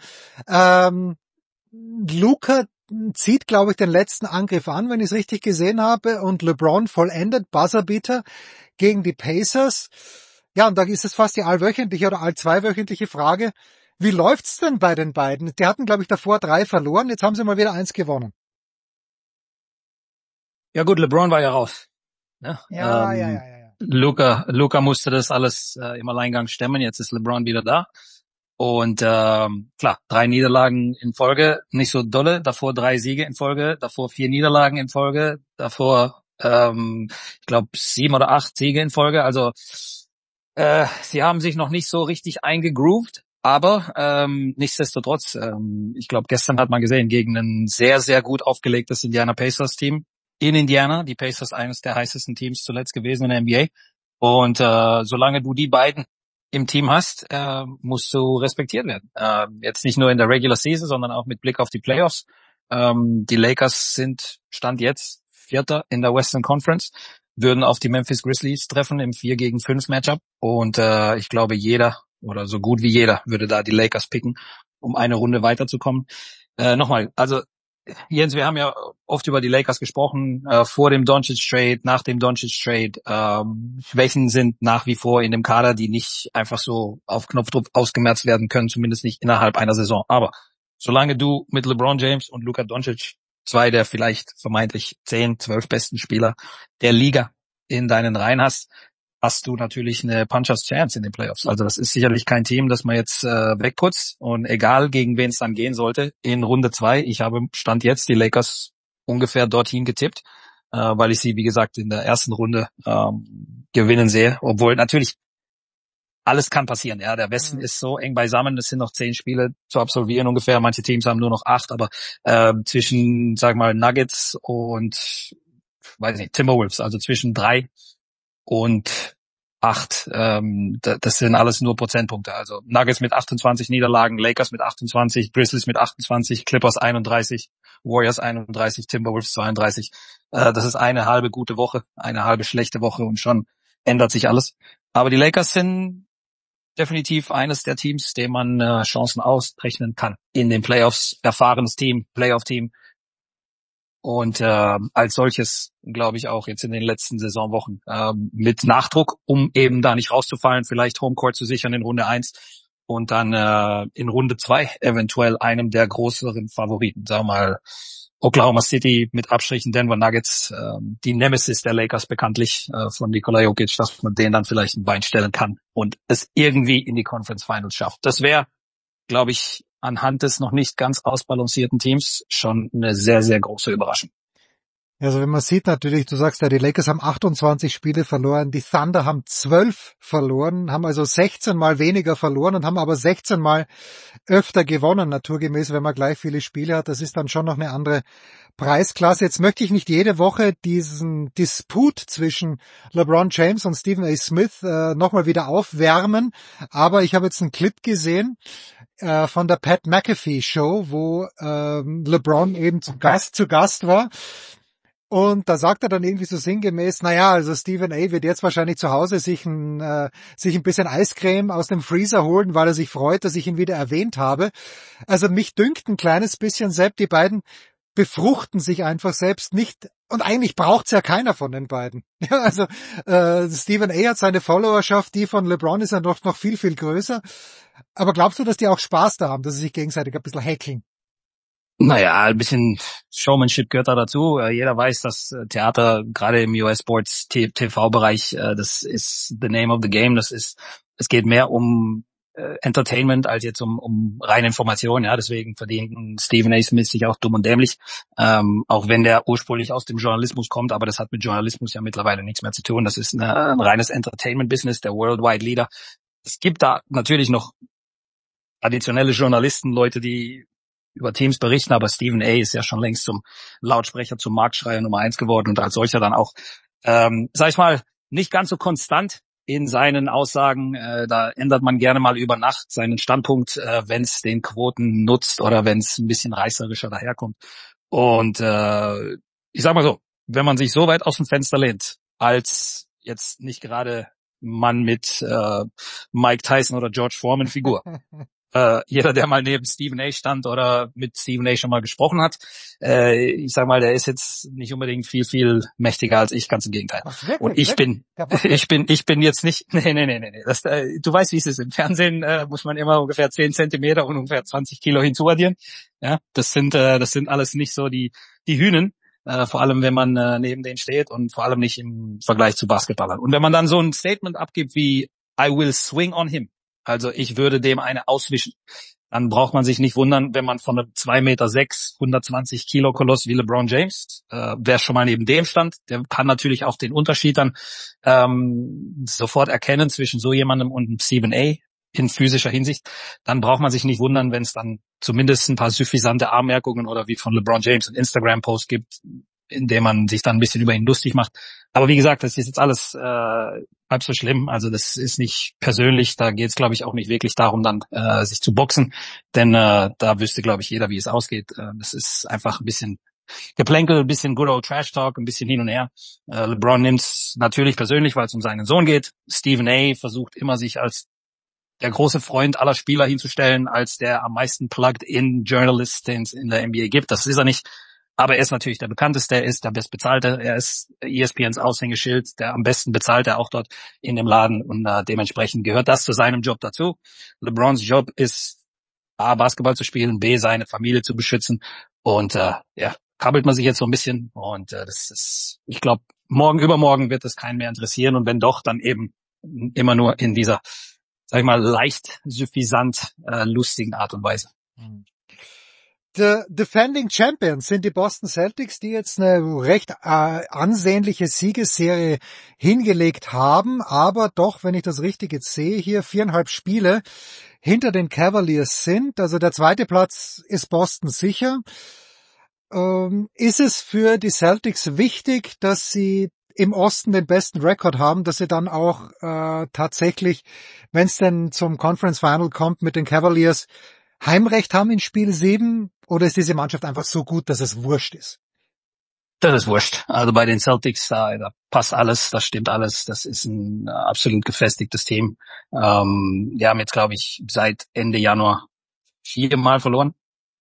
Luka zieht, glaube ich, den letzten Angriff an, wenn ich es richtig gesehen habe, und LeBron vollendet Buzzerbeater gegen die Pacers. Ja, und da ist es fast die allwöchentliche oder allzweiwöchentliche Frage, wie läuft's denn bei den beiden? Die hatten, glaube ich, davor 3 verloren, jetzt haben sie mal wieder 1 gewonnen. Ja gut, LeBron war ja raus. Ne? Ja. Luka musste das alles im Alleingang stemmen, jetzt ist LeBron wieder da. Und klar, 3 Niederlagen in Folge, nicht so dolle, davor 3 Siege in Folge, davor 4 Niederlagen in Folge, davor ich glaube 7 oder 8 Siege in Folge, also sie haben sich noch nicht so richtig eingegroovt, aber nichtsdestotrotz, ich glaube, gestern hat man gesehen, gegen ein sehr, sehr gut aufgelegtes Indiana Pacers Team in Indiana, die Pacers eines der heißesten Teams zuletzt gewesen in der NBA. Und solange du die beiden im Team hast, musst du respektiert werden. Jetzt nicht nur in der Regular Season, sondern auch mit Blick auf die Playoffs. Die Lakers sind Stand jetzt Vierter in der Western Conference, würden auf die Memphis Grizzlies treffen im 4-gegen-5 Matchup. Und ich glaube, jeder oder so gut wie jeder würde da die Lakers picken, um eine Runde weiterzukommen. Nochmal, also Jens, wir haben ja oft über die Lakers gesprochen, vor dem Doncic-Trade, nach dem Doncic-Trade. Schwächen sind nach wie vor in dem Kader, die nicht einfach so auf Knopfdruck ausgemerzt werden können, zumindest nicht innerhalb einer Saison. Aber solange du mit LeBron James und Luka Doncic 2 der vielleicht vermeintlich 10, 12 besten Spieler der Liga in deinen Reihen hast du natürlich eine Puncher's Chance in den Playoffs. Also das ist sicherlich kein Team, das man jetzt wegputzt. Und egal, gegen wen es dann gehen sollte, in Runde 2, ich habe Stand jetzt die Lakers ungefähr dorthin getippt, weil ich sie, wie gesagt, in der ersten Runde gewinnen sehe. Obwohl natürlich alles kann passieren. Ja, der Westen ist so eng beisammen, es sind noch 10 Spiele zu absolvieren ungefähr. Manche Teams haben nur noch 8, aber zwischen, sag mal, Nuggets und, weiß nicht, Timberwolves, also zwischen 3 und 8, das sind alles nur Prozentpunkte. Also Nuggets mit 28 Niederlagen, Lakers mit 28, Grizzlies mit 28, Clippers 31, Warriors 31, Timberwolves 32. Das ist eine halbe gute Woche, eine halbe schlechte Woche und schon ändert sich alles. Aber die Lakers sind definitiv eines der Teams, dem man Chancen ausrechnen kann. In den Playoffs, erfahrenes Team, Playoff-Team. Und als solches, glaube ich, auch jetzt in den letzten Saisonwochen mit Nachdruck, um eben da nicht rauszufallen, vielleicht Homecourt zu sichern in Runde 1 und dann in Runde 2 eventuell einem der größeren Favoriten, sagen wir mal Oklahoma City mit Abstrichen Denver Nuggets, die Nemesis der Lakers bekanntlich von Nikola Jokic, dass man denen dann vielleicht ein Bein stellen kann und es irgendwie in die Conference Finals schafft. Das wäre, glaube ich, anhand des noch nicht ganz ausbalancierten Teams schon eine sehr, sehr große Überraschung. Also wenn man sieht natürlich, du sagst ja, die Lakers haben 28 Spiele verloren, die Thunder haben 12 verloren, haben also 16 Mal weniger verloren und haben aber 16 Mal öfter gewonnen, naturgemäß, wenn man gleich viele Spiele hat. Das ist dann schon noch eine andere Preisklasse. Jetzt möchte ich nicht jede Woche diesen Disput zwischen LeBron James und Stephen A. Smith nochmal wieder aufwärmen, aber ich habe jetzt einen Clip gesehen von der Pat McAfee Show, wo LeBron eben zu Gast war. Und da sagt er dann irgendwie so sinngemäß, naja, also Stephen A. wird jetzt wahrscheinlich zu Hause sich ein bisschen Eiscreme aus dem Freezer holen, weil er sich freut, dass ich ihn wieder erwähnt habe. Also mich dünkt ein kleines bisschen selbst, die beiden befruchten sich einfach selbst nicht. Und eigentlich braucht's ja keiner von den beiden. Ja, also Stephen A. hat seine Followerschaft, die von LeBron ist ja noch viel, viel größer. Aber glaubst du, dass die auch Spaß da haben, dass sie sich gegenseitig ein bisschen hackeln? Naja, ein bisschen Showmanship gehört da dazu. Jeder weiß, dass Theater, gerade im US-Sports TV-Bereich, das ist the name of the game. Es geht mehr um Entertainment als jetzt um reine Information. Ja, deswegen verdient Stephen A. Smith sich auch dumm und dämlich. Auch wenn der ursprünglich aus dem Journalismus kommt, aber das hat mit Journalismus ja mittlerweile nichts mehr zu tun. Das ist ein reines Entertainment-Business, der Worldwide Leader. Es gibt da natürlich noch traditionelle Journalisten, Leute, die über Teams berichten, aber Stephen A. ist ja schon längst zum Lautsprecher, zum Marktschreier Nummer 1 geworden und als solcher dann auch, sag ich mal, nicht ganz so konstant in seinen Aussagen. Da ändert man gerne mal über Nacht seinen Standpunkt, wenn es den Quoten nutzt oder wenn es ein bisschen reißerischer daherkommt. Und ich sag mal so, wenn man sich so weit aus dem Fenster lehnt, als jetzt nicht gerade Mann mit Mike Tyson oder George Foreman Figur, jeder, der mal neben Stephen A. stand oder mit Stephen A. schon mal gesprochen hat, ich sag mal, der ist jetzt nicht unbedingt viel, viel mächtiger als ich, ganz im Gegenteil. Ach, wirklich, und ich bin jetzt nicht, nee. Das, du weißt, wie es ist. Im Fernsehen muss man immer ungefähr 10 Zentimeter und ungefähr 20 Kilo hinzuaddieren. Ja, das sind alles nicht so die Hünen. Vor allem, wenn man neben denen steht und vor allem nicht im Vergleich zu Basketballern. Und wenn man dann so ein Statement abgibt wie I will swing on him, also ich würde dem eine auswischen, dann braucht man sich nicht wundern, wenn man von einem 2,6 Meter, 120 Kilo Koloss wie LeBron James, wer schon mal neben dem stand, der kann natürlich auch den Unterschied dann sofort erkennen zwischen so jemandem und einem Stephen A. in physischer Hinsicht. Dann braucht man sich nicht wundern, wenn es dann zumindest ein paar suffisante Anmerkungen oder wie von LeBron James einen Instagram-Post gibt, in dem man sich dann ein bisschen über ihn lustig macht. Aber wie gesagt, das ist jetzt alles halb so schlimm. Also das ist nicht persönlich. Da geht es, glaube ich, auch nicht wirklich darum, dann sich zu boxen. Denn da wüsste, glaube ich, jeder, wie es ausgeht. Das ist einfach ein bisschen Geplänkel, ein bisschen Good Old Trash Talk, ein bisschen hin und her. LeBron nimmt's natürlich persönlich, weil es um seinen Sohn geht. Stephen A. versucht immer, sich als der große Freund aller Spieler hinzustellen, als der am meisten Plugged-in Journalist, den es in der NBA gibt. Das ist er nicht. Aber er ist natürlich der bekannteste, er ist der bestbezahlte, er ist ESPNs Aushängeschild, der am besten bezahlte auch dort in dem Laden und dementsprechend gehört das zu seinem Job dazu. LeBrons Job ist A, Basketball zu spielen, B, seine Familie zu beschützen und kabbelt man sich jetzt so ein bisschen und das ist, ich glaube, übermorgen wird es keinen mehr interessieren und wenn doch, dann eben immer nur in dieser, sag ich mal, leicht suffisant lustigen Art und Weise. The Defending Champions sind die Boston Celtics, die jetzt eine recht ansehnliche Siegesserie hingelegt haben, aber doch, wenn ich das richtig jetzt sehe, hier 4,5 Spiele hinter den Cavaliers sind. Also der zweite Platz ist Boston sicher. Ist es für die Celtics wichtig, dass sie im Osten den besten Rekord haben, dass sie dann auch tatsächlich, wenn es denn zum Conference Final kommt, mit den Cavaliers Heimrecht haben in Spiel 7, oder ist diese Mannschaft einfach so gut, dass es wurscht ist? Das ist wurscht. Also bei den Celtics, da passt alles, das stimmt alles. Das ist ein absolut gefestigtes Team. Die haben jetzt, glaube ich, seit Ende Januar 4-mal verloren,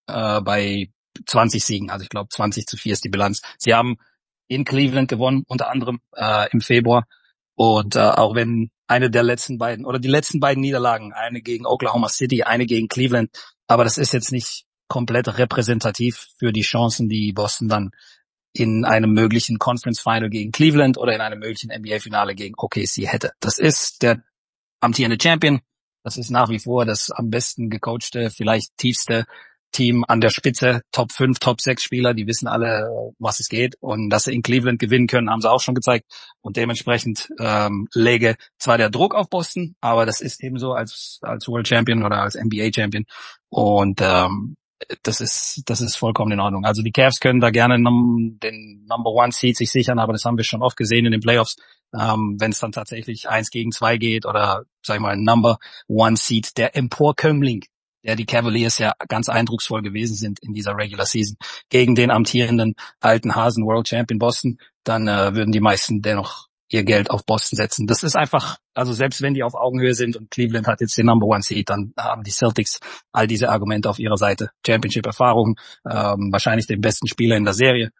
bei 20 Siegen. Also ich glaube 20-4 ist die Bilanz. Sie haben in Cleveland gewonnen, unter anderem im Februar. Und auch wenn eine der letzten beiden oder die letzten beiden Niederlagen, eine gegen Oklahoma City, eine gegen Cleveland, aber das ist jetzt nicht komplett repräsentativ für die Chancen, die Boston dann in einem möglichen Conference Final gegen Cleveland oder in einem möglichen NBA-Finale gegen OKC hätte. Das ist der amtierende Champion. Das ist nach wie vor das am besten gecoachte, vielleicht tiefste Team an der Spitze. Top 5, Top 6 Spieler, die wissen alle, was es geht. Und dass sie in Cleveland gewinnen können, haben sie auch schon gezeigt. Und dementsprechend läge zwar der Druck auf Boston, aber das ist ebenso als World Champion oder als NBA Champion. Und das ist vollkommen in Ordnung. Also die Cavs können da gerne den Number One Seed sich sichern, aber das haben wir schon oft gesehen in den Playoffs. Wenn es dann tatsächlich 1 gegen 2 geht oder, sag ich mal, Number One Seed, der Emporkömmling, der die Cavaliers ja ganz eindrucksvoll gewesen sind in dieser Regular Season, gegen den amtierenden alten Hasen World Champion Boston, dann würden die meisten dennoch ihr Geld auf Boston setzen. Das ist einfach, also selbst wenn die auf Augenhöhe sind und Cleveland hat jetzt den Number One Seed, dann haben die Celtics all diese Argumente auf ihrer Seite. Championship-Erfahrung, wahrscheinlich den besten Spieler in der Serie.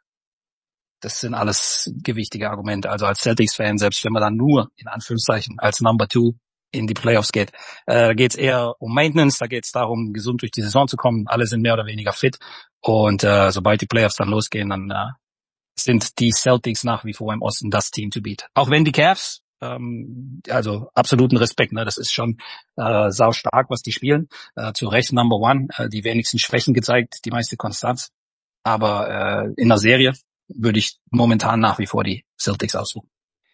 Das sind alles gewichtige Argumente. Also als Celtics-Fan, selbst wenn man dann nur, in Anführungszeichen, als Number Two in die Playoffs geht, geht es eher um Maintenance, da geht es darum, gesund durch die Saison zu kommen. Alle sind mehr oder weniger fit. Und sobald die Playoffs dann losgehen, dann sind die Celtics nach wie vor im Osten das Team to beat. Auch wenn die Cavs, also absoluten Respekt, ne, das ist schon sau stark, was die spielen. Zu Recht Number One, die wenigsten Schwächen gezeigt, die meiste Konstanz. Aber in der Serie würde ich momentan nach wie vor die Celtics aussuchen.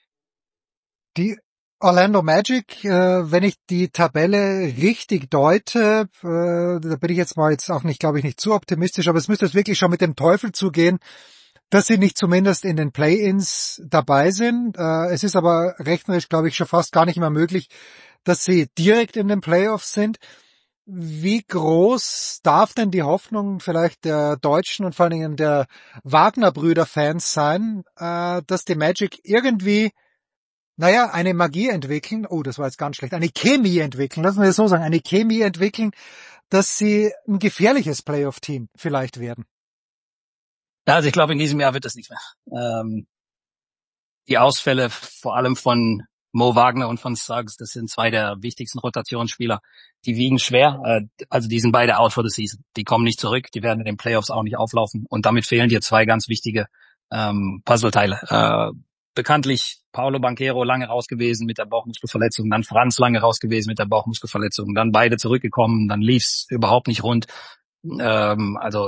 Die Orlando Magic, wenn ich die Tabelle richtig deute, da bin ich jetzt auch nicht, glaube ich, nicht zu optimistisch, aber es müsste jetzt wirklich schon mit dem Teufel zugehen, dass sie nicht zumindest in den Play-ins dabei sind. Es ist aber rechnerisch, glaube ich, schon fast gar nicht mehr möglich, dass sie direkt in den Playoffs sind. Wie groß darf denn die Hoffnung vielleicht der Deutschen und vor allen Dingen der Wagner-Brüder-Fans sein, dass die Magic irgendwie, eine Magie entwickeln, das war jetzt ganz schlecht, eine Chemie entwickeln, lassen wir es so sagen, eine Chemie entwickeln, dass sie ein gefährliches Playoff-Team vielleicht werden? Ja, also ich glaube, in diesem Jahr wird das nicht mehr. Die Ausfälle vor allem von Mo Wagner und von Suggs, das sind zwei der wichtigsten Rotationsspieler. Die wiegen schwer, also die sind beide out for the season. Die kommen nicht zurück, die werden in den Playoffs auch nicht auflaufen. Und damit fehlen dir zwei ganz wichtige Puzzleteile. Bekanntlich Paolo Banchero lange raus gewesen mit der Bauchmuskelverletzung, dann Franz lange raus gewesen mit der Bauchmuskelverletzung, dann beide zurückgekommen, dann lief's überhaupt nicht rund. Also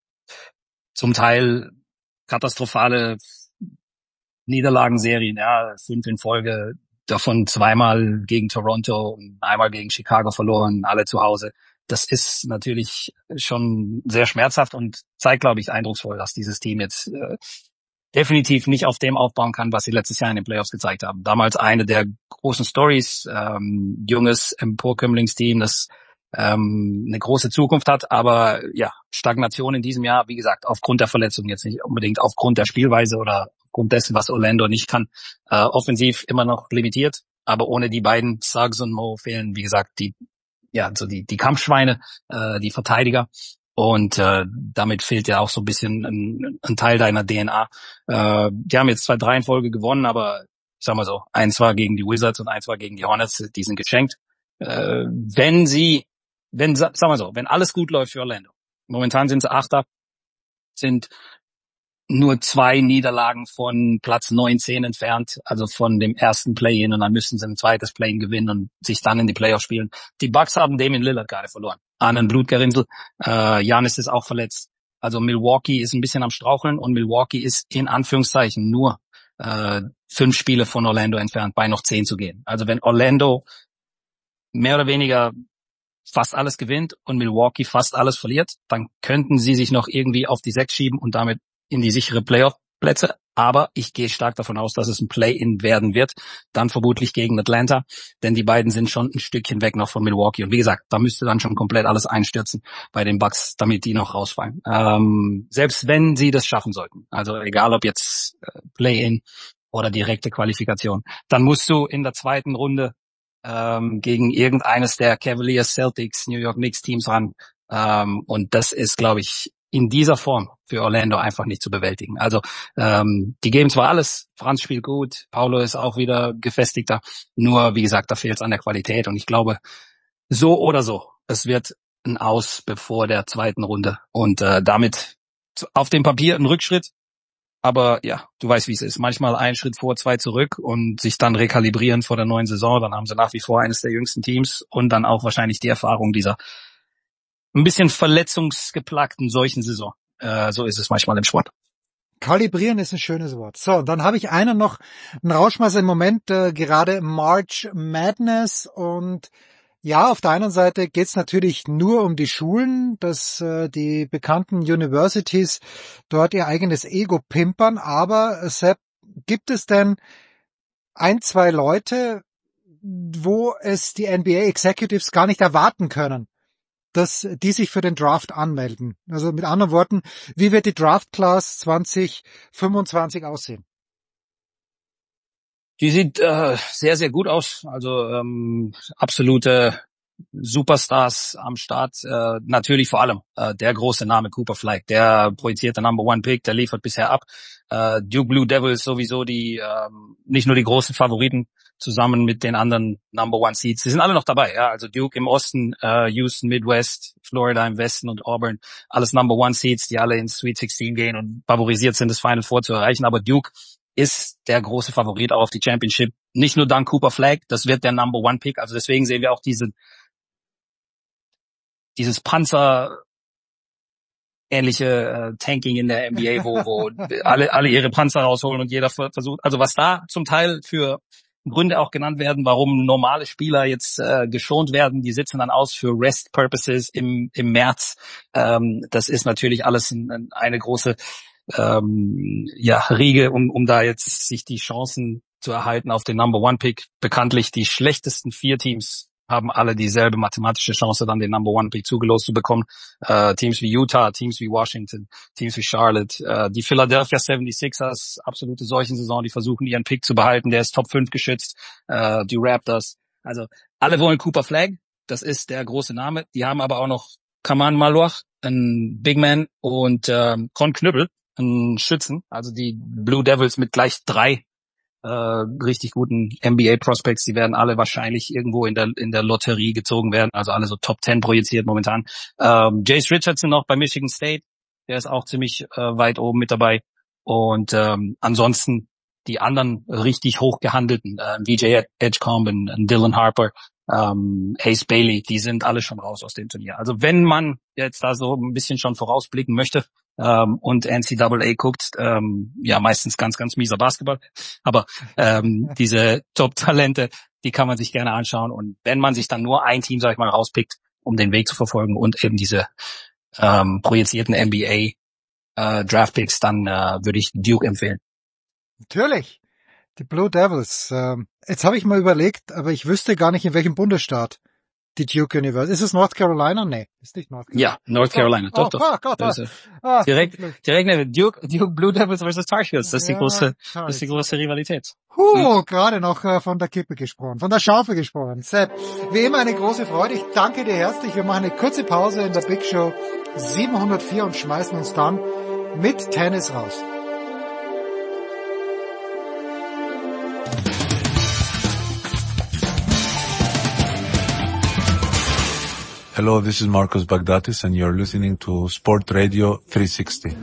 zum Teil katastrophale Niederlagenserien, 5 in Folge, davon 2-mal gegen Toronto und einmal gegen Chicago verloren, alle zu Hause. Das ist natürlich schon sehr schmerzhaft und zeigt, glaube ich, eindrucksvoll, dass dieses Team jetzt definitiv nicht auf dem aufbauen kann, was sie letztes Jahr in den Playoffs gezeigt haben. Damals eine der großen Stories, junges Emporkömmlingsteam, das eine große Zukunft hat, aber Stagnation in diesem Jahr, wie gesagt, aufgrund der Verletzung, jetzt nicht unbedingt aufgrund der Spielweise oder aufgrund dessen, was Orlando nicht kann, offensiv immer noch limitiert, aber ohne die beiden Suggs und Mo fehlen, wie gesagt, die Kampfschweine, die Verteidiger, und damit fehlt ja auch so ein bisschen ein Teil deiner DNA. Die haben jetzt 2-3 in Folge gewonnen, aber ich sag mal so, eins war gegen die Wizards und eins war gegen die Hornets, die sind geschenkt. Wenn alles gut läuft für Orlando, momentan sind sie Achter, sind nur 2 Niederlagen von Platz 19 entfernt, also von dem ersten Play-In, und dann müssen sie ein zweites Play-In gewinnen und sich dann in die Playoffs spielen. Die Bucks haben Damian Lillard gerade verloren, an ein Blutgerinnsel. Giannis ist auch verletzt. Also Milwaukee ist ein bisschen am Straucheln und Milwaukee ist in Anführungszeichen nur 5 Spiele von Orlando entfernt, bei noch 10 zu gehen. Also wenn Orlando mehr oder weniger fast alles gewinnt und Milwaukee fast alles verliert, dann könnten sie sich noch irgendwie auf die 6 schieben und damit in die sichere Plätze, aber ich gehe stark davon aus, dass es ein Play-in werden wird, dann vermutlich gegen Atlanta, denn die beiden sind schon ein Stückchen weg noch von Milwaukee und wie gesagt, da müsste dann schon komplett alles einstürzen bei den Bucks, damit die noch rausfallen. Selbst wenn sie das schaffen sollten, also egal ob jetzt Play-in oder direkte Qualifikation, dann musst du in der zweiten Runde gegen irgendeines der Cavaliers, Celtics, New York Knicks Teams ran und das ist, glaube ich, in dieser Form für Orlando einfach nicht zu bewältigen. Also die geben zwar alles, Franz spielt gut, Paolo ist auch wieder gefestigter, nur wie gesagt, da fehlt es an der Qualität und ich glaube, so oder so, es wird ein Aus bevor der zweiten Runde und damit auf dem Papier ein Rückschritt, aber ja, du weißt, wie es ist. Manchmal einen Schritt vor, zwei zurück und sich dann rekalibrieren vor der neuen Saison, dann haben sie nach wie vor eines der jüngsten Teams und dann auch wahrscheinlich die Erfahrung dieser ein bisschen verletzungsgeplagten solchen Saison. So ist es manchmal im Sport. Kalibrieren ist ein schönes Wort. So, dann habe ich einen Rauschmeißer im Moment, gerade March Madness und ja, auf der einen Seite geht's natürlich nur um die Schulen, dass die bekannten Universities dort ihr eigenes Ego pimpern, aber Sepp, gibt es denn ein, zwei Leute, wo es die NBA Executives gar nicht erwarten können, dass die sich für den Draft anmelden? Also mit anderen Worten, wie wird die Draft Class 2025 aussehen? Die sieht sehr, sehr gut aus. Also absolute Superstars am Start. Natürlich vor allem der große Name Cooper Flag, der projizierte Number One Pick, der liefert bisher ab. Duke Blue Devils sowieso die nicht nur die großen Favoriten zusammen mit den anderen Number One Seeds. Sie sind alle noch dabei, ja. Also Duke im Osten, Houston Midwest, Florida im Westen und Auburn, alles Number One Seeds, die alle ins Sweet 16 gehen und favorisiert sind, das Final Four zu erreichen. Aber Duke ist der große Favorit auch auf die Championship. Nicht nur dank Cooper Flag, das wird der Number One Pick. Also deswegen sehen wir auch dieses Panzer ähnliche Tanking in der NBA, wo alle ihre Panzer rausholen und jeder versucht, also was da zum Teil für Gründe auch genannt werden, warum normale Spieler jetzt geschont werden, die sitzen dann aus für Rest Purposes im März. Das ist natürlich alles eine große Riege, um da jetzt sich die Chancen zu erhalten auf den Number One Pick. Bekanntlich die schlechtesten 4 Teams haben alle dieselbe mathematische Chance, dann den Number One Pick zugelost zu bekommen. Teams wie Utah, Teams wie Washington, Teams wie Charlotte, die Philadelphia 76ers, absolute Seuchensaison, die versuchen ihren Pick zu behalten, der ist Top 5 geschützt, die Raptors. Also alle wollen Cooper Flag, das ist der große Name. Die haben aber auch noch Kaman Maloch, ein Big Man und Con Knüppel, ein Schützen. Also die Blue Devils mit gleich 3 richtig guten NBA Prospects, die werden alle wahrscheinlich irgendwo in der Lotterie gezogen werden, also alle so Top 10 projiziert momentan. Jace Richardson noch bei Michigan State, der ist auch ziemlich weit oben mit dabei und ansonsten die anderen richtig hoch gehandelten, VJ Edgecombe, Dylan Harper, Ace Bailey, die sind alle schon raus aus dem Turnier. Also wenn man jetzt da so ein bisschen schon vorausblicken möchte, und NCAA guckt, meistens ganz, ganz mieser Basketball, aber diese Top-Talente, die kann man sich gerne anschauen und wenn man sich dann nur ein Team, sag ich mal, rauspickt, um den Weg zu verfolgen und eben diese projizierten NBA Draft-Picks, dann würde ich Duke empfehlen. Natürlich, die Blue Devils. Jetzt habe ich mal überlegt, aber ich wüsste gar nicht, in welchem Bundesstaat die Duke University. Ist es North Carolina? Nee, ist nicht North Carolina. Ja, North Carolina. Doch. Gott. Direkt Duke Blue Devils versus Tar Heels. Das ist die große Rivalität. Gerade noch von der Kippe gesprochen, von der Schaufel gesprochen. Sepp, wie immer eine große Freude. Ich danke dir herzlich. Wir machen eine kurze Pause in der Big Show 704 und schmeißen uns dann mit Tennis raus. Hello, this is Marcos Bagdatis and you're listening to Sport Radio 360.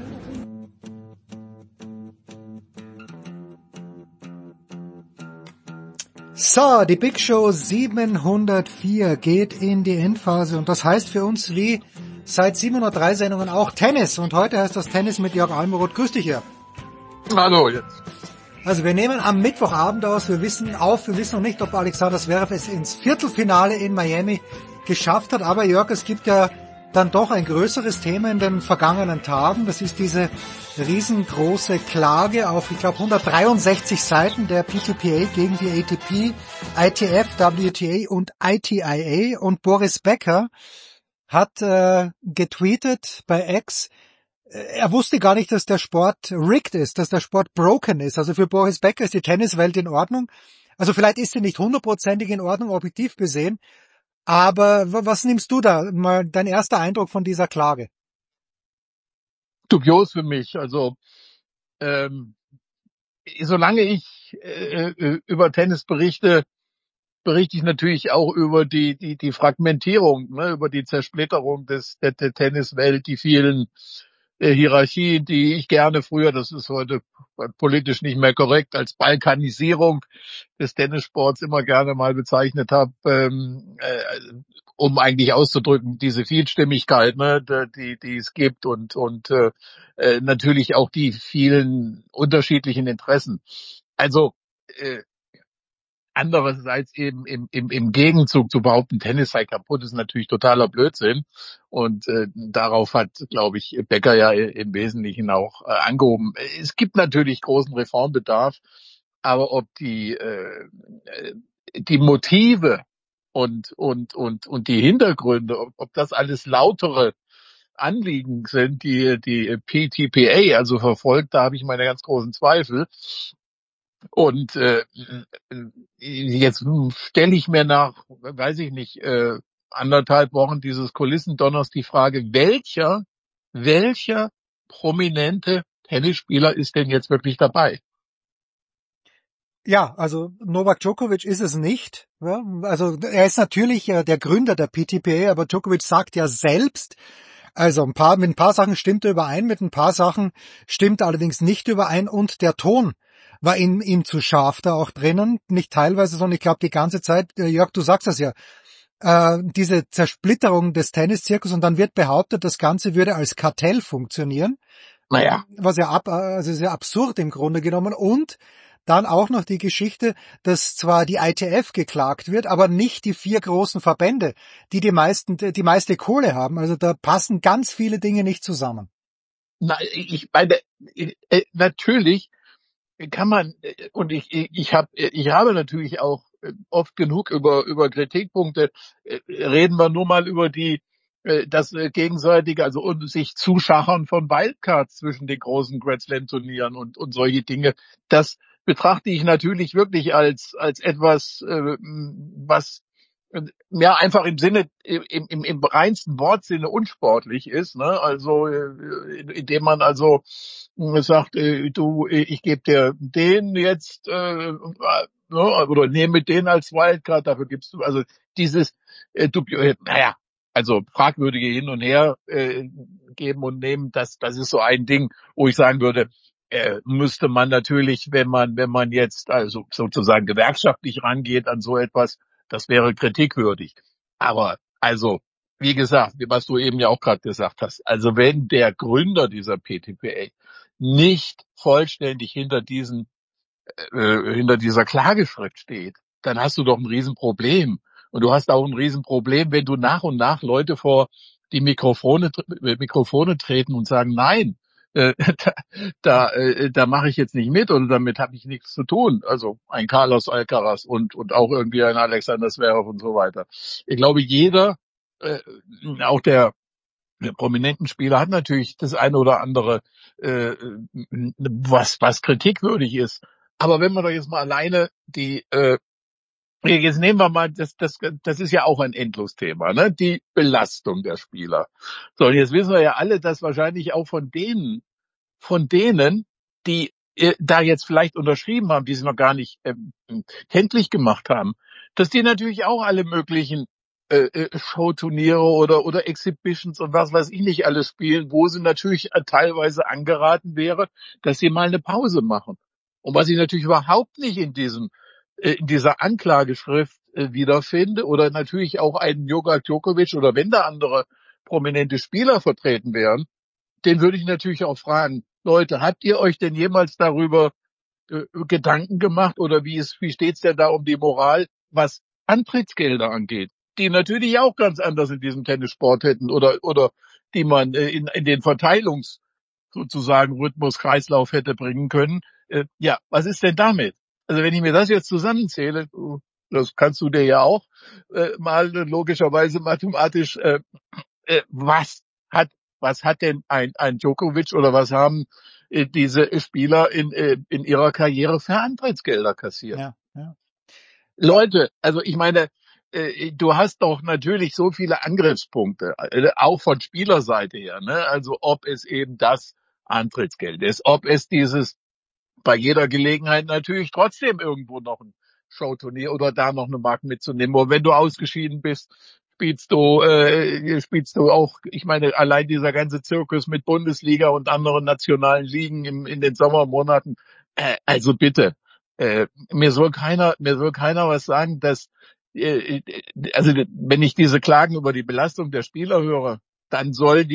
So, die Big Show 704 geht in die Endphase und das heißt für uns wie seit 703 Sendungen auch Tennis und heute heißt das Tennis mit Jörg Almeroth. Grüß dich, Jörg. Hallo, jetzt. Also wir nehmen am Mittwochabend aus, wir wissen noch nicht, ob Alexander Zverev es ins Viertelfinale in Miami geschafft hat, aber Jörg, es gibt ja dann doch ein größeres Thema in den vergangenen Tagen. Das ist diese riesengroße Klage auf, ich glaube, 163 Seiten der PTPA gegen die ATP, ITF, WTA und ITIA. Und Boris Becker hat getweetet bei X, er wusste gar nicht, dass der Sport rigged ist, dass der Sport broken ist. Also für Boris Becker ist die Tenniswelt in Ordnung. Also vielleicht ist sie nicht 100% in Ordnung, objektiv gesehen. Aber was nimmst du da? Mal dein erster Eindruck von dieser Klage? Dubios für mich. Also solange ich über Tennis berichte ich natürlich auch über die Fragmentierung, ne, über die Zersplitterung der Tenniswelt, die vielen Hierarchien, die ich gerne früher, das ist heute politisch nicht mehr korrekt, als Balkanisierung des Tennissports immer gerne mal bezeichnet habe, um eigentlich auszudrücken, diese Vielstimmigkeit, ne, die es gibt und natürlich auch die vielen unterschiedlichen Interessen. Also andererseits eben im Gegenzug zu behaupten, Tennis sei kaputt, ist natürlich totaler Blödsinn. Und darauf hat, glaube ich, Becker ja im Wesentlichen auch angehoben. Es gibt natürlich großen Reformbedarf, aber ob die Motive und die Hintergründe, ob das alles lautere Anliegen sind, die PTPA also verfolgt, da habe ich meine ganz großen Zweifel. Und jetzt stelle ich mir nach, weiß ich nicht, 1,5 Wochen dieses Kulissendonners die Frage, welcher prominente Tennisspieler ist denn jetzt wirklich dabei? Ja, also Novak Djokovic ist es nicht. Ja, also er ist natürlich der Gründer der PTPA, aber Djokovic sagt ja selbst, also mit ein paar Sachen stimmt er überein, mit ein paar Sachen stimmt er allerdings nicht überein und der Ton war ihm zu scharf da auch drinnen, nicht teilweise, sondern ich glaube die ganze Zeit, Jörg, du sagst das ja, diese Zersplitterung des Tenniszirkus und dann wird behauptet, das Ganze würde als Kartell funktionieren. Naja. Was ja also sehr absurd im Grunde genommen und dann auch noch die Geschichte, dass zwar die ITF geklagt wird, aber nicht die 4 großen Verbände, die meiste Kohle haben. Also da passen ganz viele Dinge nicht zusammen. Na, ich meine, natürlich kann man, und ich habe natürlich auch oft genug über Kritikpunkte, reden wir nur mal über das gegenseitige, also sich Zuschachern von Wildcards zwischen den großen Grand Slam Turnieren und solche Dinge. Das betrachte ich natürlich wirklich als etwas, was ja einfach im Sinne, im reinsten Wortsinne unsportlich ist, ne? Also indem man also sagt, ich gebe dir den jetzt oder nehme den als Wildcard, dafür gibst du also dieses also fragwürdige Hin und Her geben und nehmen, das ist so ein Ding, wo ich sagen würde, müsste man natürlich, wenn man jetzt also sozusagen gewerkschaftlich rangeht an so etwas, das wäre kritikwürdig. Aber also, wie gesagt, was du eben ja auch gerade gesagt hast, also wenn der Gründer dieser PTPA nicht vollständig hinter dieser Klageschrift steht, dann hast du doch ein Riesenproblem. Und du hast auch ein Riesenproblem, wenn du nach und nach Leute vor die Mikrofone treten und sagen, nein, da mache ich jetzt nicht mit oder damit habe ich nichts zu tun. Also ein Carlos Alcaraz und auch irgendwie ein Alexander Zverev und so weiter. Ich glaube, jeder, auch der prominenten Spieler hat natürlich das eine oder andere, was kritikwürdig ist. Aber wenn man doch jetzt mal alleine jetzt nehmen wir mal, das ist ja auch ein Endlosthema, ne? Die Belastung der Spieler. So, und jetzt wissen wir ja alle, dass wahrscheinlich auch von denen, die da jetzt vielleicht unterschrieben haben, die sie noch gar nicht kenntlich gemacht haben, dass die natürlich auch alle möglichen Showturniere oder Exhibitions und was weiß ich nicht alles spielen, wo sie natürlich teilweise angeraten wäre, dass sie mal eine Pause machen. Und was ich natürlich überhaupt nicht in dieser Anklageschrift wiederfinde oder natürlich auch einen Novak Djokovic oder wenn da andere prominente Spieler vertreten wären, den würde ich natürlich auch fragen, Leute, habt ihr euch denn jemals darüber Gedanken gemacht oder wie steht's denn da um die Moral, was Antrittsgelder angeht? die natürlich auch ganz anders in diesem Tennissport hätten oder die man in den sozusagen Rhythmus, Kreislauf hätte bringen können. Ja, was ist denn damit? Also wenn ich mir das jetzt zusammenzähle, das kannst du dir ja auch mal logischerweise mathematisch, was hat denn ein Djokovic oder was haben diese Spieler in ihrer Karriere für Antrittsgelder kassiert? Ja, ja. Leute, also ich meine, du hast doch natürlich so viele Angriffspunkte, auch von Spielerseite her, ne? Also ob es eben das Antrittsgeld ist, ob es dieses bei jeder Gelegenheit natürlich trotzdem irgendwo noch ein Showturnier oder da noch eine Marke mitzunehmen. Und wenn du ausgeschieden bist, spielst du auch, ich meine, allein dieser ganze Zirkus mit Bundesliga und anderen nationalen Ligen in den Sommermonaten, also bitte, mir soll keiner was sagen, dass, also wenn ich diese Klagen über die Belastung der Spieler höre, dann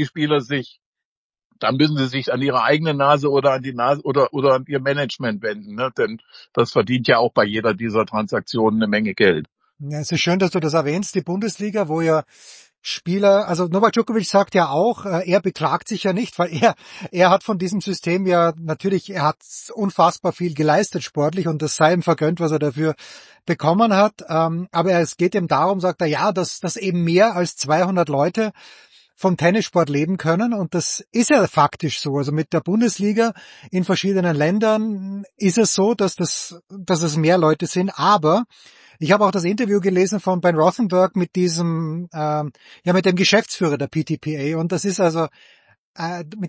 müssen sie sich an ihre eigene Nase oder an die Nase oder an ihr Management wenden, ne? Denn das verdient ja auch bei jeder dieser Transaktionen eine Menge Geld. Ja, es ist schön, dass du das erwähnst, die Bundesliga, wo ja Spieler, also Novak Djokovic sagt ja auch, er beklagt sich ja nicht, weil er hat von diesem System ja natürlich, er hat unfassbar viel geleistet sportlich und das sei ihm vergönnt, was er dafür bekommen hat. Aber es geht ihm darum, sagt er, ja, dass eben mehr als 200 Leute vom Tennissport leben können und das ist ja faktisch so. Also mit der Bundesliga in verschiedenen Ländern ist es so, dass es mehr Leute sind, aber ich habe auch das Interview gelesen von Ben Rothenberg mit diesem, mit dem Geschäftsführer der PTPA und das ist also mit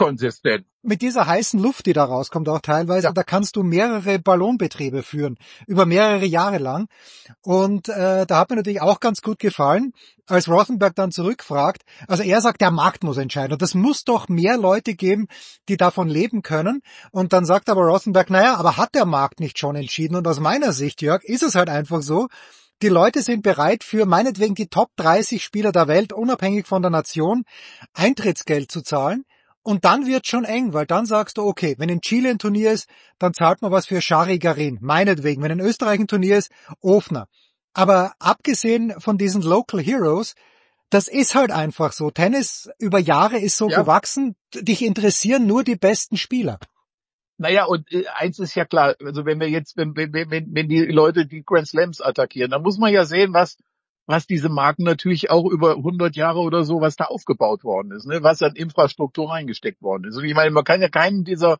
dieser heißen Luft, die da rauskommt, auch teilweise, da kannst du mehrere Ballonbetriebe führen, über mehrere Jahre lang. Und da hat mir natürlich auch ganz gut gefallen, als Rothenberg dann zurückfragt, also er sagt, der Markt muss entscheiden. Und das muss doch mehr Leute geben, die davon leben können. Und dann sagt aber Rothenberg, naja, aber hat der Markt nicht schon entschieden? Und aus meiner Sicht, Jörg, ist es halt einfach so, die Leute sind bereit für meinetwegen die Top 30 Spieler der Welt, unabhängig von der Nation, Eintrittsgeld zu zahlen. Und dann wird schon eng, weil dann sagst du, okay, wenn in Chile ein Turnier ist, dann zahlt man was für Shari Garin, meinetwegen. Wenn in Österreich ein Turnier ist, Ofner. Aber abgesehen von diesen Local Heroes, das ist halt einfach so. Tennis über Jahre ist so gewachsen, dich interessieren nur die besten Spieler. Naja, und eins ist ja klar, also wenn die Leute die Grand Slams attackieren, dann muss man ja sehen, was diese Marken natürlich auch über 100 Jahre oder so, was da aufgebaut worden ist, ne, was an Infrastruktur reingesteckt worden ist. Und ich meine, man kann ja keinen dieser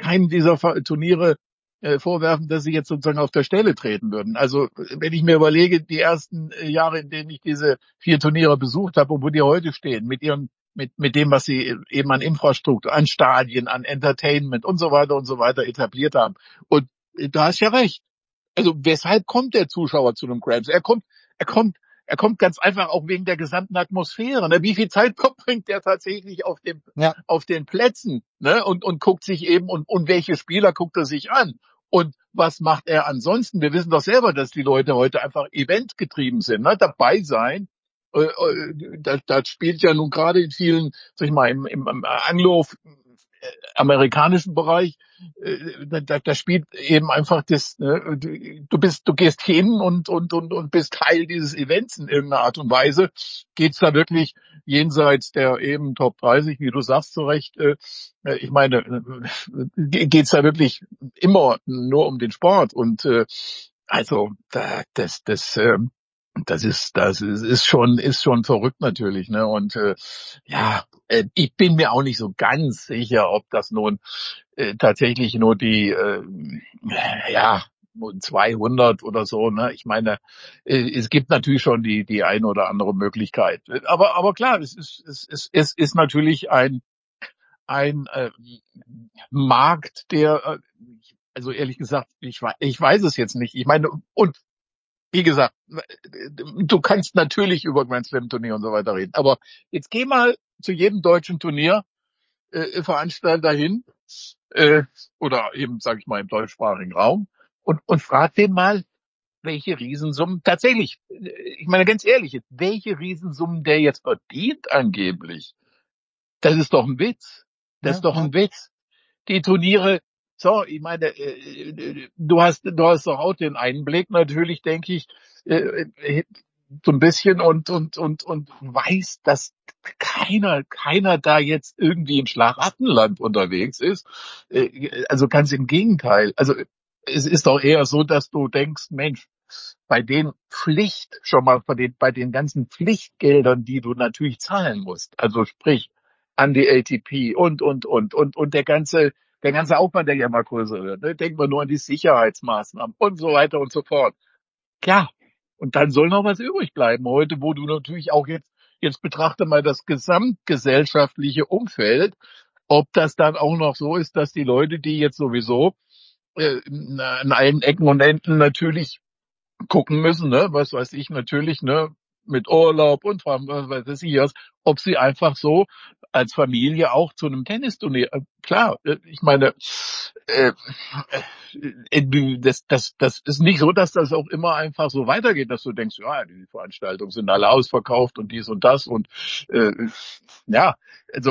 Turniere vorwerfen, dass sie jetzt sozusagen auf der Stelle treten würden. Also wenn ich mir überlege, die ersten Jahre, in denen ich diese 4 Turniere besucht habe und wo die heute stehen, mit dem, was sie eben an Infrastruktur, an Stadien, an Entertainment und so weiter etabliert haben. Und da hast ja recht. Also weshalb kommt der Zuschauer zu einem Grand Slam? Er kommt ganz einfach auch wegen der gesamten Atmosphäre. Ne? Wie viel Zeit verbringt der tatsächlich auf den Plätzen? Ne? Und guckt sich eben, und welche Spieler guckt er sich an? Und was macht er ansonsten? Wir wissen doch selber, dass die Leute heute einfach eventgetrieben sind. Ne? Dabei sein. Das spielt ja nun gerade in vielen, sag ich mal, im anglo-amerikanischen Bereich, da spielt eben einfach das, ne, du gehst hin und bist Teil dieses Events in irgendeiner Art und Weise. Geht's da wirklich jenseits der eben Top 30, wie du sagst, zurecht, ich meine, geht's da wirklich immer nur um den Sport und also das ist schon verrückt natürlich, ne? Und ich bin mir auch nicht so ganz sicher, ob das nun tatsächlich nur die 200 oder so, ne? Ich meine, es gibt natürlich schon die eine oder andere Möglichkeit. Aber klar, es ist natürlich ein Markt, der also ehrlich gesagt, ich weiß es jetzt nicht. Ich meine, und wie gesagt, du kannst natürlich über Grand Slam Turnier und so weiter reden, aber jetzt geh mal zu jedem deutschen Turnier Veranstalter hin oder eben, sage ich mal, im deutschsprachigen Raum und frag den mal, welche Riesensummen tatsächlich, ich meine ganz ehrlich, welche Riesensummen der jetzt verdient angeblich. Das ist doch ein Witz. Das ist doch ein Witz. Die Turniere. So, ich meine, du hast doch auch den Einblick, natürlich, denke ich, so ein bisschen und weiß, dass keiner da jetzt irgendwie in Schlaraffenland unterwegs ist. Also ganz im Gegenteil. Also es ist doch eher so, dass du denkst, Mensch, bei den bei den ganzen Pflichtgeldern, die du natürlich zahlen musst, also sprich an die ATP und der ganze Aufwand, der ja immer größer wird, ne? Denken wir nur an die Sicherheitsmaßnahmen und so weiter und so fort. Klar. Und dann soll noch was übrig bleiben heute, wo du natürlich auch jetzt betrachte mal das gesamtgesellschaftliche Umfeld, ob das dann auch noch so ist, dass die Leute, die jetzt sowieso an allen Ecken und Enden natürlich gucken müssen, ne, was weiß ich natürlich, ne, mit Urlaub und was weiß ich was, ob sie einfach so als Familie auch zu einem Tennisturnier, klar, ich meine, das ist nicht so, dass das auch immer einfach so weitergeht, dass du denkst, ja, die Veranstaltungen sind alle ausverkauft und dies und das und ja, also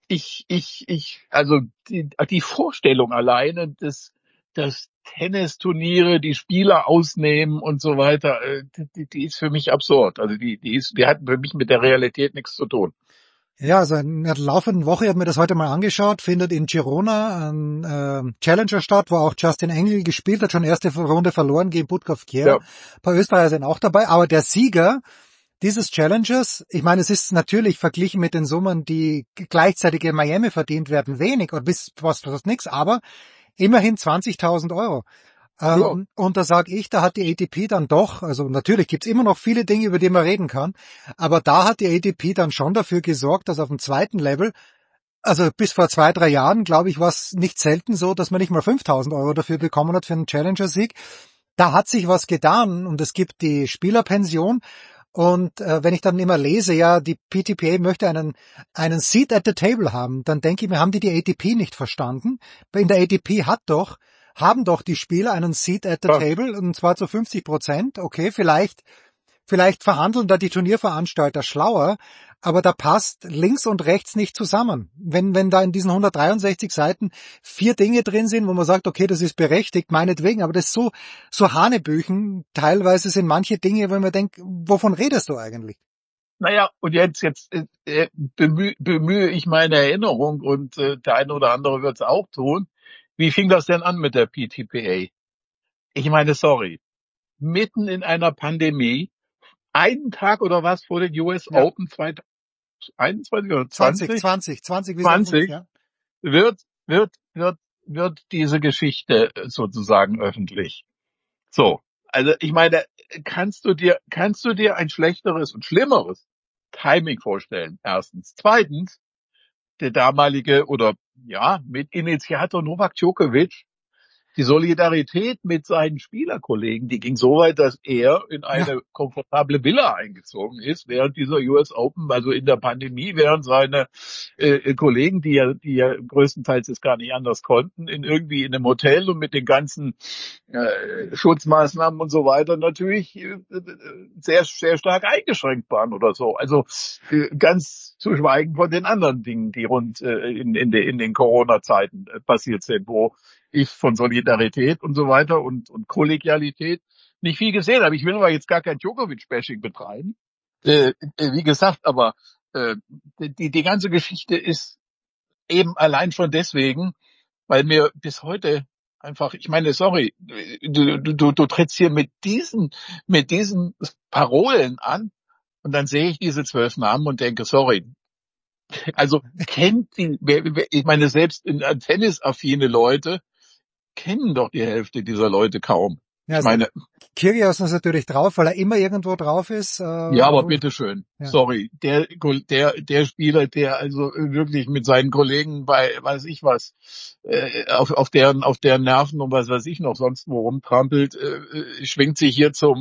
also die Vorstellung alleine, dass Tennisturniere die Spieler ausnehmen und so weiter, die ist für mich absurd. Also die hat für mich mit der Realität nichts zu tun. Ja, also in der laufenden Woche, ich habe mir das heute mal angeschaut, findet in Girona ein Challenger statt, wo auch Justin Engel gespielt hat, schon erste Runde verloren gegen Budkov Kier. Ja. Ein paar Österreicher sind auch dabei, aber der Sieger dieses Challengers, ich meine, es ist natürlich verglichen mit den Summen, die gleichzeitig in Miami verdient werden, wenig oder bis fast nichts, aber immerhin 20.000 Euro. Ja. Und da sage ich, da hat die ATP dann doch, also natürlich gibt's immer noch viele Dinge, über die man reden kann, aber da hat die ATP dann schon dafür gesorgt, dass auf dem zweiten Level, also bis vor 2-3 Jahren, glaube ich, war es nicht selten so, dass man nicht mal 5.000 Euro dafür bekommen hat für einen Challenger-Sieg. Da hat sich was getan und es gibt die Spielerpension. Und wenn ich dann immer lese, ja, die PTPA möchte einen Seat at the Table haben, dann denke ich mir, haben die ATP nicht verstanden? In der ATP haben doch die Spieler einen Seat at the Table, und zwar zu 50%. Okay, vielleicht verhandeln da die Turnierveranstalter schlauer, aber da passt links und rechts nicht zusammen. Wenn da in diesen 163 Seiten 4 Dinge drin sind, wo man sagt, okay, das ist berechtigt, meinetwegen, aber das ist so Hanebüchen. Teilweise sind manche Dinge, wo man denkt, wovon redest du eigentlich? Naja, und jetzt bemühe ich meine Erinnerung und der eine oder andere wird es auch tun. Wie fing das denn an mit der PTPA? Ich meine, sorry, mitten in einer Pandemie, einen Tag oder was vor den US Open 2021 oder 20? Ja. Wird diese Geschichte sozusagen öffentlich. So, also ich meine, kannst du dir ein schlechteres und schlimmeres Timing vorstellen? Erstens. Zweitens, der damalige Mitinitiator Novak Djokovic, die Solidarität mit seinen Spielerkollegen, die ging so weit, dass er in eine komfortable Villa eingezogen ist während dieser US Open, also in der Pandemie, während seine Kollegen, die ja größtenteils es gar nicht anders konnten, irgendwie in einem Hotel und mit den ganzen Schutzmaßnahmen und so weiter natürlich sehr, sehr stark eingeschränkt waren oder so. Also ganz zu schweigen von den anderen Dingen, die rund in den Corona-Zeiten passiert sind, wo ich von Solidarität und so weiter und Kollegialität nicht viel gesehen habe. Ich will aber jetzt gar kein Djokovic-Bashing betreiben. Wie gesagt, aber die ganze Geschichte ist eben allein schon deswegen, weil mir bis heute einfach, ich meine, sorry, du trittst hier mit diesen Parolen an und dann sehe ich diese 12 Namen und denke, sorry. Also ich meine, selbst tennisaffine Leute kennen doch die Hälfte dieser Leute kaum. Ja, ich meine, Kyrgios ist natürlich drauf, weil er immer irgendwo drauf ist. Ja, aber bitteschön. Ja. Sorry. Der Spieler, der also wirklich mit seinen Kollegen bei, weiß ich was, auf deren Nerven und was weiß ich noch sonst wo rumtrampelt, schwingt sich hier zur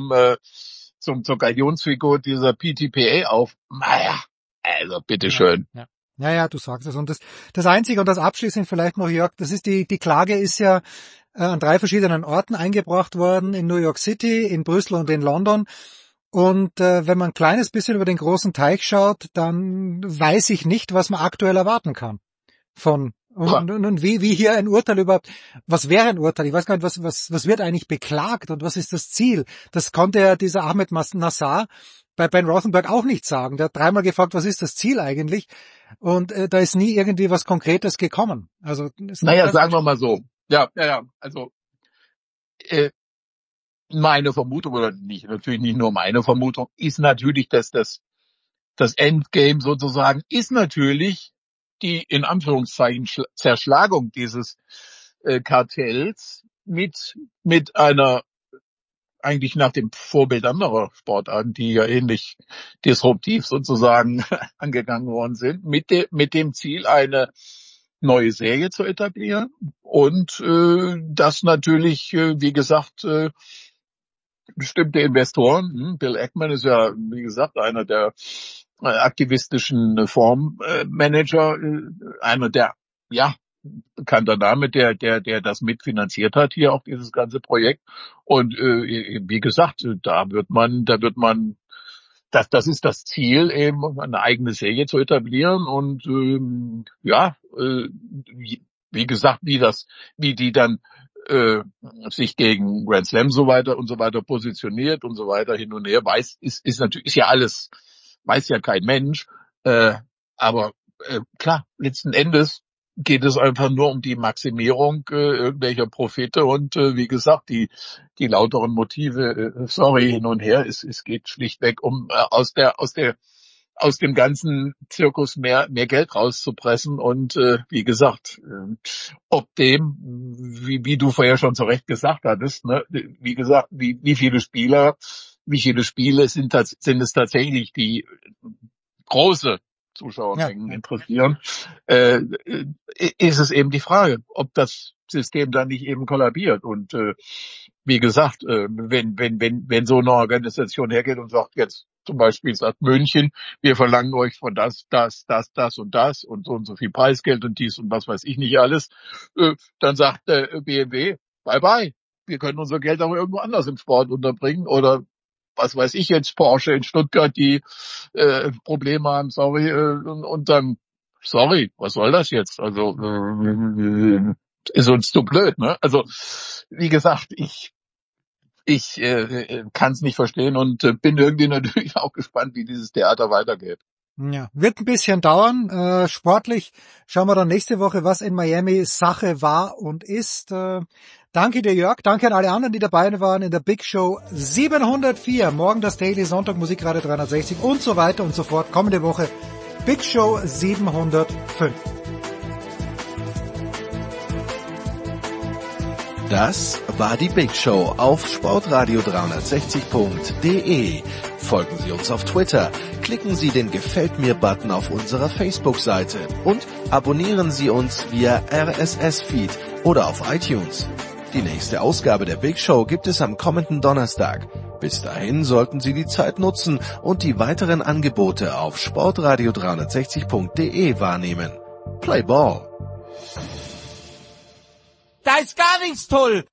Galionsfigur dieser PTPA auf. Naja, also bitteschön. Ja. Ja, du sagst es. Und das Einzige und das Abschließend vielleicht noch, Jörg, das ist die Klage ist ja an 3 verschiedenen Orten eingebracht worden, in New York City, in Brüssel und in London. Und wenn man ein kleines bisschen über den großen Teich schaut, dann weiß ich nicht, was man aktuell erwarten kann von Und wie hier ein Urteil überhaupt, was wäre ein Urteil? Ich weiß gar nicht, was wird eigentlich beklagt und was ist das Ziel? Das konnte ja dieser Ahmed Nassar bei Ben Rothenberg auch nicht sagen. Der hat dreimal gefragt, was ist das Ziel eigentlich? Und da ist nie irgendwie was Konkretes gekommen. Also sagen wir mal so. Ja. Also meine Vermutung, oder natürlich nicht nur meine Vermutung, ist natürlich, dass das Endgame sozusagen ist natürlich die in Anführungszeichen Zerschlagung dieses Kartells mit einer eigentlich nach dem Vorbild anderer Sportarten, die ja ähnlich disruptiv sozusagen angegangen worden sind, mit dem Ziel, eine neue Serie zu etablieren und das natürlich, wie gesagt, bestimmte Investoren, Bill Ackman ist ja, wie gesagt, einer der aktivistischen Fondsmanager, einer der, bekannter Name, der das mitfinanziert hat, hier auch dieses ganze Projekt. Und wie gesagt, da wird man, das ist das Ziel, eben eine eigene Serie zu etablieren. Und wie gesagt, wie die dann sich gegen Grand Slam und so weiter positioniert und so weiter hin und her, ist natürlich, weiß ja kein Mensch. Aber klar, letzten Endes geht es einfach nur um die Maximierung irgendwelcher Profite und wie gesagt, die lauteren Motive, hin und her, es geht schlichtweg um aus dem ganzen Zirkus mehr Geld rauszupressen und wie gesagt, ob dem, wie du vorher schon zu Recht gesagt hattest, ne, wie gesagt, wie viele Spiele sind es tatsächlich, die große Zuschauermengen interessieren, ist es eben die Frage, ob das System dann nicht eben kollabiert. Und wie gesagt, wenn so eine Organisation hergeht und sagt, jetzt zum Beispiel sagt München, wir verlangen euch von das und so viel Preisgeld und dies und was weiß ich nicht alles, dann sagt BMW, bye bye, wir können unser Geld aber irgendwo anders im Sport unterbringen oder was weiß ich jetzt, Porsche in Stuttgart, die Probleme haben, und dann, was soll das jetzt? Also ist uns zu blöd, ne? Also wie gesagt, ich kann es nicht verstehen und bin irgendwie natürlich auch gespannt, wie dieses Theater weitergeht. Ja, wird ein bisschen dauern. Sportlich schauen wir dann nächste Woche, was in Miami Sache war und ist. Danke dir, Jörg. Danke an alle anderen, die dabei waren in der Big Show 704. Morgen das Daily, Sonntag Musikradio 360 und so weiter und so fort. Kommende Woche Big Show 705. Das war die Big Show auf sportradio360.de. Folgen Sie uns auf Twitter, klicken Sie den Gefällt mir-Button auf unserer Facebook-Seite und abonnieren Sie uns via RSS-Feed oder auf iTunes. Die nächste Ausgabe der Big Show gibt es am kommenden Donnerstag. Bis dahin sollten Sie die Zeit nutzen und die weiteren Angebote auf sportradio360.de wahrnehmen. Play Ball! Da ist gar nichts toll!